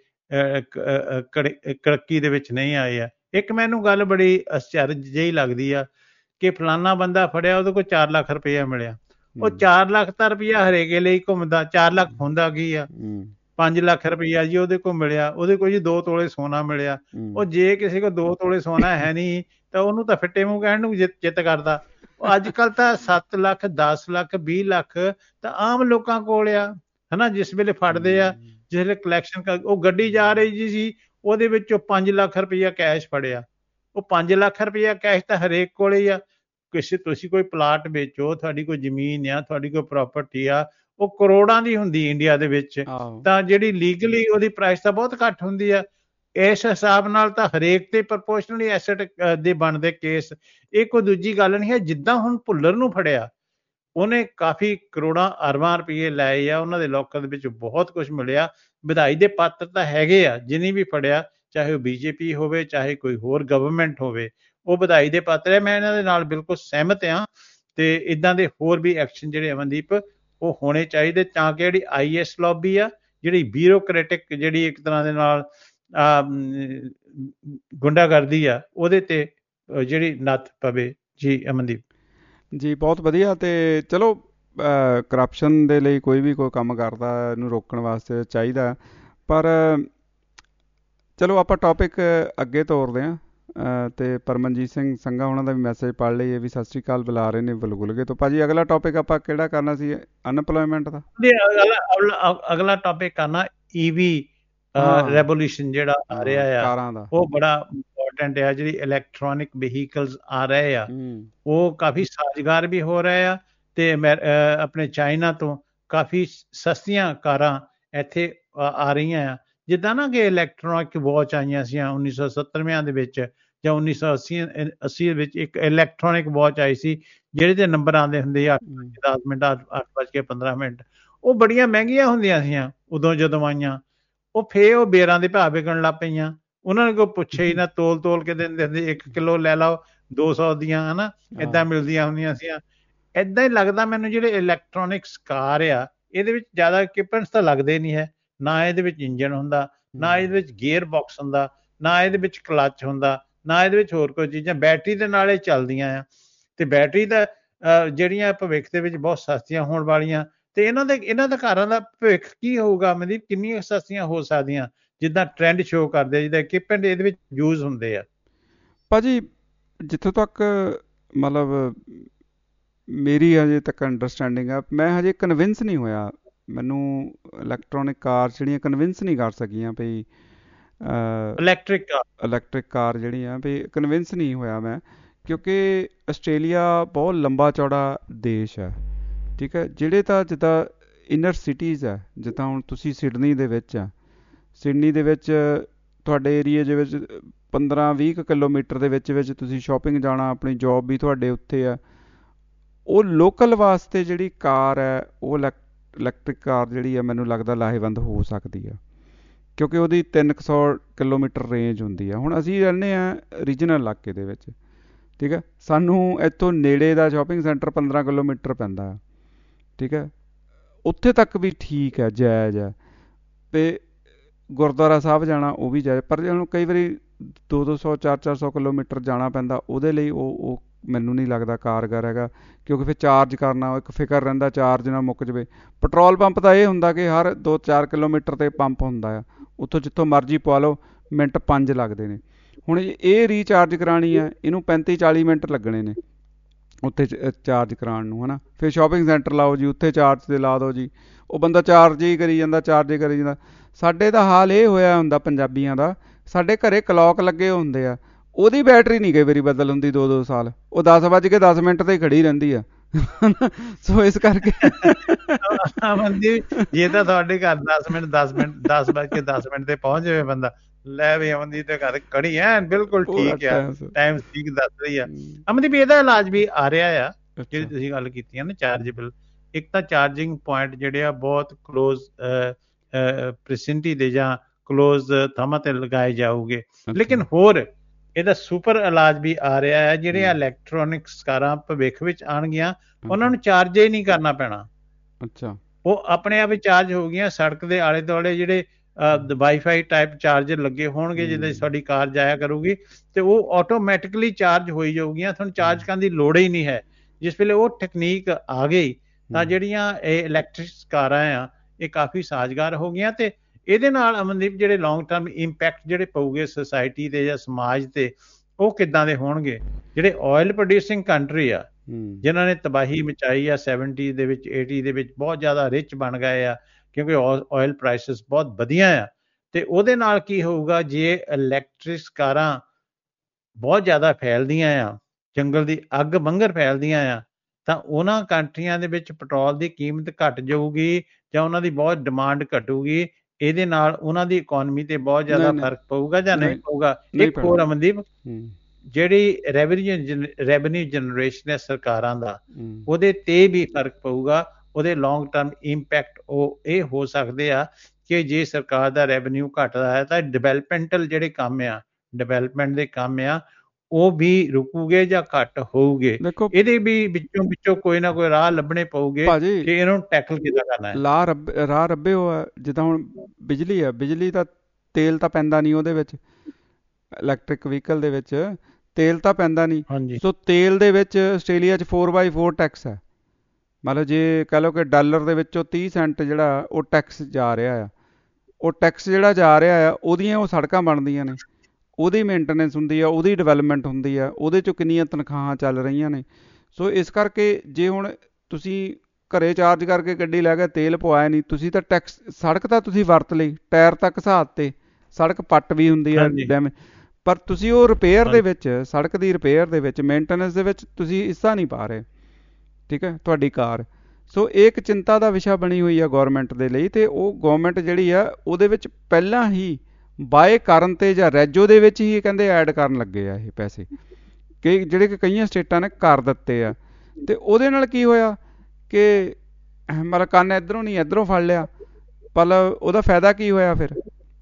ਕੜਕੀ ਦੇ ਵਿੱਚ ਨਹੀਂ ਆਏ ਆ। ਇੱਕ ਮੈਨੂੰ ਗੱਲ ਬੜੀ ਅਚਰਜ ਜਿਹੀ ਲੱਗਦੀ ਆ ਕਿ ਫਲਾਨਾ ਬੰਦਾ ਫੜਿਆ, ਉਹਦੇ ਕੋਲ ਚਾਰ ਲੱਖ ਰੁਪਇਆ ਮਿਲਿਆ। ਉਹ ਚਾਰ ਲੱਖ ਤਾਂ ਰੁਪਇਆ ਹਰੇਕ ਲਈ ਘੁੰਮਦਾ, ਚਾਰ ਲੱਖ ਹੁੰਦਾ ਕੀ ਆ? ਪੰਜ ਲੱਖ ਰੁਪਈਆ ਜੀ ਉਹਦੇ ਕੋਲ ਮਿਲਿਆ, ਉਹਦੇ ਕੋਲ ਜੀ ਦੋ ਤੋਲੇ ਸੋਨਾ ਮਿਲਿਆ। ਉਹ ਜੇ ਕਿਸੇ ਕੋਲ ਦੋ ਤੋਲੇ ਸੋਨਾ ਹੈ ਨਹੀਂ ਤਾਂ ਉਹਨੂੰ ਤਾਂ ਫਿੱਟੇ ਮੂੰਹ ਕਹਿਣ ਨੂੰ ਜਿੱਤ ਜਿੱਤ ਕਰਦਾ। ਅੱਜ ਕੱਲ੍ਹ ਤਾਂ ਸੱਤ ਲੱਖ ਦਸ ਲੱਖ ਵੀਹ ਲੱਖ ਤਾਂ ਆਮ ਲੋਕਾਂ ਕੋਲ ਆ, ਹਨਾ। ਜਿਸ ਵੇਲੇ ਫੜਦੇ ਆ, ਜਿਸ ਵੇਲੇ ਕਲੈਕਸ਼ਨ ਕਰ, ਉਹ ਗੱਡੀ ਜਾ ਰਹੀ ਜੀ ਸੀ, ਉਹਦੇ ਵਿੱਚੋਂ ਪੰਜ ਲੱਖ ਰੁਪਈਆ ਕੈਸ਼ ਫੜਿਆ। ਉਹ ਪੰਜ ਲੱਖ ਰੁਪਈਆ ਕੈਸ਼ ਤਾਂ ਹਰੇਕ ਕੋਲ ਹੀ ਆ। ਕਿਸੇ ਤੁਸੀਂ ਕੋਈ ਪਲਾਟ ਵੇਚੋ, ਤੁਹਾਡੀ ਕੋਈ ਜ਼ਮੀਨ ਆ, ਤੁਹਾਡੀ ਕੋਈ ਪ੍ਰਾਪਰਟੀ ਆ, ਉਹ ਕਰੋੜਾਂ ਦੀ ਹੁੰਦੀ ਇੰਡੀਆ ਦੇ ਵਿੱਚ, ਤਾਂ ਜਿਹੜੀ ਲੀਗਲੀ ਉਹਦੀ ਪ੍ਰਾਈਸ ਤਾਂ ਬਹੁਤ ਘੱਟ ਹੁੰਦੀ ਆ। ਇਸ ਹਿਸਾਬ ਨਾਲ ਤਾਂ ਹਰੇਕ ਤੇ ਪ੍ਰਪੋਰਸ਼ਨਲੀ ਐਸਟ ਦੇ ਬਣਦੇ ਕੇਸ। ਇਹ ਕੋਈ ਦੂਜੀ ਗੱਲ ਨਹੀਂ ਹੈ। ਜਿੱਦਾਂ ਹੁਣ ਭੁੱਲਰ ਨੂੰ ਫੜਿਆ, ਉਹਨੇ ਕਾਫੀ ਕਰੋੜਾਂ ਅਰਬਾਂ ਰੁਪਏ ਲਾਏ ਆ, ਉਹਨਾਂ ਦੇ ਲੋਕਾਂ ਦੇ ਵਿੱਚ ਬਹੁਤ ਕੁਝ ਮਿਲਿਆ। ਵਧਾਈ ਦੇ ਪਾਤਰ ਤਾਂ ਹੈਗੇ ਆ, ਜਿਹਨੇ ਵੀ ਫੜਿਆ, ਚਾਹੇ ਉਹ ਬੀਜੇਪੀ ਹੋਵੇ ਚਾਹੇ ਕੋਈ ਹੋਰ ਗਵਰਨਮੈਂਟ ਹੋਵੇ, ਉਹ ਵਧਾਈ ਦੇ ਪਾਤਰ ਹੈ। ਮੈਂ ਇਹਨਾਂ ਦੇ ਨਾਲ ਬਿਲਕੁਲ ਸਹਿਮਤ ਹਾਂ। ਤੇ ਇੱਦਾਂ ਦੇ ਹੋਰ ਵੀ ਐਕਸ਼ਨ ਜਿਹੜੇ ਅਮਨਦੀਪ ਉਹ ਹੋਣੇ ਚਾਹੀਦੇ, ਤਾਂ ਕਿ ਜਿਹੜੀ ਆਈ ਐਸ ਲੌਬੀ ਆ, ਜਿਹੜੀ ਬਿਊਰੋਕ੍ਰੈਟਿਕ ਜਿਹੜੀ ਇੱਕ ਤਰ੍ਹਾਂ ਦੇ ਨਾਲ ਗੁੰਡਾਗਰਦੀ ਆ, ਉਹਦੇ ਤੇ ਜਿਹੜੀ ਨੱਥ ਪਵੇ। ਜੀ ਅਮਨਦੀਪ ਜੀ, ਬਹੁਤ ਵਧੀਆ। ਤੇ ਚਲੋ ਕਰਪਸ਼ਨ ਦੇ ਲਈ ਕੋਈ ਵੀ ਕੋਈ ਕੰਮ ਕਰਦਾ ਇਹਨੂੰ ਰੋਕਣ ਵਾਸਤੇ ਚਾਹੀਦਾ, ਪਰ ਚਲੋ ਆਪਾਂ ਟੌਪਿਕ ਅੱਗੇ ਤੋਰਦੇ ਹਾਂ। ਤੇ ਪਰਮਨਜੀਤ ਸਿੰਘ ਸੰਘਾ ਉਹਨਾਂ ਦਾ ਵੀ ਮੈਸੇਜ ਪੜ੍ਹ ਲਈਏ ਵੀ ਸਤਿ ਸ਼੍ਰੀ ਅਕਾਲ ਬੁਲਾ ਰਹੇ ਨੇ ਬਲਗੁਲਗੇ ਤੋਂ। ਭਾਜੀ ਅਗਲਾ ਟੌਪਿਕ ਆਪਾਂ ਕਿਹੜਾ ਕਰਨਾ ਸੀ? ਅਨਪਲੋਇਮੈਂਟ ਦਾ। ਅਗਲਾ ਟੌਪਿਕ ਕਰਨਾ ਈਵੀ ਰੈਵੋਲੂਸ਼ਨ ਜਿਹੜਾ ਆ ਰਿਹਾ ਆ, ਕਾਰਾਂ ਦਾ, ਉਹ ਬੜਾ ਇੰਪੋਰਟੈਂਟ ਆ। ਜਿਹੜੀ ਇਲੈਕਟ੍ਰੋਨਿਕ ਵਹੀਕਲਸ ਆ ਰਹੇ ਆ, ਉਹ ਕਾਫੀ ਸਾਜ਼ਗਾਰ ਵੀ ਹੋ ਰਹੇ ਆ। ਤੇ ਆਪਣੇ ਚਾਈਨਾ ਤੋਂ ਕਾਫੀ ਸਸਤੀਆਂ ਕਾਰਾਂ ਇੱਥੇ ਆ ਰਹੀਆਂ ਆ। ਜਿੱਦਾਂ ਨਾ ਕਿ ਇਲੈਕਟ੍ਰੋਨਿਕ ਵਾਚ ਆਈਆਂ ਸੀ ਉੱਨੀ ਸੌ ਸੱਤਰਵਿਆਂ ਦੇ ਵਿੱਚ, ਜਾਂ ਉੱਨੀ ਸੌ ਅੱਸੀ ਅੱਸੀ ਦੇ ਵਿੱਚ ਇੱਕ ਇਲੈਕਟ੍ਰੋਨਿਕ ਵਾਚ ਆਈ ਸੀ ਜਿਹੜੇ ਦੇ ਨੰਬਰ ਆਉਂਦੇ ਹੁੰਦੇ ਆ ਅੱਠ ਦਸ ਮਿੰਟ ਅੱਠ ਵੱਜ ਕੇ ਪੰਦਰਾਂ ਮਿੰਟ। ਉਹ ਬੜੀਆਂ ਮਹਿੰਗੀਆਂ ਹੁੰਦੀਆਂ ਸੀਆਂ ਉਦੋਂ ਜਦੋਂ ਆਈਆਂ। ਉਹ ਫੇਰ ਉਹ ਬੇਰਾਂ ਦੇ ਭਾਅ ਵਿਕਣ ਲੱਗ ਪਈਆਂ। ਉਹਨਾਂ ਨੇ ਕੋਈ ਪੁੱਛੇ ਹੀ ਨਾ, ਤੋਲ ਤੋਲ ਕੇ ਦਿੰਦੇ ਹੁੰਦੇ, ਇੱਕ ਕਿਲੋ ਲੈ ਲਓ ਦੋ ਸੌ ਦੀਆਂ, ਹਨਾ, ਏਦਾਂ ਮਿਲਦੀਆਂ ਹੁੰਦੀਆਂ ਸੀਆਂ। ਏਦਾਂ ਹੀ ਲੱਗਦਾ ਮੈਨੂੰ ਜਿਹੜੇ ਇਲੈਕਟ੍ਰੋਨਿਕਸ ਕਾਰ ਆ, ਇਹਦੇ ਵਿੱਚ ਜ਼ਿਆਦਾ ਇਕਵਿਪਮੈਂਟਸ ਤਾਂ ਲੱਗਦੇ ਨਹੀਂ ਹੈ। ਨਾ ਇਹਦੇ ਵਿੱਚ ਇੰਜਨ ਹੁੰਦਾ, ਨਾ ਇਹਦੇ ਵਿੱਚ ਗੇਅਰ ਬਾਕਸ ਹੁੰਦਾ, ਨਾ ਇਹਦੇ ਵਿੱਚ ਕਲੱਚ ਹੁੰਦਾ, ਨਾ ਇਹਦੇ ਵਿੱਚ ਹੋਰ ਕੋਈ ਚੀਜ਼ਾਂ। ਬੈਟਰੀ ਦੇ ਨਾਲ ਇਹ ਚੱਲਦੀਆਂ ਆ। ਤੇ ਬੈਟਰੀ ਦਾ ਜਿਹੜੀਆਂ ਭਵਿੱਖ ਦੇ ਵਿੱਚ ਬਹੁਤ ਸਸਤੀਆਂ ਹੋਣ ਵਾਲੀਆਂ। ਤੇ ਇਹਨਾਂ ਦੇ ਇਹਨਾਂ ਦਾ ਕਾਰਾਂ ਦਾ ਭਵਿੱਖ ਕੀ ਹੋਊਗਾ ਮਤਲਬ? ਕਿੰਨੀਆਂ ਸਸਤੀਆਂ ਹੋ ਸਕਦੀਆਂ ਜਿੱਦਾਂ ਟ੍ਰੈਂਡ ਸ਼ੋਅ ਕਰਦੇ, ਜਿੱਦਾਂ ਇਕਵਿਪਮੈਂਟ ਇਹਦੇ ਵਿੱਚ ਯੂਜ਼ ਹੁੰਦੇ ਆ। ਭਾਜੀ ਜਿੱਥੋਂ ਤੱਕ ਮਤਲਬ ਮੇਰੀ ਹਜੇ ਤੱਕ ਅੰਡਰਸਟੈਂਡਿੰਗ ਆ, ਮੈਂ ਹਜੇ ਕਨਵਿੰਸ ਨਹੀਂ ਹੋਇਆ। ਮੈਨੂੰ ਇਲੈਕਟ੍ਰੋਨਿਕ ਕਾਰ ਜਿਹੜੀਆਂ ਕਨਵਿੰਸ ਨਹੀਂ ਕਰ ਸਕੀਆਂ ਵੀ ਇਲੈਕਟ੍ਰਿਕ ਕਾਰ ਇਲੈਕਟ੍ਰਿਕ ਕਾਰ ਜਿਹੜੀਆਂ ਵੀ ਕਨਵਿੰਸ ਨਹੀਂ ਹੋਇਆ ਮੈਂ, ਕਿਉਂਕਿ ਆਸਟ੍ਰੇਲੀਆ ਬਹੁਤ ਲੰਬਾ ਚੌੜਾ ਦੇਸ਼ ਹੈ, ਠੀਕ ਹੈ। ਜਿਹੜੇ ਤਾਂ ਜਿੱਦਾਂ ਇਨਰ ਸਿਟੀਜ਼ ਹੈ, ਜਿੱਦਾਂ ਹੁਣ ਤੁਸੀਂ ਸਿਡਨੀ ਦੇ ਵਿੱਚ ਆ, ਸਿਡਨੀ ਦੇ ਵਿੱਚ ਤੁਹਾਡੇ ਏਰੀਏ ਦੇ ਵਿੱਚ ਪੰਦਰਾਂ ਵੀਹ ਕੁ ਕਿਲੋਮੀਟਰ ਦੇ ਵਿੱਚ ਵਿੱਚ ਤੁਸੀਂ ਸ਼ਾਪਿੰਗ ਜਾਣਾ, ਆਪਣੀ ਜੋਬ ਵੀ ਤੁਹਾਡੇ ਉੱਥੇ ਆ। ਉਹ ਲੋਕਲ ਵਾਸਤੇ ਜਿਹੜੀ ਕਾਰ ਹੈ, ਉਹ ਇਲੈਕ ਇਲੈਕਟ੍ਰਿਕ ਕਾਰ ਜਿਹੜੀ ਆ ਮੈਨੂੰ ਲੱਗਦਾ ਲਾਹੇਵੰਦ ਹੋ ਸਕਦੀ ਆ, ਕਿਉਂਕਿ ਉਹਦੀ ਤਿੰਨ ਕੁ ਸੌ ਕਿਲੋਮੀਟਰ ਰੇਂਜ ਹੁੰਦੀ ਆ। ਹੁਣ ਅਸੀਂ ਰਹਿੰਦੇ ਹਾਂ ਰੀਜਨਲ ਇਲਾਕੇ ਦੇ ਵਿੱਚ, ਠੀਕ ਹੈ। ਸਾਨੂੰ ਇੱਥੋਂ ਨੇੜੇ ਦਾ ਸ਼ਾਪਿੰਗ ਸੈਂਟਰ ਪੰਦਰਾਂ ਕਿਲੋਮੀਟਰ ਪੈਂਦਾ, ਠੀਕ ਹੈ। ਉੱਥੇ ਤੱਕ ਵੀ ਠੀਕ ਹੈ, ਜਾਇਜ਼ ਹੈ। ਅਤੇ ਗੁਰਦੁਆਰਾ ਸਾਹਿਬ ਜਾਣਾ ਉਹ ਵੀ ਜਾਇਜ਼, ਪਰ ਜੇ ਹੁਣ ਕਈ ਵਾਰੀ ਦੋ ਦੋ ਸੌ ਚਾਰ ਚਾਰ ਸੌ ਕਿਲੋਮੀਟਰ ਜਾਣਾ ਪੈਂਦਾ, ਉਹਦੇ ਲਈ ਉਹ ਉਹ ਮੈਨੂੰ ਨਹੀਂ ਲੱਗਦਾ ਕਾਰਗਰ ਹੈਗਾ, ਕਿਉਂਕਿ ਫਿਰ ਚਾਰਜ ਕਰਨਾ ਇੱਕ ਫਿਕਰ ਰਹਿੰਦਾ, ਚਾਰਜ ਨਾ ਮੁੱਕ ਜਾਵੇ। ਪੈਟਰੋਲ ਪੰਪ ਤਾਂ ਇਹ ਹੁੰਦਾ ਕਿ ਹਰ ਦੋ ਚਾਰ ਕਿਲੋਮੀਟਰ 'ਤੇ ਪੰਪ ਹੁੰਦਾ ਆ, ਉੱਥੋਂ ਜਿੱਥੋਂ ਮਰਜ਼ੀ ਪਵਾ ਲਓ, ਮਿੰਟ ਪੰਜ ਲੱਗਦੇ ਨੇ। ਹੁਣ ਇਹ ਰੀਚਾਰਜ ਕਰਾਉਣੀ ਹੈ, ਇਹਨੂੰ ਪੈਂਤੀ ਚਾਲੀ ਮਿੰਟ ਲੱਗਣੇ ਨੇ ਉੱਥੇ ਚਾਰਜ ਕਰਾਉਣ ਨੂੰ, ਹੈ ਨਾ। ਫਿਰ ਸ਼ਾਪਿੰਗ ਸੈਂਟਰ ਲਾਓ ਜੀ, ਉੱਥੇ ਚਾਰਜ 'ਤੇ ਲਾ ਦਿਓ ਜੀ, ਉਹ ਬੰਦਾ ਚਾਰਜ ਹੀ ਕਰੀ ਜਾਂਦਾ, ਚਾਰਜ ਹੀ ਕਰੀ ਜਾਂਦਾ। ਸਾਡੇ ਦਾ ਹਾਲ ਇਹ ਹੋਇਆ ਹੁੰਦਾ ਪੰਜਾਬੀਆਂ ਦਾ, ਸਾਡੇ ਘਰੇ ਕਲੌਕ ਲੱਗੇ ਹੁੰਦੇ ਆ, ਉਹਦੀ ਬੈਟਰੀ ਨਹੀਂ ਕਈ ਵਾਰੀ ਬਦਲ ਹੁੰਦੀ ਦੋ ਦੋ ਸਾਲ, ਉਹ ਦਸ ਵੱਜ ਕੇ ਦਸ ਮਿੰਟ 'ਤੇ ਖੜੀ ਰਹਿੰਦੀ ਆ। ਸੋ ਇਸ ਕਰਕੇ ਜੇ ਤਾਂ ਤੁਹਾਡੇ ਘਰ ਦਸ ਮਿੰਟ ਦਸ ਮਿੰਟ ਦਸ ਵੱਜ ਕੇ ਦਸ ਮਿੰਟ 'ਤੇ ਪਹੁੰਚ ਜਾਵੇ ਬੰਦਾ, ਲੈ ਵੀ ਅਮਨਦੀਪ ਦੇ ਘਰ ਖੜੀ ਐ, ਬਿਲਕੁਲ ਠੀਕ ਆ, ਟਾਈਮ ਠੀਕ ਦੱਸ ਰਹੀ ਆ। ਅਮਨਦੀਪ ਇਹਦਾ ਇਲਾਜ ਵੀ ਆ ਰਿਹਾ ਆ, ਜਿਹੜੀ ਤੁਸੀਂ ਗੱਲ ਕੀਤੀ ਆ ਨਾ ਚਾਰਜੇਬਲ। ਇੱਕ ਤਾਂ ਚਾਰਜਿੰਗ ਪੁਆਇੰਟ ਜਿਹੜੇ ਆ ਬਹੁਤ ਕਲੋਜ਼ ਪ੍ਰੋਕਸੀਮਿਟੀ ਦੇ ਜਾਂ ਕਲੋਜ਼ ਥਾਵਾਂ 'ਤੇ ਲਗਾਏ ਜਾਊਗੇ। ਲੇਕਿਨ ਹੋਰ ਇਹਦਾ ਸੁਪਰ ਇਲਾਜ ਵੀ ਆ ਰਿਹਾ ਹੈ। ਜਿਹੜੀਆਂ ਇਲੈਕਟ੍ਰੋਨਿਕਸ ਕਾਰਾਂ ਭਵਿੱਖ ਵਿੱਚ ਆਉਣਗੀਆਂ, ਉਹਨਾਂ ਨੂੰ ਚਾਰਜ ਹੀ ਨਹੀਂ ਕਰਨਾ ਪੈਣਾ। ਅੱਛਾ, ਉਹ ਆਪਣੇ ਆਪ ਹੀ ਚਾਰਜ ਹੋ ਗਈਆਂ। ਸੜਕ ਦੇ ਆਲੇ ਦੁਆਲੇ ਜਿਹੜੇ ਵਾਈਫਾਈ ਟਾਈਪ ਚਾਰਜਰ ਲੱਗੇ ਹੋਣਗੇ, ਜਿੱਦਾਂ ਤੁਹਾਡੀ ਕਾਰ ਜਾਇਆ ਕਰੂਗੀ, ਤੇ ਉਹ ਆਟੋਮੈਟਿਕਲੀ ਚਾਰਜ ਹੋਈ ਜਾਊਗੀਆਂ, ਤੁਹਾਨੂੰ ਚਾਰਜ ਕਰਨ ਦੀ ਲੋੜ ਹੀ ਨਹੀਂ ਹੈ। ਜਿਸ ਵੇਲੇ ਉਹ ਟੈਕਨੀਕ ਆ ਗਈ ਤਾਂ ਜਿਹੜੀਆਂ ਇਹ ਇਲੈਕਟ੍ਰਿਕ ਕਾਰਾਂ ਆ, ਇਹ ਕਾਫੀ ਸਾਜ਼ਗਾਰ ਹੋ ਗਈਆਂ। ਤੇ ਇਹਦੇ ਨਾਲ ਅਮਨਦੀਪ ਜਿਹੜੇ ਲੌਂਗ ਟਰਮ ਇੰਪੈਕਟ ਜਿਹੜੇ ਪਊਗੇ ਸੋਸਾਇਟੀ ਤੇ ਜਾਂ ਸਮਾਜ ਤੇ, ਉਹ ਕਿੱਦਾਂ ਦੇ ਹੋਣਗੇ? ਜਿਹੜੇ ਆਇਲ ਪ੍ਰੋਡਿਊਸਿੰਗ ਕੰਟਰੀ ਆ, ਜਿਨ੍ਹਾਂ ਨੇ ਤਬਾਹੀ ਮਚਾਈ ਆ ਸੈਵਨਟੀ ਦੇ ਵਿੱਚ, ਏਟੀ ਦੇ ਵਿੱਚ, ਬਹੁਤ ਜ਼ਿਆਦਾ ਰਿਚ ਬਣ ਗਏ ਆ ਕਿਉਂਕਿ ਆਇਲ ਪ੍ਰਾਈਸਿਸ ਬਹੁਤ ਵਧੀਆ ਆ, ਤੇ ਉਹਦੇ ਨਾਲ ਕੀ ਹੋਊਗਾ ਜੇ ਇਲੈਕਟ੍ਰਿਕ ਕਾਰਾਂ ਬਹੁਤ ਜ਼ਿਆਦਾ ਫੈਲਦੀਆਂ ਆ, ਜੰਗਲ ਦੀ ਅੱਗ ਬੰਗਰ ਫੈਲਦੀਆਂ ਆ, ਤਾਂ ਉਹਨਾਂ ਕੰਟਰੀਆਂ ਦੇ ਵਿੱਚ ਪੈਟਰੋਲ ਦੀ ਕੀਮਤ ਘਟ ਜਾਊਗੀ ਜਾਂ ਉਹਨਾਂ ਦੀ ਬਹੁਤ ਡਿਮਾਂਡ ਘਟੂਗੀ। ਇਹਦੇ ਨਾਲ ਉਹਨਾਂ ਦੀ ਇਕੋਨਮੀ ਤੇ ਬਹੁਤ ਜ਼ਿਆਦਾ ਫਰਕ ਪਊਗਾ ਜਾਂ ਨਹੀਂ ਪਊਗਾ? ਇੱਕ ਹੋਰ ਅਮਨਦੀਪ, ਜਿਹੜੀ ਰੈਵਨਿਊ ਰੈਵਨਿਊ ਜਨਰੇਸ਼ਨ ਹੈ ਸਰਕਾਰਾਂ ਦਾ, ਉਹਦੇ ਤੇ ਵੀ ਫਰਕ ਪਊਗਾ। ਉਹਦੇ ਲੌਂਗ ਟਰਮ ਇੰਪੈਕਟ ਉਹ ਇਹ ਹੋ ਸਕਦੇ ਆ ਕਿ ਜੇ ਸਰਕਾਰ ਦਾ ਰੈਵਨਿਊ ਘਟਦਾ ਹੈ ਤਾਂ ਡਿਵੈਲਪਮੈਂਟਲ ਜਿਹੜੇ ਕੰਮ ਆ, ਡਿਵੈਲਪਮੈਂਟ ਦੇ ਕੰਮ ਆ, ਉਹ ਵੀ ਰੁਕੂਗੇ ਜਾਂ ਘੱਟ ਹੋਊਗੇ। ਇਹਦੇ ਵੀ ਵਿੱਚੋਂ ਵਿੱਚੋਂ ਕੋਈ ਨਾ ਕੋਈ ਰਾਹ ਲੱਭਣੇ ਪਊਗੇ ਕਿ ਇਹਨੂੰ ਟੈਕਲ ਕਿੱਦਾਂ ਕਰਨਾ ਹੈ। ਲਾ ਰੱਬ ਰਾਹ ਰੱਬੇ ਹੋ ਜਿੱਦਾਂ ਹੁਣ ਬਿਜਲੀ ਆ, ਬਿਜਲੀ ਦਾ ਤੇਲ ਤਾਂ ਪੈਂਦਾ ਨਹੀਂ ਉਹਦੇ ਵਿੱਚ, ਇਲੈਕਟ੍ਰਿਕ ਵਹੀਕਲ ਦੇ ਵਿੱਚ ਤੇਲ ਤਾਂ ਪੈਂਦਾ ਨਹੀਂ। ਸੋ ਤੇਲ ਦੇ ਵਿੱਚ ਆਸਟ੍ਰੇਲੀਆ 'ਚ ਫੋਰ ਬਾਈ ਫੋਰ ਟੈਕਸ ਹੈ। ਮਤਲਬ ਜੇ ਕਹਿ ਲਓ ਕਿ ਡਾਲਰ ਦੇ ਵਿੱਚੋਂ ਤੀਹ ਸੈਂਟ ਜਿਹੜਾ ਉਹ ਟੈਕਸ ਜਾ ਰਿਹਾ ਆ, ਉਹ ਟੈਕਸ ਜਿਹੜਾ ਜਾ ਰਿਹਾ ਆ ਉਹਦੀਆਂ ਉਹ ਸੜਕਾਂ ਬਣਦੀਆਂ ਨੇ, ਉਹਦੀ ਮੇਨਟੇਨੈਂਸ ਹੁੰਦੀ ਆ, ਉਹਦੀ ਡਿਵੈਲਪਮੈਂਟ ਹੁੰਦੀ ਆ, ਉਹਦੇ 'ਚੋਂ ਕਿੰਨੀਆਂ ਤਨਖਾਹਾਂ ਚੱਲ ਰਹੀਆਂ ਨੇ। ਸੋ ਇਸ ਕਰਕੇ ਜੇ ਹੁਣ ਤੁਸੀਂ ਘਰੇ ਚਾਰਜ ਕਰਕੇ ਗੱਡੀ ਲੈ ਕੇ ਤੇਲ ਪਵਾਇਆ ਨਹੀਂ, ਤੁਸੀਂ ਤਾਂ ਟੈਕਸ, ਸੜਕ ਤਾਂ ਤੁਸੀਂ ਵਰਤ ਲਈ, ਟਾਇਰ ਤੱਕ ਘਸਾਤ ਤੇ, ਸੜਕ ਪੱਟ ਵੀ ਹੁੰਦੀ ਆ ਡੈਮੇਜ, ਪਰ ਤੁਸੀਂ ਉਹ ਰਿਪੇਅਰ ਦੇ ਵਿੱਚ, ਸੜਕ ਦੀ ਰਿਪੇਅਰ ਦੇ ਵਿੱਚ, ਮੇਨਟੇਨੈਂਸ ਦੇ ਵਿੱਚ ਤੁਸੀਂ ਹਿੱਸਾ ਨਹੀਂ ਪਾ ਰਹੇ, ਠੀਕ ਹੈ, ਤੁਹਾਡੀ ਕਾਰ। ਸੋ ਇਹ ਇੱਕ ਚਿੰਤਾ ਦਾ ਵਿਸ਼ਾ ਬਣੀ ਹੋਈ ਆ ਗੌਰਮੈਂਟ ਦੇ ਲਈ, ਅਤੇ ਉਹ ਗੌਰਮੈਂਟ ਜਿਹੜੀ ਆ ਉਹਦੇ ਵਿੱਚ ਪਹਿਲਾਂ ਹੀ ਬਾਏ ਕਰਨ 'ਤੇ ਜਾਂ ਰੈਜੋ ਦੇ ਵਿੱਚ ਹੀ ਕਹਿੰਦੇ ਐਡ ਕਰਨ ਲੱਗੇ ਆ ਇਹ ਪੈਸੇ, ਕਿ ਜਿਹੜੇ ਕਿ ਕਈਆਂ ਸਟੇਟਾਂ ਨੇ ਕਰ ਦਿੱਤੇ ਆ। ਅਤੇ ਉਹਦੇ ਨਾਲ ਕੀ ਹੋਇਆ ਕਿ ਮਤਲਬ ਕੰਨ ਇੱਧਰੋਂ ਨਹੀਂ ਇੱਧਰੋਂ ਫੜ ਲਿਆ, ਪਰ ਉਹਦਾ ਫਾਇਦਾ ਕੀ ਹੋਇਆ ਫਿਰ?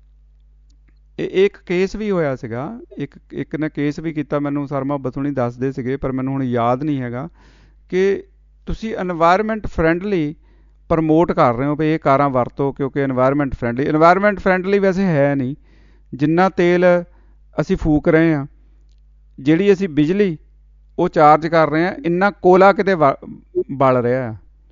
ਇਹ ਇੱਕ ਕੇਸ ਵੀ ਹੋਇਆ ਸੀਗਾ, ਇੱਕ ਇੱਕ ਨੇ ਕੇਸ ਵੀ ਕੀਤਾ, ਮੈਨੂੰ ਸਰ ਮੁਹੱਬਤ ਹੁਣੀ ਦੱਸਦੇ ਸੀਗੇ ਪਰ ਮੈਨੂੰ ਹੁਣ ਯਾਦ ਨਹੀਂ ਹੈਗਾ, ਕਿ ਤੁਸੀਂ ਇਨਵਾਇਰਮੈਂਟ ਫਰੈਂਡਲੀ ਪ੍ਰਮੋਟ ਕਰ ਰਹੇ ਹੋ ਵੀ ਇਹ ਕਾਰਾਂ ਵਰਤੋ ਕਿਉਂਕਿ ਇਨਵਾਇਰਮੈਂਟ ਫਰੈਂਡਲੀ। ਇਨਵਾਇਰਮੈਂਟ ਫਰੈਂਡਲੀ ਵੈਸੇ ਹੈ ਨਹੀਂ, ਜਿੰਨਾ ਤੇਲ ਅਸੀਂ ਫੂਕ ਰਹੇ ਹਾਂ, ਜਿਹੜੀ ਅਸੀਂ ਬਿਜਲੀ ਉਹ ਚਾਰਜ ਕਰ ਰਹੇ ਹਾਂ, ਇੰਨਾ ਕੋਲਾ ਕਿਤੇ ਬਲ ਰਿਹਾ,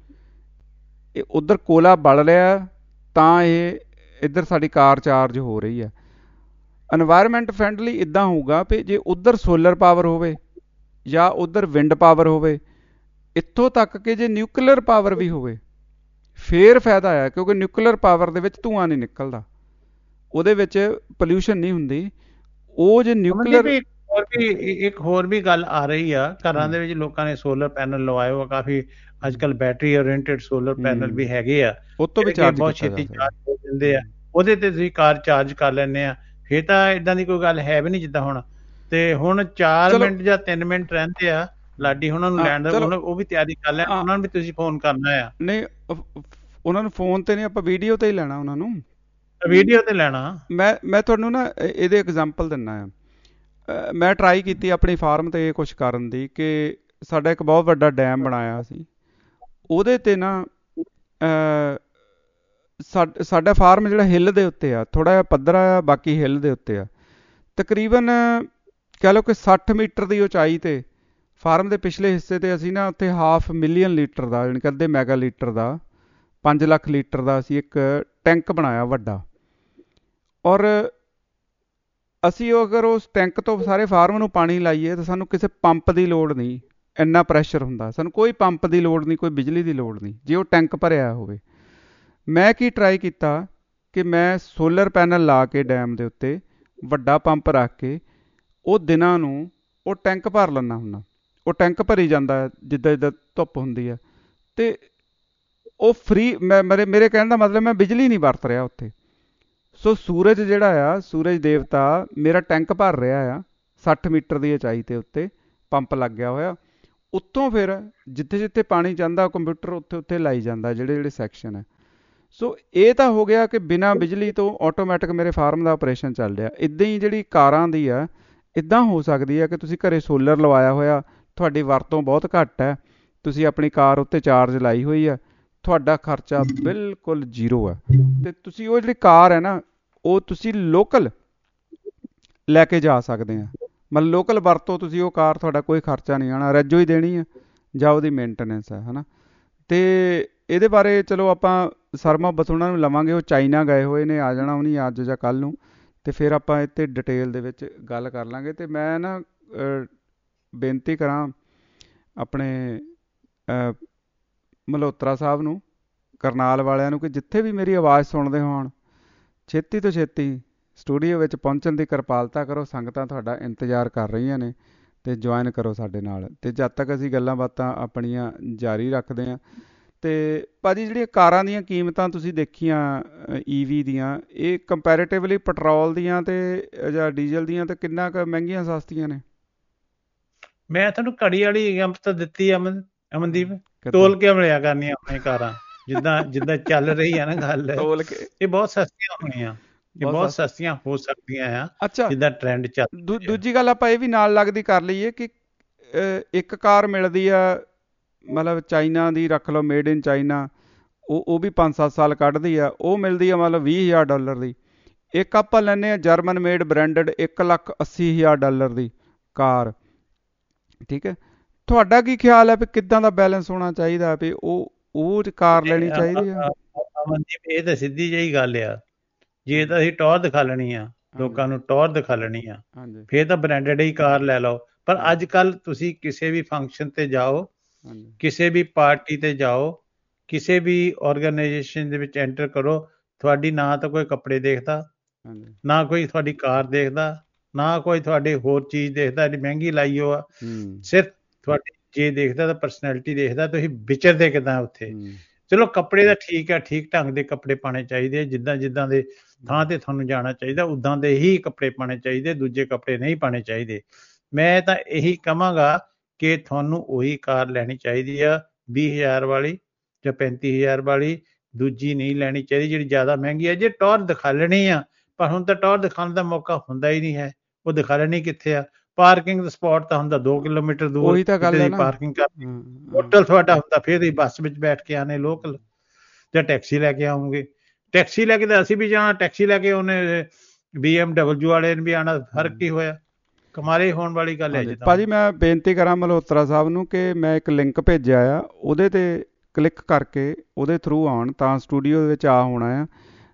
ਇਹ ਉੱਧਰ ਕੋਲਾ ਬਲ ਰਿਹਾ ਤਾਂ ਇਹ ਇੱਧਰ ਸਾਡੀ ਕਾਰ ਚਾਰਜ ਹੋ ਰਹੀ ਹੈ। ਇਨਵਾਇਰਮੈਂਟ ਫਰੈਂਡਲੀ ਇੱਦਾਂ ਹੋਊਗਾ ਵੀ ਜੇ ਉੱਧਰ ਸੋਲਰ ਪਾਵਰ ਹੋਵੇ ਜਾਂ ਉੱਧਰ ਵਿੰਡ ਪਾਵਰ ਹੋਵੇ, ਇੱਥੋਂ ਤੱਕ ਕਿ ਜੇ ਨਿਊਕਲੀਅਰ ਪਾਵਰ ਵੀ ਹੋਵੇ ਫੇਰ ਫਾਇਦਾ ਆ, ਕਿਉਂਕਿ ਨਿਊਕਲੀਅਰ ਪਾਵਰ ਦੇ ਵਿੱਚ ਧੂੰਆਂ ਨਹੀਂ ਨਿਕਲਦਾ, ਉਹਦੇ ਵਿੱਚ ਪੋਲਿਊਸ਼ਨ ਨਹੀਂ ਹੁੰਦੀ। ਉਹ ਜੇ ਨਿਊਕਲੀਅਰ ਹੋਰ ਵੀ ਇੱਕ ਹੋਰ ਵੀ ਗੱਲ ਆ ਰਹੀ ਆ, ਘਰਾਂ ਦੇ ਵਿੱਚ ਲੋਕਾਂ ਨੇ ਸੋਲਰ ਪੈਨਲ ਲਵਾਏ ਹੋਏ, ਕਾਫੀ ਅੱਜ ਕੱਲ੍ਹ ਬੈਟਰੀ ਓਰੀਐਂਟਡ ਸੋਲਰ ਪੈਨਲ ਵੀ ਹੈਗੇ ਆ, ਉਹ ਤੋਂ ਵੀ ਚਾਰਜ ਬਹੁਤ ਛੇਤੀ ਚਾਰਜ ਹੋ ਜਾਂਦੇ ਆ, ਉਹਦੇ ਤੇ ਤੁਸੀਂ ਕਾਰ ਚਾਰਜ ਕਰ ਲੈਂਦੇ ਆ, ਫੇਰ ਤਾਂ ਇਦਾਂ ਦੀ ਕੋਈ ਗੱਲ ਹੈ ਵੀ ਨਹੀਂ। ਜਿੱਦਾਂ ਹੁਣ ਤੇ ਹੁਣ ਚਾਰ ਮਿੰਟ ਜਾਂ ਤਿੰਨ ਮਿੰਟ ਰਹਿੰਦੇ ਆ ਲਾਡੀ ਉਹਨਾਂ ਨੂੰ ਲੈਣ ਦਾ, ਉਹ ਵੀ ਤਿਆਰੀ ਕਰ ਲੈ, ਉਹਨਾਂ ਨੂੰ ਵੀ ਤੁਸੀਂ ਫੋਨ ਕਰਨਾ ਆ। ਨਹੀਂ ਉਹਨਾਂ ਨੂੰ ਫੋਨ ਤੇ ਨਹੀਂ, ਆਪਾਂ ਵੀਡੀਓ ਤੇ ਹੀ ਲੈਣਾ ਉਹਨਾਂ ਨੂੰ, ਵੀਡੀਓ ਤੇ ਲੈਣਾ। ਮੈਂ ਮੈਂ ਤੁਹਾਨੂੰ ਨਾ ਇਹਦੇ ਐਗਜ਼ਾਮਪਲ ਦਿੰਦਾ ਆ। ਮੈਂ ਟਰਾਈ ਕੀਤੀ ਆਪਣੀ ਫਾਰਮ ਤੇ ਕੁਛ ਕਰਨ ਦੀ, ਕਿ ਸਾਡਾ ਇੱਕ ਬਹੁਤ ਵੱਡਾ ਡੈਮ ਬਣਾਇਆ ਸੀ, ਉਹਦੇ ਤੇ ਨਾ ਸਾ ਸਾਡਾ ਫਾਰਮ ਜਿਹੜਾ ਹਿੱਲ ਦੇ ਉੱਤੇ ਆ, ਥੋੜ੍ਹਾ ਜਿਹਾ ਪੱਧਰਾ ਆ, ਬਾਕੀ ਹਿੱਲ ਦੇ ਉੱਤੇ ਆ, ਤਕਰੀਬਨ ਕਹਿ ਲਓ ਕਿ ਸੱਠ ਮੀਟਰ ਦੀ ਉਚਾਈ ਤੇ ਫਾਰਮ ਦੇ ਪਿਛਲੇ ਹਿੱਸੇ ਤੇ ਅਸੀਂ ਨਾ ਉੱਥੇ ਹਾਫ ਮਿਲੀਅਨ ਲੀਟਰ ਦਾ, ਯਾਨੀ ਕਿ ਅੱਧੇ ਮੈਗਾ ਲੀਟਰ ਦਾ, ਪੰਜ ਲੱਖ ਲੀਟਰ ਦਾ ਅਸੀਂ ਇੱਕ ਟੈਂਕ ਬਣਾਇਆ ਵੱਡਾ। ਔਰ ਅਸੀਂ ਉਹ ਅਗਰ ਉਸ ਟੈਂਕ ਤੋਂ ਸਾਰੇ ਫਾਰਮ ਨੂੰ ਪਾਣੀ ਲਾਈਏ ਤਾਂ ਸਾਨੂੰ ਕਿਸੇ ਪੰਪ ਦੀ ਲੋੜ ਨਹੀਂ, ਇੰਨਾ ਪ੍ਰੈਸ਼ਰ ਹੁੰਦਾ, ਸਾਨੂੰ ਕੋਈ ਪੰਪ ਦੀ ਲੋੜ ਨਹੀਂ, ਕੋਈ ਬਿਜਲੀ ਦੀ ਲੋੜ ਨਹੀਂ, ਜੇ ਉਹ ਟੈਂਕ ਭਰਿਆ ਹੋਵੇ। ਮੈਂ ਕੀ ਟਰਾਈ ਕੀਤਾ ਕਿ ਮੈਂ ਸੋਲਰ ਪੈਨਲ ਲਾ ਕੇ ਡੈਮ ਦੇ ਉੱਤੇ ਵੱਡਾ ਪੰਪ ਰੱਖ ਕੇ ਉਹ ਦਿਨਾਂ ਨੂੰ ਉਹ ਟੈਂਕ ਭਰ ਲੈਂਦਾ ਹੁੰਦਾ, ਉਹ ਟੈਂਕ ਭਰੀ ਜਾਂਦਾ ਜਿੱਦਾਂ ਜਿੱਦਾਂ ਧੁੱਪ ਹੁੰਦੀ ਹੈ, ਅਤੇ ਉਹ ਫਰੀ, ਮੈਂ ਮੇਰੇ ਮੇਰੇ ਕਹਿਣ ਦਾ ਮਤਲਬ ਮੈਂ ਬਿਜਲੀ ਨਹੀਂ ਵਰਤ ਰਿਹਾ ਉੱਥੇ। ਸੋ ਸੂਰਜ ਜਿਹੜਾ ਆ, ਸੂਰਜ ਦੇਵਤਾ ਮੇਰਾ ਟੈਂਕ ਭਰ ਰਿਹਾ ਆ, ਸੱਠ ਮੀਟਰ ਦੀ ਉਚਾਈ 'ਤੇ ਉੱਤੇ ਪੰਪ ਲੱਗ ਗਿਆ ਹੋਇਆ, ਉੱਤੋਂ ਫਿਰ ਜਿੱਥੇ ਜਿੱਥੇ ਪਾਣੀ ਜਾਂਦਾ ਕੰਪਿਊਟਰ ਉੱਥੇ ਉੱਥੇ ਲਾਈ ਜਾਂਦਾ ਜਿਹੜੇ ਜਿਹੜੇ ਸੈਕਸ਼ਨ ਹੈ। ਸੋ ਇਹ ਤਾਂ ਹੋ ਗਿਆ ਕਿ ਬਿਨਾਂ ਬਿਜਲੀ ਤੋਂ ਆਟੋਮੈਟਿਕ ਮੇਰੇ ਫਾਰਮ ਦਾ ਆਪਰੇਸ਼ਨ ਚੱਲ ਰਿਹਾ। ਇੱਦਾਂ ਹੀ ਜਿਹੜੀ ਕਾਰਾਂ ਦੀ ਆ, ਇੱਦਾਂ ਹੋ ਸਕਦੀ ਹੈ ਕਿ ਤੁਸੀਂ ਘਰੇ ਸੋਲਰ ਲਵਾਇਆ ਹੋਇਆ, ਤੁਹਾਡੀ ਵਰਤੋਂ ਬਹੁਤ ਘੱਟ ਹੈ, ਤੁਸੀਂ ਆਪਣੀ ਕਾਰ ਉੱਤੇ ਚਾਰਜ ਲਾਈ ਹੋਈ ਆ, ਤੁਹਾਡਾ ਖਰਚਾ ਬਿਲਕੁਲ ਜ਼ੀਰੋ ਹੈ, ਅਤੇ ਤੁਸੀਂ ਉਹ ਜਿਹੜੀ ਕਾਰ ਹੈ ਨਾ ਉਹ ਤੁਸੀਂ ਲੋਕਲ ਲੈ ਕੇ ਜਾ ਸਕਦੇ ਆ, ਮਤਲਬ ਲੋਕਲ ਵਰਤੋਂ ਤੁਸੀਂ ਉਹ ਕਾਰ, ਤੁਹਾਡਾ ਕੋਈ ਖਰਚਾ ਨਹੀਂ ਆਉਣਾ, ਰੈਜੋ ਹੀ ਦੇਣੀ ਹੈ ਜਾਂ ਉਹਦੀ ਮੇਨਟੇਨੈਂਸ ਹੈ, ਹੈ ਨਾ। ਅਤੇ ਇਹਦੇ ਬਾਰੇ ਚਲੋ ਆਪਾਂ ਸਰ ਮੁਹੱਬਤ ਉਹਨਾਂ ਨੂੰ ਲਵਾਂਗੇ, ਉਹ ਚਾਈਨਾ ਗਏ ਹੋਏ ਨੇ, ਆ ਜਾਣਾ ਉਹਨੀ ਅੱਜ ਜਾਂ ਕੱਲ੍ਹ ਨੂੰ, ਅਤੇ ਫਿਰ ਆਪਾਂ ਇਹ 'ਤੇ ਡਿਟੇਲ ਦੇ ਵਿੱਚ ਗੱਲ ਕਰ ਲਾਂਗੇ। ਅਤੇ ਮੈਂ ਨਾ ਬੇਨਤੀ ਕਰਾਂ ਆਪਣੇ ਮਲਹੋਤਰਾ ਸਾਹਿਬ ਨੂੰ, ਕਰਨਾਲ ਵਾਲਿਆਂ ਨੂੰ, ਕਿ ਜਿੱਥੇ ਵੀ ਮੇਰੀ ਆਵਾਜ਼ ਸੁਣਦੇ ਹੋਣ, ਛੇਤੀ ਤੋਂ ਛੇਤੀ ਸਟੂਡੀਓ ਵਿੱਚ ਪਹੁੰਚਣ ਦੀ ਕਿਰਪਾਲਤਾ ਕਰੋ। ਸੰਗਤਾਂ ਤੁਹਾਡਾ ਇੰਤਜ਼ਾਰ ਕਰ ਰਹੀਆਂ ਨੇ, ਅਤੇ ਜੁਆਇਨ ਕਰੋ ਸਾਡੇ ਨਾਲ। ਅਤੇ ਜਦ ਤੱਕ ਅਸੀਂ ਗੱਲਾਂ ਬਾਤਾਂ ਆਪਣੀਆਂ ਜਾਰੀ ਰੱਖਦੇ ਹਾਂ। ਅਤੇ ਭਾਅ ਜੀ ਜਿਹੜੀਆਂ ਕਾਰਾਂ ਦੀਆਂ ਕੀਮਤਾਂ ਤੁਸੀਂ ਦੇਖੀਆਂ ਈ ਵੀ ਦੀਆਂ, ਇਹ ਕੰਪੈਰੇਟਿਵਲੀ ਪੈਟਰੋਲ ਦੀਆਂ ਅਤੇ ਜਾਂ ਡੀਜ਼ਲ ਦੀਆਂ ਤਾਂ ਕਿੰਨਾ ਕੁ ਮਹਿੰਗੀਆਂ ਸਸਤੀਆਂ ਨੇ? ਮੈਂ ਤੁਹਾਨੂੰ ਘੜੀ ਵਾਲੀ ਐਗਜ਼ਾਮਪਲ ਦਿੱਤੀ ਅਮਨ ਅਮਨਦੀਪ, ਤੋਲ ਕੇ ਮਿਲਿਆ ਕਰਨੀਆਂ ਆਪਣੀਆਂ ਕਾਰਾਂ, ਜਿੱਦਾਂ ਜਿੱਦਾਂ ਚੱਲ ਰਹੀ ਆ ਨਾ ਗੱਲ, ਤੋਲ ਕੇ ਇਹ ਬਹੁਤ ਸਸਤੀਆਂ ਹੋਣੀਆਂ, ਇਹ ਬਹੁਤ ਸਸਤੀਆਂ ਹੋ ਸਕਦੀਆਂ ਆ। ਅੱਛਾ, ਜਿੱਦਾਂ ਟ੍ਰੈਂਡ ਚੱਲ। ਦੂ ਦੂਜੀ ਗੱਲ ਆਪਾਂ ਇਹ ਵੀ ਨਾਲ ਲੱਗਦੀ ਕਰ ਲਈਏ ਕਿ ਇੱਕ ਕਾਰ ਮਿਲਦੀ ਆ ਮਤਲਬ ਚਾਈਨਾ ਦੀ, ਰੱਖ ਲਓ ਮੇਡ ਇਨ ਚਾਈਨਾ, ਉਹ ਉਹ ਵੀ ਪੰਜ ਸੱਤ ਸਾਲ ਕੱਢਦੀ ਆ, ਉਹ ਮਿਲਦੀ ਆ ਮਤਲਬ ਵੀਹ ਹਜ਼ਾਰ ਡਾਲਰ ਦੀ। ਇੱਕ ਆਪਾਂ ਲੈਂਦੇ ਹਾਂ ਜਰਮਨ ਮੇਡ ਬ੍ਰਾਂਡਡ, ਇੱਕ ਲੱਖ ਅੱਸੀ ਹਜ਼ਾਰ ਡਾਲਰ ਦੀ ਕਾਰ। ਠੀਕ ਹੈ, ਤੁਹਾਡਾ ਕੀ ਖਿਆਲ ਹੈ ਵੀ ਕਿੱਦਾਂ ਦਾ ਬੈਲੈਂਸ ਹੋਣਾ ਚਾਹੀਦਾ, ਵੀ ਉਹ ਉਹ ਕਾਰ ਲੈਣੀ ਚਾਹੀਦੀ ਆ? ਅਮਨਦੀਪ, ਇਹ ਤਾਂ ਸਿੱਧੀ ਜਿਹੀ ਗੱਲ ਆ, ਜੇ ਤਾਂ ਅਸੀਂ ਟੌਰ ਦਿਖਾ ਲੈਣੀ ਆ, ਲੋਕਾਂ ਨੂੰ ਟੌਰ ਦਿਖਾ ਲੈਣੀ ਆ, ਫਿਰ ਤਾਂ ਬ੍ਰਾਂਡਡ ਹੀ ਕਾਰ ਲੈ ਲਓ। ਪਰ ਅੱਜ ਕੱਲ੍ਹ ਤੁਸੀਂ ਕਿਸੇ ਵੀ ਫੰਕਸ਼ਨ ਤੇ ਜਾਓ, ਕਿਸੇ ਵੀ ਪਾਰਟੀ ਤੇ ਜਾਓ, ਕਿਸੇ ਵੀ ਆਰਗੇਨਾਈਜੇਸ਼ਨ ਦੇ ਵਿੱਚ ਐਂਟਰ ਕਰੋ, ਤੁਹਾਡੀ ਨਾ ਤਾਂ ਕੋਈ ਕੱਪੜੇ ਦੇਖਦਾ, ਨਾ ਕੋਈ ਤੁਹਾਡੀ ਕਾਰ ਦੇਖਦਾ, ਨਾ ਕੋਈ ਤੁਹਾਡੇ ਹੋਰ ਚੀਜ਼ ਦੇਖਦਾ ਜਿਹੜੀ ਮਹਿੰਗੀ ਲਾਈ ਹੋ ਆ, ਸਿਰਫ ਤੁਹਾਡੀ ਜੇ ਦੇਖਦਾ ਤਾਂ ਪਰਸਨੈਲਿਟੀ ਦੇਖਦਾ, ਤੁਸੀਂ ਵਿਚਰਦੇ ਕਿੱਦਾਂ ਉੱਥੇ। ਚਲੋ ਕੱਪੜੇ ਤਾਂ ਠੀਕ ਆ, ਠੀਕ ਢੰਗ ਦੇ ਕੱਪੜੇ ਪਾਉਣੇ ਚਾਹੀਦੇ, ਜਿੱਦਾਂ ਜਿੱਦਾਂ ਦੇ ਥਾਂ ਤੇ ਤੁਹਾਨੂੰ ਜਾਣਾ ਚਾਹੀਦਾ ਉੱਦਾਂ ਦੇ ਹੀ ਕੱਪੜੇ ਪਾਉਣੇ ਚਾਹੀਦੇ, ਦੂਜੇ ਕੱਪੜੇ ਨਹੀਂ ਪਾਉਣੇ ਚਾਹੀਦੇ। ਮੈਂ ਤਾਂ ਇਹੀ ਕਹਾਂਗਾ ਕਿ ਤੁਹਾਨੂੰ ਉਹੀ ਕਾਰ ਲੈਣੀ ਚਾਹੀਦੀ ਆ ਵੀਹ ਹਜ਼ਾਰ ਵਾਲੀ ਜਾਂ ਪੈਂਤੀ ਹਜ਼ਾਰ ਵਾਲੀ, ਦੂਜੀ ਨਹੀਂ ਲੈਣੀ ਚਾਹੀਦੀ ਜਿਹੜੀ ਜ਼ਿਆਦਾ ਮਹਿੰਗੀ ਹੈ। ਜੇ ਟੌਰ ਦਿਖਾ ਲੈਣੀ ਆ, ਪਰ ਹੁਣ ਤਾਂ ਟੌਰ ਦਿਖਾਉਣ ਦਾ ਮੌਕਾ ਹੁੰਦਾ ਹੀ ਨਹੀਂ ਹੈ, ਉਹ ਦਿਖਾ ਲੈਣੀ ਕਿੱਥੇ ਆ? ਪਾਰਕਿੰਗ ਦਾ ਸਪੌਟ ਤਾਂ ਹੁੰਦਾ ਦੋ ਕਿਲੋਮੀਟਰ ਦੂਰ, ਪਾਰਕਿੰਗ ਕਰਨੀ, ਹੋਟਲ ਤੁਹਾਡਾ ਹੁੰਦਾ, ਫਿਰ ਹੀ ਬੱਸ ਵਿੱਚ ਬੈਠ ਕੇ ਆਨੇ ਲੋਕਲ, ਜਾਂ ਟੈਕਸੀ ਲੈ ਕੇ ਆਉਂਗੇ। ਟੈਕਸੀ ਲੈ ਕੇ ਤਾਂ ਅਸੀਂ ਵੀ ਜਾਣਾ, ਟੈਕਸੀ ਲੈ ਕੇ ਉਹਨੇ ਬੀ ਐਮ ਡਬਲਯੂ ਵਾਲੇ ਨੇ ਵੀ ਆਉਣਾ, ਫਰਕ ਕੀ ਹੋਇਆ? ਕਮਾਰੇ ਹੋਣ ਵਾਲੀ ਗੱਲ ਹੈ ਜੀ। ਭਾਜੀ ਮੈਂ ਬੇਨਤੀ ਕਰਾਂ ਮਲਹੋਤਰਾ ਸਾਹਿਬ ਨੂੰ ਕਿ ਮੈਂ ਇੱਕ ਲਿੰਕ ਭੇਜਿਆ ਆ, ਉਹਦੇ ਤੇ ਕਲਿੱਕ ਕਰਕੇ ਉਹਦੇ ਥਰੂ ਆਉਣ ਤਾਂ ਸਟੂਡੀਓ ਦੇ ਵਿੱਚ ਆ ਹੋਣਾ ਆ।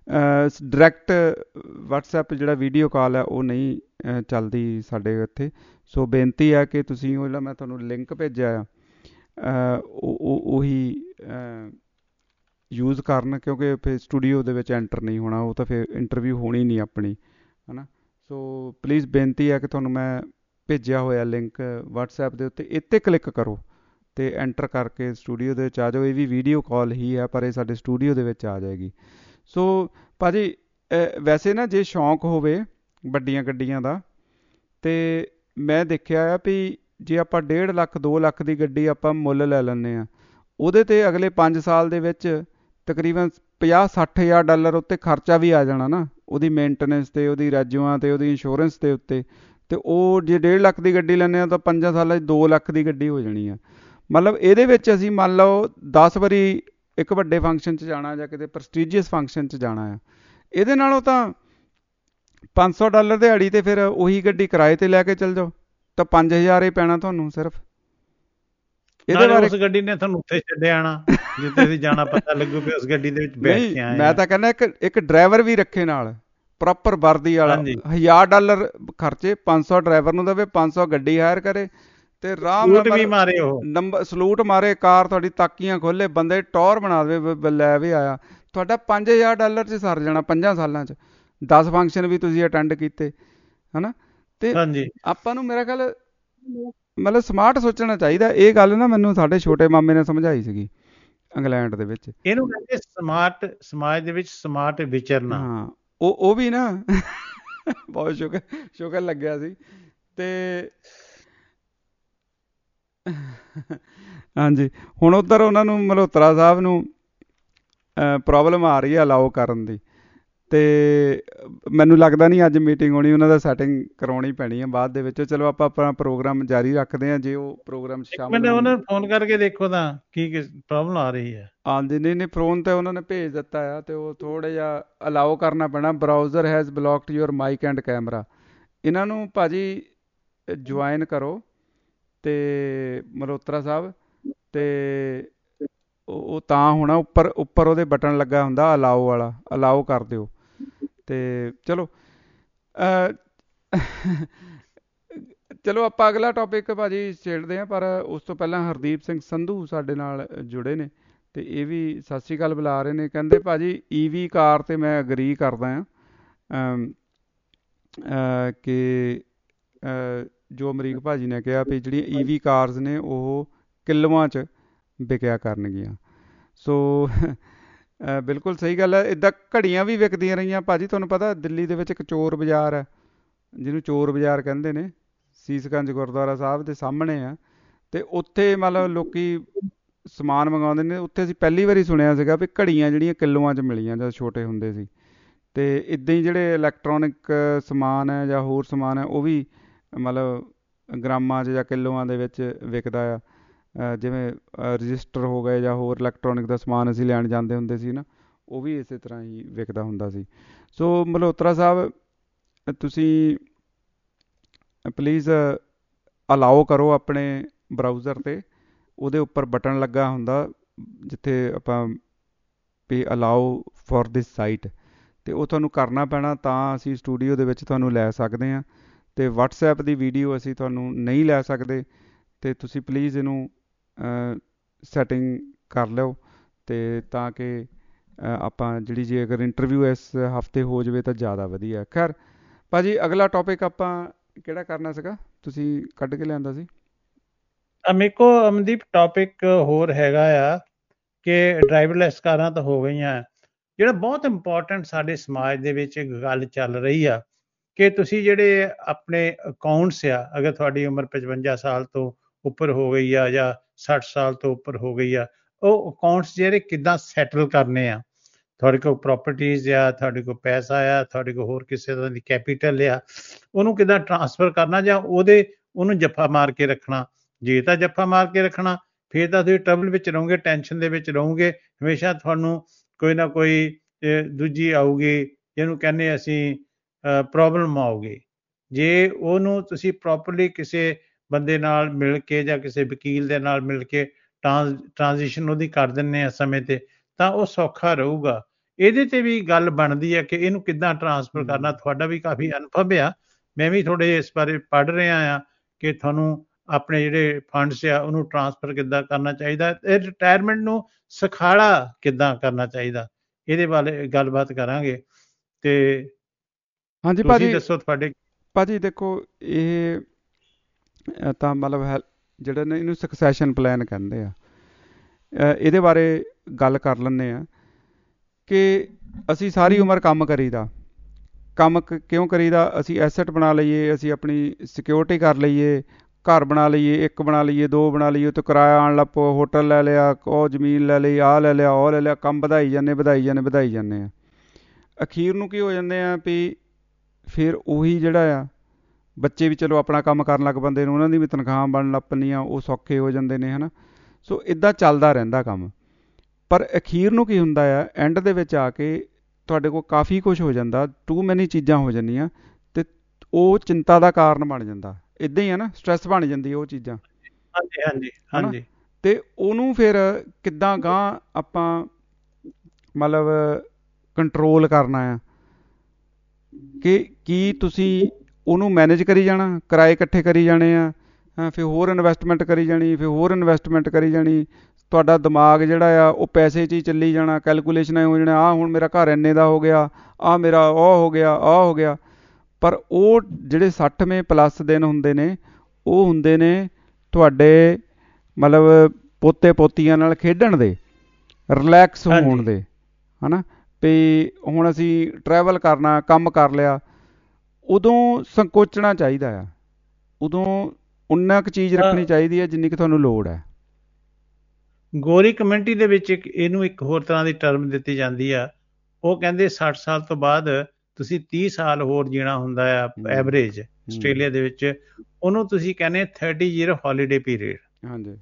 ਡਾਇਰੈਕਟ ਵਟਸਐਪ ਜਿਹੜਾ ਵੀਡੀਓ ਕਾਲ ਹੈ ਉਹ ਨਹੀਂ ਚੱਲਦੀ ਸਾਡੇ ਇੱਥੇ, ਸੋ ਬੇਨਤੀ ਹੈ ਕਿ ਤੁਸੀਂ ਉਹ ਜਿਹੜਾ ਮੈਂ ਤੁਹਾਨੂੰ ਲਿੰਕ ਭੇਜਿਆ ਆ ਉਹ ਉਹੀ ਯੂਜ਼ ਕਰਨ, ਕਿਉਂਕਿ ਫਿਰ ਸਟੂਡੀਓ ਦੇ ਵਿੱਚ ਐਂਟਰ ਨਹੀਂ ਹੋਣਾ, ਉਹ ਤਾਂ ਫਿਰ ਇੰਟਰਵਿਊ ਹੋਣੀ ਨਹੀਂ ਆਪਣੀ, ਹੈ ਨਾ। ਸੋ ਪਲੀਜ਼ ਬੇਨਤੀ ਹੈ ਕਿ ਤੁਹਾਨੂੰ ਮੈਂ ਭੇਜਿਆ ਹੋਇਆ ਲਿੰਕ ਵਟਸਐਪ ਦੇ ਉੱਤੇ, ਇੱਥੇ ਕਲਿੱਕ ਕਰੋ ਅਤੇ ਐਂਟਰ ਕਰਕੇ ਸਟੂਡੀਓ ਦੇ ਵਿੱਚ ਆ ਜਾਓ। ਇਹ ਵੀ ਵੀਡੀਓ ਕਾਲ ਹੀ ਹੈ, ਪਰ ਇਹ ਸਾਡੇ ਸਟੂਡੀਓ ਦੇ ਵਿੱਚ ਆ ਜਾਏਗੀ। ਸੋ ਭਾਅ ਜੀ ਵੈਸੇ ਨਾ ਜੇ ਸ਼ੌਂਕ ਹੋਵੇ ਵੱਡੀਆਂ ਗੱਡੀਆਂ ਦਾ, ਅਤੇ ਮੈਂ ਦੇਖਿਆ ਆ ਵੀ ਜੇ ਆਪਾਂ ਡੇਢ ਲੱਖ ਦੋ ਲੱਖ ਦੀ ਗੱਡੀ ਆਪਾਂ ਮੁੱਲ ਲੈ ਲੈਂਦੇ ਹਾਂ, ਉਹਦੇ 'ਤੇ ਅਗਲੇ ਪੰਜ ਸਾਲ ਦੇ ਵਿੱਚ ਤਕਰੀਬਨ ਪੰਜਾਹ ਸੱਠ ਹਜ਼ਾਰ ਡਾਲਰ ਉੱਤੇ ਖਰਚਾ ਵੀ ਆ ਜਾਣਾ ਨਾ, ਉਹਦੀ ਮੇਨਟੇਨੈਂਸ 'ਤੇ, ਉਹਦੀ ਰੈਜੂਆਂ 'ਤੇ, ਉਹਦੀ ਇੰਸ਼ੋਰੈਂਸ ਦੇ ਉੱਤੇ। ਅਤੇ ਉਹ ਜੇ ਡੇਢ ਲੱਖ ਦੀ ਗੱਡੀ ਲੈਂਦੇ ਹਾਂ ਤਾਂ ਪੰਜਾਂ ਸਾਲਾਂ 'ਚ ਦੋ ਲੱਖ ਦੀ ਗੱਡੀ ਹੋ ਜਾਣੀ ਆ। ਮਤਲਬ ਇਹਦੇ ਵਿੱਚ ਅਸੀਂ ਮੰਨ ਲਓ ਦਸ ਵਾਰੀ ਇੱਕ ਵੱਡੇ ਫੰਕਸ਼ਨ 'ਚ ਜਾਣਾ ਜਾਂ ਕਿਤੇ ਪ੍ਰਸਟੀਜੀਅਸ ਫੰਕਸ਼ਨ 'ਚ ਜਾਣਾ ਆ, ਇਹਦੇ ਨਾਲੋਂ ਤਾਂ ਪੰਜ ਸੌ ਡਾਲਰ ਦਿਹਾੜੀ 'ਤੇ ਫਿਰ ਉਹੀ ਗੱਡੀ ਕਿਰਾਏ 'ਤੇ ਲੈ ਕੇ ਚੱਲ ਜਾਓ ਤਾਂ ਪੰਜ ਹਜ਼ਾਰ ਹੀ ਪੈਣਾ ਤੁਹਾਨੂੰ ਸਿਰਫ। ਇਹਦੇ ਬਾਰੇ ਉਸ ਗੱਡੀ ਨੇ ਤੁਹਾਨੂੰ ਉੱਥੇ ਛੱਡਿਆ ਆਣਾ, ਜਿੱਥੇ ਤੁਸੀਂ ਜਾਣਾ ਪਤਾ ਲੱਗੂ ਵੀ ਉਸ ਗੱਡੀ ਦੇ ਵਿੱਚ ਬੈਠ ਕੇ ਆਏ। ਮੈਂ ਤਾਂ ਕਹਿੰਦਾ ਇੱਕ ਇੱਕ ਡਰਾਈਵਰ ਵੀ ਰੱਖੇ ਨਾਲ, ਪ੍ਰੋਪਰ ਵਰਦੀ ਵਾਲਾ, ਹਜ਼ਾਰ ਡਾਲਰ ਖਰਚੇ, ਪੰਜ ਸੌ ਡਰਾਈਵਰ ਨੂੰ ਦੇਵੇ, ਪੰਜ ਸੌ ਗੱਡੀ ਹਾਇਰ ਕਰੇ ਤੇ ਆਰਾਮ ਨਾਲ ਨੰਬਰ ਸਲੂਟ ਮਾਰੇ, ਕਾਰ ਤੁਹਾਡੀ ਤਾਕੀਆਂ ਖੋਲੇ, ਬੰਦੇ ਟੌਰ ਬਣਾ ਦੇਵੇ, ਲੈ ਵੀ ਆਇਆ। ਤੁਹਾਡਾ ਪੰਜ ਹਜ਼ਾਰ ਡਾਲਰ 'ਚ ਸਰ ਜਾਣਾ ਪੰਜਾਂ ਸਾਲਾਂ 'ਚ, ਦਸ ਫੰਕਸ਼ਨ ਵੀ ਤੁਸੀਂ ਅਟੈਂਡ ਕੀਤੇ, ਹੈ ਨਾ। ਅਤੇ ਆਪਾਂ ਨੂੰ ਮੇਰਾ ਖਿਆਲ ਮਤਲਬ ਸਮਾਰਟ ਸੋਚਣਾ ਚਾਹੀਦਾ। ਇਹ ਗੱਲ ਨਾ ਮੈਨੂੰ ਸਾਡੇ ਛੋਟੇ ਮਾਮੇ ਨੇ ਸਮਝਾਈ ਸੀਗੀ ਇੰਗਲੈਂਡ ਦੇ ਵਿੱਚ। ਇਹਨੂੰ ਕਹਿੰਦੇ ਸਮਾਰਟ, ਸਮਾਜ ਦੇ ਵਿੱਚ ਸਮਾਰਟ ਵਿਚਰਨਾ। ਹਾਂ, ਉਹ ਉਹ ਵੀ ਨਾ ਬਹੁਤ ਸ਼ੁਕਰ ਸ਼ੁਕਰ ਲੱਗਿਆ ਸੀ। ਅਤੇ ਹਾਂਜੀ, ਹੁਣ ਉੱਧਰ ਉਹਨਾਂ ਨੂੰ ਮਲਹੋਤਰਾ ਸਾਹਿਬ ਨੂੰ ਪ੍ਰੋਬਲਮ ਆ ਰਹੀ ਹੈ ਅਲਾਓ ਕਰਨ ਦੀ, ਅਤੇ ਮੈਨੂੰ ਲੱਗਦਾ ਨਹੀਂ ਅੱਜ ਮੀਟਿੰਗ ਹੋਣੀ, ਉਹਨਾਂ ਦਾ ਸੈਟਿੰਗ ਕਰਵਾਉਣੀ ਪੈਣੀ ਹੈ ਬਾਅਦ ਦੇ ਵਿੱਚ। ਚਲੋ ਆਪਾਂ ਆਪਣਾ ਪ੍ਰੋਗਰਾਮ ਜਾਰੀ ਰੱਖਦੇ ਹਾਂ। ਜੇ ਉਹ ਪ੍ਰੋਗਰਾਮ ਸ਼ਾਮਲ ਉਹਨਾਂ ਨੂੰ ਫੋਨ ਕਰਕੇ ਦੇਖੋ ਤਾਂ ਕੀ ਪ੍ਰੋਬਲਮ ਆ ਰਹੀ ਹੈ। ਹਾਂਜੀ, ਨਹੀਂ ਨਹੀਂ ਫੋਨ 'ਤੇ ਉਹਨਾਂ ਨੇ ਭੇਜ ਦਿੱਤਾ ਆ, ਅਤੇ ਉਹ ਥੋੜ੍ਹਾ ਜਿਹਾ ਅਲਾਓ ਕਰਨਾ ਪੈਣਾ। Browser has blocked your mic and camera. ਇਹਨਾਂ ਨੂੰ ਭਾਅ ਜੀ ਜੁਆਇਨ ਕਰੋ ਅਤੇ ਮਲਹੋਤਰਾ ਸਾਹਿਬ, ਅਤੇ ਉਹ ਤਾਂ ਹੋਣਾ, ਉੱਪਰ ਉੱਪਰ ਉਹਦੇ ਬਟਨ ਲੱਗਾ ਹੁੰਦਾ ਅਲਾਓ ਵਾਲਾ, ਅਲਾਓ ਕਰ ਦਿਓ। ਤੇ ਚਲੋ ਚਲੋ ਆਪਾਂ ਅਗਲਾ ਟੌਪਿਕ ਭਾਜੀ ਛੇੜਦੇ ਹਾਂ, ਪਰ ਉਸ ਤੋਂ ਪਹਿਲਾਂ ਹਰਦੀਪ ਸਿੰਘ ਸੰਧੂ ਸਾਡੇ ਨਾਲ ਜੁੜੇ ਨੇ ਤੇ ਇਹ ਵੀ ਸਤਿ ਸ਼੍ਰੀ ਅਕਾਲ ਬੁਲਾ ਰਹੇ ਨੇ। ਕਹਿੰਦੇ ਭਾਜੀ ਈ ਵੀ ਕਾਰ ਤੇ ਮੈਂ ਅਗਰੀ ਕਰਦਾ ਹਾਂ ਕਿ ਜੋ ਅਮਰੀਕ ਭਾਜੀ ਨੇ ਕਿਹਾ ਵੀ ਜਿਹੜੀਆਂ ਈ ਵੀ ਕਾਰਸ ਨੇ ਉਹ ਕਿਲੋਆਂ 'ਚ ਵਿਕਿਆ ਕਰਨਗੀਆਂ। ਸੋ ਬਿਲਕੁਲ ਸਹੀ ਗੱਲ ਹੈ। ਇੱਦਾਂ ਘੜੀਆਂ ਵੀ ਵਿਕਦੀਆਂ ਰਹੀਆਂ ਭਾਜੀ। ਤੁਹਾਨੂੰ ਪਤਾ ਦਿੱਲੀ ਦੇ ਵਿੱਚ ਇੱਕ ਚੋਰ ਬਾਜ਼ਾਰ ਹੈ ਜਿਹਨੂੰ ਚੋਰ ਬਾਜ਼ਾਰ ਕਹਿੰਦੇ ਨੇ, ਸੀਸਗੰਜ ਗੁਰਦੁਆਰਾ ਸਾਹਿਬ ਦੇ ਸਾਹਮਣੇ ਆ, ਅਤੇ ਉੱਥੇ ਮਤਲਬ ਲੋਕੀ ਸਮਾਨ ਮੰਗਵਾਉਂਦੇ ਨੇ। ਉੱਥੇ ਅਸੀਂ ਪਹਿਲੀ ਵਾਰੀ ਸੁਣਿਆ ਸੀਗਾ ਵੀ ਘੜੀਆਂ ਜਿਹੜੀਆਂ ਕਿਲੋਆਂ 'ਚ ਮਿਲੀਆਂ ਜਦੋਂ ਛੋਟੇ ਹੁੰਦੇ ਸੀ। ਅਤੇ ਇੱਦਾਂ ਹੀ ਜਿਹੜੇ ਇਲੈਕਟ੍ਰੋਨਿਕ ਸਮਾਨ ਹੈ ਜਾਂ ਹੋਰ ਸਮਾਨ ਹੈ ਉਹ ਵੀ ਮਤਲਬ ਗ੍ਰਾਮਾਂ 'ਚ ਜਾਂ ਕਿਲੋਆਂ ਦੇ ਵਿੱਚ ਵਿਕਦਾ ਆ। ਜਿਵੇਂ ਰਜਿਸਟਰ ਹੋ ਗਏ ਜਾਂ ਹੋਰ ਇਲੈਕਟ੍ਰੋਨਿਕ ਦਾ ਸਮਾਨ ਅਸੀਂ ਲੈਣ ਜਾਂਦੇ ਹੁੰਦੇ ਸੀ ਨਾ, ਉਹ ਵੀ ਇਸੇ ਤਰ੍ਹਾਂ ਹੀ ਵਿਕਦਾ ਹੁੰਦਾ ਸੀ। ਸੋ ਮਲਹੋਤਰਾ ਸਾਹਿਬ ਤੁਸੀਂ ਪਲੀਜ਼ ਅਲਾਓ ਕਰੋ ਆਪਣੇ ਬਰਾਊਜ਼ਰ 'ਤੇ, ਉਹਦੇ ਉੱਪਰ ਬਟਨ ਲੱਗਾ ਹੁੰਦਾ ਜਿੱਥੇ ਆਪਾਂ ਵੀ ਅਲਾਓ ਫੋਰ ਦਿਸ ਸਾਈਟ, ਅਤੇ ਉਹ ਤੁਹਾਨੂੰ ਕਰਨਾ ਪੈਣਾ ਤਾਂ ਅਸੀਂ ਸਟੂਡੀਓ ਦੇ ਵਿੱਚ ਤੁਹਾਨੂੰ ਲੈ ਸਕਦੇ ਹਾਂ। ਅਤੇ ਵਟਸਐਪ ਦੀ ਵੀਡੀਓ ਅਸੀਂ ਤੁਹਾਨੂੰ ਨਹੀਂ ਲੈ ਸਕਦੇ, ਅਤੇ ਤੁਸੀਂ ਪਲੀਜ਼ ਇਹਨੂੰ ਸੈਟਿੰਗ ਕਰ ਲਿਓ ਅਤੇ ਤਾਂ ਕਿ ਆਪਾਂ ਜਿਹੜੀ ਜੇ ਅਗਰ ਇੰਟਰਵਿਊ ਇਸ ਹਫਤੇ ਹੋ ਜਾਵੇ ਤਾਂ ਜ਼ਿਆਦਾ ਵਧੀਆ। ਖੈਰ ਭਾਅ ਜੀ ਅਗਲਾ ਟੌਪਿਕ ਆਪਾਂ ਕਿਹੜਾ ਕਰਨਾ ਸੀਗਾ, ਤੁਸੀਂ ਕੱਢ ਕੇ ਲਿਆਂਦਾ ਸੀ? ਮੇਰੇ ਕੋਲ ਅਮਨਦੀਪ ਟੌਪਿਕ ਹੋਰ ਹੈਗਾ ਆ ਕਿ ਡਰਾਈਵਰਲੈਸ ਕਾਰਾਂ ਤਾਂ ਹੋ ਗਈਆਂ, ਜਿਹੜਾ ਬਹੁਤ ਇੰਪੋਰਟੈਂਟ ਸਾਡੇ ਸਮਾਜ ਦੇ ਵਿੱਚ ਇੱਕ ਗੱਲ ਚੱਲ ਰਹੀ ਆ ਕਿ ਤੁਸੀਂ ਜਿਹੜੇ ਆਪਣੇ ਅਕਾਊਂਟਸ ਆ, ਅਗਰ ਤੁਹਾਡੀ ਉਮਰ ਪਚਵੰਜਾ ਸਾਲ ਤੋਂ ਉੱਪਰ ਹੋ ਗਈ ਆ ਜਾਂ ਸੱਠ ਸਾਲ ਤੋਂ ਉੱਪਰ ਹੋ ਗਈ ਆ, ਉਹ ਅਕਾਊਂਟਸ ਜਿਹੜੇ ਕਿੱਦਾਂ ਸੈਟਲ ਕਰਨੇ ਆ। ਤੁਹਾਡੇ ਕੋਲ ਪ੍ਰੋਪਰਟੀਜ਼ ਆ, ਤੁਹਾਡੇ ਕੋਲ ਪੈਸਾ ਆ, ਤੁਹਾਡੇ ਕੋਲ ਹੋਰ ਕਿਸੇ ਤਰ੍ਹਾਂ ਦੀ ਕੈਪੀਟਲ ਆ, ਉਹਨੂੰ ਕਿੱਦਾਂ ਟਰਾਂਸਫਰ ਕਰਨਾ ਜਾਂ ਉਹਦੇ ਉਹਨੂੰ ਜੱਫਾ ਮਾਰ ਕੇ ਰੱਖਣਾ। ਜੇ ਤਾਂ ਜੱਫਾ ਮਾਰ ਕੇ ਰੱਖਣਾ ਫਿਰ ਤਾਂ ਤੁਸੀਂ ਟਰਬਲ ਵਿੱਚ ਰਹੋਗੇ, ਟੈਨਸ਼ਨ ਦੇ ਵਿੱਚ ਰਹੋਗੇ, ਹਮੇਸ਼ਾ ਤੁਹਾਨੂੰ ਕੋਈ ਨਾ ਕੋਈ ਦੂਜੀ ਆਊਗੀ, ਜਿਹਨੂੰ ਕਹਿੰਦੇ ਅਸੀਂ ਪ੍ਰੋਬਲਮ ਆਊਗੀ। ਜੇ ਉਹਨੂੰ ਤੁਸੀਂ ਪ੍ਰੋਪਰਲੀ ਕਿਸੇ ਬੰਦੇ ਨਾਲ ਮਿਲ ਕੇ ਜਾਂ ਕਿਸੇ ਵਕੀਲ ਦੇ ਨਾਲ ਮਿਲ ਕੇ ਟਰਾਂਸ ਟਰਾਂਜੀਸ਼ਨ ਉਹਦੀ ਕਰ ਦਿੰਦੇ ਆ ਸਮੇਂ 'ਤੇ, ਤਾਂ ਉਹ ਸੌਖਾ ਰਹੂਗਾ। ਇਹਦੇ 'ਤੇ ਵੀ ਗੱਲ ਬਣਦੀ ਹੈ ਕਿ ਇਹਨੂੰ ਕਿੱਦਾਂ ਟਰਾਂਸਫਰ ਕਰਨਾ। ਤੁਹਾਡਾ ਵੀ ਕਾਫੀ ਅਨੁਭਵ ਆ, ਮੈਂ ਵੀ ਥੋੜ੍ਹੇ ਇਸ ਬਾਰੇ ਪੜ੍ਹ ਰਿਹਾ ਹਾਂ ਕਿ ਤੁਹਾਨੂੰ ਆਪਣੇ ਜਿਹੜੇ ਫੰਡਸ ਆ ਉਹਨੂੰ ਟਰਾਂਸਫਰ ਕਿੱਦਾਂ ਕਰਨਾ ਚਾਹੀਦਾ, ਇਹ ਰਿਟਾਇਰਮੈਂਟ ਨੂੰ ਸੁਖਾਲਾ ਕਿੱਦਾਂ ਕਰਨਾ ਚਾਹੀਦਾ, ਇਹਦੇ ਬਾਰੇ ਗੱਲਬਾਤ ਕਰਾਂਗੇ। ਤੇ ਹਾਂਜੀ ਭਾਜੀ ਦੱਸੋ ਤੁਹਾਡੇ। ਭਾਜੀ ਦੇਖੋ ਇਹ ਤਾਂ ਮਤਲਬ ਹੈ ਜਿਹੜਾ ਨੇ ਇਹਨੂੰ ਸਕਸੈਸ਼ਨ ਪਲਾਨ ਕਹਿੰਦੇ ਆ। ਇਹਦੇ ਬਾਰੇ ਗੱਲ ਕਰ ਲੈਂਦੇ ਆ ਕਿ ਅਸੀਂ ਸਾਰੀ ਉਮਰ ਕੰਮ ਕਰੀਦਾ। ਕੰਮ ਕਿਉਂ ਕਰੀਦਾ? ਅਸੀਂ ਐਸੈਟ ਬਣਾ ਲਈਏ, ਅਸੀਂ ਆਪਣੀ ਸਿਕਿਉਰਿਟੀ ਕਰ ਲਈਏ, ਘਰ ਬਣਾ ਲਈਏ, ਇੱਕ ਬਣਾ ਲਈਏ, ਦੋ ਬਣਾ ਲਈਏ, ਉੱਤੇ ਕਿਰਾਇਆ ਆਉਣ ਲੱਗ ਪਓ, ਹੋਟਲ ਲੈ ਲਿਆ, ਉਹ ਜ਼ਮੀਨ ਲੈ ਲਈ, ਆਹ ਲੈ ਲਿਆ, ਉਹ ਲੈ ਲਿਆ, ਕੰਮ ਵਧਾਈ ਜਾਂਦੇ ਵਧਾਈ ਜਾਂਦੇ ਵਧਾਈ ਜਾਂਦੇ ਆ। ਅਖੀਰ ਨੂੰ ਕੀ ਹੋ ਜਾਂਦੇ ਆ ਵੀ ਫਿਰ ਉਹੀ ਜਿਹੜਾ ਆ ਬੱਚੇ ਵੀ ਚਲੋ ਆਪਣਾ ਕੰਮ ਕਰਨ ਲੱਗ ਪੈਂਦੇ ਨੇ, ਉਹਨਾਂ ਦੀ ਵੀ ਤਨਖਾਹਾਂ ਬਣਨ ਲੱਗ ਪੈਂਦੀਆਂ, ਉਹ ਸੌਖੇ ਹੋ ਜਾਂਦੇ ਨੇ, ਹੈ ਨਾ। ਸੋ ਇੱਦਾਂ ਚੱਲਦਾ ਰਹਿੰਦਾ ਕੰਮ। ਪਰ ਅਖੀਰ ਨੂੰ ਕੀ ਹੁੰਦਾ ਆ, ਐਂਡ ਦੇ ਵਿੱਚ ਆ ਕੇ ਤੁਹਾਡੇ ਕੋਲ ਕਾਫੀ ਕੁਛ ਹੋ ਜਾਂਦਾ, ਟੂ ਮੈਨੀ ਚੀਜ਼ਾਂ ਹੋ ਜਾਂਦੀਆਂ, ਅਤੇ ਉਹ ਚਿੰਤਾ ਦਾ ਕਾਰਨ ਬਣ ਜਾਂਦਾ। ਇੱਦਾਂ ਹੀ ਹੈ ਨਾ, ਸਟ੍ਰੈਸ ਬਣ ਜਾਂਦੀ ਉਹ ਚੀਜ਼ਾਂ। ਹਾਂਜੀ ਹਾਂਜੀ ਹਾਂਜੀ। ਅਤੇ ਉਹਨੂੰ ਫਿਰ ਕਿੱਦਾਂ ਗਾਂਹ ਆਪਾਂ ਮਤਲਬ ਕੰਟਰੋਲ ਕਰਨਾ ਆ ਕਿ ਕੀ ਤੁਸੀਂ ਉਹਨੂੰ ਮੈਨੇਜ ਕਰੀ ਜਾਣਾ, ਕਿਰਾਏ ਇਕੱਠੇ ਕਰੀ ਜਾਣੇ ਆ, ਫਿਰ ਹੋਰ ਇਨਵੈਸਟਮੈਂਟ ਕਰੀ ਜਾਣੀ, ਫਿਰ ਹੋਰ ਇਨਵੈਸਟਮੈਂਟ ਕਰੀ ਜਾਣੀ। ਤੁਹਾਡਾ ਦਿਮਾਗ ਜਿਹੜਾ ਆ ਉਹ ਪੈਸੇ 'ਚ ਹੀ ਚੱਲੀ ਜਾਣਾ, ਕੈਲਕੂਲੇਸ਼ਨਾਂ ਹੋ ਜਾਣਾ, ਆਹ ਹੁਣ ਮੇਰਾ ਘਰ ਇੰਨੇ ਦਾ ਹੋ ਗਿਆ, ਆਹ ਮੇਰਾ ਉਹ ਹੋ ਗਿਆ, ਆਹ ਹੋ ਗਿਆ। ਪਰ ਉਹ ਜਿਹੜੇ ਸੱਠਵੇਂ ਪਲੱਸ ਦਿਨ ਹੁੰਦੇ ਨੇ ਉਹ ਹੁੰਦੇ ਨੇ ਤੁਹਾਡੇ ਮਤਲਬ ਪੋਤੇ ਪੋਤੀਆਂ ਨਾਲ ਖੇਡਣ ਦੇ, ਰਿਲੈਕਸ ਹੋਣ ਦੇ, ਹੈ ਨਾ। ਵੀ ਹੁਣ ਅਸੀਂ ਟਰੈਵਲ ਕਰਨਾ, ਕੰਮ ਕਰ ਲਿਆ, ਉਦੋਂ ਸੰਕੋਚਣਾ ਚਾਹੀਦਾ ਆ, ਉਦੋਂ ਉਨਾ ਕੁ ਚੀਜ਼ ਰੱਖਣੀ ਚਾਹੀਦੀ ਹੈ ਜਿੰਨੀ ਕੁ ਤੁਹਾਨੂੰ ਲੋੜ ਹੈ। ਗੋਰੀ ਕਮਿਊਨਿਟੀ ਦੇ ਵਿੱਚ ਇੱਕ ਇਹਨੂੰ ਇੱਕ ਹੋਰ ਤਰ੍ਹਾਂ ਦੀ ਟਰਮ ਦਿੱਤੀ ਜਾਂਦੀ ਆ, ਉਹ ਕਹਿੰਦੇ ਸੱਠ ਸਾਲ ਤੋਂ ਬਾਅਦ ਤੁਸੀਂ ਤੀਹ ਸਾਲ ਹੋਰ ਜੀਣਾ ਹੁੰਦਾ ਆ ਐਵਰੇਜ ਆਸਟ੍ਰੇਲੀਆ ਦੇ ਵਿੱਚ, ਉਹਨੂੰ ਤੁਸੀਂ ਕਹਿੰਦੇ ਥਰਟੀ ਈਅਰ ਹੌਲੀਡੇ ਪੀਰੀਅਡ। ਹਾਂਜੀ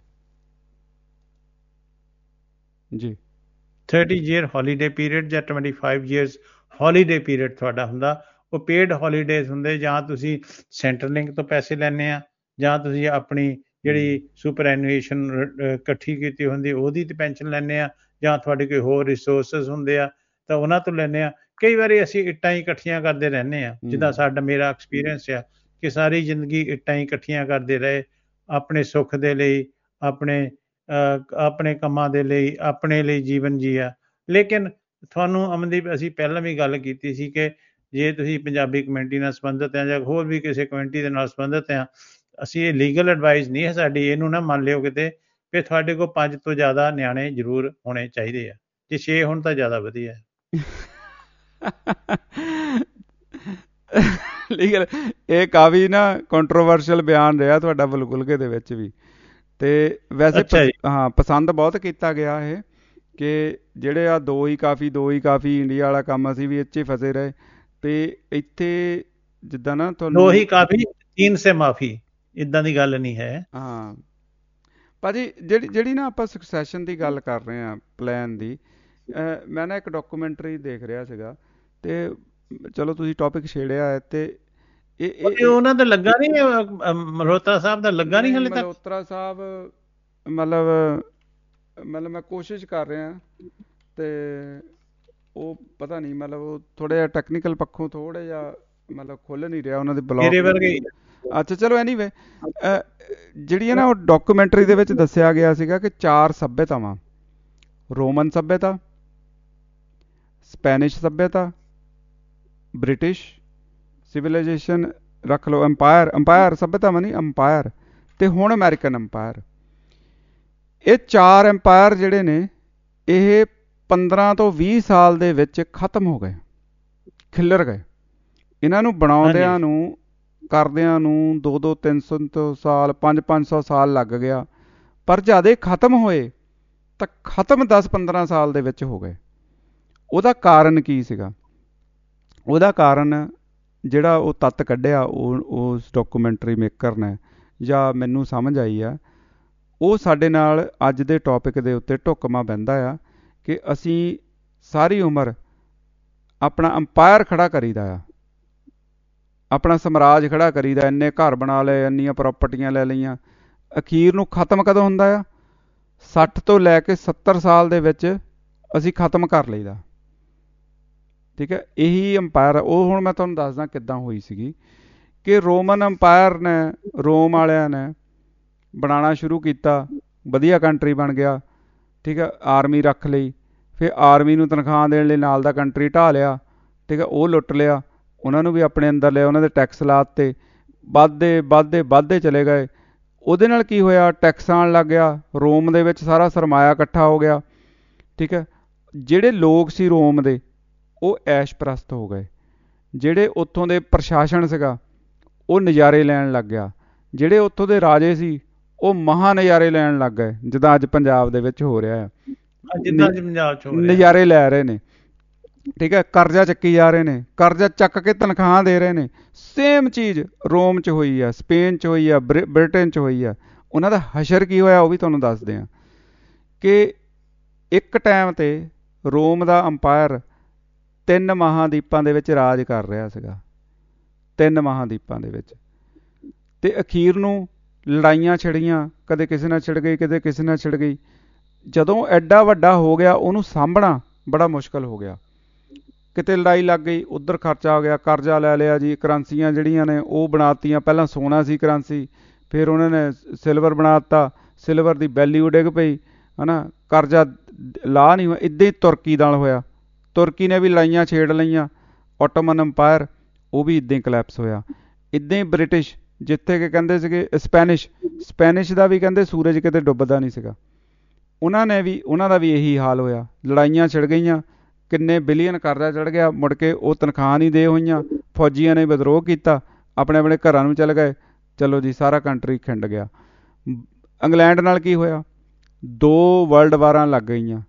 ਜੀ, ਥਰਟੀ ਈਅਰ ਹੌਲੀਡੇ ਪੀਰੀਅਡ ਜਾਂ twenty five years holiday period ਤੁਹਾਡਾ ਹੁੰਦਾ। ਉਹ ਪੇਡ ਹੌਲੀਡੇਜ਼ ਹੁੰਦੇ, ਜਾਂ ਤੁਸੀਂ ਸੈਂਟਰਲਿੰਕ ਤੋਂ ਪੈਸੇ ਲੈਂਦੇ ਆ, ਜਾਂ ਤੁਸੀਂ ਆਪਣੀ ਜਿਹੜੀ ਸੁਪਰ ਐਨੂਏਸ਼ਨ ਇਕੱਠੀ ਕੀਤੀ ਹੁੰਦੀ ਉਹਦੀ ਤੇ ਪੈਨਸ਼ਨ ਲੈਂਦੇ ਹਾਂ, ਜਾਂ ਤੁਹਾਡੇ ਕੋਈ ਹੋਰ ਰਿਸੋਰਸਿਸ ਹੁੰਦੇ ਆ ਤਾਂ ਉਹਨਾਂ ਤੋਂ ਲੈਂਦੇ ਹਾਂ। ਕਈ ਵਾਰੀ ਅਸੀਂ ਇੱਟਾਂ ਹੀ ਇਕੱਠੀਆਂ ਕਰਦੇ ਰਹਿੰਦੇ ਹਾਂ, ਜਿੱਦਾਂ ਸਾਡਾ ਮੇਰਾ ਐਕਸਪੀਰੀਅੰਸ ਆ ਕਿ ਸਾਰੀ ਜ਼ਿੰਦਗੀ ਇੱਟਾਂ ਹੀ ਇਕੱਠੀਆਂ ਕਰਦੇ ਰਹੇ, ਆਪਣੇ ਸੁੱਖ ਦੇ ਲਈ, ਆਪਣੇ ਆਪਣੇ ਕੰਮਾਂ ਦੇ ਲਈ, ਆਪਣੇ ਲਈ ਜੀਵਨ ਜੀਆ। ਲੇਕਿਨ ਤੁਹਾਨੂੰ ਅਮਨਦੀਪ, ਅਸੀਂ ਪਹਿਲਾਂ ਵੀ ਗੱਲ ਕੀਤੀ ਸੀ ਕਿ ਜੇ ਤੁਸੀਂ ਪੰਜਾਬੀ ਕਮਿਊਨਿਟੀ ਨਾਲ ਸੰਬੰਧਿਤ ਆ ਜਾਂ ਹੋਰ ਵੀ ਕਿਸੇ ਕਮਿਊਨਿਟੀ ਦੇ ਨਾਲ ਸੰਬੰਧਿਤ ਆ, ਅਸੀਂ ਇਹ ਲੀਗਲ ਐਡਵਾਈਸ ਨਹੀਂ ਹੈ ਸਾਡੀ, ਇਹਨੂੰ ਨਾ ਮੰਨ ਲਿਓ ਕਿਤੇ ਕਿ ਤੁਹਾਡੇ ਕੋਲ ਪੰਜ ਤੋਂ ਜ਼ਿਆਦਾ ਨਿਆਣੇ ਜ਼ਰੂਰ ਹੋਣੇ ਚਾਹੀਦੇ ਆ, ਜੇ ਛੇ ਹੋਣ ਤਾਂ ਜ਼ਿਆਦਾ ਵਧੀਆ ਹੈ। ਲੀਗਲ, ਇਹ ਕਾਫੀ ਨਾ ਕੰਟਰੋਵਰਸ਼ੀਅਲ ਬਿਆਨ ਰਿਹਾ ਤੁਹਾਡਾ ਬਲਗੁਲਗੇ ਦੇ ਵਿੱਚ ਵੀ, ਤੇ ਵੈਸੇ ਹਾਂ ਪਸੰਦ ਬਹੁਤ ਕੀਤਾ ਗਿਆ ਇਹ ਕਿ ਜਿਹੜੇ ਆ ਦੋ ਹੀ ਕਾਫੀ ਦੋ ਹੀ ਕਾਫੀ ਇੰਡੀਆ ਵਾਲਾ ਕੰਮ ਅਸੀਂ ਵੀ ਇੱਥੇ ਫਸੇ ਰਹੇ, ਤੇ ਇੱਥੇ ਜਿੱਦਾਂ ਨਾ ਤੁਹਾਨੂੰ ਦੋ ਹੀ ਕਾਫੀ ਤੀਨ ਸੇ ਮਾਫੀ ਇੱਦਾਂ ਦੀ ਗੱਲ ਨਹੀਂ ਹੈ। ਹਾਂ ਭਾਜੀ, ਜਿਹੜੀ ਜਿਹੜੀ ਨਾ ਆਪਾਂ ਸਕਸੈਸ਼ਨ ਦੀ ਗੱਲ ਕਰ ਰਹੇ ਹਾਂ, ਪਲਾਨ ਦੀ, ਮੈਂ ਨਾ ਇੱਕ ਡਾਕੂਮੈਂਟਰੀ ਦੇਖ ਰਿਹਾ ਸੀਗਾ, ਤੇ ਚਲੋ ਤੁਸੀਂ ਟੌਪਿਕ ਛੇੜਿਆ ਹੈ, ਤੇ ਇਹ ਉਹਨਾਂ ਦਾ ਲੱਗਾ ਨਹੀਂ, ਮਲਹੋਤਰਾ ਸਾਹਿਬ ਦਾ ਲੱਗਾ ਨਹੀਂ ਹਲੇ ਤੱਕ। ਮਲਹੋਤਰਾ ਸਾਹਿਬ ਮਤਲਬ ਮਤਲਬ ਮੈਂ ਕੋਸ਼ਿਸ਼ ਕਰ ਰਿਹਾ, ਤੇ ਉਹ ਪਤਾ ਨਹੀਂ ਮਤਲਬ ਉਹ ਥੋੜ੍ਹਾ ਜਿਹਾ ਟੈਕਨੀਕਲ ਪੱਖੋਂ ਥੋੜ੍ਹਾ ਜਿਹਾ ਮਤਲਬ ਖੁੱਲ੍ਹ ਨਹੀਂ ਰਿਹਾ ਉਹਨਾਂ ਦੇ ਬਲੌਗ। ਅੱਛਾ ਚਲੋ ਐਨੀਵੇ, ਜਿਹੜੀ ਹੈ ਨਾ ਉਹ ਡਾਕੂਮੈਂਟਰੀ ਦੇ ਵਿੱਚ ਦੱਸਿਆ ਗਿਆ ਸੀਗਾ ਕਿ ਚਾਰ ਸੱਭਿਅਤਾਵਾਂ, ਰੋਮਨ ਸੱਭਿਅਤਾ, ਸਪੈਨਿਸ਼ ਸੱਭਿਅਤਾ, ਬ੍ਰਿਟਿਸ਼ ਸਿਵਲਾਈਜੇਸ਼ਨ ਰੱਖ ਲਓ, ਅੰਪਾਇਰ ਅੰਪਾਇਰ ਸੱਭਿਅਤਾਵਾਂ ਨਹੀਂ, ਅੰਪਾਇਰ, ਤੇ ਹੁਣ ਅਮਰੀਕਨ ਅੰਪਾਇਰ। ਇਹ ਚਾਰ ਅੰਪਾਇਰ ਜਿਹੜੇ ਨੇ ਇਹ ਪੰਦਰਾਂ ਤੋਂ ਵੀਹ ਸਾਲ ਦੇ ਵਿੱਚ ਖਤਮ ਹੋ ਗਏ, ਖਿੱਲਰ ਗਏ। ਇਹਨਾਂ ਨੂੰ ਬਣਾਉਂਦਿਆਂ ਨੂੰ ਕਰਦਿਆਂ ਨੂੰ ਦੋ ਦੋ ਤਿੰਨ ਸੌ ਸਾਲ ਪੰਜ ਪੰਜ ਸੌ ਸਾਲ ਲੱਗ ਗਿਆ, ਪਰ ਜਦ ਇਹ ਖਤਮ ਹੋਏ ਤਾਂ ਖਤਮ ਦਸ ਪੰਦਰਾਂ ਸਾਲ ਦੇ ਵਿੱਚ ਹੋ ਗਏ। ਉਹਦਾ ਕਾਰਨ ਕੀ ਸੀਗਾ? ਉਹਦਾ ਕਾਰਨ ਜਿਹੜਾ ਉਹ ਤੱਤ ਕੱਢਿਆ ਉਹ ਉਸ ਡਾਕੂਮੈਂਟਰੀ ਮੇਕਰ ਨੇ, ਜਾਂ ਮੈਨੂੰ ਸਮਝ ਆਈ ਆ, ਉਹ ਸਾਡੇ ਨਾਲ ਅੱਜ ਦੇ ਟੌਪਿਕ ਦੇ ਉੱਤੇ ਢੁੱਕਵਾਂ ਬਹਿੰਦਾ ਆ ਕਿ ਅਸੀਂ ਸਾਰੀ ਉਮਰ ਆਪਣਾ ਅੰਪਾਇਰ ਖੜਾ ਕਰੀਦਾ ਆ, ਆਪਣਾ ਸਮਰਾਜ ਖੜਾ ਕਰੀਦਾ, ਇੰਨੇ ਘਰ ਬਣਾ ਲਏ, ਇੰਨੀਆਂ ਪ੍ਰਾਪਰਟੀਆਂ ਲੈ ਲਈਆਂ, ਅਖੀਰ ਨੂੰ ਖਤਮ ਕਦੋਂ ਹੁੰਦਾ ਆ? ਸੱਠ ਤੋਂ ਲੈ ਕੇ ਸੱਤਰ ਸਾਲ ਦੇ ਵਿੱਚ ਅਸੀਂ ਖਤਮ ਕਰ ਲਈਦਾ। ਠੀਕ ਹੈ, ਇਹੀ ਅੰਪਾਇਰ। ਉਹ ਹੁਣ ਮੈਂ ਤੁਹਾਨੂੰ ਦੱਸਦਾ ਕਿੱਦਾਂ ਹੋਈ ਸੀਗੀ ਕਿ ਰੋਮਨ ਅੰਪਾਇਰ ਨੇ, ਰੋਮ ਵਾਲਿਆਂ ਨੇ ਬਣਾਉਣਾ ਸ਼ੁਰੂ ਕੀਤਾ, ਵਧੀਆ ਕੰਟਰੀ ਬਣ ਗਿਆ। ਠੀਕ ਹੈ, ਆਰਮੀ ਰੱਖ ਲਈ, ਫਿਰ ਆਰਮੀ ਨੂੰ ਤਨਖਾਹ ਦੇਣ ਲਈ ਨਾਲ ਦਾ ਕੰਟਰੀ ਢਾਹ ਲਿਆ। ਠੀਕ ਹੈ, ਉਹ ਲੁੱਟ ਲਿਆ, ਉਹਨਾਂ ਨੂੰ ਵੀ ਆਪਣੇ ਅੰਦਰ ਲਿਆ, ਉਹਨਾਂ ਦੇ ਟੈਕਸ ਲਾ ਦਿੱਤੇ, ਵੱਧਦੇ ਵੱਧਦੇ ਵੱਧਦੇ ਚਲੇ ਗਏ। ਉਹਦੇ ਨਾਲ ਕੀ ਹੋਇਆ? ਟੈਕਸ ਆਉਣ ਲੱਗ ਗਿਆ, ਰੋਮ ਦੇ ਵਿੱਚ ਸਾਰਾ ਸਰਮਾਇਆ ਇਕੱਠਾ ਹੋ ਗਿਆ। ਠੀਕ ਹੈ, ਜਿਹੜੇ ਲੋਕ ਸੀ ਰੋਮ ਦੇ ਉਹ ਐਸ਼ ਪ੍ਰਸਤ ਹੋ ਗਏ, ਜਿਹੜੇ ਉੱਥੋਂ ਦੇ ਪ੍ਰਸ਼ਾਸਨ ਸੀਗਾ ਉਹ ਨਜ਼ਾਰੇ ਲੈਣ ਲੱਗ ਗਿਆ, ਜਿਹੜੇ ਉੱਥੋਂ ਦੇ ਰਾਜੇ ਸੀ ਉਹ ਮਹਾਂ ਨਜ਼ਾਰੇ ਲੈਣ ਲੱਗ ਗਏ, ਜਿੱਦਾਂ ਅੱਜ ਪੰਜਾਬ ਦੇ ਵਿੱਚ ਹੋ ਰਿਹਾ ਆ, ਨਜ਼ਾਰੇ ਲੈ ਰਹੇ ਨੇ। ਠੀਕ ਹੈ, ਕਰਜ਼ਾ ਚੱਕੀ ਜਾ ਰਹੇ ਨੇ, ਕਰਜ਼ਾ ਚੱਕ ਕੇ ਤਨਖਾਹਾਂ ਦੇ ਰਹੇ ਨੇ। ਸੇਮ ਚੀਜ਼ ਰੋਮ 'ਚ ਹੋਈ ਆ, ਸਪੇਨ 'ਚ ਹੋਈ ਆ, ਬ੍ਰਿ ਬ੍ਰਿਟੇਨ 'ਚ ਹੋਈ ਆ। ਉਹਨਾਂ ਦਾ ਹਸ਼ਰ ਕੀ ਹੋਇਆ ਉਹ ਵੀ ਤੁਹਾਨੂੰ ਦੱਸਦੇ ਹਾਂ ਕਿ ਇੱਕ ਟਾਈਮ 'ਤੇ ਰੋਮ ਦਾ ਅੰਪਾਇਰ ਤਿੰਨ ਮਹਾਂਦੀਪਾਂ ਦੇ ਵਿੱਚ ਰਾਜ ਕਰ ਰਿਹਾ ਸੀਗਾ, ਤਿੰਨ ਮਹਾਂਦੀਪਾਂ ਦੇ ਵਿੱਚ। ਅਤੇ ਅਖੀਰ ਨੂੰ ਲੜਾਈਆਂ ਛਿੜੀਆਂ, ਕਦੇ ਕਿਸੇ ਨਾਲ ਛਿੜ ਗਈ, ਕਦੇ ਕਿਸੇ ਨਾਲ ਛਿੜ ਗਈ। ਜਦੋਂ ਐਡਾ ਵੱਡਾ ਹੋ ਗਿਆ ਉਹਨੂੰ ਸਾਂਭਣਾ ਬੜਾ ਮੁਸ਼ਕਲ ਹੋ ਗਿਆ। ਕਿਤੇ ਲੜਾਈ ਲੱਗ ਗਈ, ਉੱਧਰ ਖਰਚਾ ਹੋ ਗਿਆ, ਕਰਜ਼ਾ ਲੈ ਲਿਆ ਜੀ, ਕਰੰਸੀਆਂ ਜਿਹੜੀਆਂ ਨੇ ਉਹ ਬਣਾਤੀਆਂ। ਪਹਿਲਾਂ ਸੋਨਾ ਸੀ ਕਰੰਸੀ, ਫਿਰ ਉਹਨਾਂ ਨੇ ਸਿਲਵਰ ਬਣਾ ਦਿੱਤਾ, ਸਿਲਵਰ ਦੀ ਵੈਲਿਊ ਡਿੱਗ ਪਈ, ਹੈ ਨਾ, ਕਰਜ਼ਾ ਲਾ ਨਹੀਂ ਹੋਇਆ। ਇੱਦਾਂ ਹੀ ਤੁਰਕੀ ਨਾਲ ਹੋਇਆ, ਤੁਰਕੀ ਨੇ ਵੀ ਲੜਾਈਆਂ ਛੇੜ ਲਈਆਂ। ਆਟੋਮਨ ਅੰਪਾਇਰ ਉਹ ਵੀ ਇੱਦਾਂ ਹੀ ਕਲੈਪਸ ਹੋਇਆ। ਇੱਦਾਂ ਹੀ ਬ੍ਰਿਟਿਸ਼, ਜਿੱਥੇ ਕਿ ਕਹਿੰਦੇ ਸੀਗੇ ਸਪੈਨਿਸ਼, ਸਪੈਨਿਸ਼ ਦਾ ਵੀ ਕਹਿੰਦੇ ਸੂਰਜ ਕਿਤੇ ਡੁੱਬਦਾ ਨਹੀਂ ਸੀਗਾ, ਉਹਨਾਂ ਨੇ ਵੀ, ਉਹਨਾਂ ਦਾ ਵੀ ਇਹੀ ਹਾਲ ਹੋਇਆ। ਲੜਾਈਆਂ ਛਿੜ ਗਈਆਂ, ਕਿੰਨੇ ਬਿਲੀਅਨ ਕਰਜ਼ਾ ਚੜ੍ਹ ਗਿਆ, ਮੁੜ ਕੇ ਉਹ ਤਨਖਾਹ ਨਹੀਂ ਦੇ ਹੋਈਆਂ, ਫੌਜੀਆਂ ਨੇ ਵਿਦਰੋਹ ਕੀਤਾ, ਆਪਣੇ ਆਪਣੇ ਘਰਾਂ ਨੂੰ ਚਲੇ ਗਏ। ਚਲੋ ਜੀ, ਸਾਰਾ ਕੰਟਰੀ ਖਿੰਡ ਗਿਆ। ਇੰਗਲੈਂਡ ਨਾਲ ਕੀ ਹੋਇਆ? ਦੋ ਵਰਲਡ ਵਾਰਾਂ ਲੱਗ ਗਈਆਂ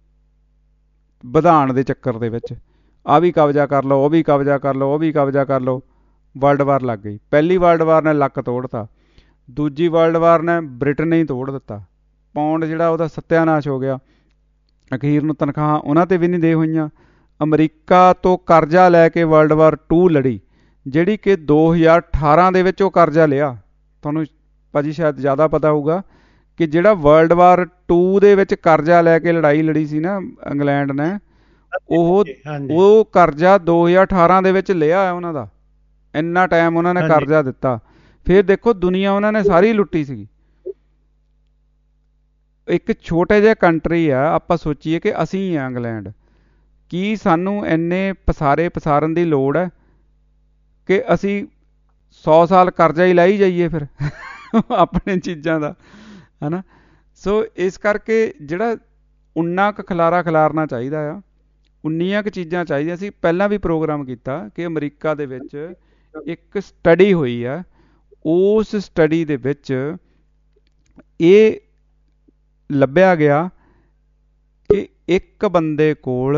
ਵਧਾਉਣ ਦੇ ਚੱਕਰ ਦੇ ਵਿੱਚ। ਆਹ ਵੀ ਕਬਜ਼ਾ ਕਰ ਲਓ, ਉਹ ਵੀ ਕਬਜ਼ਾ ਕਰ ਲਓ, ਉਹ ਵੀ ਕਬਜ਼ਾ ਕਰ ਲਓ, ਵਰਲਡ ਵਾਰ ਲੱਗ ਗਈ। ਪਹਿਲੀ ਵਰਲਡ ਵਾਰ ਨੇ ਲੱਕ ਤੋੜਤਾ, ਦੂਜੀ ਵਰਲਡ ਵਾਰ ਨੇ ਬ੍ਰਿਟਨ ਨੇ ਹੀ ਤੋੜ ਦਿੱਤਾ। ਪੌਂਡ ਜਿਹੜਾ ਉਹਦਾ ਸੱਤਿਆਨਾਸ਼ ਹੋ ਗਿਆ। ਅਖੀਰ ਨੂੰ ਤਨਖਾਹਾਂ ਉਹਨਾਂ 'ਤੇ ਵੀ ਨਹੀਂ ਦੇ ਹੋਈਆਂ। ਅਮਰੀਕਾ ਤੋਂ ਕਰਜ਼ਾ ਲੈ ਕੇ ਵਰਲਡ ਵਾਰ ਟੂ ਲੜੀ, ਜਿਹੜੀ ਕਿ ਦੋ ਹਜ਼ਾਰ ਅਠਾਰਾਂ ਦੇ ਵਿੱਚ ਉਹ ਕਰਜ਼ਾ ਲਿਆ। ਤੁਹਾਨੂੰ ਭਾਜੀ ਸ਼ਾਇਦ ਜ਼ਿਆਦਾ ਪਤਾ ਹੋਊਗਾ ਕਿ ਜਿਹੜਾ ਵਰਲਡ ਵਾਰ ਟੂ ਦੇ ਵਿੱਚ ਕਰਜ਼ਾ ਲੈ ਕੇ ਲੜਾਈ ਲੜੀ ਸੀ ਨਾ ਇੰਗਲੈਂਡ ਨੇ, ਉਹ ਉਹ ਕਰਜ਼ਾ ਦੋ ਹਜ਼ਾਰ ਅਠਾਰਾਂ ਦੇ ਵਿੱਚ ਲਿਆ ਹੈ ਉਹਨਾਂ ਦਾ। ਇੰਨਾ ਟਾਈਮ ਉਹਨਾਂ ਨੇ ਕਰਜ਼ਾ ਦਿੱਤਾ। ਫਿਰ ਦੇਖੋ ਦੁਨੀਆ ਉਹਨਾਂ ਨੇ ਸਾਰੀ ਲੁੱਟੀ ਸੀਗੀ। ਇੱਕ ਛੋਟੇ ਜਿਹੇ ਕੰਟਰੀ ਆ, ਆਪਾਂ ਸੋਚੀਏ ਕਿ ਅਸੀਂ ਆ ਇੰਗਲੈਂਡ, ਕੀ ਸਾਨੂੰ ਇੰਨੇ ਪਸਾਰੇ ਪਸਾਰਨ ਦੀ ਲੋੜ ਹੈ ਕਿ ਅਸੀਂ ਸੌ ਸਾਲ ਕਰਜ਼ਾ ਹੀ ਲਾਈ ਜਾਈਏ ਫਿਰ ਆਪਣੇ ਚੀਜ਼ਾਂ ਦਾ, ਹੈ ਨਾ। ਸੋ ਇਸ ਕਰਕੇ ਜਿਹੜਾ ਉਨਾ ਕੁ ਖਿਲਾਰਾ ਖਿਲਾਰਨਾ ਚਾਹੀਦਾ ਆ, ਉਨੀਆਂ ਕੁ ਚੀਜ਼ਾਂ ਚਾਹੀਦੀਆਂ ਸੀ। ਪਹਿਲਾਂ ਵੀ ਪ੍ਰੋਗਰਾਮ ਕੀਤਾ ਕਿ ਅਮਰੀਕਾ ਦੇ ਵਿੱਚ ਇੱਕ ਸਟੱਡੀ ਹੋਈ ਆ, ਉਸ ਸਟੱਡੀ ਦੇ ਵਿੱਚ ਇਹ ਲੱਭਿਆ ਗਿਆ ਕਿ ਇੱਕ ਬੰਦੇ ਕੋਲ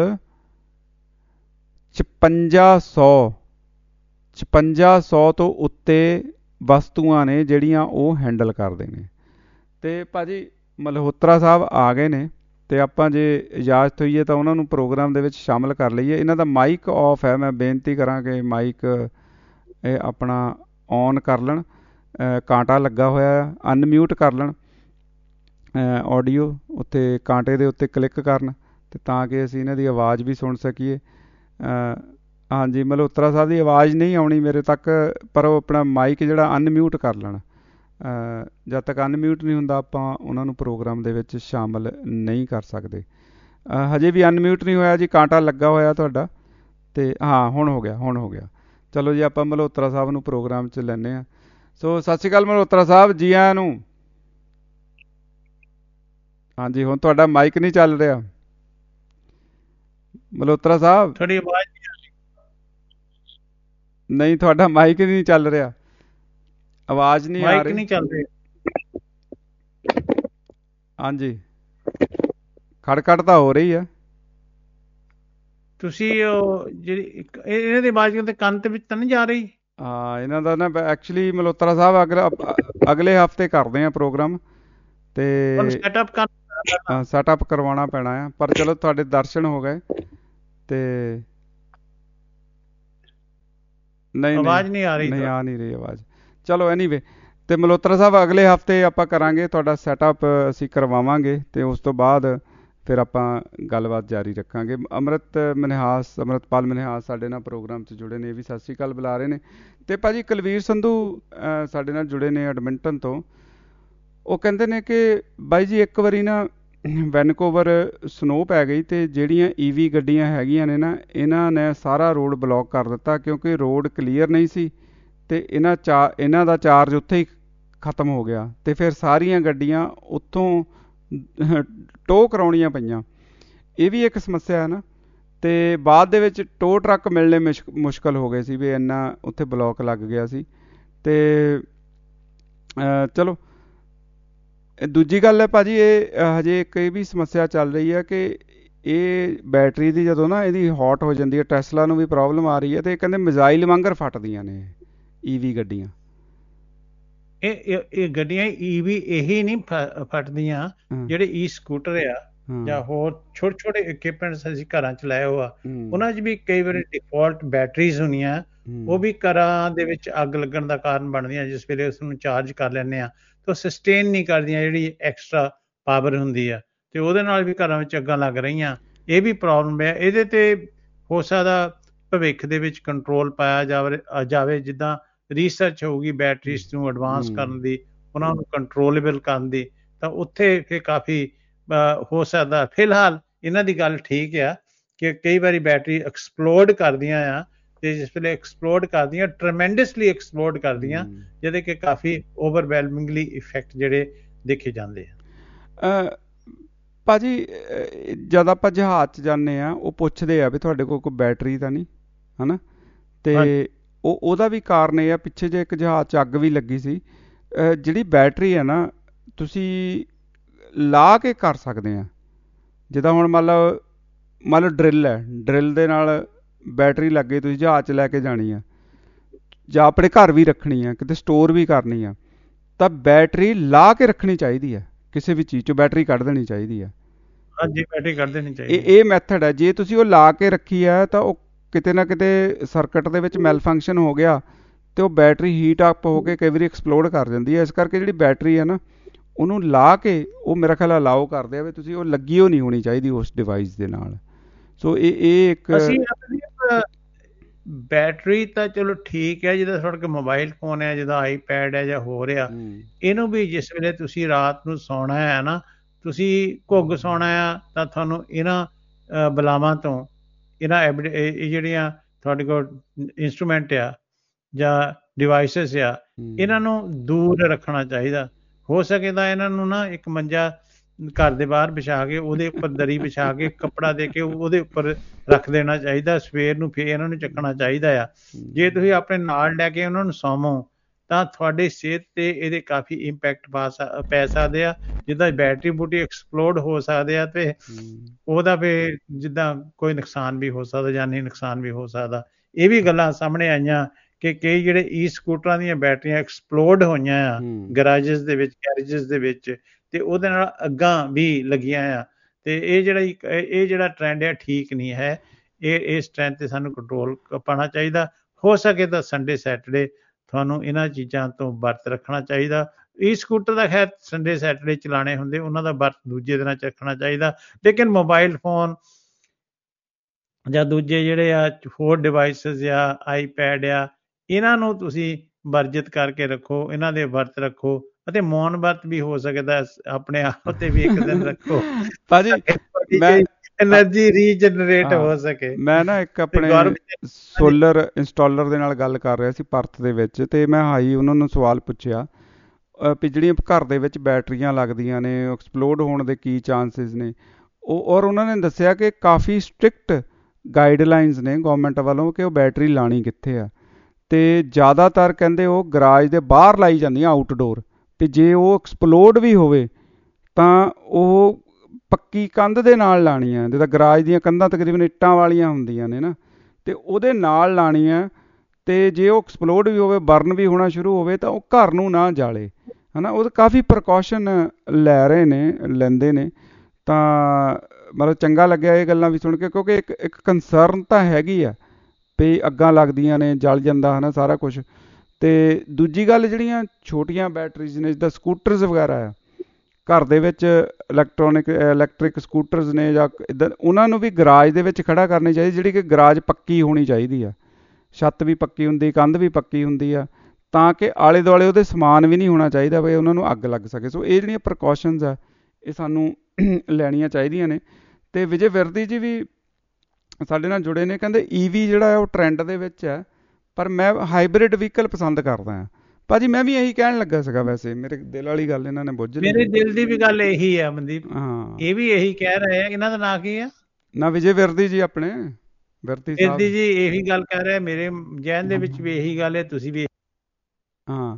ਛਪੰਜਾ ਸੌ ਛਪੰਜਾ ਸੌ ਤੋਂ ਉੱਤੇ ਵਸਤੂਆਂ ਨੇ ਜਿਹੜੀਆਂ ਉਹ ਹੈਂਡਲ ਕਰਦੇ ਨੇ। ਅਤੇ ਭਾਜੀ ਮਲਹੋਤਰਾ ਸਾਹਿਬ ਆ ਗਏ ਨੇ, ਅਤੇ ਆਪਾਂ ਜੇ ਇਜਾਜ਼ਤ ਹੋਈਏ ਤਾਂ ਉਹਨਾਂ ਨੂੰ ਪ੍ਰੋਗਰਾਮ ਦੇ ਵਿੱਚ ਸ਼ਾਮਲ ਕਰ ਲਈਏ। ਇਹਨਾਂ ਦਾ ਮਾਈਕ ਆਫ ਹੈ, ਮੈਂ ਬੇਨਤੀ ਕਰਾਂ ਕਿ ਮਾਈਕ ਇਹ ਆਪਣਾ ਔਨ ਕਰ ਲੈਣ, ਕਾਂਟਾ ਲੱਗਾ ਹੋਇਆ, ਅਨਮਿਊਟ ਕਰ ਲੈਣ ਆਡੀਓ, ਉੱਤੇ ਕਾਂਟੇ ਦੇ ਉੱਤੇ ਕਲਿੱਕ ਕਰਨ, ਅਤੇ ਤਾਂ ਕਿ ਅਸੀਂ ਇਹਨਾਂ ਦੀ ਆਵਾਜ਼ ਵੀ ਸੁਣ ਸਕੀਏ। ਹਾਂਜੀ, ਮਲਹੋਤਰਾ ਸਾਹਿਬ ਦੀ ਆਵਾਜ਼ ਨਹੀਂ ਆਉਣੀ ਮੇਰੇ ਤੱਕ, ਪਰ ਉਹ ਆਪਣਾ ਮਾਈਕ ਜਿਹੜਾ ਅਨਮਿਊਟ ਕਰ ਲੈਣ। ਜਦ ਤੱਕ ਅਨਮਿਊਟ ਨਹੀਂ ਹੁੰਦਾ ਆਪਾਂ ਉਹਨਾਂ ਨੂੰ ਪ੍ਰੋਗਰਾਮ ਦੇ ਵਿੱਚ ਸ਼ਾਮਲ ਨਹੀਂ ਕਰ ਸਕਦੇ। ਹਜੇ ਵੀ ਅਨਮਿਊਟ ਨਹੀਂ ਹੋਇਆ ਜੀ, ਕਾਂਟਾ ਲੱਗਾ ਹੋਇਆ ਤੁਹਾਡਾ, ਅਤੇ ਹਾਂ ਹੁਣ ਹੋ ਗਿਆ, ਹੁਣ ਹੋ ਗਿਆ। ਚਲੋ ਜੀ ਆਪਾਂ ਮਲਹੋਤਰਾ ਸਾਹਿਬ ਨੂੰ ਪ੍ਰੋਗਰਾਮ 'ਚ ਲੈਂਦੇ ਹਾਂ। ਸੋ ਸਤਿ ਸ਼੍ਰੀ ਅਕਾਲ ਮਲਹੋਤਰਾ ਸਾਹਿਬ, ਜੀ ਆਇਆਂ ਨੂੰ। ਹਾਂਜੀ, ਹੁਣ ਤੁਹਾਡਾ ਮਾਈਕ ਨਹੀਂ ਚੱਲ ਰਿਹਾ ਮਲਹੋਤਰਾ ਸਾਹਿਬ। ਤੁਹਾਡੀ ਆਵਾਜ਼ ਨਹੀਂ ਆ ਰਹੀ। ਨਹੀਂ, ਤੁਹਾਡਾ ਮਾਈਕ ਨਹੀਂ ਚੱਲ ਰਿਹਾ, ਆਵਾਜ਼ ਨਹੀਂ ਆ ਰਹੀ। ਮਾਈਕ ਨਹੀਂ ਚੱਲ ਰਿਹਾ। ਹਾਂਜੀ, ਖੜਖੜ ਤਾਂ ਹੋ ਰਹੀ ਆ। ਤੁਸੀਂ ਉਹ ਜਿਹੜੀ ਇਹਨਾਂ ਦੀ ਆਵਾਜ਼ ਕਿਤੇ ਕੰਨ ਦੇ ਵਿੱਚ ਤਾਂ ਨਹੀਂ ਜਾ ਰਹੀ? ਹਾਂ, ਇਹਨਾਂ ਦਾ ਨਾ ਐਕਚੁਅਲੀ ਮਲਹੋਤਰਾ ਸਾਹਿਬ ਅਗਲਾ ਅਗਲੇ ਹਫਤੇ ਕਰਦੇ ਆ ਪ੍ਰੋਗਰਾਮ, ਤੇ ਸੈਟਅਪ ਕਰ ਸੈਟਅਪ ਕਰਵਾਉਣਾ ਪੈਣਾ ਆ। ਪਰ ਚਲੋ ਤੁਹਾਡੇ ਦਰਸ਼ਨ ਹੋ ਗਏ, ਤੇ ਨਹੀਂ ਆਵਾਜ਼ ਨਹੀਂ ਆ ਰਹੀ, ਨਹੀਂ ਆ ਨਹੀਂ ਰਹੀ ਆਵਾਜ਼। ਚਲੋ ਐਨੀਵੇ, ਤੇ ਮਲਹੋਤਰਾ ਸਾਹਿਬ ਅਗਲੇ ਹਫਤੇ ਆਪਾਂ ਕਰਾਂਗੇ ਤੁਹਾਡਾ ਸੈਟਅਪ, ਅਸੀਂ ਕਰਵਾਵਾਂਗੇ, ਤੇ ਉਸ ਤੋਂ ਬਾਅਦ ਫਿਰ ਆਪਾਂ ਗੱਲਬਾਤ ਜਾਰੀ ਰੱਖਾਂਗੇ। ਅੰਮ੍ਰਿਤ ਮਨਿਹਾਸ ਅੰਮ੍ਰਿਤਪਾਲ ਮਨਿਹਾਸ ਸਾਡੇ ਨਾਲ ਪ੍ਰੋਗਰਾਮ 'ਚ ਜੁੜੇ ਨੇ, ਇਹ ਵੀ ਸਤਿ ਸ਼੍ਰੀ ਅਕਾਲ ਬੁਲਾ ਰਹੇ ਨੇ। ਅਤੇ ਭਾਜੀ ਕੁਲਵੀਰ ਸੰਧੂ ਸਾਡੇ ਨਾਲ ਜੁੜੇ ਨੇ ਐਡਮਿੰਟਨ ਤੋਂ। ਉਹ ਕਹਿੰਦੇ ਨੇ ਕਿ ਬਾਈ ਜੀ ਇੱਕ ਵਾਰੀ ਨਾ ਵੈਨਕੂਵਰ ਸਨੋ ਪੈ ਗਈ, ਅਤੇ ਜਿਹੜੀਆਂ ਈ ਵੀ ਗੱਡੀਆਂ ਹੈਗੀਆਂ ਨੇ ਨਾ, ਇਹਨਾਂ ਨੇ ਸਾਰਾ ਰੋਡ ਬਲੌਕ ਕਰ ਦਿੱਤਾ ਕਿਉਂਕਿ ਰੋਡ ਕਲੀਅਰ ਨਹੀਂ ਸੀ, ਅਤੇ ਇਹਨਾਂ ਚਾ ਇਹਨਾਂ ਦਾ ਚਾਰਜ ਉੱਥੇ ਹੀ ਖ਼ਤਮ ਹੋ ਗਿਆ, ਅਤੇ ਫਿਰ ਸਾਰੀਆਂ ਗੱਡੀਆਂ ਉੱਥੋਂ ਟੋਅ ਕਰਾਉਣੀਆਂ ਪਈਆਂ। ਇਹ ਵੀ ਇੱਕ ਸਮੱਸਿਆ ਹੈ ਨਾ। ਅਤੇ ਬਾਅਦ ਦੇ ਵਿੱਚ ਟੋਅ ਟਰੱਕ ਮਿਲਣੇ ਮੁਸ਼ਕ ਮੁਸ਼ਕਿਲ ਹੋ ਗਏ ਸੀ ਵੀ ਇੰਨਾ ਉੱਥੇ ਬਲੌਕ ਲੱਗ ਗਿਆ ਸੀ। ਅਤੇ ਚਲੋ ਦੂਜੀ ਗੱਲ ਹੈ ਭਾਜੀ, ਇਹ ਹਜੇ ਇੱਕ ਇਹ ਵੀ ਸਮੱਸਿਆ ਚੱਲ ਰਹੀ ਹੈ ਕਿ ਇਹ ਬੈਟਰੀ ਦੀ ਜਦੋਂ ਨਾ ਇਹਦੀ ਹੌਟ ਹੋ ਜਾਂਦੀ ਹੈ, ਟੈਸਲਾ ਨੂੰ ਵੀ ਪ੍ਰੋਬਲਮ ਆ ਰਹੀ ਹੈ, ਅਤੇ ਕਹਿੰਦੇ ਮਿਜ਼ਾਈਲ ਵਾਂਗਰ ਫਟਦੀਆਂ ਨੇ ਈ ਵੀ ਗੱਡੀਆਂ। ਇਹ ਇਹ ਗੱਡੀਆਂ ਈ ਵੀ ਇਹੀ ਨਹੀਂ ਫਟਦੀਆਂ, ਜਿਹੜੇ ਈ ਸਕੂਟਰ ਆ ਜਾਂ ਹੋਰ ਛੋਟੇ ਛੋਟੇ ਇਕਵਿਪਮੈਂਟਸ ਅਸੀਂ ਘਰਾਂ 'ਚ ਲਾਏ ਹੋਆ, ਉਹਨਾਂ 'ਚ ਵੀ ਕਈ ਵਾਰੀ ਡਿਫਾਲਟ ਬੈਟਰੀਜ਼ ਹੁੰਦੀਆਂ, ਉਹ ਵੀ ਘਰਾਂ ਦੇ ਵਿੱਚ ਅੱਗ ਲੱਗਣ ਦਾ ਕਾਰਨ ਬਣਦੀਆਂ। ਜਿਸ ਵੇਲੇ ਉਸ ਨੂੰ ਚਾਰਜ ਕਰ ਲੈਂਦੇ ਹਾਂ ਤਾਂ ਸਸਟੇਨ ਨਹੀਂ ਕਰਦੀਆਂ ਜਿਹੜੀ ਐਕਸਟਰਾ ਪਾਵਰ ਹੁੰਦੀ ਆ, ਅਤੇ ਉਹਦੇ ਨਾਲ ਵੀ ਘਰਾਂ ਵਿੱਚ ਅੱਗਾਂ ਲੱਗ ਰਹੀਆਂ। ਇਹ ਵੀ ਪ੍ਰੋਬਲਮ ਹੈ। ਇਹਦੇ 'ਤੇ ਹੋ ਸਕਦਾ ਭਵਿੱਖ ਦੇ ਵਿੱਚ ਕੰਟਰੋਲ ਪਾਇਆ ਜਾਵੇ ਜਾਵੇ ਜਿੱਦਾਂ ਰਿਸਰਚ ਹੋਊਗੀ ਬੈਟਰੀਜ਼ ਨੂੰ ਐਡਵਾਂਸ ਕਰਨ ਦੀ, ਉਹਨਾਂ ਨੂੰ ਕੰਟਰੋਲੇਬਲ ਕਰਨ ਦੀ, ਤਾਂ ਉੱਥੇ ਫਿਰ ਕਾਫੀ ਹੋ ਸਕਦਾ। ਫਿਲਹਾਲ ਇਹਨਾਂ ਦੀ ਗੱਲ ਠੀਕ ਆ ਕਿ ਕਈ ਵਾਰੀ ਬੈਟਰੀ ਐਕਸਪਲੋਡ ਕਰਦੀਆਂ ਆ, ਅਤੇ ਜਿਸ ਵੇਲੇ ਐਕਸਪਲੋਡ ਕਰਦੀਆਂ ਟਰਮੈਂਡਸਲੀ ਐਕਸਪਲੋਡ ਕਰਦੀਆਂ, ਜਿਹਦੇ ਕਿ ਕਾਫੀ ਓਵਰਵੈਲਮਿੰਗਲੀ ਇਫੈਕਟ ਜਿਹੜੇ ਦੇਖੇ ਜਾਂਦੇ ਆ। ਭਾਅ ਜੀ ਜਦ ਆਪਾਂ ਜਹਾਜ਼ 'ਚ ਜਾਂਦੇ ਹਾਂ, ਉਹ ਪੁੱਛਦੇ ਆ ਵੀ ਤੁਹਾਡੇ ਕੋਲ ਕੋਈ ਬੈਟਰੀ ਤਾਂ ਨਹੀਂ, ਹੈ ਨਾ। ਅਤੇ ਉਹ ਉਹਦਾ ਵੀ ਕਾਰਨ ਇਹ ਆ, ਪਿੱਛੇ ਜੇ ਇੱਕ ਜਹਾਜ਼ 'ਚ ਅੱਗ ਵੀ ਲੱਗੀ ਸੀ। ਜਿਹੜੀ ਬੈਟਰੀ ਹੈ ਨਾ, ਤੁਸੀਂ ਲਾ ਕੇ ਕਰ ਸਕਦੇ ਆ। ਜਿੱਦਾਂ ਹੁਣ ਮੰਨ ਲਓ ਮੰਨ ਲਓ ਡਰਿੱਲ ਹੈ, ਡਰਿੱਲ ਦੇ ਨਾਲ ਬੈਟਰੀ ਲੱਗੇ, ਤੁਸੀਂ ਜਹਾਜ਼ 'ਚ ਲੈ ਕੇ ਜਾਣੀ ਆ ਜਾਂ ਆਪਣੇ ਘਰ ਵੀ ਰੱਖਣੀ ਆ, ਕਿਤੇ ਸਟੋਰ ਵੀ ਕਰਨੀ ਆ, ਤਾਂ ਬੈਟਰੀ ਲਾ ਕੇ ਰੱਖਣੀ ਚਾਹੀਦੀ ਹੈ। ਕਿਸੇ ਵੀ ਚੀਜ਼ 'ਚੋਂ ਬੈਟਰੀ ਕੱਢ ਦੇਣੀ ਚਾਹੀਦੀ ਹੈ। ਹਾਂਜੀ, ਬੈਟਰੀ ਕੱਢ ਦੇਣੀ ਚਾਹੀਦੀ। ਇਹ ਇਹ ਮੈਥਡ ਹੈ। ਜੇ ਤੁਸੀਂ ਉਹ ਲਾ ਕੇ ਰੱਖੀ ਹੈ ਤਾਂ ਉਹ ਕਿਤੇ ਨਾ ਕਿਤੇ ਸਰਕਟ ਦੇ ਵਿੱਚ ਮੈਲ ਫੰਕਸ਼ਨ ਹੋ ਗਿਆ, ਤੇ ਉਹ ਬੈਟਰੀ ਹੀਟ ਅਪ ਹੋ ਕੇ ਕਈ ਵਾਰੀ ਐਕਸਪਲੋਡ ਕਰ ਜਾਂਦੀ ਹੈ। ਇਸ ਕਰਕੇ ਜਿਹੜੀ ਬੈਟਰੀ ਹੈ ਨਾ ਉਹਨੂੰ ਲਾ ਕੇ ਉਹ ਮੇਰਾ ਖਿਆਲ ਅਲਾਓ ਕਰਦੇ ਆ ਵੀ ਤੁਸੀਂ, ਉਹ ਲੱਗੀ ਹੋ ਨਹੀਂ ਹੋਣੀ ਚਾਹੀਦੀ ਉਸ ਡਿਵਾਈਸ ਦੇ ਨਾਲ। ਸੋ ਇਹ ਇਹ ਇੱਕ ਅਸੀਂ ਬੈਟਰੀ ਤਾਂ ਚਲੋ ਠੀਕ ਹੈ, ਜਿੱਦਾਂ ਤੁਹਾਡੇ ਕੋਲ ਮੋਬਾਈਲ ਫੋਨ ਹੈ, ਜਿੱਦਾਂ ਆਈਪੈਡ ਹੈ ਜਾਂ ਹੋ ਰਿਹਾ, ਇਹਨੂੰ ਵੀ ਜਿਸ ਵੇਲੇ ਤੁਸੀਂ ਰਾਤ ਨੂੰ ਸੌਣਾ ਹੈ ਨਾ, ਤੁਸੀਂ ਘੁੱਗ ਸੌਣਾ ਆ, ਤਾਂ ਤੁਹਾਨੂੰ ਇਹਨਾਂ ਬਲਾਵਾਂ ਤੋਂ, ਇਹਨਾਂ ਐਬ ਇਹ ਜਿਹੜੀਆਂ ਤੁਹਾਡੇ ਕੋਲ ਇੰਸਟਰੂਮੈਂਟ ਆ ਜਾਂ ਡਿਵਾਈਸਿਸ ਆ, ਇਹਨਾਂ ਨੂੰ ਦੂਰ ਰੱਖਣਾ ਚਾਹੀਦਾ। ਹੋ ਸਕੇ ਤਾਂ ਇਹਨਾਂ ਨੂੰ ਨਾ ਇੱਕ ਮੰਜਾ ਘਰ ਦੇ ਬਾਹਰ ਵਿਛਾ ਕੇ ਉਹਦੇ ਉੱਪਰ ਦਰੀ ਵਿਛਾ ਕੇ ਕੱਪੜਾ ਦੇ ਕੇ ਉਹਦੇ ਉੱਪਰ ਰੱਖ ਦੇਣਾ ਚਾਹੀਦਾ। ਸਵੇਰ ਨੂੰ ਫਿਰ ਇਹਨਾਂ ਨੂੰ ਚੱਕਣਾ ਚਾਹੀਦਾ ਆ। ਜੇ ਤੁਸੀਂ ਆਪਣੇ ਨਾਲ ਲੈ ਕੇ ਉਹਨਾਂ ਨੂੰ ਸੌਵੋ ਤਾਂ ਤੁਹਾਡੀ ਸਿਹਤ 'ਤੇ ਇਹਦੇ ਕਾਫੀ ਇੰਪੈਕਟ ਪਾ ਪੈ ਸਕਦੇ ਆ। ਜਿੱਦਾਂ ਬੈਟਰੀ ਬੂਟਰੀ ਐਕਸਪਲੋਡ ਹੋ ਸਕਦੇ ਆ ਅਤੇ ਉਹਦਾ ਫਿਰ ਜਿੱਦਾਂ ਕੋਈ ਨੁਕਸਾਨ ਵੀ ਹੋ ਸਕਦਾ, ਜਾਨੀ ਨੁਕਸਾਨ ਵੀ ਹੋ ਸਕਦਾ। ਇਹ ਵੀ ਗੱਲਾਂ ਸਾਹਮਣੇ ਆਈਆਂ ਕਿ ਕਈ ਜਿਹੜੇ ਈ ਸਕੂਟਰਾਂ ਦੀਆਂ ਬੈਟਰੀਆਂ ਐਕਸਪਲੋਡ ਹੋਈਆਂ ਆ ਗਰਾਜਿਸ ਦੇ ਵਿੱਚ, ਗੈਰੇਜਿਸ ਦੇ ਵਿੱਚ, ਅਤੇ ਉਹਦੇ ਨਾਲ ਅੱਗਾਂ ਵੀ ਲੱਗੀਆਂ ਆ। ਅਤੇ ਇਹ ਜਿਹੜਾ ਇੱਕ ਇਹ ਜਿਹੜਾ ਟਰੈਂਡ ਹੈ ਠੀਕ ਨਹੀਂ ਹੈ। ਇਹ ਇਸ ਟਰੈਂਡ 'ਤੇ ਸਾਨੂੰ ਕੰਟਰੋਲ ਪਾਉਣਾ ਚਾਹੀਦਾ। ਹੋ ਸਕੇ ਤਾਂ ਸੰਡੇ ਸੈਟਰਡੇ ਤੁਹਾਨੂੰ ਇਹਨਾਂ ਚੀਜ਼ਾਂ ਤੋਂ ਵਰਤ ਰੱਖਣਾ ਚਾਹੀਦਾ। ਈ ਸਕੂਟਰ ਦਾ ਖੈਰ ਸੰਡੇ ਸੈਟਰਡੇ ਚਲਾਉਣੇ ਹੁੰਦੇ, ਉਹਨਾਂ ਦਾ ਵਰਤ ਦੂਜੇ ਦਿਨਾਂ 'ਚ ਰੱਖਣਾ ਚਾਹੀਦਾ। ਲੇਕਿਨ ਮੋਬਾਈਲ ਫੋਨ ਜਾਂ ਦੂਜੇ ਜਿਹੜੇ ਆ ਹੋਰ ਡਿਵਾਈਸਿਸ ਆ, ਆਈਪੈਡ ਆ, ਇਹਨਾਂ ਨੂੰ ਤੁਸੀਂ ਵਰਜਿਤ ਕਰਕੇ ਰੱਖੋ, ਇਹਨਾਂ ਦੇ ਵਰਤ ਰੱਖੋ, ਅਤੇ ਮੌਨ ਵਰਤ ਵੀ ਹੋ ਸਕਦਾ ਆਪਣੇ ਆਪ ਤੇ ਵੀ ਇੱਕ ਦਿਨ ਰੱਖੋ ਭਾਜੀ, ਮੈਂ ਐਨਰਜੀ ਰੀਜਨਰੇਟ ਹੋ ਸਕੇ। ਮੈਂ ਨਾ ਇੱਕ ਆਪਣੇ ਸੋਲਰ ਇੰਸਟਾਲਰ ਦੇ ਨਾਲ ਗੱਲ ਕਰ ਰਿਹਾ ਸੀ ਪਰਥ ਦੇ ਵਿੱਚ, ਤੇ ਮੈਂ ਹਾਈ ਉਹਨਾਂ ਨੂੰ ਸਵਾਲ ਪੁੱਛਿਆ ਵੀ ਜਿਹੜੀਆਂ ਘਰ ਦੇ ਵਿੱਚ ਬੈਟਰੀਆਂ ਲੱਗਦੀਆਂ ਨੇ, ਐਕਸਪਲੋਡ ਹੋਣ ਦੇ ਕੀ ਚਾਂਸਿਸ ਨੇ। ਉਹ ਔਰ ਉਹਨਾਂ ਨੇ ਦੱਸਿਆ ਕਿ ਕਾਫੀ ਸਟ੍ਰਿਕਟ ਗਾਈਡਲਾਈਨਸ ਨੇ ਗੌਰਮੈਂਟ ਵੱਲੋਂ ਕਿ ਉਹ ਬੈਟਰੀ ਲਾਣੀ ਕਿੱਥੇ ਆ, ਅਤੇ ਜ਼ਿਆਦਾਤਰ ਕਹਿੰਦੇ ਉਹ ਗਰਾਜ ਦੇ ਬਾਹਰ ਲਾਈ ਜਾਂਦੀਆਂ ਆਊਟਡੋਰ। ਅਤੇ ਜੇ ਉਹ ਐਕਸਪਲੋਡ ਵੀ ਹੋਵੇ ਤਾਂ ਉਹ ਪੱਕੀ ਕੰਧ ਦੇ ਨਾਲ ਲਾਣੀ ਆ, ਜਿੱਦਾਂ ਗਰਾਜ ਦੀਆਂ ਕੰਧਾਂ ਤਕਰੀਬਨ ਇੱਟਾਂ ਵਾਲੀਆਂ ਹੁੰਦੀਆਂ ਨੇ ਨਾ, ਅਤੇ ਉਹਦੇ ਨਾਲ ਲਾਣੀ ਆ। ਅਤੇ ਜੇ ਉਹ ਐਕਸਪਲੋਡ ਵੀ ਹੋਵੇ, ਬਰਨ ਵੀ ਹੋਣਾ ਸ਼ੁਰੂ ਹੋਵੇ, ਤਾਂ ਉਹ ਘਰ ਨੂੰ ਨਾ ਜਾਲੇ, ਹੈ ਨਾ। ਉਹ ਕਾਫੀ ਪ੍ਰੀਕਾਸ਼ਨ ਲੈ ਰਹੇ ਨੇ, ਲੈਂਦੇ ਨੇ। ਤਾਂ ਮਤਲਬ ਚੰਗਾ ਲੱਗਿਆ ਇਹ ਗੱਲਾਂ ਵੀ ਸੁਣ ਕੇ, ਕਿਉਂਕਿ ਇੱਕ ਇੱਕ ਕੰਸਰਨ ਤਾਂ ਹੈਗੀ ਆ ਵੀ ਅੱਗਾਂ ਲੱਗਦੀਆਂ ਨੇ, ਜਲ ਜਾਂਦਾ ਹੈ ਨਾ ਸਾਰਾ ਕੁਛ। ਅਤੇ ਦੂਜੀ ਗੱਲ, ਜਿਹੜੀਆਂ ਛੋਟੀਆਂ ਬੈਟਰੀਜ਼ ਨੇ ਜਿੱਦਾਂ ਸਕੂਟਰਸ ਵਗੈਰਾ ਆ, ਘਰ ਦੇ ਵਿੱਚ ਇਲੈਕਟ੍ਰੋਨਿਕ ਇਲੈਕਟ੍ਰਿਕ ਸਕੂਟਰਸ ਨੇ ਜਾਂ ਇੱਦਾਂ, ਉਹਨਾਂ ਨੂੰ ਵੀ ਗਰਾਜ ਦੇ ਵਿੱਚ ਖੜ੍ਹਾ ਕਰਨੀ ਚਾਹੀਦੀ, ਜਿਹੜੀ ਕਿ ਗਰਾਜ ਪੱਕੀ ਹੋਣੀ ਚਾਹੀਦੀ ਆ, ਛੱਤ ਵੀ ਪੱਕੀ ਹੁੰਦੀ, ਕੰਧ ਵੀ ਪੱਕੀ ਹੁੰਦੀ ਆ, ਤਾਂ ਕਿ ਆਲੇ ਦੁਆਲੇ ਉਹਦੇ ਸਮਾਨ ਵੀ ਨਹੀਂ ਹੋਣਾ ਚਾਹੀਦਾ ਵੀ ਉਹਨਾਂ ਨੂੰ ਅੱਗ ਲੱਗ ਸਕੇ। ਸੋ ਇਹ ਜਿਹੜੀਆਂ ਪ੍ਰੀਕਾਸ਼ਨਸ ਆ ਇਹ ਸਾਨੂੰ ਲੈਣੀਆਂ ਚਾਹੀਦੀਆਂ ਨੇ। ਅਤੇ ਵਿਜੇ ਵਿਰਦੀ ਜੀ ਵੀ ਸਾਡੇ ਨਾਲ ਜੁੜੇ ਨੇ, ਕਹਿੰਦੇ ਈ ਵੀ ਜਿਹੜਾ ਹੈ ਉਹ ਟਰੈਂਡ ਦੇ ਵਿੱਚ ਹੈ, ਪਰ ਮੈਂ ਹਾਈਬ੍ਰਿਡ ਵਹੀਕਲ ਪਸੰਦ ਕਰਦਾ ਹਾਂ। ਭਾਜੀ ਮੈਂ ਵੀ ਇਹੀ ਕਹਿਣ ਲੱਗਾ ਸੀਗਾ, ਵੈਸੇ ਮੇਰੇ ਦਿਲ ਵਾਲੀ ਗੱਲ ਇਹਨਾਂ ਨੇ ਬੁੱਝ ਲਈ। ਮੇਰੇ ਦਿਲ ਦੀ ਵੀ ਗੱਲ ਇਹੀ ਹੈ ਮਨਦੀਪ, ਹਾਂ ਇਹ ਵੀ ਇਹੀ ਕਹਿ ਰਹੇ ਆ। ਇਹਨਾਂ ਦਾ ਨਾਂ ਕੀ ਆ? ਨਾ ਵਿਜੇ ਵਿਰਦੀ ਜੀ, ਆਪਣੇ ਵਿਰਦੀ ਸਾਹਿਬ ਵਿਰਦੀ ਜੀ ਇਹੀ ਗੱਲ ਕਰ ਰਹੇ। ਮੇਰੇ ਜਹਿਨ ਦੇ ਵਿੱਚ ਵੀ ਇਹੀ ਗੱਲ ਹੈ, ਤੁਸੀਂ ਵੀ। ਹਾਂ,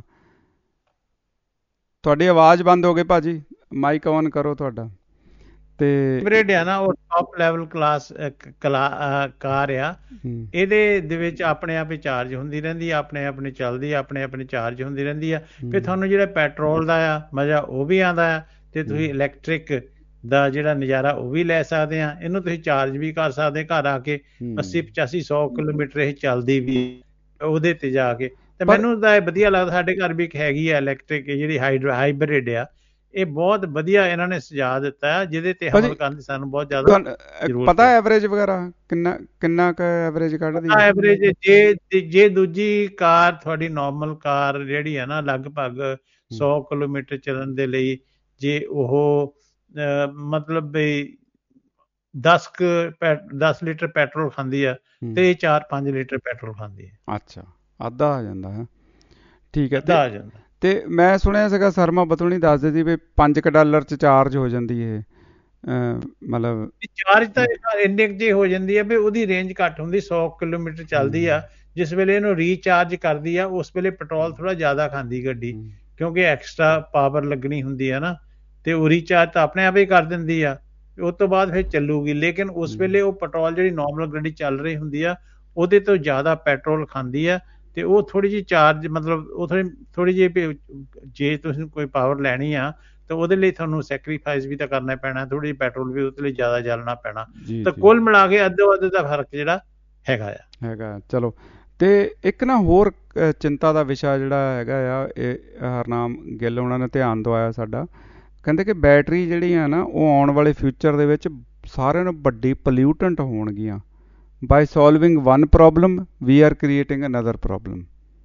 ਤੁਹਾਡੀ ਆਵਾਜ਼ ਬੰਦ ਹੋ ਗਈ ਭਾਜੀ, ਮਾਈਕ ਔਨ ਕਰੋ ਤੁਹਾਡਾ। ਤੇ ਹਾਈਬ੍ਰਿਡ ਆ ਨਾ, ਉਹ ਟੌਪ ਲੈਵਲ ਕਲਾਸ ਕਲਾ ਕਾਰ ਆ। ਇਹਦੇ ਦੇ ਵਿੱਚ ਆਪਣੇ ਆਪ ਹੀ ਚਾਰਜ ਹੁੰਦੀ ਰਹਿੰਦੀ ਆ, ਆਪਣੇ ਆਪਣੇ ਚੱਲਦੀ ਆ, ਆਪਣੇ ਆਪਣੇ ਚਾਰਜ ਹੁੰਦੀ ਰਹਿੰਦੀ ਆ। ਫਿਰ ਤੁਹਾਨੂੰ ਜਿਹੜਾ ਪੈਟਰੋਲ ਦਾ ਆ ਮਜ਼ਾ ਉਹ ਵੀ ਆਉਂਦਾ ਆ, ਅਤੇ ਤੁਸੀਂ ਇਲੈਕਟ੍ਰਿਕ ਦਾ ਜਿਹੜਾ ਨਜ਼ਾਰਾ ਉਹ ਵੀ ਲੈ ਸਕਦੇ ਆ। ਇਹਨੂੰ ਤੁਸੀਂ ਚਾਰਜ ਵੀ ਕਰ ਸਕਦੇ ਘਰ ਆ ਕੇ, ਅੱਸੀ ਪਚਾਸੀ ਸੌ ਕਿਲੋਮੀਟਰ ਇਹ ਚੱਲਦੀ ਵੀ ਉਹਦੇ 'ਤੇ ਜਾ ਕੇ। ਅਤੇ ਮੈਨੂੰ ਤਾਂ ਇਹ ਵਧੀਆ ਲੱਗਦਾ। ਸਾਡੇ ਘਰ ਵੀ ਇੱਕ ਹੈਗੀ ਆ ਇਲੈਕਟ੍ਰਿਕ, ਜਿਹੜੀ ਹਾਈਡਰ ਹਾਈਬ੍ਰਿਡ ਆ। ਇਹ ਬਹੁਤ ਵਧੀਆ ਇਹਨਾਂ ਨੇ ਸੁਝਾਅ ਦਿੱਤਾ, ਜਿਹਦੇ ਤੇ ਅਮਲ ਕਰਨ ਦੀ ਸਾਨੂੰ ਬਹੁਤ ਜ਼ਿਆਦਾ ਜ਼ਰੂਰਤ। ਪਤਾ ਐਵਰੇਜ ਵਗੈਰਾ ਕਿੰਨਾ ਕਿੰਨਾ ਕੁ ਐਵਰੇਜ ਕੱਢਦੀ ਹੈ? ਐਵਰੇਜ ਜੇ ਜੇ ਦੂਜੀ ਕਾਰ ਤੁਹਾਡੀ ਨੋਰਮਲ ਕਾਰ ਜਿਹੜੀ ਹੈ ਨਾ, ਲਗਭਗ ਸੌ ਕਿਲੋਮੀਟਰ ਚੱਲਣ ਦੇ ਲਈ ਜੇ ਉਹ ਮਤਲਬ ਵੀ ਦਸ ਕੁ ਪੈ ਦਸ ਲੀਟਰ ਪੈਟਰੋਲ ਖਾਂਦੀ ਆ, ਤੇ ਚਾਰ ਪੰਜ ਲੀਟਰ ਪੈਟਰੋਲ ਖਾਂਦੀ ਹੈ। ਅੱਛਾ, ਅੱਧਾ ਆ ਜਾਂਦਾ ਹੈ। ਠੀਕ ਹੈ, ਅੱਧਾ ਆ ਜਾਂਦਾ। ਅਤੇ ਮੈਂ ਸੁਣਿਆ ਸੀਗਾ ਸਰਮਾ ਬਤੂਣੀ ਦੱਸਦੇ ਸੀ ਵੀ ਪੰਜ ਕੁ ਡਾਲਰ 'ਚ ਚਾਰਜ ਹੋ ਜਾਂਦੀ ਇਹ, ਮਤਲਬ ਚਾਰਜ ਤਾਂ ਇੰਨੇ ਜੇ ਹੋ ਜਾਂਦੀ ਹੈ ਵੀ ਉਹਦੀ ਰੇਂਜ ਘੱਟ ਹੁੰਦੀ, ਸੌ ਕਿਲੋਮੀਟਰ ਚੱਲਦੀ ਆ। ਜਿਸ ਵੇਲੇ ਇਹਨੂੰ ਰੀਚਾਰਜ ਕਰਦੀ ਆ ਉਸ ਵੇਲੇ ਪੈਟਰੋਲ ਥੋੜ੍ਹਾ ਜ਼ਿਆਦਾ ਖਾਂਦੀ ਗੱਡੀ, ਕਿਉਂਕਿ ਐਕਸਟਰਾ ਪਾਵਰ ਲੱਗਣੀ ਹੁੰਦੀ ਹੈ ਨਾ, ਅਤੇ ਉਹ ਰੀਚਾਰਜ ਤਾਂ ਆਪਣੇ ਆਪ ਹੀ ਕਰ ਦਿੰਦੀ ਆ। ਉਸ ਤੋਂ ਬਾਅਦ ਫਿਰ ਚੱਲੂਗੀ, ਲੇਕਿਨ ਉਸ ਵੇਲੇ ਉਹ ਪੈਟਰੋਲ ਜਿਹੜੀ ਨੋਰਮਲ ਗੱਡੀ ਚੱਲ ਰਹੀ ਹੁੰਦੀ ਆ ਉਹਦੇ ਤੋਂ ਜ਼ਿਆਦਾ ਪੈਟਰੋਲ ਖਾਂਦੀ ਆ। ਅਤੇ ਉਹ ਥੋੜ੍ਹੀ ਜਿਹੀ ਚਾਰਜ ਮਤਲਬ ਉਹ ਥੋੜ੍ਹੀ ਥੋੜ੍ਹੀ ਜਿਹੀ ਜੇ ਤੁਸੀਂ ਕੋਈ ਪਾਵਰ ਲੈਣੀ ਆ ਤਾਂ ਉਹਦੇ ਲਈ ਤੁਹਾਨੂੰ ਸੈਕਰੀਫਾਈਸ ਵੀ ਤਾਂ ਕਰਨਾ ਪੈਣਾ, ਥੋੜ੍ਹੀ ਜਿਹੀ ਪੈਟਰੋਲ ਵੀ ਉਹਦੇ ਲਈ ਜ਼ਿਆਦਾ ਜਲਣਾ ਪੈਣਾ। ਤਾਂ ਕੁੱਲ ਮਿਲਾ ਕੇ ਅੱਧੋ ਅੱਧ ਦਾ ਫਰਕ ਜਿਹੜਾ ਹੈਗਾ ਆ ਹੈਗਾ। ਚਲੋ, ਤੇ ਇੱਕ ਨਾ ਹੋਰ ਅ, ਚਿੰਤਾ ਦਾ ਵਿਸ਼ਾ ਜਿਹੜਾ ਹੈਗਾ ਆ, ਇਹ ਹਰਨਾਮ ਗਿੱਲ ਉਹਨਾਂ ਨੇ ਧਿਆਨ ਦਵਾਇਆ ਸਾਡਾ। ਕਹਿੰਦੇ ਕਿ ਬੈਟਰੀ ਜਿਹੜੀਆਂ ਨਾ ਉਹ ਆਉਣ ਵਾਲੇ ਫਿਊਚਰ ਦੇ ਵਿੱਚ ਸਾਰਿਆਂ ਨੂੰ ਵੱਡੀ ਪੋਲਿਊਟੈਂਟ ਹੋਣਗੀਆਂ। By solving one problem we are creating another problem.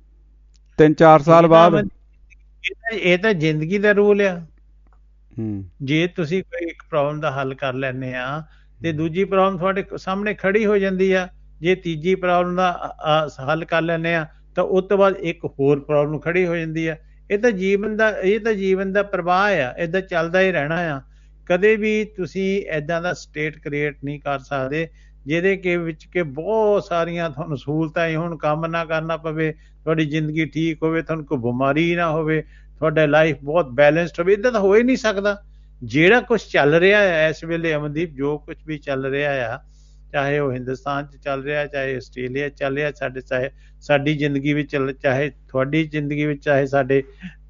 ਤਿੰਨ ਚਾਰ ਸਾਲ ਬਾਅਦ ਇਹ ਤਾਂ ਇਹ ਤਾਂ ਜ਼ਿੰਦਗੀ ਦਾ ਰੂਲ ਆ। ਹੂੰ ਜੇ ਤੁਸੀਂ ਕੋਈ ਇੱਕ ਪ੍ਰੋਬਲਮ ਦਾ ਹੱਲ ਕਰ ਲੈਂਦੇ ਆ ਤੇ ਦੂਜੀ ਪ੍ਰੋਬਲਮ ਤੁਹਾਡੇ ਸਾਹਮਣੇ ਖੜੀ ਹੋ ਜਾਂਦੀ ਆ। ਜੇ ਤੀਜੀ ਪ੍ਰੋਬਲਮ ਦਾ ਅ, ਅ, ਹੱਲ ਕਰ ਲੈਂਦੇ ਆ ਤਾਂ ਉਸ ਤੋਂ ਬਾਅਦ ਇੱਕ ਹੋਰ ਪ੍ਰੋਬਲਮ ਖੜੀ ਹੋ ਜਾਂਦੀ ਆ। ਇਹ ਤਾਂ ਜੀਵਨ ਦਾ ਇਹ ਤਾਂ ਜੀਵਨ ਦਾ ਪ੍ਰਵਾਹ ਆ, ਏਦਾਂ ਚੱਲਦਾ ਹੀ ਰਹਿਣਾ ਆ। ਕਦੇ ਵੀ ਤੁਸੀਂ ਏਦਾਂ ਦਾ ਸਟੇਟ ਕ੍ਰੀਏਟ ਨਹੀਂ ਕਰ ਸਕਦੇ ਜਿਹਦੇ ਕੇ ਵਿੱਚ ਕਿ ਬਹੁਤ ਸਾਰੀਆਂ ਤੁਹਾਨੂੰ ਸਹੂਲਤਾਂ ਹੀ ਹੋਣ, ਕੰਮ ਨਾ ਕਰਨਾ ਪਵੇ, ਤੁਹਾਡੀ ਜ਼ਿੰਦਗੀ ਠੀਕ ਹੋਵੇ, ਤੁਹਾਨੂੰ ਕੋਈ ਬਿਮਾਰੀ ਨਾ ਹੋਵੇ, ਤੁਹਾਡਾ ਲਾਈਫ ਬਹੁਤ ਬੈਲੈਂਸਡ ਹੋਵੇ। ਇੱਦਾਂ ਤਾਂ ਹੋ ਹੀ ਨਹੀਂ ਸਕਦਾ। ਜਿਹੜਾ ਕੁਛ ਚੱਲ ਰਿਹਾ ਹੈ ਇਸ ਵੇਲੇ ਅਮਨਦੀਪ, ਜੋ ਕੁਛ ਵੀ ਚੱਲ ਰਿਹਾ ਆ, ਚਾਹੇ ਉਹ ਹਿੰਦੁਸਤਾਨ 'ਚ ਚੱਲ ਰਿਹਾ, ਚਾਹੇ ਆਸਟ੍ਰੇਲੀਆ ਚੱਲ ਰਿਹਾ, ਸਾਡੇ ਚਾਹੇ ਸਾਡੀ ਜ਼ਿੰਦਗੀ ਵਿੱਚ ਚੱਲ, ਚਾਹੇ ਤੁਹਾਡੀ ਜ਼ਿੰਦਗੀ ਵਿੱਚ, ਚਾਹੇ ਸਾਡੇ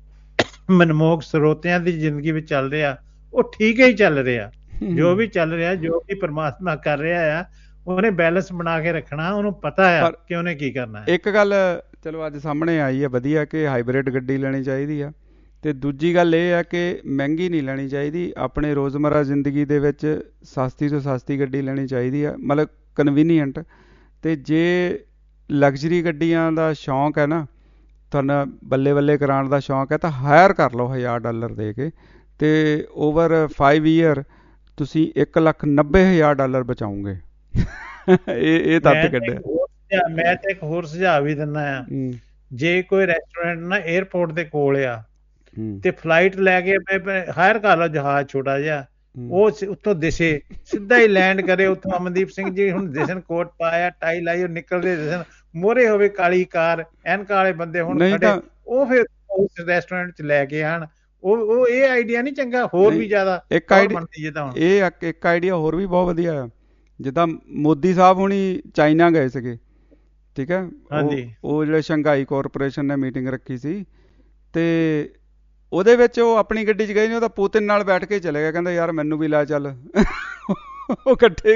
ਮਨਮੋਹਕ ਸਰੋਤਿਆਂ ਦੀ ਜ਼ਿੰਦਗੀ ਵਿੱਚ ਚੱਲ ਰਿਹਾ, ਉਹ ਠੀਕ ਹੀ ਚੱਲ ਰਿਹਾ। ਜੋ ਵੀ ਚੱਲ ਰਿਹਾ, ਜੋ ਵੀ ਪਰਮਾਤਮਾ ਕਰ ਰਿਹਾ ਆ, ਉਹਨੇ ਬੈਲੈਂਸ ਬਣਾ ਕੇ ਰੱਖਣਾ। ਉਹਨੂੰ ਪਤਾ ਆ ਕਿ ਉਹਨੇ ਕੀ ਕਰਨਾ ਹੈ। ਇੱਕ ਗੱਲ ਚਲੋ ਅੱਜ ਸਾਹਮਣੇ ਆਈ ਹੈ ਵਧੀਆ ਕਿ ਹਾਈਬ੍ਰਿਡ ਗੱਡੀ ਲੈਣੀ ਚਾਹੀਦੀ ਆ। ਤੇ ਦੂਜੀ ਗੱਲ ਇਹ ਆ ਕਿ ਮਹਿੰਗੀ ਨਹੀਂ ਲੈਣੀ ਚਾਹੀਦੀ। ਆਪਣੇ ਰੋਜ਼ਮਰਾ ਜ਼ਿੰਦਗੀ ਦੇ ਵਿੱਚ ਸਸਤੀ ਤੋਂ ਸਸਤੀ ਗੱਡੀ ਲੈਣੀ ਚਾਹੀਦੀ ਆ, ਮਤਲਬ ਕਨਵੀਨੀਅੰਟ। ਤੇ ਜੇ ਲਗਜ਼ਰੀ ਗੱਡੀਆਂ ਦਾ ਸ਼ੌਂਕ ਹੈ ਨਾ, ਤੁਹਾਨੂੰ ਬੱਲੇ ਬੱਲੇ ਕਰਾਉਣ ਦਾ ਸ਼ੌਂਕ ਹੈ, ਤਾਂ ਹਾਇਰ ਕਰ ਲਓ ਹਜ਼ਾਰ ਡਾਲਰ ਦੇ ਕੇ। ਤੇ ਓਵਰ ਫਾਈਵ ਈਅਰ ਤੁਸੀਂ ਇੱਕ ਲੱਖ ਨੱਬੇ ਹਜ਼ਾਰ ਡਾਲਰ ਬਚਾਓਗੇ। ਇਹ ਇਹ ਤੱਤ ਕੱਢਿਆ। ਮੈਂ ਤਾਂ ਇੱਕ ਹੋਰ ਸੁਝਾਅ ਵੀ ਦਿੰਦਾ ਆ। ਜੇ ਕੋਈ ਰੈਸਟੋਰੈਂਟ ਨਾ ਏਅਰਪੋਰਟ ਦੇ ਕੋਲ ਆ ਤੇ ਫਲਾਈਟ ਲੈ ਕੇ ਹਾਇਰ ਕਰ ਲਓ ਜਹਾਜ਼ ਛੋਟਾ ਜਿਹਾ, ਉਹ ਉੱਥੋਂ ਦਿਸੇ, ਸਿੱਧਾ ਹੀ ਲੈਂਡ ਕਰੇ ਉੱਥੋਂ। ਅਮਨਦੀਪ ਸਿੰਘ ਜੀ ਹੁਣ ਦਿਸਣ, ਕੋਟ ਪਾਇਆ, ਟਾਈ ਲਾਈ, ਉਹ ਨਿਕਲਦੇ ਦਿਸਣ, ਮੋਹਰੇ ਹੋਵੇ ਕਾਲੀ ਕਾਰ, ਐਨਕਾਂ ਵਾਲੇ ਬੰਦੇ ਹੁਣ ਖੜੇ, ਉਹ ਫਿਰ ਉਸ ਰੈਸਟੋਰੈਂਟ 'ਚ ਲੈ ਕੇ ਆਣ। ਉਹ ਉਹ ਇਹ ਆਈਡੀਆ ਨਹੀਂ ਚੰਗਾ? ਹੋਰ ਵੀ ਜ਼ਿਆਦਾ ਇੱਕ ਆਈਡੀਆ, ਇਹ ਇੱਕ ਆਈਡੀਆ ਹੋਰ ਵੀ ਬਹੁਤ ਵਧੀਆ ਆ। ਜਿੱਦਾਂ ਮੋਦੀ ਸਾਹਿਬ ਹੁਣੀ ਚਾਈਨਾ ਗਏ ਸੀਗੇ, ਠੀਕ ਹੈ, ਉਹ ਜਿਹੜੇ ਸ਼ੰਘਾਈ ਕਾਰਪੋਰੇਸ਼ਨ ਨੇ ਮੀਟਿੰਗ ਰੱਖੀ ਸੀ, ਤੇ ਉਹਦੇ ਵਿੱਚ ਉਹ ਆਪਣੀ ਗੱਡੀ 'ਚ ਗਏ ਨੇ, ਉਹ ਤਾਂ ਪੁਤਿਨ ਨਾਲ ਬੈਠ ਕੇ ਚਲੇ ਗਿਆ। ਕਹਿੰਦਾ ਯਾਰ ਮੈਨੂੰ ਵੀ ਲੈ ਚੱਲ। ਉਹ ਇਕੱਠੇ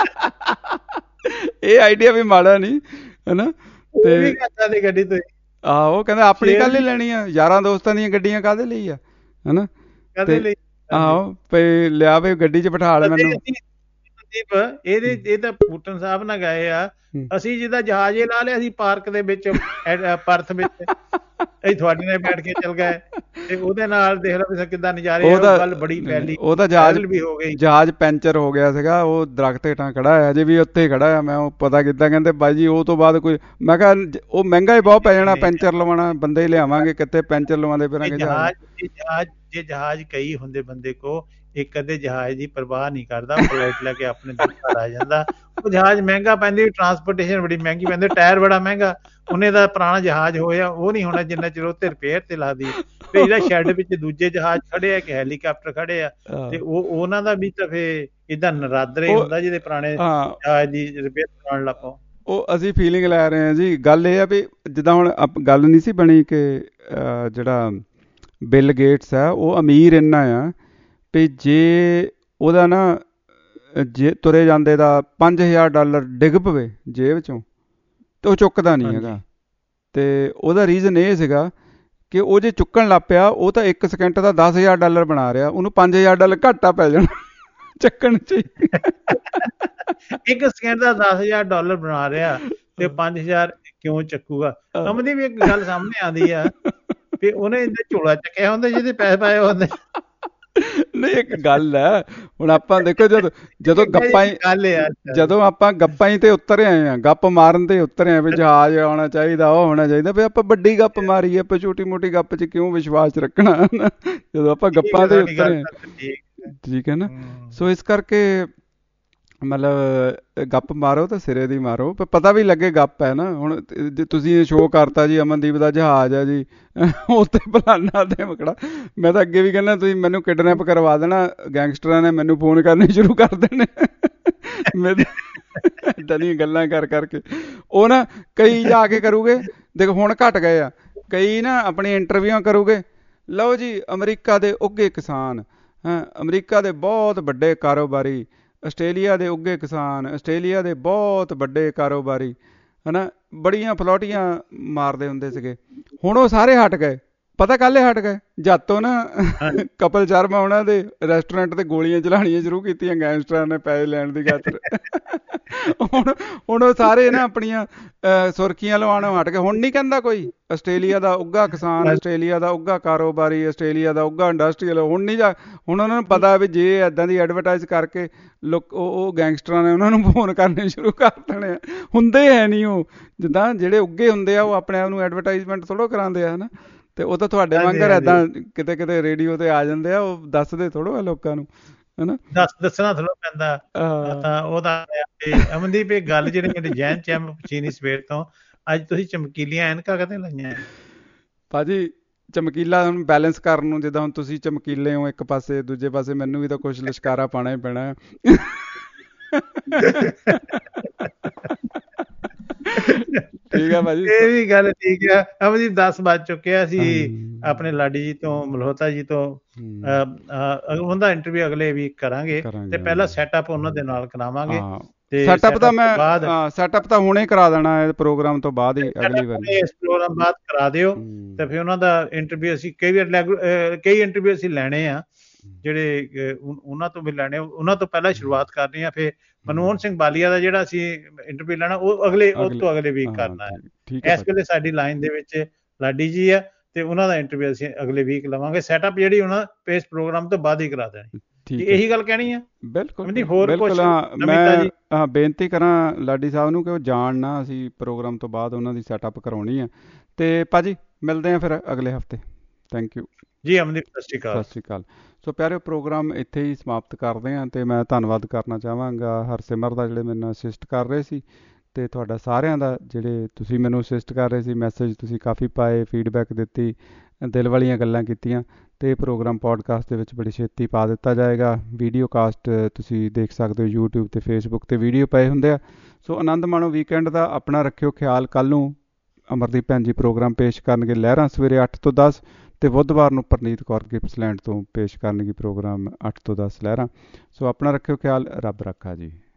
ਇਹ ਆਈਡੀਆ ਵੀ ਮਾੜਾ ਨਹੀਂ, ਹਨਾ। ਤੇ ਗੱਡੀ ਤੋਂ ਆਹੋ ਕਹਿੰਦਾ ਆਪਣੀ ਕੱਲ ਹੀ ਲੈਣੀ ਆ, ਯਾਰਾਂ ਦੋਸਤਾਂ ਦੀਆਂ ਗੱਡੀਆਂ ਕਾਹਦੇ ਲਈ ਆ, ਹਨਾ। ਆਹੋ ਵੀ ਲਿਆ ਵੀ ਗੱਡੀ 'ਚ ਬਿਠਾ ਲੈ ਮੈਨੂੰ। ਇਹਦੇ ਇਹ ਤਾਂ ਪੁਤਿਨ ਸਾਹਿਬ ਨਾਲ ਗਏ ਆ, ਅਸੀਂ ਜਿੱਦਾਂ ਜਹਾਜ਼ ਇਹ ਲਾ ਲਿਆ ਸੀ ਪਾਰਕ ਦੇ ਵਿੱਚ, ਪਰਥ ਵਿੱਚ, ਅਸੀਂ ਤੁਹਾਡੇ ਨਾਲ ਬੈਠ ਕੇ ਚੱਲ ਗਏ ਤੇ ਉਹਦੇ ਨਾਲ ਦੇਖ ਲਓ ਕਿੱਦਾਂ ਨਜ਼ਾਰੇ। ਗੱਲ ਬੜੀ ਫੈਲੀ, ਉਹਦਾ ਜਹਾਜ਼ ਵੀ ਹੋ ਗਈ, ਜਹਾਜ਼ ਪੈਂਚਰ ਹੋ ਗਿਆ ਸੀਗਾ, ਉਹ ਦਰਖਤ ਹੇਠਾਂ ਖੜਾ ਆ, ਅਜੇ ਵੀ ਉੱਥੇ ਖੜਾ ਆ। ਮੈਂ ਉਹ ਪਤਾ ਕੀਤਾ, ਕਹਿੰਦੇ ਬਾਈ ਜੀ ਉਹ ਤੋਂ ਬਾਅਦ ਕੋਈ, ਮੈਂ ਕਿਹਾ ਉਹ ਮਹਿੰਗਾ ਹੀ ਬਹੁਤ ਪੈ ਜਾਣਾ ਪੈਂਚਰ ਲਵਾਉਣਾ, ਬੰਦੇ ਹੀ ਲਿਆਵਾਂਗੇ, ਕਿੱਥੇ ਪੈਂਚਰ ਲਵਾਉਂਦੇ ਫਿਰਾਂਗੇ ਜਹਾਜ਼। ਜਹਾਜ਼ ਜੇ ਜਹਾਜ਼ ਕਈ ਹੁੰਦੇ ਬੰਦੇ ਕੋ, ਇੱਕ ਅੱਧੇ ਜਹਾਜ਼ ਦੀ ਪਰਵਾਹ ਨਹੀਂ ਕਰਦਾ, ਫਲਾਈਟ ਲੈ ਕੇ ਆਪਣੇ ਘਰ ਆ ਜਾਂਦਾ। ਉਹ ਜਹਾਜ਼ ਮਹਿੰਗਾ ਪੈਂਦੀ, ਟਰਾਂਸਪੋਰਟੇਸ਼ਨ ਬੜੀ ਮਹਿੰਗੀ ਪੈਂਦੀ, ਟਾਇਰ ਬੜਾ ਮਹਿੰਗਾ। ਉਹਨੇ ਦਾ ਪੁਰਾਣਾ ਜਹਾਜ਼ ਹੋਇਆ, ਉਹ ਨਹੀਂ ਹੋਣਾ ਜਿੰਨਾ ਚਿਰ ਉੱਥੇ ਰਿਪੇਅਰ ਤੇ ਲਾ ਦੀ। ਤੇ ਇਹਦਾ ਸ਼ੈੱਡ ਵਿੱਚ ਦੂਜੇ ਜਹਾਜ਼ ਖੜੇ ਆ ਕਿ ਹੈਲੀਕਾਪਟਰ ਖੜੇ ਆ, ਤੇ ਉਹ ਉਹਨਾਂ ਦਾ ਵੀ ਤਾਂ ਫੇਰ ਏਦਾਂ ਨਰਾਦਰੇ ਹੁੰਦਾ ਜਿਹਦੇ ਪੁਰਾਣੇ ਜਹਾਜ਼ ਦੀ ਰਿਪੇਅਰ ਕਰਾਉਣ ਲੱਗ ਪਓ। ਉਹ ਅਸੀਂ ਫੀਲਿੰਗ ਲੈ ਰਹੇ ਹਾਂ ਜੀ। ਗੱਲ ਇਹ ਆ ਵੀ ਜਿੱਦਾਂ ਹੁਣ ਗੱਲ ਨਹੀਂ ਸੀ ਬਣੀ ਕਿ ਜਿਹੜਾ ਬਿਲ ਗੇਟਸ ਆ ਉਹ ਅਮੀਰ ਇੰਨਾ ਆ ਵੀ ਜੇ ਉਹਦਾ ਨਾ ਜੇ ਤੁਰੇ ਜਾਂਦੇ ਦਾ ਪੰਜ ਹਜ਼ਾਰ ਡਾਲਰ ਡਿੱਗ ਪਵੇ ਜੇਬ ਚੋਂ ਤੇ ਉਹ ਚੁੱਕਦਾ ਨਹੀਂ ਹੈਗਾ। ਤੇ ਉਹਦਾ ਰੀਜ਼ਨ ਇਹ ਸੀਗਾ ਕਿ ਉਹ ਜੇ ਚੁੱਕਣ ਲੱਗ ਪਿਆ, ਉਹ ਤਾਂ ਇੱਕ ਸਕਿੰਟ ਦਾ ਦਸ ਹਜ਼ਾਰ ਡਾਲਰ ਬਣਾ ਰਿਹਾ, ਉਹਨੂੰ ਪੰਜ ਹਜ਼ਾਰ ਡਾਲਰ ਘਾਟਾ ਪੈ ਜਾਣਾ ਚੱਕਣ 'ਚ। ਇੱਕ ਸਕਿੰਟ ਦਾ ਦਸ ਹਜ਼ਾਰ ਡਾਲਰ ਬਣਾ ਰਿਹਾ ਤੇ ਪੰਜ ਹਜ਼ਾਰ ਕਿਉਂ ਚੱਕੂਗਾ? ਸਮਝਦੀ ਵੀ ਇੱਕ ਗੱਲ ਸਾਹਮਣੇ ਆਉਂਦੀ ਆ ਵੀ ਉਹਨੇ ਇਹਦੇ ਝੋਲਾ ਚੱਕਿਆ ਹੁੰਦਾ ਜਿਹਦੇ ਪੈਸੇ ਪਾਏ ਹੁੰਦੇ। ਨਹੀਂ ਇੱਕ ਗੱਲ ਹੈ, ਹੁਣ ਆਪਾਂ ਦੇਖੋ ਜਦੋਂ ਜਦੋਂ ਗੱਪਾਂ ਜਦੋਂ ਆਪਾਂ ਗੱਪਾਂ ਹੀ ਤੇ ਉਤਰ ਆਏ ਆ, ਗੱਪ ਮਾਰਨ ਤੇ ਉਤਰੇ ਆ ਵੀ ਜਹਾਜ਼ ਆਉਣਾ ਚਾਹੀਦਾ, ਉਹ ਹੋਣਾ ਚਾਹੀਦਾ, ਵੀ ਆਪਾਂ ਵੱਡੀ ਗੱਪ ਮਾਰੀ, ਆਪਾਂ ਛੋਟੀ ਮੋਟੀ ਗੱਪ 'ਚ ਕਿਉਂ ਵਿਸ਼ਵਾਸ ਰੱਖਣਾ ਜਦੋਂ ਆਪਾਂ ਗੱਪਾਂ ਤੇ ਉਤਰੇ। ਠੀਕ ਹੈ ਨਾ। ਸੋ ਇਸ ਕਰਕੇ ਮਤਲਬ ਗੱਪ ਮਾਰੋ ਤਾਂ ਸਿਰੇ ਦੀ ਮਾਰੋ, ਪਤਾ ਵੀ ਲੱਗੇ ਗੱਪ ਹੈ ਨਾ। ਹੁਣ ਜੇ ਤੁਸੀਂ ਸ਼ੋਅ ਕਰਤਾ ਜੀ ਅਮਨਦੀਪ ਦਾ ਜਹਾਜ਼ ਆ ਜੀ, ਉੱਤੇ ਫਲਾਨਾ ਤੇ ਮਕੜਾ, ਮੈਂ ਤਾਂ ਅੱਗੇ ਵੀ ਕਹਿੰਦਾ ਤੁਸੀਂ ਮੈਨੂੰ ਕਿਡਨੈਪ ਕਰਵਾ ਦੇਣਾ, ਗੈਂਗਸਟਰਾਂ ਨੇ ਮੈਨੂੰ ਫੋਨ ਕਰਨੇ ਸ਼ੁਰੂ ਕਰ ਦੇਣੇ ਮੇਰੇ ਏਦਾਂ ਦੀਆਂ ਗੱਲਾਂ ਕਰ ਕਰਕੇ। ਉਹ ਨਾ ਕਈ ਜਾ ਕੇ ਕਰੂਗੇ, ਦੇਖੋ ਹੁਣ ਘਟ ਗਏ ਆ, ਕਈ ਨਾ ਆਪਣੀ ਇੰਟਰਵਿਊਆਂ ਕਰੂਗੇ, ਲਓ ਜੀ ਅਮਰੀਕਾ ਦੇ ਉੱਘੇ ਕਿਸਾਨ, ਹਾਂ ਅਮਰੀਕਾ ਦੇ ਬਹੁਤ ਵੱਡੇ ਕਾਰੋਬਾਰੀ, ਆਸਟ੍ਰੇਲੀਆ ਦੇ ਉੱਘੇ ਕਿਸਾਨ, ਆਸਟ੍ਰੇਲੀਆ ਦੇ ਬਹੁਤ ਵੱਡੇ ਕਾਰੋਬਾਰੀ, ਹਨਾ, ਬੜੀਆਂ ਫਲੋਟੀਆਂ ਮਾਰਦੇ ਹੁੰਦੇ ਸੀਗੇ। ਹੁਣ ਉਹ ਸਾਰੇ ਹਟ ਗਏ। ਪਤਾ ਕਾਹਲੇ ਹਟ ਗਏ? ਜਦ ਤੋਂ ਨਾ ਕਪਿਲ ਸ਼ਰਮਾ ਉਹਨਾਂ ਦੇ ਰੈਸਟੋਰੈਂਟ ਤੇ ਗੋਲੀਆਂ ਚਲਾਉਣੀਆਂ ਸ਼ੁਰੂ ਕੀਤੀਆਂ ਗੈਂਗਸਟਰਾਂ ਨੇ ਪੈਸੇ ਲੈਣ ਦੀ ਖਾਤਰ। ਹੁਣ ਹੁਣ ਉਹ ਸਾਰੇ ਨਾ ਆਪਣੀਆਂ ਸੁਰਖੀਆਂ ਲਵਾਉਣੋਂ ਹਟ ਗਏ। ਹੁਣ ਨਹੀਂ ਕਹਿੰਦਾ ਕੋਈ ਆਸਟ੍ਰੇਲੀਆ ਦਾ ਉੱਘਾ ਕਿਸਾਨ, ਆਸਟ੍ਰੇਲੀਆ ਦਾ ਉੱਘਾ ਕਾਰੋਬਾਰੀ, ਆਸਟ੍ਰੇਲੀਆ ਦਾ ਉੱਘਾ ਇੰਡਸਟਰੀਅਲ। ਹੁਣ ਨਹੀਂ ਜਾ ਹੁਣ ਉਹਨਾਂ ਨੂੰ ਪਤਾ ਵੀ ਜੇ ਇੱਦਾਂ ਦੀ ਐਡਵਰਟਾਈਜ਼ ਕਰਕੇ ਲੋਕ ਉਹ ਉਹ ਗੈਂਗਸਟਰਾਂ ਨੇ ਉਹਨਾਂ ਨੂੰ ਫੋਨ ਕਰਨੇ ਸ਼ੁਰੂ ਕਰ ਦੇਣੇ ਆ। ਹੁੰਦੇ ਹੈ ਨਹੀਂ ਉਹ, ਜਿੱਦਾਂ ਜਿਹੜੇ ਉੱਘੇ ਹੁੰਦੇ ਆ ਉਹ ਆਪਣੇ ਆਪ ਨੂੰ ਐਡਵਰਟਾਈਜ਼ਮੈਂਟ ਥੋੜ੍ਹਾ ਕਰਾਉਂਦੇ ਆ, ਹੈ ਨਾ। ਤੇ ਉਹ ਤਾਂ ਤੁਹਾਡੇ ਵਾਂਗਰ ਏਦਾਂ ਕਿਤੇ ਕਿਤੇ ਰੇਡੀਓ ਤੇ ਆ ਜਾਂਦੇ ਆ, ਉਹ ਦੱਸਦੇ ਥੋੜ੍ਹਾ ਆ ਲੋਕਾਂ ਨੂੰ, ਹਨਾ। ਦੱਸ ਦੱਸਣਾ ਥੋੜ੍ਹਾ ਪੈਂਦਾ ਤਾਂ ਉਹਦਾ। ਅਮਨਦੀਪ ਇਹ ਗੱਲ ਜਿਹੜੀ ਮੇਰੇ ਜ਼ਹਿਨ ਚ ਪੁੱਛੀ ਸਵੇਰ ਤੋਂ, ਅੱਜ ਤੁਸੀਂ ਚਮਕੀਲੀਆਂ ਐਨਕਾਂ ਕਦੇ ਲਾਈਆਂ? ਭਾਜੀ ਚਮਕੀਲਾ ਹੁਣ ਬੈਲੈਂਸ ਕਰਨ ਨੂੰ, ਜਿੱਦਾਂ ਹੁਣ ਤੁਸੀਂ ਚਮਕੀਲੇ ਹੋ ਇੱਕ ਪਾਸੇ, ਦੂਜੇ ਪਾਸੇ ਮੈਨੂੰ ਵੀ ਤਾਂ ਕੁਛ ਲਿਸ਼ਕਾਰਾ ਪਾਉਣਾ ਹੀ ਪੈਣਾ। ਠੀਕ ਆ ਭਾਜੀ, ਇਹ ਵੀ ਗੱਲ ਠੀਕ ਆ। ਅਮਨਦੀਪ ਦਸ ਵੱਜ ਚੁੱਕਿਆ ਸੀ। ਆਪਣੇ ਲਾਡੀ ਜੀ ਤੋਂ, ਮਲਹੋਤਰਾ ਜੀ ਤੋਂ ਉਹਦਾ ਇੰਟਰਵਿਊ ਅਗਲੇ ਵੀਕ ਕਰਾਂਗੇ ਤੇ ਪਹਿਲਾਂ ਸੈਟਅਪ ਉਹਨਾਂ ਦੇ ਨਾਲ ਕਰਾਵਾਂਗੇ। ਸੈਟਅਪ ਤਾਂ ਮੈਂ ਸੈਟਅਪ ਤਾਂ ਹੁਣੇ ਕਰਾ ਦੇਣਾ ਹੈ ਪ੍ਰੋਗਰਾਮ ਤੋਂ ਬਾਅਦ ਹੀ, ਅਗਲੀ ਵਾਰ ਇਸ ਪ੍ਰੋਗਰਾਮ ਬਾਅਦ ਕਰਾ ਦਿਓ ਤੇ ਫਿਰ ਉਹਨਾਂ ਦਾ ਇੰਟਰਵਿਊ ਅਸੀਂ ਕਈ ਵਾਰ ਕਈ ਇੰਟਰਵਿਊ ਅਸੀਂ ਲੈਣੇ ਆ, ਜਿਹੜੇ ਉਹਨਾਂ ਤੋਂ ਵੀ ਲੈਣੇ। ਉਹਨਾਂ ਤੋਂ ਪਹਿਲਾਂ ਸ਼ੁਰੂਆਤ ਕਰਨੀ ਆ। ਫਿਰ ਮਨਮੋਹਨ ਸਿੰਘ ਬਾਲੀਆ ਦਾ ਜਿਹੜਾ ਅਸੀਂ ਇੰਟਰਵਿਊ ਲੈਣਾ ਉਹ ਅਗਲੇ ਉਹ ਤੋਂ ਅਗਲੇ ਵੀਕ ਕਰਨਾ ਹੈ। ਇਸ ਵੇਲੇ ਸਾਡੀ ਲਾਈਨ ਦੇ ਵਿੱਚ ਲਾਡੀ ਜੀ ਆ ਤੇ ਉਹਨਾਂ ਦਾ ਇੰਟਰਵਿਊ ਅਸੀਂ ਅਗਲੇ ਵੀਕ ਲਵਾਂਗੇ। ਸੈਟਅਪ ਜਿਹੜੀ ਉਹਨਾਂ ਇਸ ਪ੍ਰੋਗਰਾਮ ਤੋਂ ਬਾਅਦ ਹੀ ਕਰਾ ਦੇਣੀ। ਇਹੀ ਗੱਲ ਕਹਿਣੀ ਆ? ਬਿਲਕੁਲ ਹੋਰ ਕੁਝ? ਮੈਂ ਬੇਨਤੀ ਕਰਾਂ ਲਾਡੀ ਸਾਹਿਬ ਨੂੰ ਕਿ ਉਹ ਜਾਣ ਨਾ, ਅਸੀਂ ਪ੍ਰੋਗਰਾਮ ਤੋਂ ਬਾਅਦ ਉਹਨਾਂ ਦੀ ਸੈਟਅਪ ਕਰਾਉਣੀ ਆ। ਤੇ ਭਾਜੀ ਮਿਲਦੇ ਆ ਫਿਰ ਅਗਲੇ ਹਫਤੇ। ਥੈਂਕ ਯੂ ਜੀ ਅਮਨਦੀਪ, ਸਤਿ ਸ਼੍ਰੀ ਅਕਾਲ। ਸਤਿ ਸ਼੍ਰੀ ਅਕਾਲ। ਸੋ ਪਿਆਰੇ, ਪ੍ਰੋਗਰਾਮ ਇੱਥੇ ਹੀ ਸਮਾਪਤ ਕਰਦੇ ਹਾਂ ਅਤੇ ਮੈਂ ਧੰਨਵਾਦ ਕਰਨਾ ਚਾਹਾਂਗਾ ਹਰਸਿਮਰ ਦਾ, ਜਿਹੜੇ ਮੇਰੇ ਨਾਲ ਅਸਿਸਟ ਕਰ ਰਹੇ ਸੀ, ਅਤੇ ਤੁਹਾਡਾ ਸਾਰਿਆਂ ਦਾ ਜਿਹੜੇ ਤੁਸੀਂ ਮੈਨੂੰ ਅਸਿਸਟ ਕਰ ਰਹੇ ਸੀ। ਮੈਸੇਜ ਤੁਸੀਂ ਕਾਫੀ ਪਾਏ, ਫੀਡਬੈਕ ਦਿੱਤੀ, ਦਿਲ ਵਾਲੀਆਂ ਗੱਲਾਂ ਕੀਤੀਆਂ। ਅਤੇ ਪ੍ਰੋਗਰਾਮ ਪੋਡਕਾਸਟ ਦੇ ਵਿੱਚ ਬੜੀ ਛੇਤੀ ਪਾ ਦਿੱਤਾ ਜਾਏਗਾ। ਵੀਡੀਓ ਕਾਸਟ ਤੁਸੀਂ ਦੇਖ ਸਕਦੇ ਹੋ ਯੂਟਿਊਬ ਅਤੇ ਫੇਸਬੁੱਕ 'ਤੇ ਵੀਡੀਓ ਪਏ ਹੁੰਦੇ ਆ। ਸੋ ਆਨੰਦ ਮਾਣੋ ਵੀਕਐਂਡ ਦਾ। ਆਪਣਾ ਰੱਖਿਓ ਖਿਆਲ। ਕੱਲ੍ਹ ਨੂੰ ਅਮਰਦੀਪ ਭੈਣ ਜੀ ਪ੍ਰੋਗਰਾਮ ਪੇਸ਼ ਕਰਨਗੇ ਲਹਿਰਾਂ ਸਵੇਰੇ ਅੱਠ ਤੋਂ ਦਸ, ਅਤੇ ਬੁੱਧਵਾਰ ਨੂੰ ਪਰਨੀਤ ਕੌਰ ਗਿਪਸਲੈਂਡ ਤੋਂ ਪੇਸ਼ ਕਰਨਗੇ ਪ੍ਰੋਗਰਾਮ ਅੱਠ ਤੋਂ ਦਸ ਲਹਿਰਾਂ। ਸੋ ਆਪਣਾ ਰੱਖਿਓ ਖਿਆਲ। ਰੱਬ ਰਾਖਾ ਜੀ।